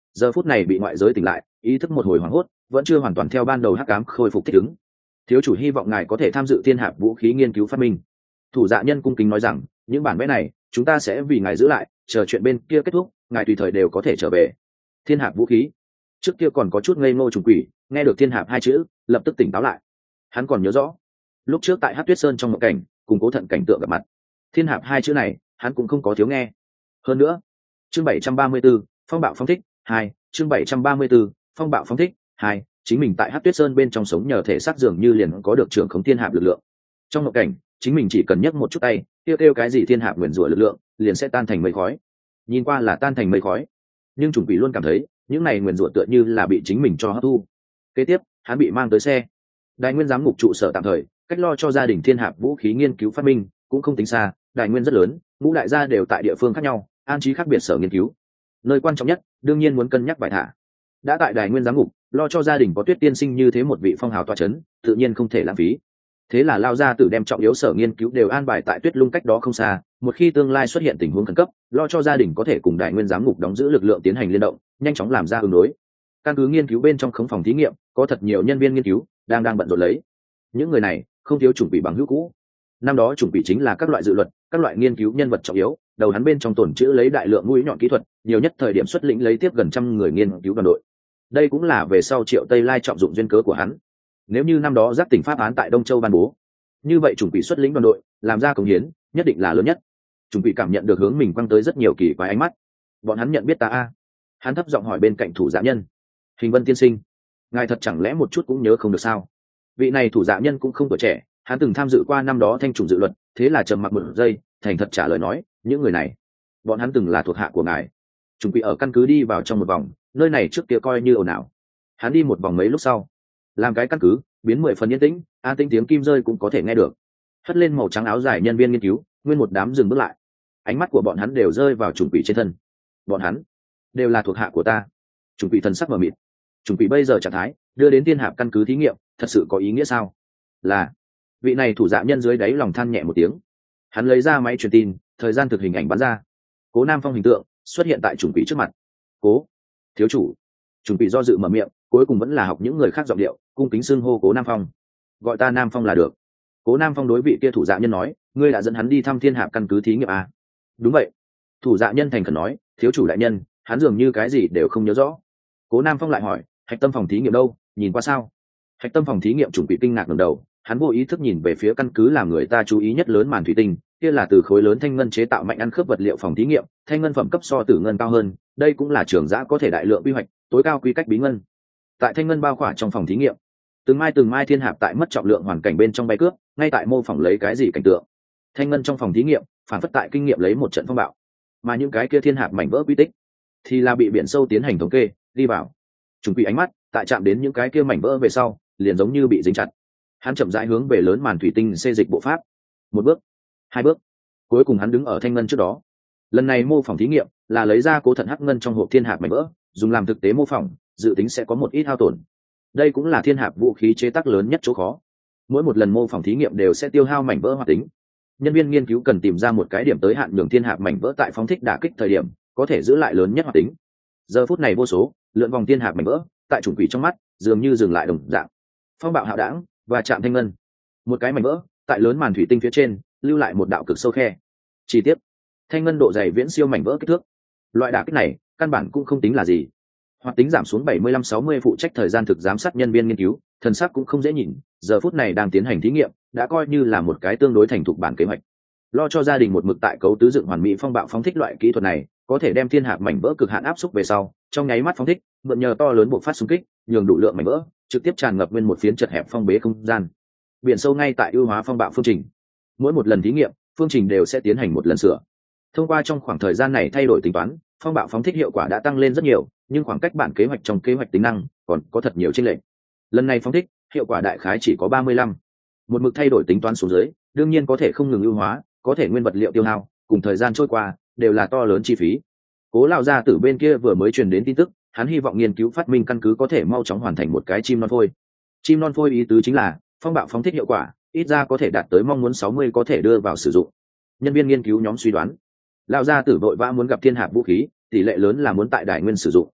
giờ phút này bị ngoại giới tỉnh lại, ý thức một hồi hoảng hốt, vẫn chưa hoàn toàn theo ban đầu hắc ám khôi phục thích ứng. Thiếu chủ hy vọng ngài có thể tham dự thiên hạp vũ khí nghiên cứu phát minh. Thủ dạ nhân cung kính nói rằng, những bản vẽ này chúng ta sẽ vì ngài giữ lại, chờ chuyện bên kia kết thúc ngài tùy thời đều có thể trở về. Thiên hạp vũ khí. Trước kia còn có chút ngây ngô trùng quỷ, nghe được thiên hạp hai chữ lập tức tỉnh táo lại. Hắn còn nhớ rõ lúc trước tại Hắc Tuyết Sơn trong mộng cảnh cùng Cố Thận cảnh tượng gặp mặt, thiên hạp hai chữ này hắn cũng không có thiếu nghe. Hơn nữa, chương 734, phong bạo phong thích 2, chương 734, phong bạo phong thích 2, chính mình tại Hắc Tuyết Sơn bên trong sống nhờ thể xác dường như liền có được trưởng khống thiên hạp lực lượng. Trong mộng cảnh, chính mình chỉ cần nhấc một chút tay, kêu cái gì thiên hạp nguyền rủa lực lượng, liền sẽ tan thành mây khói. Nhìn qua là tan thành mây khói, nhưng trùng quỷ luôn cảm thấy những này nguyền rủa tựa như là bị chính mình cho hấp thu. Kế tiếp, hắn bị mang tới xe Đại Nguyên giám ngục trụ sở tạm thời, cách lo cho gia đình thiên hạp vũ khí nghiên cứu phát minh cũng không tính xa, Đại Nguyên rất lớn, ngũ đại gia đều tại địa phương khác nhau, an trí khác biệt sở nghiên cứu. Nơi quan trọng nhất đương nhiên muốn cân nhắc bài thả. Đã tại Đại Nguyên giám ngục, lo cho gia đình có Tuyết tiên sinh như thế một vị phong hào tọa chấn, tự nhiên không thể lãng phí. Thế là lao ra tử đem trọng yếu sở nghiên cứu đều an bài tại Tuyết Lung cách đó không xa, một khi tương lai xuất hiện tình huống khẩn cấp, lo cho gia đình có thể cùng Đại Nguyên giám ngục đóng giữ lực lượng tiến hành liên động, nhanh chóng làm ra ứng đối. Căn cứ nghiên cứu bên trong khống phòng thí nghiệm, có thật nhiều nhân viên nghiên cứu đang bận rộn lấy. Những người này không thiếu chủng quỷ bằng hữu cũ. Năm đó chủng quỷ chính là các loại dự luật, các loại nghiên cứu nhân vật trọng yếu, đầu hắn bên trong tồn trữ lấy đại lượng mũi nhọn kỹ thuật, nhiều nhất thời điểm xuất lĩnh lấy tiếp gần 100 người nghiên cứu đoàn đội. Đây cũng là về sau Triệu Tây Lai trọng dụng duyên cớ của hắn. Nếu như năm đó giác tỉnh pháp án tại Đông Châu ban bố, như vậy chủng quỷ xuất lĩnh đoàn đội làm ra công hiến nhất định là lớn nhất. Chủng quỷ cảm nhận được hướng mình quăng tới rất nhiều kỳ quái ánh mắt. Bọn hắn nhận biết ta a? Hắn thấp giọng hỏi bên cạnh thủ dạ nhân. Hình Vân tiên sinh, ngài thật chẳng lẽ một chút cũng nhớ không được sao? Vị này thủ dạ nhân cũng không tuổi trẻ, hắn từng tham dự qua năm đó thanh trùng dự luật, thế là trầm mặc một giây, thành thật trả lời nói, những người này, bọn hắn từng là thuộc hạ của ngài. Chủng quỷ ở căn cứ đi vào trong một vòng, nơi này trước kia coi như ồn ào. Hắn đi một vòng mấy lúc sau, làm cái căn cứ biến 10 phần yên tĩnh, an tĩnh tiếng kim rơi cũng có thể nghe được. Hất lên màu trắng áo dài nhân viên nghiên cứu, nguyên một đám dừng bước lại. Ánh mắt của bọn hắn đều rơi vào chủng quỷ trên thân. Bọn hắn đều là thuộc hạ của ta. Chủng quỷ thần sắc mờ mịt. Chủng quỷ bây giờ trạng thái đưa đến tiên hạp căn cứ thí nghiệm, thật sự có ý nghĩa sao? Là vị này thủ dạ nhân dưới đáy lòng than nhẹ một tiếng. Hắn lấy ra máy truyền tin, thời gian thực hình ảnh bắn ra. Cố Nam Phong hình tượng xuất hiện tại chủng quỷ trước mặt. Cố thiếu chủ. Chủng quỷ do dự mở miệng, cuối cùng vẫn là học những người khác giọng điệu, cung kính xưng hô Cố Nam Phong. Gọi ta Nam Phong là được. Cố Nam Phong đối vị kia thủ dạ nhân nói, ngươi đã dẫn hắn đi thăm thiên hạp căn cứ thí nghiệm à? Đúng vậy. Thủ dạ nhân thành khẩn nói, thiếu chủ đại nhân, hắn dường như cái gì đều không nhớ rõ. Cố Nam Phong lại hỏi, hạch tâm phòng thí nghiệm đâu, nhìn qua sao? Hạch tâm phòng thí nghiệm chủng quỷ kinh ngạc ngẩng đầu, hắn vô ý thức nhìn về phía căn cứ làm người ta chú ý nhất lớn màn thủy tinh, kia là từ khối lớn thanh ngân chế tạo mạnh ăn khớp vật liệu phòng thí nghiệm, thanh ngân phẩm cấp so tử ngân cao hơn, đây cũng là trường giã có thể đại lượng quy hoạch, tối cao quy cách bí ngân. Tại thanh ngân bao khỏa trong phòng thí nghiệm, từng mai thiên hạp tại mất trọng lượng hoàn cảnh bên trong bay cướp, ngay tại mô phỏng lấy cái gì cảnh tượng. Thanh ngân trong phòng thí nghiệm phản phất tại kinh nghiệm lấy một trận phong bạo, mà những cái kia thiên hạp mảnh vỡ quy tích thì là bị biển sâu tiến hành thống kê đi vào. Trùng quỷ ánh mắt tại chạm đến những cái kia mảnh vỡ về sau, liền giống như bị dính chặt. Hắn chậm rãi hướng về lớn màn thủy tinh xê dịch bộ pháp, một bước, hai bước, cuối cùng hắn đứng ở thanh ngân trước đó. Lần này mô phỏng thí nghiệm là lấy ra Cố Thận hắc ngân trong hộp thiên hạp mảnh vỡ, dùng làm thực tế mô phỏng, dự tính sẽ có một ít hao tổn. Đây cũng là thiên hạp vũ khí chế tác lớn nhất chỗ khó. Mỗi một lần mô phỏng thí nghiệm đều sẽ tiêu hao mảnh vỡ hoạt tính. Nhân viên nghiên cứu cần tìm ra một cái điểm tới hạn nhường thiên hạp mảnh vỡ tại phóng thích đả kích thời điểm có thể giữ lại lớn nhất hoạt tính. Giờ phút này vô số lượn vòng thiên hạp mảnh vỡ tại chủng quỷ trong mắt dường như dừng lại đồng dạng. Phong bạo hạo đảng và chạm thanh ngân, một cái mảnh vỡ tại lớn màn thủy tinh phía trên lưu lại một đạo cực sâu khe. Chi tiết, thanh ngân độ dày viễn siêu mảnh vỡ kích thước. Loại đả kích này căn bản cũng không tính là gì. Hoạt tính giảm xuống 75-60, phụ trách thời gian thực giám sát nhân viên nghiên cứu, thần sắc cũng không dễ nhìn, giờ phút này đang tiến hành thí nghiệm, đã coi như là một cái tương đối thành thục bản kế hoạch. Lo cho gia đình một mực tại cấu tứ dựng hoàn mỹ phong bạo phóng thích loại kỹ thuật này, có thể đem thiên hạp mảnh vỡ cực hạn áp xúc về sau, trong nháy mắt phóng thích, mượn nhờ to lớn bộ phát xung kích, nhường đủ lượng mảnh vỡ trực tiếp tràn ngập nguyên một phiến chật hẹp phong bế không gian. Biển sâu ngay tại ưu hóa phong bạo phương trình. Mỗi một lần thí nghiệm, phương trình đều sẽ tiến hành một lần sửa. Thông qua trong khoảng thời gian này thay đổi tính toán, phong bạo phóng thích hiệu quả đã tăng lên rất nhiều, nhưng khoảng cách bản kế hoạch trong kế hoạch tính năng còn có thật nhiều chênh lệch. Lần này phóng thích, hiệu quả đại khái chỉ có 35. Một mực thay đổi tính toán xuống dưới, đương nhiên có thể không ngừng ưu hóa, có thể nguyên vật liệu tiêu hao, cùng thời gian trôi qua, đều là to lớn chi phí. Cố lão gia tử bên kia vừa mới truyền đến tin tức, hắn hy vọng nghiên cứu phát minh căn cứ có thể mau chóng hoàn thành một cái chim non phôi. Chim non phôi ý tứ chính là phong bạo phóng thích hiệu quả ít ra có thể đạt tới mong muốn 60 có thể đưa vào sử dụng. Nhân viên nghiên cứu nhóm suy đoán, lão gia tử vội vã muốn gặp thiên hạp vũ khí, tỷ lệ lớn là muốn tại Đại Nguyên sử dụng.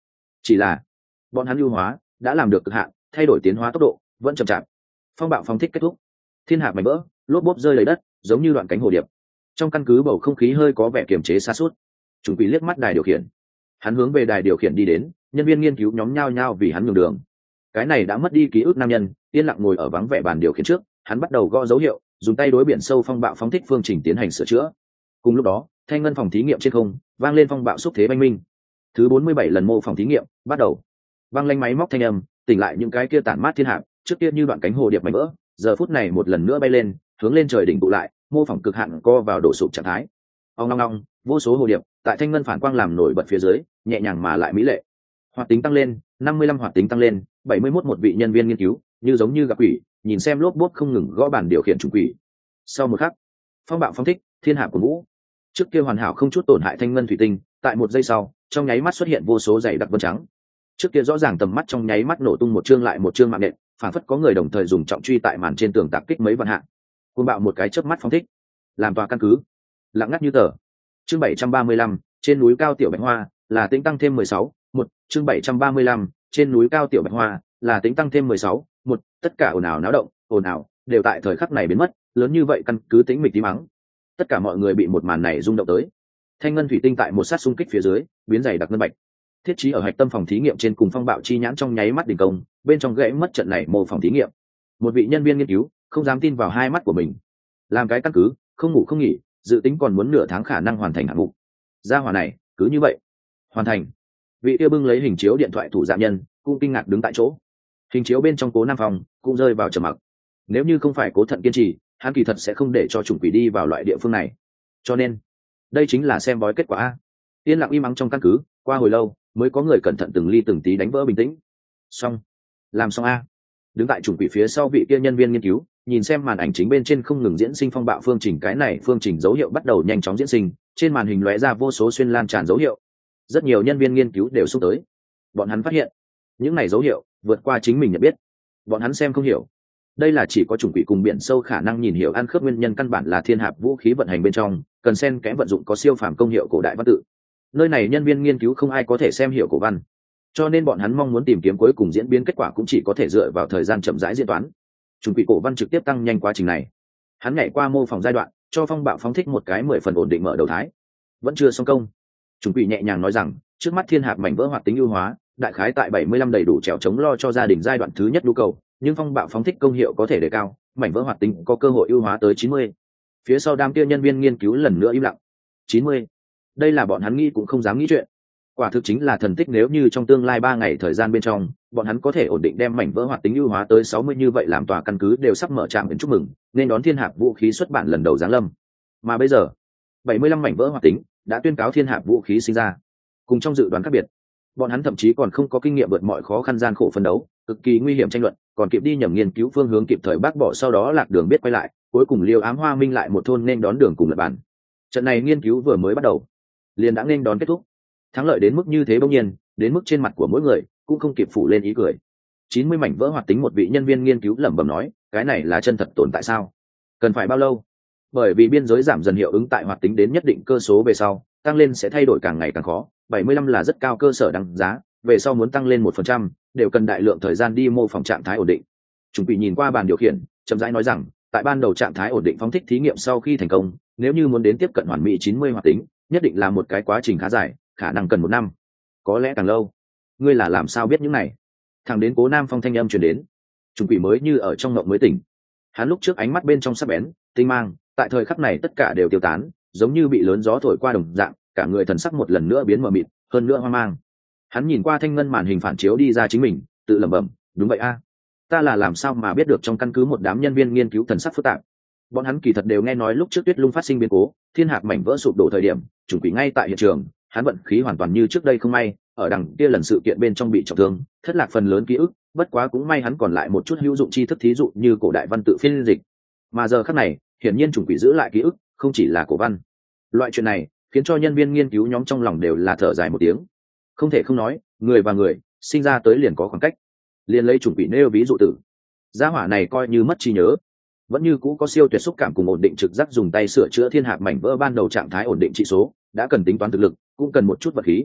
chỉ là bọn hắn ưu hóa đã làm được cực hạn, thay đổi tiến hóa tốc độ vẫn chậm chạp. Phong bạo phóng thích kết thúc, thiên hạt mảnh vỡ lốp bốp rơi lấy đất, giống như đoạn cánh hồ điệp. Trong căn cứ bầu không khí hơi có vẻ kiềm chế xa suốt. Trùng quỷ liếc mắt đài điều khiển, hắn hướng về đài điều khiển đi đến, nhân viên nghiên cứu nhóm nhao nhao vì hắn nhường đường. Cái này đã mất đi ký ức nam nhân yên lặng ngồi ở vắng vẻ bàn điều khiển trước, hắn bắt đầu gõ dấu hiệu, dùng tay đối biển sâu phong bạo phóng thích phương trình tiến hành sửa chữa. Cùng lúc đó, thanh ngân phòng thí nghiệm trên không vang lên phong bạo xúc thế oanh minh. Thứ 47 lần mô phỏng thí nghiệm bắt đầu. Vang lên máy móc thanh âm, tỉnh lại những cái kia tản mát thiên hạp, trước kia như đoạn cánh hồ điệp mảnh vỡ, giờ phút này một lần nữa bay lên, hướng lên trời đỉnh tụ lại, mô phỏng cực hạn co vào đổ sụp trạng thái. Ong ong ong, vô số hồ điệp tại thanh ngân phản quang làm nổi bật phía dưới, nhẹ nhàng mà lại mỹ lệ. Hoạt tính tăng lên, 55 hoạt tính tăng lên, 71 một vị nhân viên nghiên cứu, như giống như gặp quỷ, nhìn xem lốp bốp không ngừng gõ bàn điều khiển trùng quỷ. Sau một khắc, phong bạo phóng thích, thiên hạp của vũ. Trước kia hoàn hảo không chút tổn hại thanh ngân thủy tinh, tại một giây sau, trong nháy mắt xuất hiện vô số dày đặc vân trắng. Trước kia rõ ràng tầm mắt trong nháy mắt nổ tung một chương lại một chương mạng nện, phản phất có người đồng thời dùng trọng truy tại màn trên tường tạc kích mấy vạn hạ. Cuồng bạo một cái chớp mắt phóng thích, làm tòa căn cứ lặng ngắt như tờ. Chương 735, trên núi cao tiểu bạch hoa, là tính tăng thêm 16, một. Chương 735, trên núi cao tiểu bạch hoa, là tính tăng thêm 16, một. Tất cả ồn ào náo động, ồn ào đều tại thời khắc này biến mất, lớn như vậy căn cứ tĩnh mịch tí mắng. Tất cả mọi người bị một màn này rung động tới. Thanh ngân thủy tinh tại một sát xung kích phía dưới, biến dày đặc ngân bạch. Thiết trí ở hạch tâm phòng thí nghiệm trên cùng phong bạo chi nhãn trong nháy mắt đình công, bên trong gãy mất trận này mô phòng thí nghiệm. Một vị nhân viên nghiên cứu không dám tin vào hai mắt của mình. Làm cái căn cứ, không ngủ không nghỉ, dự tính còn muốn nửa tháng khả năng hoàn thành hạng mục. Gia hỏa này, cứ như vậy, hoàn thành. Vị kia bưng lấy hình chiếu điện thoại thủ dạ nhân, cũng kinh ngạc đứng tại chỗ. Hình chiếu bên trong Cố Nam Phong cũng rơi vào trầm mặc. Nếu như không phải Cố Thận kiên trì, hắn kỳ thật sẽ không để cho chủng quỷ đi vào loại địa phương này. Cho nên, đây chính là xem bói kết quả a. Yên lặng im ắng trong căn cứ, qua hồi lâu mới có người cẩn thận từng ly từng tí đánh vỡ bình tĩnh. Xong, làm xong a. Đứng tại chủng quỷ phía sau vị kia nhân viên nghiên cứu, nhìn xem màn ảnh chính bên trên không ngừng diễn sinh phong bạo phương trình, cái này phương trình dấu hiệu bắt đầu nhanh chóng diễn sinh, trên màn hình lóe ra vô số xuyên lan tràn dấu hiệu. Rất nhiều nhân viên nghiên cứu đều xúc tới. Bọn hắn phát hiện, những này dấu hiệu vượt qua chính mình nhận biết. Bọn hắn xem không hiểu. Đây là chỉ có chủng quỷ cùng biển sâu khả năng nhìn hiểu ăn khớp nguyên nhân căn bản là thiên hạp vũ khí vận hành bên trong, cần xen kẽ vận dụng có siêu phàm công hiệu cổ đại văn tự. Nơi này nhân viên nghiên cứu không ai có thể xem hiểu cổ văn, cho nên bọn hắn mong muốn tìm kiếm cuối cùng diễn biến kết quả cũng chỉ có thể dựa vào thời gian chậm rãi diễn toán. Chủng quỷ cổ văn trực tiếp tăng nhanh quá trình này. Hắn nhảy qua mô phỏng giai đoạn, cho phong bạo phóng thích một cái 10 phần ổn định mở đầu thái. Vẫn chưa xong công. Chủng quỷ nhẹ nhàng nói rằng, trước mắt thiên hạp mảnh vỡ hoạt tính ưu hóa, đại khái tại 75 đầy đủ trèo chống lo cho gia đình giai đoạn thứ nhất nhu cầu, nhưng phong bạo phóng thích công hiệu có thể đề cao, mảnh vỡ hoạt tính có cơ hội ưu hóa tới 90. Phía sau đám kia nhân viên nghiên cứu lần nữa im lặng. 90. Đây là bọn hắn nghĩ cũng không dám nghĩ chuyện. Quả thực chính là thần tích, nếu như trong tương lai 3 ngày thời gian bên trong, bọn hắn có thể ổn định đem mảnh vỡ hoạt tính ưu hóa tới 60, như vậy làm tòa căn cứ đều sắp mở trạm đến chúc mừng, nên đón thiên hạp vũ khí xuất bản lần đầu giáng lâm. Mà bây giờ, 75 mảnh vỡ hoạt tính đã tuyên cáo thiên hạp vũ khí sinh ra. Cùng trong dự đoán khác biệt, bọn hắn thậm chí còn không có kinh nghiệm vượt mọi khó khăn gian khổ phân đấu, cực kỳ nguy hiểm tranh luận, còn kịp đi nhầm nghiên cứu phương hướng, kịp thời bác bỏ, sau đó lạc đường biết quay lại, cuối cùng liều ám hoa minh lại một thôn nên đón đường cùng lập bản. Trận này nghiên cứu vừa mới bắt đầu, liền đã nên đón kết thúc. Thắng lợi đến mức như thế bỗng nhiên, đến mức trên mặt của mỗi người cũng không kịp phủ lên ý cười. 90 mảnh vỡ hoạt tính, một vị nhân viên nghiên cứu lẩm bẩm nói, cái này là chân thật tồn tại sao? Cần phải bao lâu? Bởi vì biên giới giảm dần hiệu ứng tại hoạt tính đến nhất định cơ số về sau, tăng lên sẽ thay đổi càng ngày càng khó. 75 là rất cao cơ sở đăng giá, về sau muốn tăng lên 1%, đều cần đại lượng thời gian đi mô phỏng trạng thái ổn định. Chúng bị nhìn qua bàn điều khiển, chậm rãi nói rằng, tại ban đầu trạng thái ổn định phóng thích thí nghiệm sau khi thành công, nếu như muốn đến tiếp cận hoàn mỹ 90 hoạt tính, nhất định là một cái quá trình khá dài, khả năng cần 1 năm, có lẽ càng lâu. Ngươi là làm sao biết những này? Thằng đến Cố Nam Phong thanh âm truyền đến, Trùng Quỷ mới như ở trong mộng mới tỉnh. Hắn lúc trước ánh mắt bên trong sắc bén, tinh mang, tại thời khắc này tất cả đều tiêu tán, giống như bị lớn gió thổi qua đồng dạng, cả người thần sắc một lần nữa biến mờ mịt, hơn nữa hoang mang. Hắn nhìn qua thanh ngân màn hình phản chiếu đi ra chính mình, tự lẩm bẩm, đúng vậy a, ta là làm sao mà biết được trong căn cứ một đám nhân viên nghiên cứu thần sắc phức tạp. Bọn hắn kỳ thật đều nghe nói lúc trước Tuyết Lung phát sinh biến cố, thiên hạt mảnh vỡ sụp đổ thời điểm, Trùng Quỷ ngay tại hiện trường, hắn vận khí hoàn toàn như trước đây không may, ở đằng kia lần sự kiện bên trong bị trọng thương, thất lạc phần lớn ký ức, bất quá cũng may hắn còn lại một chút hữu dụng tri thức, thí dụ như cổ đại văn tự phiên dịch. Mà giờ khắc này, hiển nhiên Trùng Quỷ giữ lại ký ức, không chỉ là cổ văn. Loại chuyện này khiến cho nhân viên nghiên cứu nhóm trong lòng đều là thở dài một tiếng. Không thể không nói, người và người sinh ra tới liền có khoảng cách. Liền lấy Trùng Quỷ nêu ví dụ tử, gia hỏa này coi như mất trí nhớ, vẫn như cũ có siêu tuyệt xúc cảm cùng ổn định trực giác, dùng tay sửa chữa thiên hạt mảnh vỡ ban đầu trạng thái ổn định trị số, đã cần tính toán thực lực, cũng cần một chút vật khí.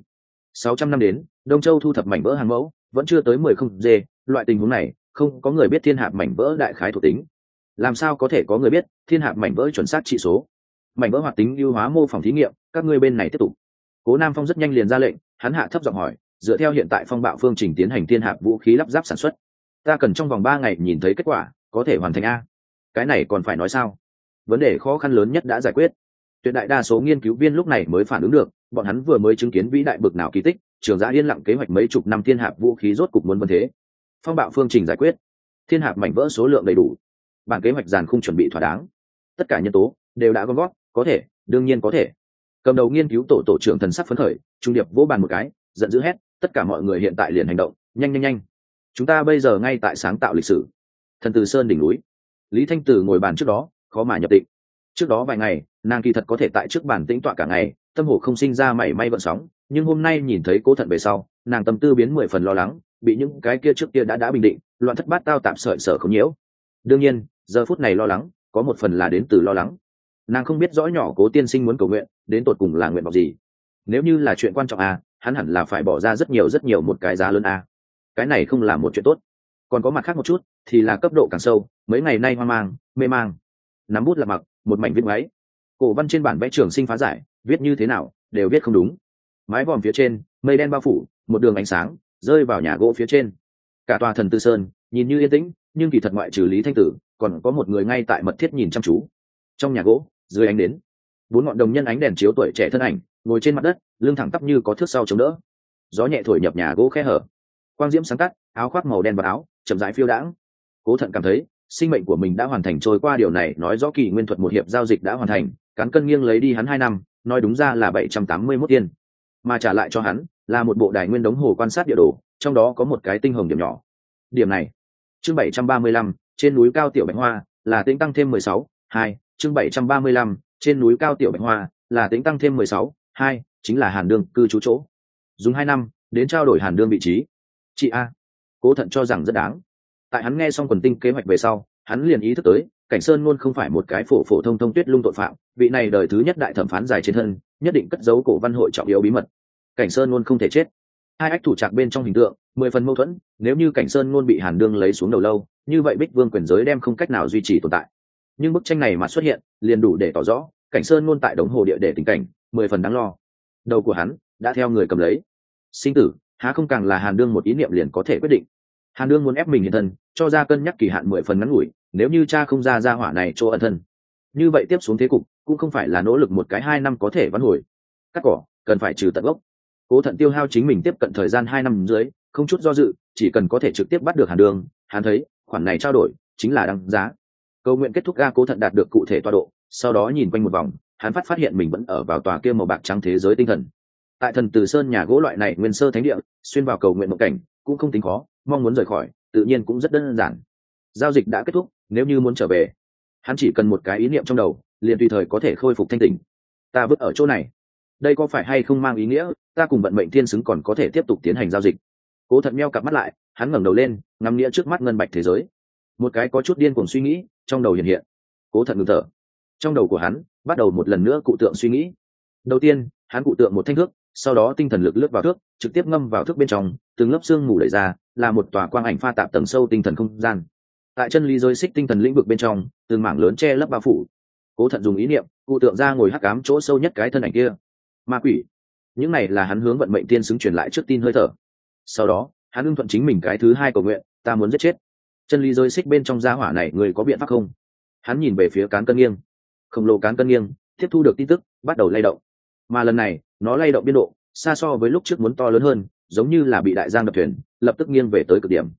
600 năm đến, Đông Châu thu thập mảnh vỡ hàng mẫu, vẫn chưa tới 10 không dê, loại tình huống này, không có người biết thiên hạp mảnh vỡ đại khái thuộc tính. Làm sao có thể có người biết thiên hạp mảnh vỡ chuẩn xác trị số? Mảnh vỡ hoạt tính ưu hóa mô phỏng thí nghiệm, các ngươi bên này tiếp tục. Cố Nam Phong rất nhanh liền ra lệnh, hắn hạ thấp giọng hỏi, dựa theo hiện tại phong bạo phương trình tiến hành thiên hạp vũ khí lắp ráp sản xuất, ta cần trong vòng 3 ngày nhìn thấy kết quả, có thể hoàn thành a. Cái này còn phải nói sao? Vấn đề khó khăn lớn nhất đã giải quyết. Tuyệt đại đa số nghiên cứu viên lúc này mới phản ứng được, bọn hắn vừa mới chứng kiến vĩ đại bực nào kỳ tích, Trường Giã yên lặng kế hoạch mấy chục năm thiên hạp vũ khí rốt cục muốn vấn thế. Phong bạo phương trình giải quyết, thiên hạp mảnh vỡ số lượng đầy đủ, bản kế hoạch dàn khung chuẩn bị thỏa đáng, tất cả nhân tố đều đã gom gót, có thể, đương nhiên có thể. Cầm đầu nghiên cứu tổ trưởng thần sắc phấn khởi, trung điệp vỗ bàn một cái, giận dữ hét, tất cả mọi người hiện tại liền hành động, nhanh nhanh nhanh. Chúng ta bây giờ ngay tại sáng tạo lịch sử. Thần Từ Sơn đỉnh núi, Lý Thanh Tử ngồi bàn trước đó, khó mà nhập định. Trước đó vài ngày, nàng kỳ thật có thể tại trước bàn tĩnh tọa cả ngày, tâm hồ không sinh ra mảy may gợn sóng, nhưng hôm nay nhìn thấy Cố Thận về sau, nàng tâm tư biến 10 phần lo lắng, bị những cái kia trước kia đã bình định, loạn thất bát tao tạm sợi sở không nhiễu. Đương nhiên, giờ phút này lo lắng, có một phần là đến từ lo lắng. Nàng không biết rõ nhỏ Cố tiên sinh muốn cầu nguyện, đến tột cùng là nguyện vọng gì. Nếu như là chuyện quan trọng hắn hẳn là phải bỏ ra rất nhiều một cái giá lớn cái này không là một chuyện tốt. Còn có mặt khác một chút, thì là cấp độ càng sâu, mấy ngày nay hoang mang, mê mang. Nắm bút là mặc, một mảnh viết máy. Cổ văn trên bản vẽ Trường Sinh phá giải, viết như thế nào, đều viết không đúng. Mái vòm phía trên, mây đen bao phủ, một đường ánh sáng rơi vào nhà gỗ phía trên. Cả tòa Thần Tư Sơn nhìn như yên tĩnh, nhưng kỳ thật ngoại trừ Lý Thanh Tử, còn có một người ngay tại mật thiết nhìn chăm chú. Trong nhà gỗ, dưới ánh đến, 4 ngọn đồng nhân ánh đèn chiếu tuổi trẻ thân ảnh, ngồi trên mặt đất, lưng thẳng tắp như có thước sau chống đỡ. Gió nhẹ thổi nhập nhà gỗ khe hở, quang diễm sáng tắt, áo khoác màu đen và áo chậm rãi phiêu đãng. Cố Thận cảm thấy sinh mệnh của mình đã hoàn thành trôi qua, điều này nói rõ kỳ nguyên thuật một hiệp giao dịch đã hoàn thành. Cán cân nghiêng lấy đi hắn 2 năm, nói đúng ra là 781 tiền, mà trả lại cho hắn là một bộ đài nguyên đống hồ quan sát địa đồ, trong đó có một cái tinh hồng điểm nhỏ. Điểm này, chương 735, trên núi cao tiểu bạch hoa, là tính tăng thêm 16/2, chương 735, trên núi cao tiểu bạch hoa, là tính tăng thêm 16/2, chính là Hàn Đương cư trú chỗ. Dùng 2 năm đến trao đổi Hàn Đương vị trí. Chị a. Cố Thận cho rằng rất đáng. Tại hắn nghe xong quần tinh kế hoạch về sau, hắn liền ý thức tới, Cảnh Sơn luôn không phải một cái phổ thông tuyết lung tội phạm, vị này đời thứ nhất đại thẩm phán dài trên thân, nhất định cất giấu cổ văn hội trọng yếu bí mật. Cảnh Sơn luôn không thể chết. Hai ách thủ trạc bên trong hình tượng, 10 phần mâu thuẫn, nếu như Cảnh Sơn luôn bị Hàn Đương lấy xuống đầu lâu, như vậy Bích Vương quyền giới đem không cách nào duy trì tồn tại. Nhưng bức tranh này mà xuất hiện, liền đủ để tỏ rõ, Cảnh Sơn luôn tại đống hồ địa để tình cảnh, 10 phần đáng lo. Đầu của hắn đã theo người cầm lấy. Sinh tử, há không càng là Hàn Đương một ý niệm liền có thể quyết định. Hàn Đương muốn ép mình hiện thân, cho ra cân nhắc kỳ hạn 10 phần ngắn ngủi, nếu như cha không ra hỏa này chỗ ẩn thân, như vậy tiếp xuống thế cục cũng không phải là nỗ lực một cái 2 năm có thể vãn hồi. Cắt cỏ cần phải trừ tận gốc. Cố Thận tiêu hao chính mình tiếp cận thời gian 2 năm dưới, không chút do dự, chỉ cần có thể trực tiếp bắt được Hàn Đương, hắn thấy khoản này trao đổi chính là đáng giá. Cầu nguyện kết thúc, Cố Thận đạt được cụ thể tọa độ, sau đó nhìn quanh một vòng, hắn phát hiện mình vẫn ở vào tòa kia màu bạc trắng thế giới tinh thần. Tại Thần Từ Sơn nhà gỗ loại này nguyên sơ thánh địa, xuyên vào cầu nguyện một cảnh cũng không tính khó, mong muốn rời khỏi tự nhiên cũng rất đơn giản. Giao dịch đã kết thúc, nếu như muốn trở về, hắn chỉ cần một cái ý niệm trong đầu, liền tùy thời có thể khôi phục thanh tỉnh. Ta vứt ở chỗ này, đây có phải hay không mang ý nghĩa ta cùng vận mệnh thiên xứng còn có thể tiếp tục tiến hành giao dịch? Cố Thận meo cặp mắt lại, hắn ngẩng đầu lên, ngắm nghĩa trước mắt ngân bạch thế giới. Một cái có chút điên cuồng suy nghĩ trong đầu hiện hiện. Cố Thận ngừng thở, trong đầu của hắn bắt đầu một lần nữa cụ tượng suy nghĩ. Đầu tiên, hắn cụ tượng một thanh thước, sau đó tinh thần lực lướt vào thước, trực tiếp ngâm vào thước bên trong, từng lớp xương mù đẩy ra, là một tòa quang ảnh pha tạp tầng sâu tinh thần không gian. Tại chân lý giới xích tinh thần lĩnh vực bên trong, từng mảng lớn che lấp bao phủ. Cố Thận dùng ý niệm cụ tượng ra ngồi hắc ám chỗ sâu nhất cái thân ảnh kia. Ma quỷ. Những này là hắn hướng vận mệnh tiên xứng truyền lại trước tin hơi thở. Sau đó, hắn ưng thuận chính mình cái thứ 2 cầu nguyện, ta muốn giết chết. Chân lý giới xích bên trong gia hỏa này, người có biện pháp không? Hắn nhìn về phía cán cân nghiêng. Khổng lồ cán cân nghiêng tiếp thu được tin tức, bắt đầu lay động. Mà lần này, nó lay động biên độ xa so với lúc trước muốn to lớn hơn, giống như là bị đại giang đập thuyền, lập tức nghiêng về tới cực điểm.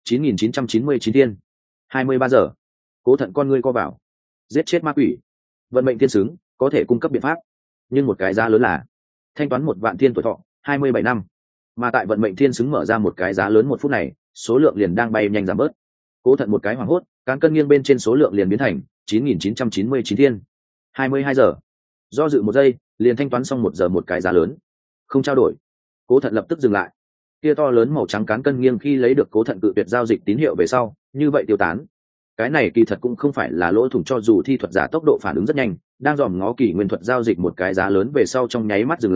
9999 thiên, 23 giờ. Cố Thận con ngươi co vào. Giết chết ma quỷ. Vận mệnh thiên xứng có thể cung cấp biện pháp, nhưng một cái giá lớn là thanh toán 1 vạn thiên tuổi thọ, 27 năm. Mà tại vận mệnh thiên xứng mở ra một cái giá lớn 1 phút này, số lượng liền đang bay nhanh giảm bớt. Cố Thận một cái hoảng hốt, cán cân nghiêng bên trên số lượng liền biến thành 9999 thiên, 22 giờ. Do dự 1 giây, liền thanh toán xong 1 giờ một cái giá lớn. Không trao đổi. Cố Thận lập tức dừng lại. Kia to lớn màu trắng cán cân nghiêng khi lấy được Cố Thận cự tuyệt giao dịch tín hiệu về sau, như vậy tiêu tán. Cái này kỳ thật cũng không phải là lỗ thủng, cho dù thi thuật giả tốc độ phản ứng rất nhanh, đang dòm ngó kỳ nguyên thuật giao dịch một cái giá lớn về sau trong nháy mắt dừng lại,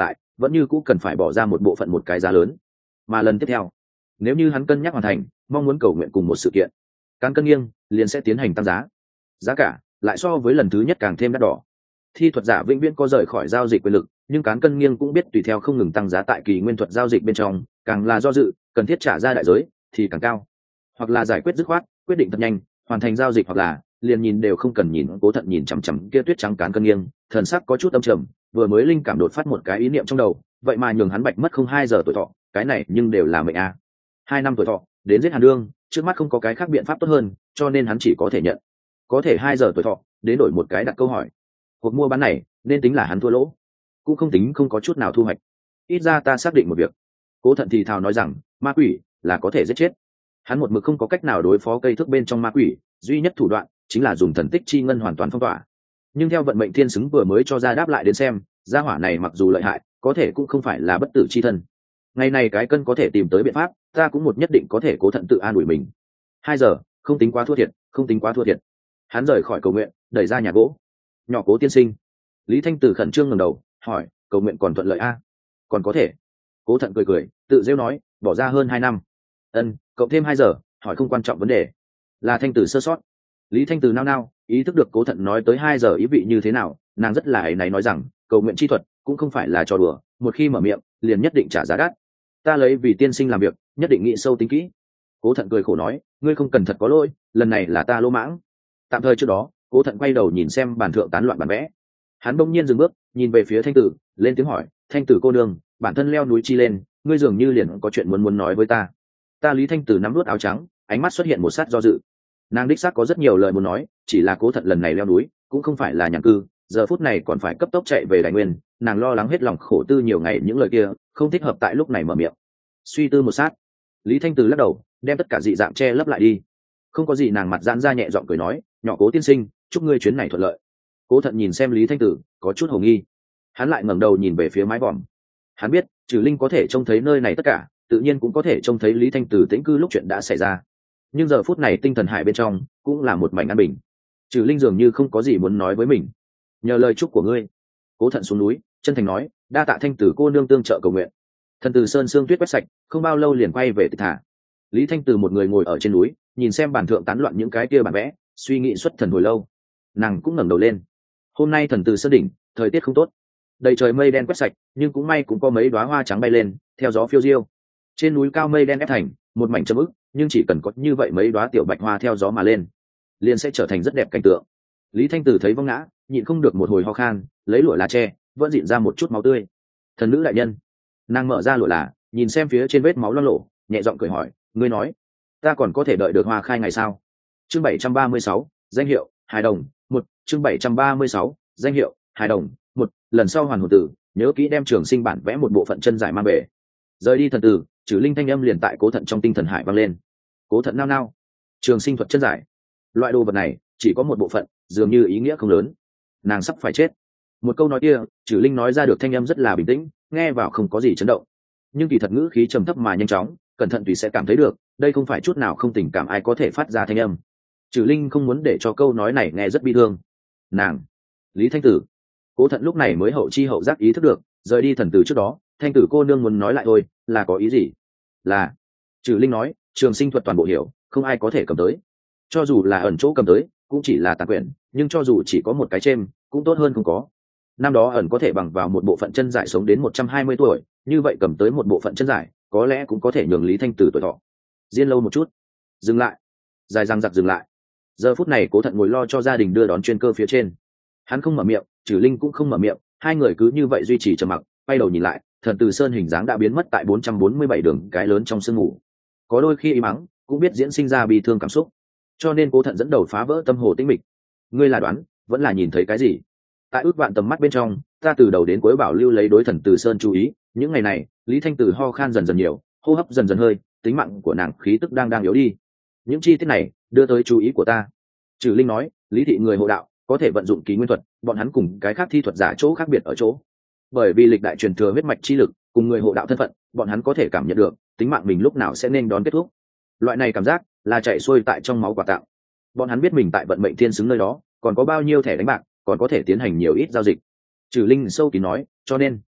vẫn như cũ cần phải bỏ ra một bộ phận một cái giá lớn. Mà lần tiếp theo, nếu như hắn cân nhắc hoàn thành mong muốn cầu nguyện cùng một sự kiện, cán cân nghiêng liền sẽ tiến hành tăng giá. Giá cả lại so với lần thứ nhất càng thêm đắt đỏ. Thi thuật giả vĩnh viễn có rời khỏi giao dịch quyền lực, nhưng cán cân nghiêng cũng biết tùy theo không ngừng tăng giá tại kỳ nguyên thuật giao dịch bên trong, càng là do dự, cần thiết trả ra đại giới thì càng cao. Hoặc là giải quyết dứt khoát, quyết định thật nhanh, hoàn thành giao dịch, hoặc là liền nhìn đều không cần nhìn. Cố Thận nhìn chằm chằm kia tuyết trắng cán cân nghiêng, thần sắc có chút âm trầm, vừa mới linh cảm đột phát một cái ý niệm trong đầu, vậy mà nhường hắn bạch mất không 2 giờ tuổi thọ, cái này nhưng đều là mệnh a. 2 năm tuổi thọ, đến giết Hàn Dương, trước mắt không có cái khác biện pháp tốt hơn, cho nên hắn chỉ có thể nhận. Có thể 2 giờ tuổi thọ, đến đổi một cái đặt câu hỏi. Cuộc mua bán này, nên tính là hắn thua lỗ, cũng không tính không có chút nào thu hoạch. Ít ra ta xác định một việc. Cố Thận thì thào nói rằng, ma quỷ là có thể giết chết. Hắn một mực không có cách nào đối phó cây thước bên trong ma quỷ, duy nhất thủ đoạn chính là dùng thần tích chi ngân hoàn toàn phong tỏa. Nhưng theo vận mệnh thiên xứng vừa mới cho ra đáp lại đến xem, gia hỏa này mặc dù lợi hại, có thể cũng không phải là bất tử chi thân. Ngày này cái cân có thể tìm tới biện pháp, ta cũng một nhất định có thể. Cố Thận tự an ủi mình. 2 giờ, không tính quá thua thiệt, không tính quá thua thiệt. Hắn rời khỏi cầu nguyện, đẩy ra nhà gỗ. Nhỏ Cố tiên sinh. Lý Thanh Tử khẩn trương ngẩng đầu, hỏi, cầu nguyện còn thuận lợi a? Còn có thể. Cố Thận cười cười, tự rêu nói, bỏ ra hơn 2 năm. Cộng thêm 2 giờ, hỏi không quan trọng vấn đề. Là Thanh Tử sơ sót. Lý Thanh Tử nao nao, ý thức được Cố Thận nói tới 2 giờ ý vị như thế nào, nàng rất là áy náy nói rằng, cầu nguyện chi thuật cũng không phải là trò đùa, một khi mở miệng, liền nhất định trả giá đắt. Ta lấy vì tiên sinh làm việc, nhất định nghĩ sâu tính kỹ. Cố Thận cười khổ nói, ngươi không cần thật có lỗi, lần này là ta lỗ mãng. Tạm thời trước đó, Cố Thận quay đầu nhìn xem bàn thượng tán loạn bản vẽ. Hắn bỗng nhiên dừng bước, nhìn về phía Thanh Tử, lên tiếng hỏi, Thanh Tử cô nương, bản thân leo núi chi lên, ngươi dường như liền có chuyện muốn nói với ta. Ta Lý Thanh Tử nắm nuốt áo trắng, ánh mắt xuất hiện một sát do dự. Nàng đích xác có rất nhiều lời muốn nói, chỉ là Cố Thận lần này leo núi cũng không phải là nhàn cư, giờ phút này còn phải cấp tốc chạy về Đại Nguyên, nàng lo lắng hết lòng khổ tư nhiều ngày những lời kia không thích hợp tại lúc này mở miệng. Suy tư một sát, Lý Thanh Tử lắc đầu, đem tất cả dị dạng che lấp lại đi. Không có gì, nàng mặt giãn ra nhẹ giọng cười nói, nhỏ Cố tiên sinh, chúc ngươi chuyến này thuận lợi. Cố Thận nhìn xem Lý Thanh Tử, có chút hồ nghi. Hắn lại ngẩng đầu nhìn về phía mái vòm. Hắn biết, trừ linh có thể trông thấy nơi này tất cả, tự nhiên cũng có thể trông thấy Lý Thanh Tử tĩnh cư lúc chuyện đã xảy ra. Nhưng giờ phút này tinh thần hải bên trong cũng là một mảnh an bình. Trừ linh dường như không có gì muốn nói với mình. Nhờ lời chúc của ngươi. Cố Thận xuống núi, chân thành nói, đa tạ Thanh Tử cô nương tương trợ cầu nguyện. Thần Tử sơn sương tuyết quét sạch, không bao lâu liền quay về tịch thả. Lý Thanh Tử một người ngồi ở trên núi, nhìn xem bàn thượng tán loạn những cái kia bản vẽ, suy nghĩ xuất thần hồi lâu. Nàng cũng ngẩng đầu lên. Hôm nay Thần Tử sơn đỉnh, thời tiết không tốt, đầy trời mây đen quét sạch, nhưng cũng may cũng có mấy đóa hoa trắng bay lên, theo gió phiêu diêu. Trên núi cao mây đen ép thành một mảnh trầm ức, nhưng chỉ cần có như vậy mấy đóa tiểu bạch hoa theo gió mà lên, liền sẽ trở thành rất đẹp cảnh tượng. Lý Thanh Tử thấy vong ngã, nhịn không được một hồi ho khan, lấy lụa lá che, vẫn dịn ra một chút máu tươi. Thần nữ đại nhân. Nàng mở ra lụa lá, nhìn xem phía trên vết máu loang lổ, nhẹ giọng cười hỏi, ngươi nói, ta còn có thể đợi được hoa khai ngày sao? Chương 736, danh hiệu hài đồng. Chương 736, danh hiệu hài đồng. Lần sau hoàn hồn tử, nhớ kỹ đem Trường Sinh bản vẽ một bộ phận chân giải mang về. Rời đi thần tử, trừ linh thanh âm liền tại Cố Thận trong tinh thần hải vang lên. Cố Thận nao nao. Trường Sinh thuật chân giải, loại đồ vật này chỉ có một bộ phận, dường như ý nghĩa không lớn. Nàng sắp phải chết. Một câu nói kia, trừ linh nói ra được thanh âm rất là bình tĩnh, nghe vào không có gì chấn động, nhưng kỳ thật ngữ khí trầm thấp mà nhanh chóng, cẩn thận tùy sẽ cảm thấy được, đây không phải chút nào không tình cảm ai có thể phát ra thanh âm. Trừ linh không muốn để cho câu nói này nghe rất bi thương. Nàng, Lý Thanh Tử. Cố Thận lúc này mới hậu chi hậu giác ý thức được, rời đi thần tử trước đó, Thanh Tử cô nương muốn nói lại thôi, là có ý gì? Là, Trừ linh nói, Trường Sinh thuật toàn bộ hiểu, không ai có thể cầm tới. Cho dù là ẩn chỗ cầm tới, cũng chỉ là tàn quyển, nhưng cho dù chỉ có một cái chêm, cũng tốt hơn không có. Năm đó ẩn có thể bằng vào một bộ phận chân giải sống đến 120 tuổi, như vậy cầm tới một bộ phận chân giải, có lẽ cũng có thể nhường Lý Thanh Tử tuổi thọ diên lâu một chút. Dừng lại, dài dằng dặc dừng lại. Giờ phút này Cố Thận ngồi lo cho gia đình đưa đón chuyên cơ phía trên. Hắn không mở miệng, Trừ linh cũng không mở miệng, hai người cứ như vậy duy trì trầm mặc. Quay đầu nhìn lại, Thần Tử sơn hình dáng đã biến mất tại 447 đường cái lớn trong sương mù. Có đôi khi im mắng, cũng biết diễn sinh ra bi thương cảm xúc, cho nên Cố Thận dẫn đầu phá vỡ tâm hồ tĩnh mịch. Ngươi là đoán, vẫn là nhìn thấy cái gì? Tại ước vạn tầm mắt bên trong, ta từ đầu đến cuối bảo lưu lấy đối Thần Tử sơn chú ý. Những ngày này, Lý Thanh Tử ho khan dần dần nhiều, hô hấp dần dần hơi, tính mạng của nàng khí tức đang yếu đi. Những chi tiết này đưa tới chú ý của ta. Trừ linh nói, Lý thị người hộ đạo có thể vận dụng ký nguyên thuật, bọn hắn cùng cái khác thi thuật giả chỗ khác biệt ở chỗ, bởi vì lịch đại truyền thừa huyết mạch chi lực cùng người hộ đạo thân phận, bọn hắn có thể cảm nhận được tính mạng mình lúc nào sẽ nên đón kết thúc. Loại này cảm giác là chạy xuôi tại trong máu quà tặng. Bọn hắn biết mình tại vận mệnh thiên xứng nơi đó còn có bao nhiêu thẻ đánh bạc, còn có thể tiến hành nhiều ít giao dịch. Trừ linh sâu kín nói, cho nên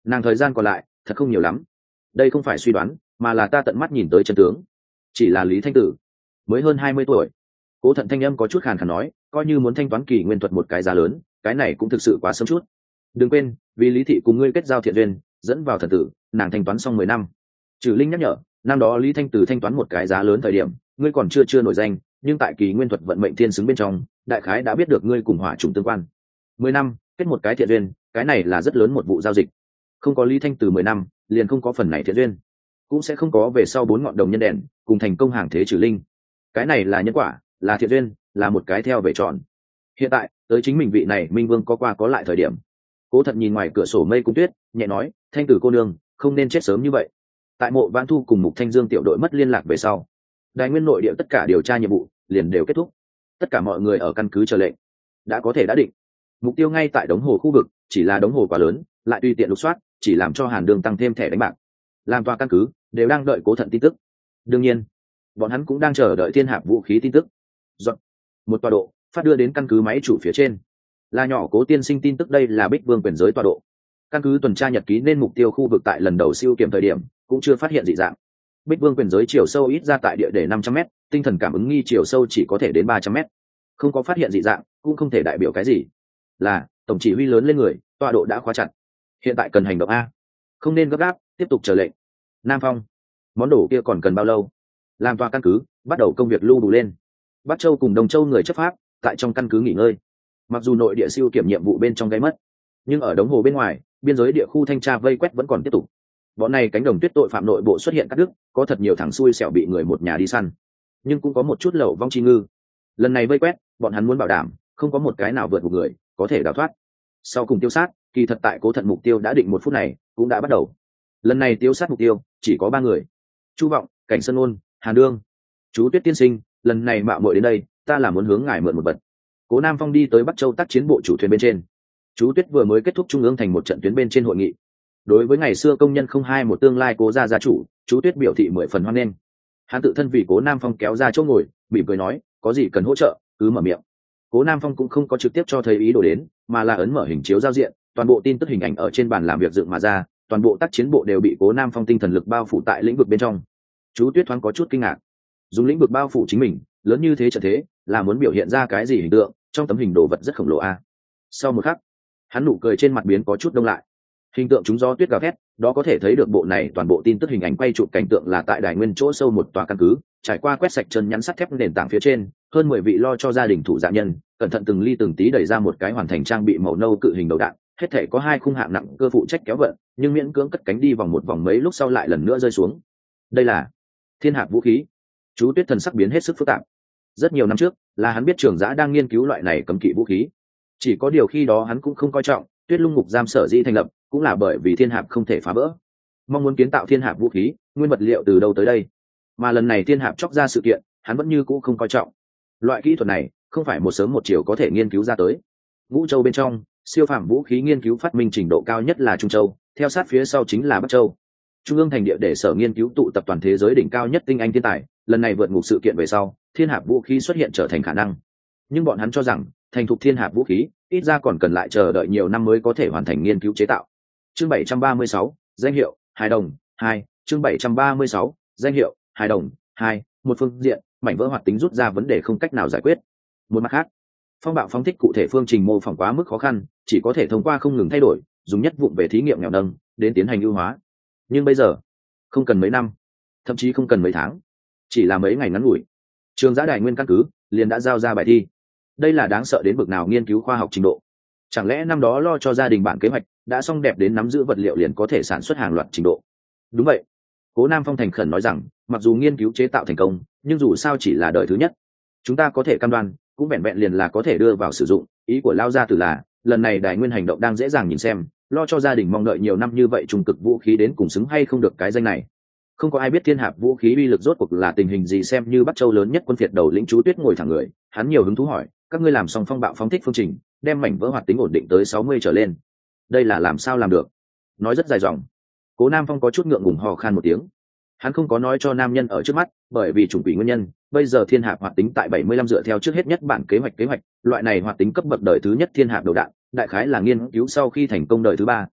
nàng thời gian còn lại thật không nhiều lắm. Đây không phải suy đoán, mà là ta tận mắt nhìn tới chân tướng. Chỉ là Lý Thanh Tử mới hơn 20 tuổi. Cố Thận thanh âm có chút khàn khàn nói, coi như muốn thanh toán kỳ nguyên thuật một cái giá lớn, cái này cũng thực sự quá sớm chút. Đừng quên, vì Lý thị cùng ngươi kết giao thiện duyên, dẫn vào thần tử, nàng thanh toán xong 10 năm. Trừ Linh nhắc nhở, năm đó Lý Thanh Tử thanh toán một cái giá lớn thời điểm, ngươi còn chưa nổi danh, nhưng tại kỳ nguyên thuật vận mệnh thiên xứng bên trong, đại khái đã biết được ngươi cùng hỏa trùng tương quan. 10 năm, kết một cái thiện duyên, cái này là rất lớn một vụ giao dịch. Không có Lý Thanh Tử 10 năm, liền không có phần này thiện duyên, cũng sẽ không có về sau 4 ngọn đồng nhân đèn, cùng thành công hàng thế Trừ Linh. Cái này là nhân quả, là thiện duyên, là một cái theo về tròn. Hiện tại, tới chính mình vị này Minh Vương có qua có lại thời điểm. Cố Thận nhìn ngoài cửa sổ mây cung tuyết, nhẹ nói, Thanh Tử cô nương, không nên chết sớm như vậy. Tại Mộ Vãn Thu cùng Mục Thanh Dương tiểu đội mất liên lạc về sau, Đài Nguyên nội địa tất cả điều tra nhiệm vụ liền đều kết thúc. Tất cả mọi người ở căn cứ chờ lệnh, đã có thể đã định. Mục tiêu ngay tại đống hồ khu vực, chỉ là đống hồ quá lớn, lại tùy tiện lục soát, chỉ làm cho Hàn Đường tăng thêm thẻ đánh bạc. Làm tòa căn cứ đều đang đợi Cố Thận tin tức. Đương nhiên, bọn hắn cũng đang chờ đợi Thiên Hạp vũ khí tin tức. Dọn một tọa độ phát đưa đến căn cứ máy chủ phía trên, là nhỏ Cố tiên sinh tin tức. Đây là Bích Vương quyền giới tọa độ. Căn cứ tuần tra nhật ký nên mục tiêu khu vực tại lần đầu siêu kiểm thời điểm cũng chưa phát hiện dị dạng. Bích Vương quyền giới chiều sâu ít ra tại địa để 500m, tinh thần cảm ứng nghi chiều sâu chỉ có thể đến 300m. Không có phát hiện dị dạng cũng không thể đại biểu cái gì. Là tổng chỉ huy lớn lên người, tọa độ đã khóa chặt. Hiện tại cần hành động a, không nên gấp gáp, tiếp tục chờ lệnh. Nam Phong, món đồ kia còn cần bao lâu? Làm tòa căn cứ bắt đầu công việc lưu đủ lên. Bắc Châu cùng Đông Châu người chấp pháp tại trong căn cứ nghỉ ngơi. Mặc dù nội địa siêu kiểm nhiệm vụ bên trong gây mất, nhưng ở đống hồ bên ngoài, biên giới địa khu thanh tra vây quét vẫn còn tiếp tục. Bọn này cánh đồng tuyết tội phạm nội bộ xuất hiện cắt đứt, có thật nhiều thằng xui xẻo bị người một nhà đi săn, nhưng cũng có một chút lẩu vong chi ngư. Lần này vây quét, bọn hắn muốn bảo đảm không có một cái nào vượt một người có thể đào thoát. Sau cùng tiêu sát, kỳ thật tại Cố Thận mục tiêu đã định 1 phút này cũng đã bắt đầu. Lần này tiêu sát mục tiêu chỉ có 3 người: Chu Vọng, Cảnh Sơn Ôn, Hàn Đương. Chú Tuyết tiên sinh, lần này mạo muội đến đây, ta là muốn hướng ngài mượn một vật. Cố Nam Phong đi tới Bắc Châu tác chiến bộ chủ thuyền bên trên. Chú Tuyết vừa mới kết thúc trung ương thành một trận tuyến bên trên hội nghị. Đối với ngày xưa công nhân không hai một tương lai Cố gia gia chủ, chú Tuyết biểu thị 10 phần hoan nghênh. Hắn tự thân vì Cố Nam Phong kéo ra chỗ ngồi, mỉm cười nói, có gì cần hỗ trợ cứ mở miệng. Cố Nam Phong cũng không có trực tiếp cho thấy ý đồ đến, mà là ấn mở hình chiếu giao diện, toàn bộ tin tức hình ảnh ở trên bàn làm việc dựng mà ra, toàn bộ tác chiến bộ đều bị Cố Nam Phong tinh thần lực bao phủ tại lĩnh vực bên trong. Chú Tuyết thoáng có chút kinh ngạc, dùng lĩnh vực bao phủ chính mình, lớn như thế trận thế, là muốn biểu hiện ra cái gì hình tượng? Trong tấm hình đồ vật rất khổng lồ a. Sau một khắc, hắn nụ cười trên mặt biến có chút đông lại. Hình tượng chúng gió tuyết gào thét, đó có thể thấy được bộ này toàn bộ tin tức hình ảnh quay chụp cảnh tượng là tại Đài Nguyên chỗ sâu một tòa căn cứ, trải qua quét sạch chân nhắn sắt thép nền tảng phía trên, hơn 10 vị lo cho gia đình thủ dạ nhân, cẩn thận từng ly từng tí đẩy ra một cái hoàn thành trang bị màu nâu cự hình đầu đạn, hết thể có 2 khung hạng nặng cơ phụ trách kéo vận, nhưng miễn cưỡng cất cánh đi vòng một vòng mấy lúc sau lại lần nữa rơi xuống. Đây là Thiên Hạp vũ khí. Chú Tuyết thần sắc biến hết sức phức tạp. Rất nhiều năm trước, là hắn biết Trường Giã đang nghiên cứu loại này cấm kỵ vũ khí. Chỉ có điều khi đó hắn cũng không coi trọng, Tuyết Lung Ngục giam sở dĩ thành lập, cũng là bởi vì Thiên Hạp không thể phá vỡ. Mong muốn kiến tạo Thiên Hạp vũ khí, nguyên vật liệu từ đâu tới đây? Mà lần này Thiên Hạp chọc ra sự kiện, hắn vẫn như cũ không coi trọng. Loại kỹ thuật này, không phải một sớm một chiều có thể nghiên cứu ra tới. Ngũ Châu bên trong, siêu phàm vũ khí nghiên cứu phát minh trình độ cao nhất là Trung Châu, theo sát phía sau chính là Bắc Châu. Trung ương thành địa để sở nghiên cứu tụ tập toàn thế giới đỉnh cao nhất tinh anh thiên tài, lần này vượt ngục sự kiện về sau, Thiên Hạp vũ khí xuất hiện trở thành khả năng. Nhưng bọn hắn cho rằng, thành thục Thiên Hạp vũ khí, ít ra còn cần lại chờ đợi nhiều năm mới có thể hoàn thành nghiên cứu chế tạo. Chương 736, danh hiệu hài đồng 2, chương 736, danh hiệu hài đồng 2, một phương diện, mảnh vỡ hoạt tính rút ra vấn đề không cách nào giải quyết. Một mặt khác, phong bạo phóng thích cụ thể phương trình mô phỏng quá mức khó khăn, chỉ có thể thông qua không ngừng thay đổi, dùng nhất vụng về thí nghiệm nghèo nâng đến tiến hành ưu hóa. Nhưng bây giờ, không cần mấy năm, thậm chí không cần mấy tháng, chỉ là mấy ngày ngắn ngủi, Trường Giã Đài Nguyên căn cứ liền đã giao ra bài thi. Đây là đáng sợ đến bực nào nghiên cứu khoa học trình độ. Chẳng lẽ năm đó lo cho gia đình bạn kế hoạch đã xong đẹp đến nắm giữ vật liệu liền có thể sản xuất hàng loạt trình độ? Đúng vậy. Cố Nam Phong thành khẩn nói rằng, mặc dù nghiên cứu chế tạo thành công, nhưng dù sao chỉ là đời thứ nhất. Chúng ta có thể cam đoan, cũng vẹn vẹn liền là có thể đưa vào sử dụng. Ý của Lao gia tử là, lần này Đài Nguyên hành động đang dễ dàng nhìn xem, lo cho gia đình mong đợi nhiều năm như vậy trung cực vũ khí đến cùng xứng hay không được cái danh này. Không có ai biết Thiên Hạp vũ khí uy lực rốt cuộc là tình hình gì, xem như Bắc Châu lớn nhất quân phiệt đầu lĩnh Chú Tuyết ngồi thẳng người, hắn nhiều hứng thú hỏi, các ngươi làm xong phong bạo phóng thích phương trình, đem mảnh vỡ hoạt tính ổn định tới 60 trở lên. Đây là làm sao làm được? Nói rất dài dòng. Cố Nam Phong có chút ngượng ngùng hò khan một tiếng. Hắn không có nói cho nam nhân ở trước mắt, bởi vì chủng quỷ nguyên nhân, bây giờ Thiên Hạp hoạt tính tại 75 dựa theo trước hết nhất bản kế hoạch, loại này hoạt tính cấp bậc đời thứ nhất Thiên Hạp đầu đạn, đại khái là nghiên cứu sau khi thành công đời thứ 3,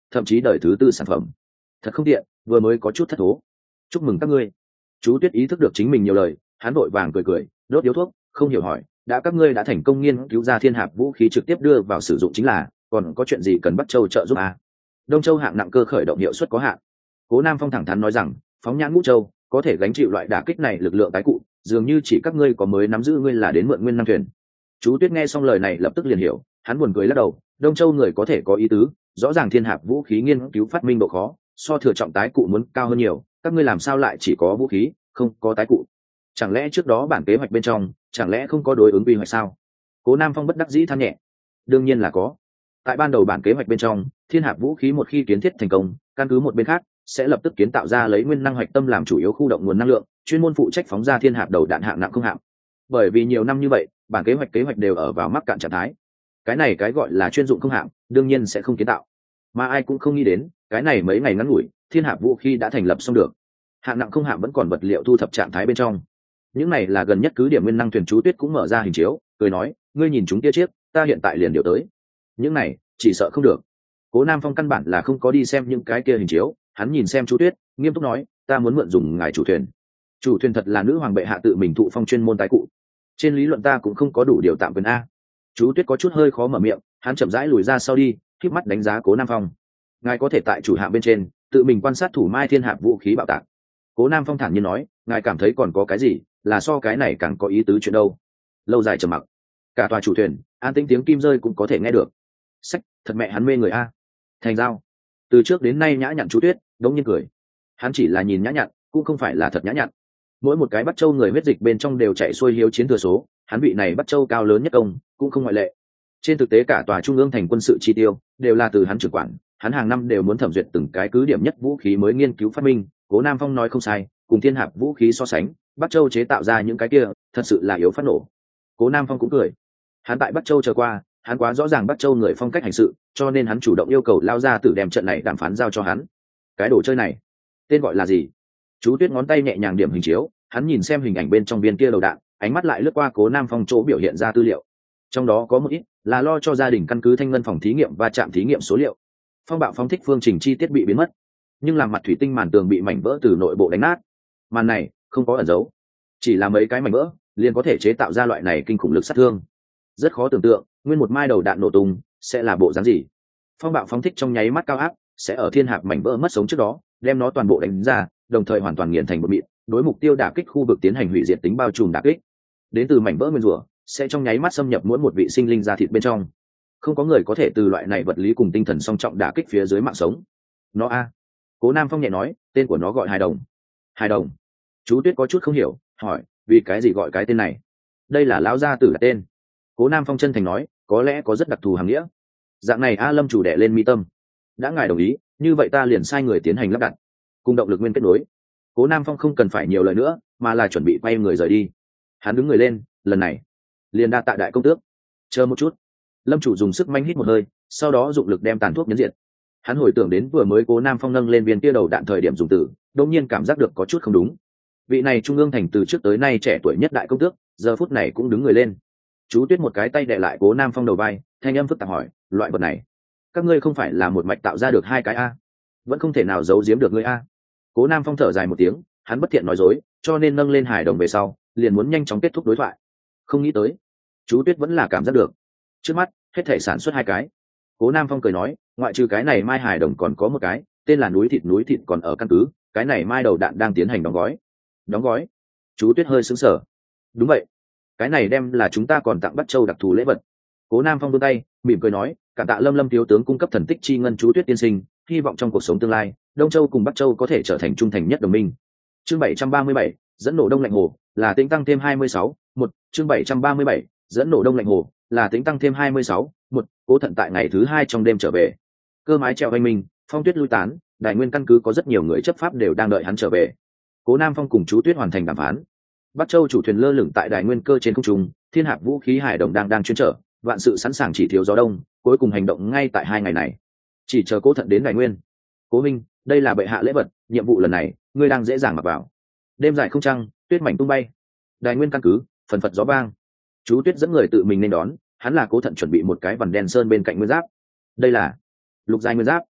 thậm chí đời thứ tư sản phẩm. Thật không tiện, vừa mới có chút thất thố. Chúc mừng các ngươi. Chú Tuyết ý thức được chính mình nhiều lời, hắn vội vàng cười cười, đốt điếu thuốc, không hiểu hỏi, đã các ngươi đã thành công nghiên cứu ra thiên hạp vũ khí trực tiếp đưa vào sử dụng chính là, còn có chuyện gì cần Bắc Châu trợ giúp à? Đông Châu hạng nặng cơ khởi động hiệu suất có hạn. Cố Nam Phong thẳng thắn nói rằng, phóng nhãn Ngũ Châu, có thể gánh chịu loại đả kích này lực lượng tái cụ, dường như chỉ các ngươi có mới nắm giữ ngươi là đến mượn nguyên năng thuyền. Chú Tuyết nghe xong lời này lập tức liền hiểu, hắn buồn cười lắc đầu, Đông Châu người có thể có ý tứ, rõ ràng thiên hạp vũ khí nghiên cứu phát minh độ khó, so thừa trọng tái cụ muốn cao hơn nhiều, các ngươi làm sao lại chỉ có vũ khí, không có tái cụ? Chẳng lẽ trước đó bản kế hoạch bên trong, chẳng lẽ không có đối ứng quy hoạch sao? Cố Nam Phong bất đắc dĩ than nhẹ. Đương nhiên là có. Tại ban đầu bản kế hoạch bên trong, thiên hạp vũ khí một khi kiến thiết thành công, căn cứ một bên khác sẽ lập tức kiến tạo ra lấy nguyên năng hoạch tâm làm chủ yếu khu động nguồn năng lượng, chuyên môn phụ trách phóng ra thiên hạp đầu đạn hạng nặng không hạng. Bởi vì nhiều năm như vậy, bản kế hoạch đều ở vào mắc cạn trạng thái. Cái này cái gọi là chuyên dụng không hạng, đương nhiên sẽ không kiến tạo. Mà ai cũng không nghĩ đến, cái này mấy ngày ngắn ngủi, thiên hạp vũ khí đã thành lập xong được. Hạng nặng không hạng vẫn còn vật liệu thu thập trạng thái bên trong. Những này là gần nhất cứ điểm nguyên năng thuyền. Chú Tuyết cũng mở ra hình chiếu, cười nói, ngươi nhìn chúng kia chiếc, ta hiện tại liền điều tới. Những này chỉ sợ không được. Cố Nam Phong căn bản là không có đi xem những cái kia hình chiếu, hắn nhìn xem Chú Tuyết, nghiêm túc nói, ta muốn mượn dùng ngài chủ thuyền. Chủ thuyền thật là nữ hoàng bệ hạ tự mình thụ phong chuyên môn tái cụ, trên lý luận ta cũng không có đủ điều tạm quyền a. Chú Tuyết có chút hơi khó mở miệng, hắn chậm rãi lùi ra sau đi, khép mắt đánh giá Cố Nam Phong. Ngài có thể tại chủ hạng bên trên tự mình quan sát thủ mai thiên hạp vũ khí bảo tàng. Cố Nam Phong thản nhiên nói, ngài cảm thấy còn có cái gì là so cái này càng có ý tứ chuyện đâu? Lâu dài trầm mặc, cả tòa chủ thuyền an tĩnh, tiếng kim rơi cũng có thể nghe được. Sách, thật mẹ hắn mê người a. Thành giao. Từ trước đến nay nhã nhặn Chú Tuyết đống nhiên cười. Hắn chỉ là nhìn nhã nhặn, cũng không phải là thật nhã nhặn. Mỗi một cái Bắc Châu người huyết dịch bên trong đều chạy xuôi hiếu chiến thừa số, hắn vị này Bắc Châu cao lớn nhất công cũng không ngoại lệ. Trên thực tế cả tòa trung ương thành quân sự chi tiêu đều là từ hắn trưởng quản, hắn hàng năm đều muốn thẩm duyệt từng cái cứ điểm nhất vũ khí mới nghiên cứu phát minh. Cố Nam Phong nói không sai, cùng thiên hạp vũ khí so sánh, Bắc Châu chế tạo ra những cái kia thật sự là yếu phát nổ. Cố Nam Phong cũng cười, hắn tại Bắc Châu chờ qua, hắn quá rõ ràng Bắc Châu người phong cách hành sự, cho nên hắn chủ động yêu cầu lao ra tử đem trận này đàm phán giao cho hắn. Cái đồ chơi này tên gọi là gì? Chú Tuyết ngón tay nhẹ nhàng điểm hình chiếu, hắn nhìn xem hình ảnh bên trong viên kia đầu đạn, ánh mắt lại lướt qua Cố Nam Phong chỗ biểu hiện ra tư liệu. Trong đó có một ít là lo cho gia đình căn cứ thanh ngân phòng thí nghiệm và trạm thí nghiệm số liệu. Phong bạo phóng thích phương trình chi tiết bị biến mất, nhưng làm mặt thủy tinh màn tường bị mảnh vỡ từ nội bộ đánh nát. Màn này không có ẩn dấu, chỉ là mấy cái mảnh vỡ liền có thể chế tạo ra loại này kinh khủng lực sát thương. Rất khó tưởng tượng nguyên một mai đầu đạn nổ tung sẽ là bộ dáng gì. Phong bạo phóng thích trong nháy mắt cao áp sẽ ở thiên hạp mảnh vỡ mất sống trước đó đem nó toàn bộ đánh ra, đồng thời hoàn toàn nghiền thành bột mịn, đối mục tiêu đả kích khu vực tiến hành hủy diệt tính bao trùm đả kích. Đến từ mảnh vỡ nguyên rủa sẽ trong nháy mắt xâm nhập mỗi một vị sinh linh ra thịt bên trong. Không có người có thể từ loại này vật lý cùng tinh thần song trọng đả kích phía dưới mạng sống. Nó a. Cố Nam Phong nhẹ nói, tên của nó gọi hài đồng. Hài đồng? Chú Tuyết có chút không hiểu, hỏi, vì cái gì gọi cái tên này? Đây là lão gia tử đặt tên. Cố Nam Phong chân thành nói, có lẽ có rất đặc thù hàm nghĩa. Dạng này A Lâm chủ đẻ lên mi tâm. Đã ngài đồng ý, như vậy ta liền sai người tiến hành lắp đặt, cùng động lực nguyên kết nối. Cố Nam Phong không cần phải nhiều lời nữa, mà là chuẩn bị quay người rời đi. Hắn đứng người lên, lần này liền đa tạ đại công tước. Chờ một chút. Lâm chủ dùng sức manh hít một hơi, sau đó dụng lực đem tàn thuốc nhấn diệt. Hắn hồi tưởng đến vừa mới Cố Nam Phong nâng lên viên tia đầu đạn thời điểm dùng từ, đột nhiên cảm giác được có chút không đúng. Vị này trung ương thành từ trước tới nay trẻ tuổi nhất đại công tước, giờ phút này cũng đứng người lên. Chú Tuyết một cái tay đè lại Cố Nam Phong đầu vai, thanh âm phức tạp hỏi, loại vật này các ngươi không phải là một mạch tạo ra được hai cái a? Vẫn không thể nào giấu giếm được ngươi a? Cố Nam Phong thở dài một tiếng, hắn bất thiện nói dối, cho nên nâng lên hài đồng về sau liền muốn nhanh chóng kết thúc đối thoại. Không nghĩ tới Chú Tuyết vẫn là cảm giác được trước mắt hết thể sản xuất hai cái. Cố Nam Phong cười nói, ngoại trừ cái này mai hài đồng còn có một cái tên là núi thịt còn ở căn cứ, cái này mai đầu đạn đang tiến hành đóng gói. Đóng gói? Chú Tuyết hơi sững sờ. Đúng vậy, cái này đem là chúng ta còn tặng Bắc Châu đặc thù lễ vật. Cố Nam Phong vươn tay mỉm cười nói, cảm tạ Lâm thiếu tướng cung cấp thần tích chi ngân. Chú Tuyết tiên sinh, hy vọng trong cuộc sống tương lai Đông Châu cùng Bắc Châu có thể trở thành trung thành nhất đồng minh. Chương 737, dẫn nổ Đông Lạnh Hồ, là tính tăng thêm 26, một. Chương 737, dẫn nổ Đông Lạnh Hồ, là tính tăng thêm 26, một. Cố Thận tại ngày thứ hai trong đêm trở về. Cơ mái treo hoành minh, phong tuyết lui tán, Đài Nguyên căn cứ có rất nhiều người chấp pháp đều đang đợi hắn trở về. Cố Nam Phong cùng Chú Tuyết hoàn thành đàm phán. Bắc Châu chủ thuyền lơ lửng tại Đài Nguyên cơ trên không trung, thiên hạp vũ khí hải đồng đang chuyên trở, vạn sự sẵn sàng chỉ thiếu gió đông, cuối cùng hành động ngay tại hai ngày này. Chỉ chờ Cố Thận đến Đài Nguyên. Cố minh, đây là bệ hạ lễ vật, nhiệm vụ lần này ngươi đang dễ dàng mặc vào. Đêm dài không trăng, tuyết mảnh tung bay. Đài Nguyên căn cứ, phần phật gió vang. Chú Tuyết dẫn người tự mình nên đón, hắn là Cố Thận chuẩn bị một cái vằn đen sơn bên cạnh nguyên giáp. Đây là lục giai nguyên giáp.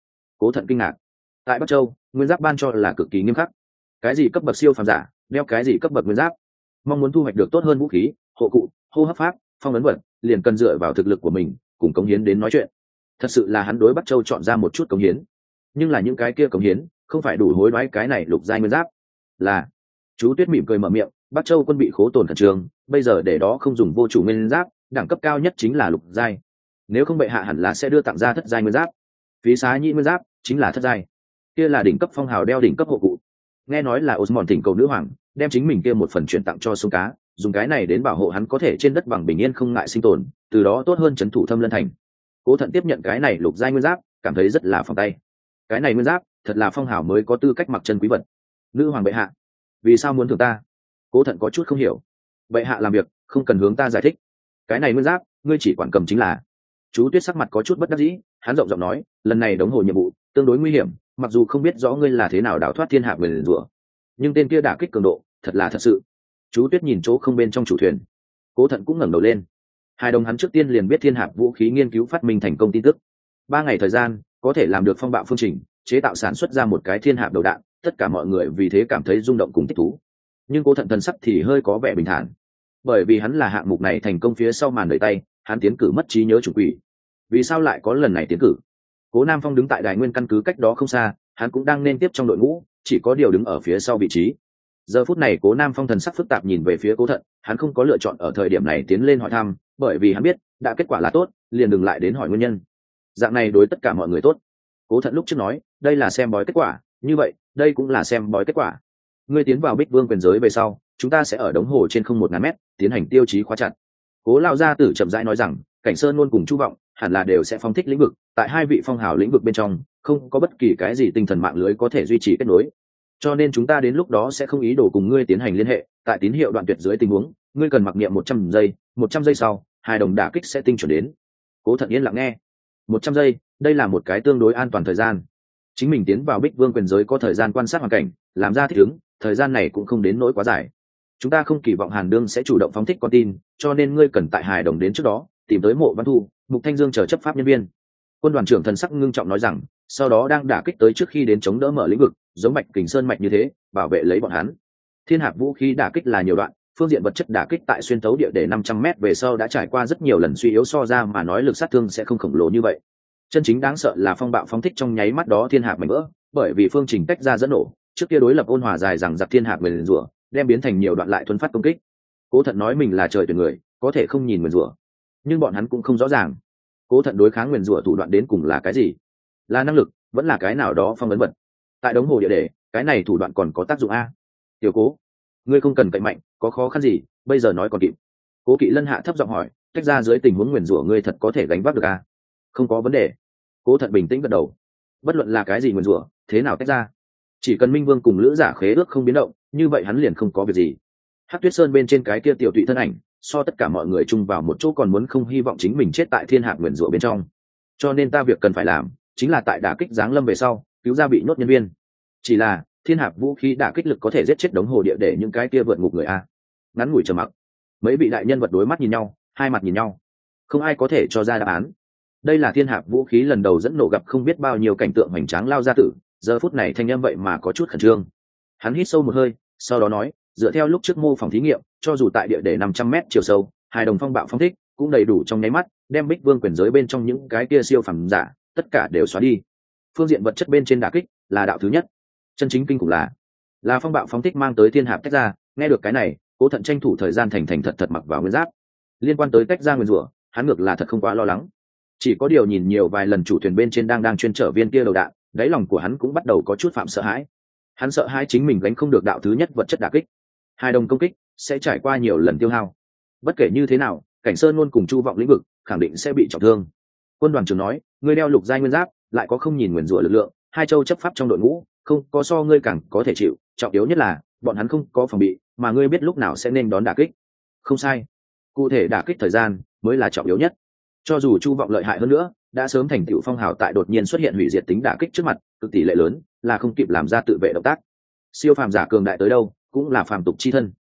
Cố Thận kinh ngạc. Tại Bắc Châu, nguyên giáp ban cho là cực kỳ nghiêm khắc. Cái gì cấp bậc siêu phàm giả, đeo cái gì cấp bậc nguyên giáp. Mong muốn thu hoạch được tốt hơn vũ khí, hộ cụ, hô hấp pháp, phong ấn vật, liền cần dựa vào thực lực của mình, cùng cống hiến đến nói chuyện. Thật sự là hắn đối Bắc Châu chọn ra một chút cống hiến, nhưng là những cái kia cống hiến không phải đủ hối đoái cái này lục giai nguyên giáp. Là chú Tuyết mỉm cười mở miệng, Bắc Châu quân bị khố tổn khẩn trương, bây giờ để đó không dùng vô chủ nguyên giáp, đẳng cấp cao nhất chính là lục giai. Nếu không bệ hạ hẳn là sẽ đưa tặng ra thất giai nguyên giáp. Phí xá nhị nguyên giáp chính là thất giai, kia là đỉnh cấp phong hào đeo đỉnh cấp hộ cụ. Nghe nói là Osmond thỉnh cầu nữ hoàng đem chính mình kia một phần chuyển tặng cho sông cá, dùng cái này đến bảo hộ hắn có thể trên đất bằng bình yên không ngại sinh tồn, từ đó tốt hơn trấn thủ Thâm Lân thành. Cố Thận tiếp nhận cái này lục giai nguyên giáp, cảm thấy rất là phòng tay. Cái này nguyên giáp thật là phong hào mới có tư cách mặc chân quý vật. Nữ hoàng bệ hạ, vì sao muốn thưởng ta? Cố Thận có chút không hiểu. Bệ hạ làm việc không cần hướng ta giải thích, cái này nguyên giáp ngươi chỉ quản cầm chính là. Chú Tuyết sắc mặt có chút bất đắc dĩ, hắn rộng giọng nói, lần này đống hồ nhiệm vụ tương đối nguy hiểm, mặc dù không biết rõ ngươi là thế nào đào thoát thiên hạ nguyền rủa, nhưng tên kia đả kích cường độ thật là thật sự. Chú Tuyết nhìn chỗ không bên trong chủ thuyền. Cố Thận cũng ngẩng đầu lên. Hai đồng hắn trước tiên liền biết thiên hạp vũ khí nghiên cứu phát minh thành công tin tức. 3 ngày thời gian có thể làm được phong bạo phương trình, chế tạo sản xuất ra một cái thiên hạp đầu đạn, tất cả mọi người vì thế cảm thấy rung động cùng thích thú. Nhưng Cố Thận thần sắc thì hơi có vẻ bình thản, bởi vì hắn là hạng mục này thành công phía sau màn đợi tay, hắn tiến cử mất trí nhớ chủ quỷ. Vì sao lại có lần này tiến cử? Cố Nam Phong đứng tại Đài Nguyên căn cứ cách đó không xa, hắn cũng đang nên tiếp trong đội ngũ, chỉ có điều đứng ở phía sau vị trí. Giờ phút này Cố Nam Phong thần sắc phức tạp nhìn về phía Cố Thận, hắn không có lựa chọn ở thời điểm này tiến lên hỏi thăm, bởi vì hắn biết đã kết quả là tốt, liền đừng lại đến hỏi nguyên nhân. Dạng này đối tất cả mọi người tốt. Cố Thận lúc trước nói, đây là xem bói kết quả, như vậy đây cũng là xem bói kết quả. Ngươi tiến vào Bích Vương quyền giới về sau, chúng ta sẽ ở đống hồ trên không 1000 mét tiến hành tiêu chí khóa chặt. Cố lão gia tử chậm rãi nói rằng, Cảnh Sơn luôn cùng Chu Vọng hẳn là đều sẽ phóng thích lĩnh vực, tại 2 vị phong hào lĩnh vực bên trong không có bất kỳ cái gì tinh thần mạng lưới có thể duy trì kết nối, cho nên chúng ta đến lúc đó sẽ không ý đồ cùng ngươi tiến hành liên hệ. Tại tín hiệu đoạn tuyệt dưới tình huống, ngươi cần mặc niệm 100 giây, 100 giây sau hai đồng đả kích sẽ tinh chuẩn đến. Cố Thận yên lặng nghe. 100 giây, đây là một cái tương đối an toàn thời gian. Chính mình tiến vào Bích Vương quyền giới có thời gian quan sát hoàn cảnh, làm ra thích ứng, thời gian này cũng không đến nỗi quá dài. Chúng ta không kỳ vọng Hàn Đương sẽ chủ động phóng thích con tin, cho nên ngươi cần tại hài đồng đến trước đó tìm tới Mộ Văn Thu, Mục Thanh Dương chờ chấp pháp nhân viên. Quân đoàn trưởng thần sắc ngưng trọng nói rằng, sau đó đang đả kích tới trước khi đến chống đỡ mở lĩnh vực, giống Bạch Kình Sơn mạch như thế, bảo vệ lấy bọn hắn. Thiên hạp vũ khí đả kích là nhiều đoạn, phương diện vật chất đả kích tại xuyên tấu địa để 500 m về sau đã trải qua rất nhiều lần suy yếu, so ra mà nói lực sát thương sẽ không khổng lồ như vậy. Chân chính đáng sợ là phong bạo phóng thích trong nháy mắt đó thiên hạp mảnh vỡ, bởi vì phương trình tách ra dẫn nổ, trước kia đối lập ôn hòa dài rằng giặc thiên hạp nguyền rủa, đem biến thành nhiều đoạn lại thuần phát công kích. Cố Thận nói mình là trời tuyển người, có thể không nhìn nguyền rủa, nhưng bọn hắn cũng không rõ ràng Cố Thận đối kháng nguyền rủa thủ đoạn đến cùng là cái gì, là năng lực vẫn là cái nào đó phong ấn vật. Tại đống hồ địa để cái này thủ đoạn còn có tác dụng a? Tiểu Cố, ngươi không cần cậy mạnh, có khó khăn gì bây giờ nói còn kịp. Cố Kỵ Lân hạ thấp giọng hỏi, tách ra dưới tình huống nguyền rủa ngươi thật có thể gánh vác được a? Không có vấn đề. Cố Thận bình tĩnh gật đầu. Bất luận là cái gì nguyền rủa, thế nào tách ra, chỉ cần Minh Vương cùng Lữ Giả khế ước không biến động, như vậy hắn liền không có việc gì. Hắc Tuyết Sơn bên trên cái kia tiểu tụy thân ảnh, so tất cả mọi người chung vào một chỗ còn muốn không hy vọng chính mình chết tại thiên hạp nguyền rủa bên trong. Cho nên ta việc cần phải làm chính là tại đả kích giáng lâm về sau cứu ra bị nhốt nhân viên. Chỉ là thiên hạp vũ khí đả kích lực có thể giết chết đống hồ địa để những cái kia vượt ngục người a? Ngắn ngủi trầm mặc, mấy vị đại nhân vật đối mắt nhìn nhau, hai mặt nhìn nhau, không ai có thể cho ra đáp án. Đây là thiên hạp vũ khí lần đầu dẫn nổ gặp không biết bao nhiêu cảnh tượng hoành tráng lao ra tử, giờ phút này thanh âm vậy mà có chút khẩn trương. Hắn hít sâu một hơi, sau đó nói, dựa theo lúc trước mô phỏng thí nghiệm, cho dù tại địa để 500 m chiều sâu, hài đồng phong bạo phong thích cũng đầy đủ trong nháy mắt đem Bích Vương quyền giới bên trong những cái kia siêu phẩm giả tất cả đều xóa đi. Phương diện vật chất bên trên đả kích là đạo thứ nhất. Chân chính kinh khủng là phong bạo phóng thích mang tới thiên hạp tách ra. Nghe được cái này, Cố Thận tranh thủ thời gian thành thật thật mặc vào nguyên giáp. Liên quan tới tách ra nguyên rủa, hắn ngược là thật không quá lo lắng. Chỉ có điều nhìn nhiều vài lần chủ thuyền bên trên đang chuyên trở viên kia đầu đạn, đáy lòng của hắn cũng bắt đầu có chút phạm sợ hãi. Hắn sợ hãi chính mình gánh không được đạo thứ nhất vật chất đả kích. Hai đồng công kích sẽ trải qua nhiều lần tiêu hao. Bất kể như thế nào, Cảnh Sơn luôn cùng Chu Vọng lĩnh vực khẳng định sẽ bị trọng thương. Quân đoàn trưởng nói, ngươi đeo lục giai nguyên giáp, lại có không nhìn nguyền rủa lực lượng, hai châu chấp pháp trong đội ngũ, không có so ngươi càng có thể chịu, trọng yếu nhất là bọn hắn không có phòng bị, mà ngươi biết lúc nào sẽ nên đón đả kích. Không sai, cụ thể đả kích thời gian mới là trọng yếu nhất. Cho dù Chu Vọng lợi hại hơn nữa, đã sớm thành tựu phong hào tại đột nhiên xuất hiện hủy diệt tính đả kích trước mặt, cực tỷ lệ lớn là không kịp làm ra tự vệ động tác. Siêu phàm giả cường đại tới đâu cũng là phàm tục chi thân.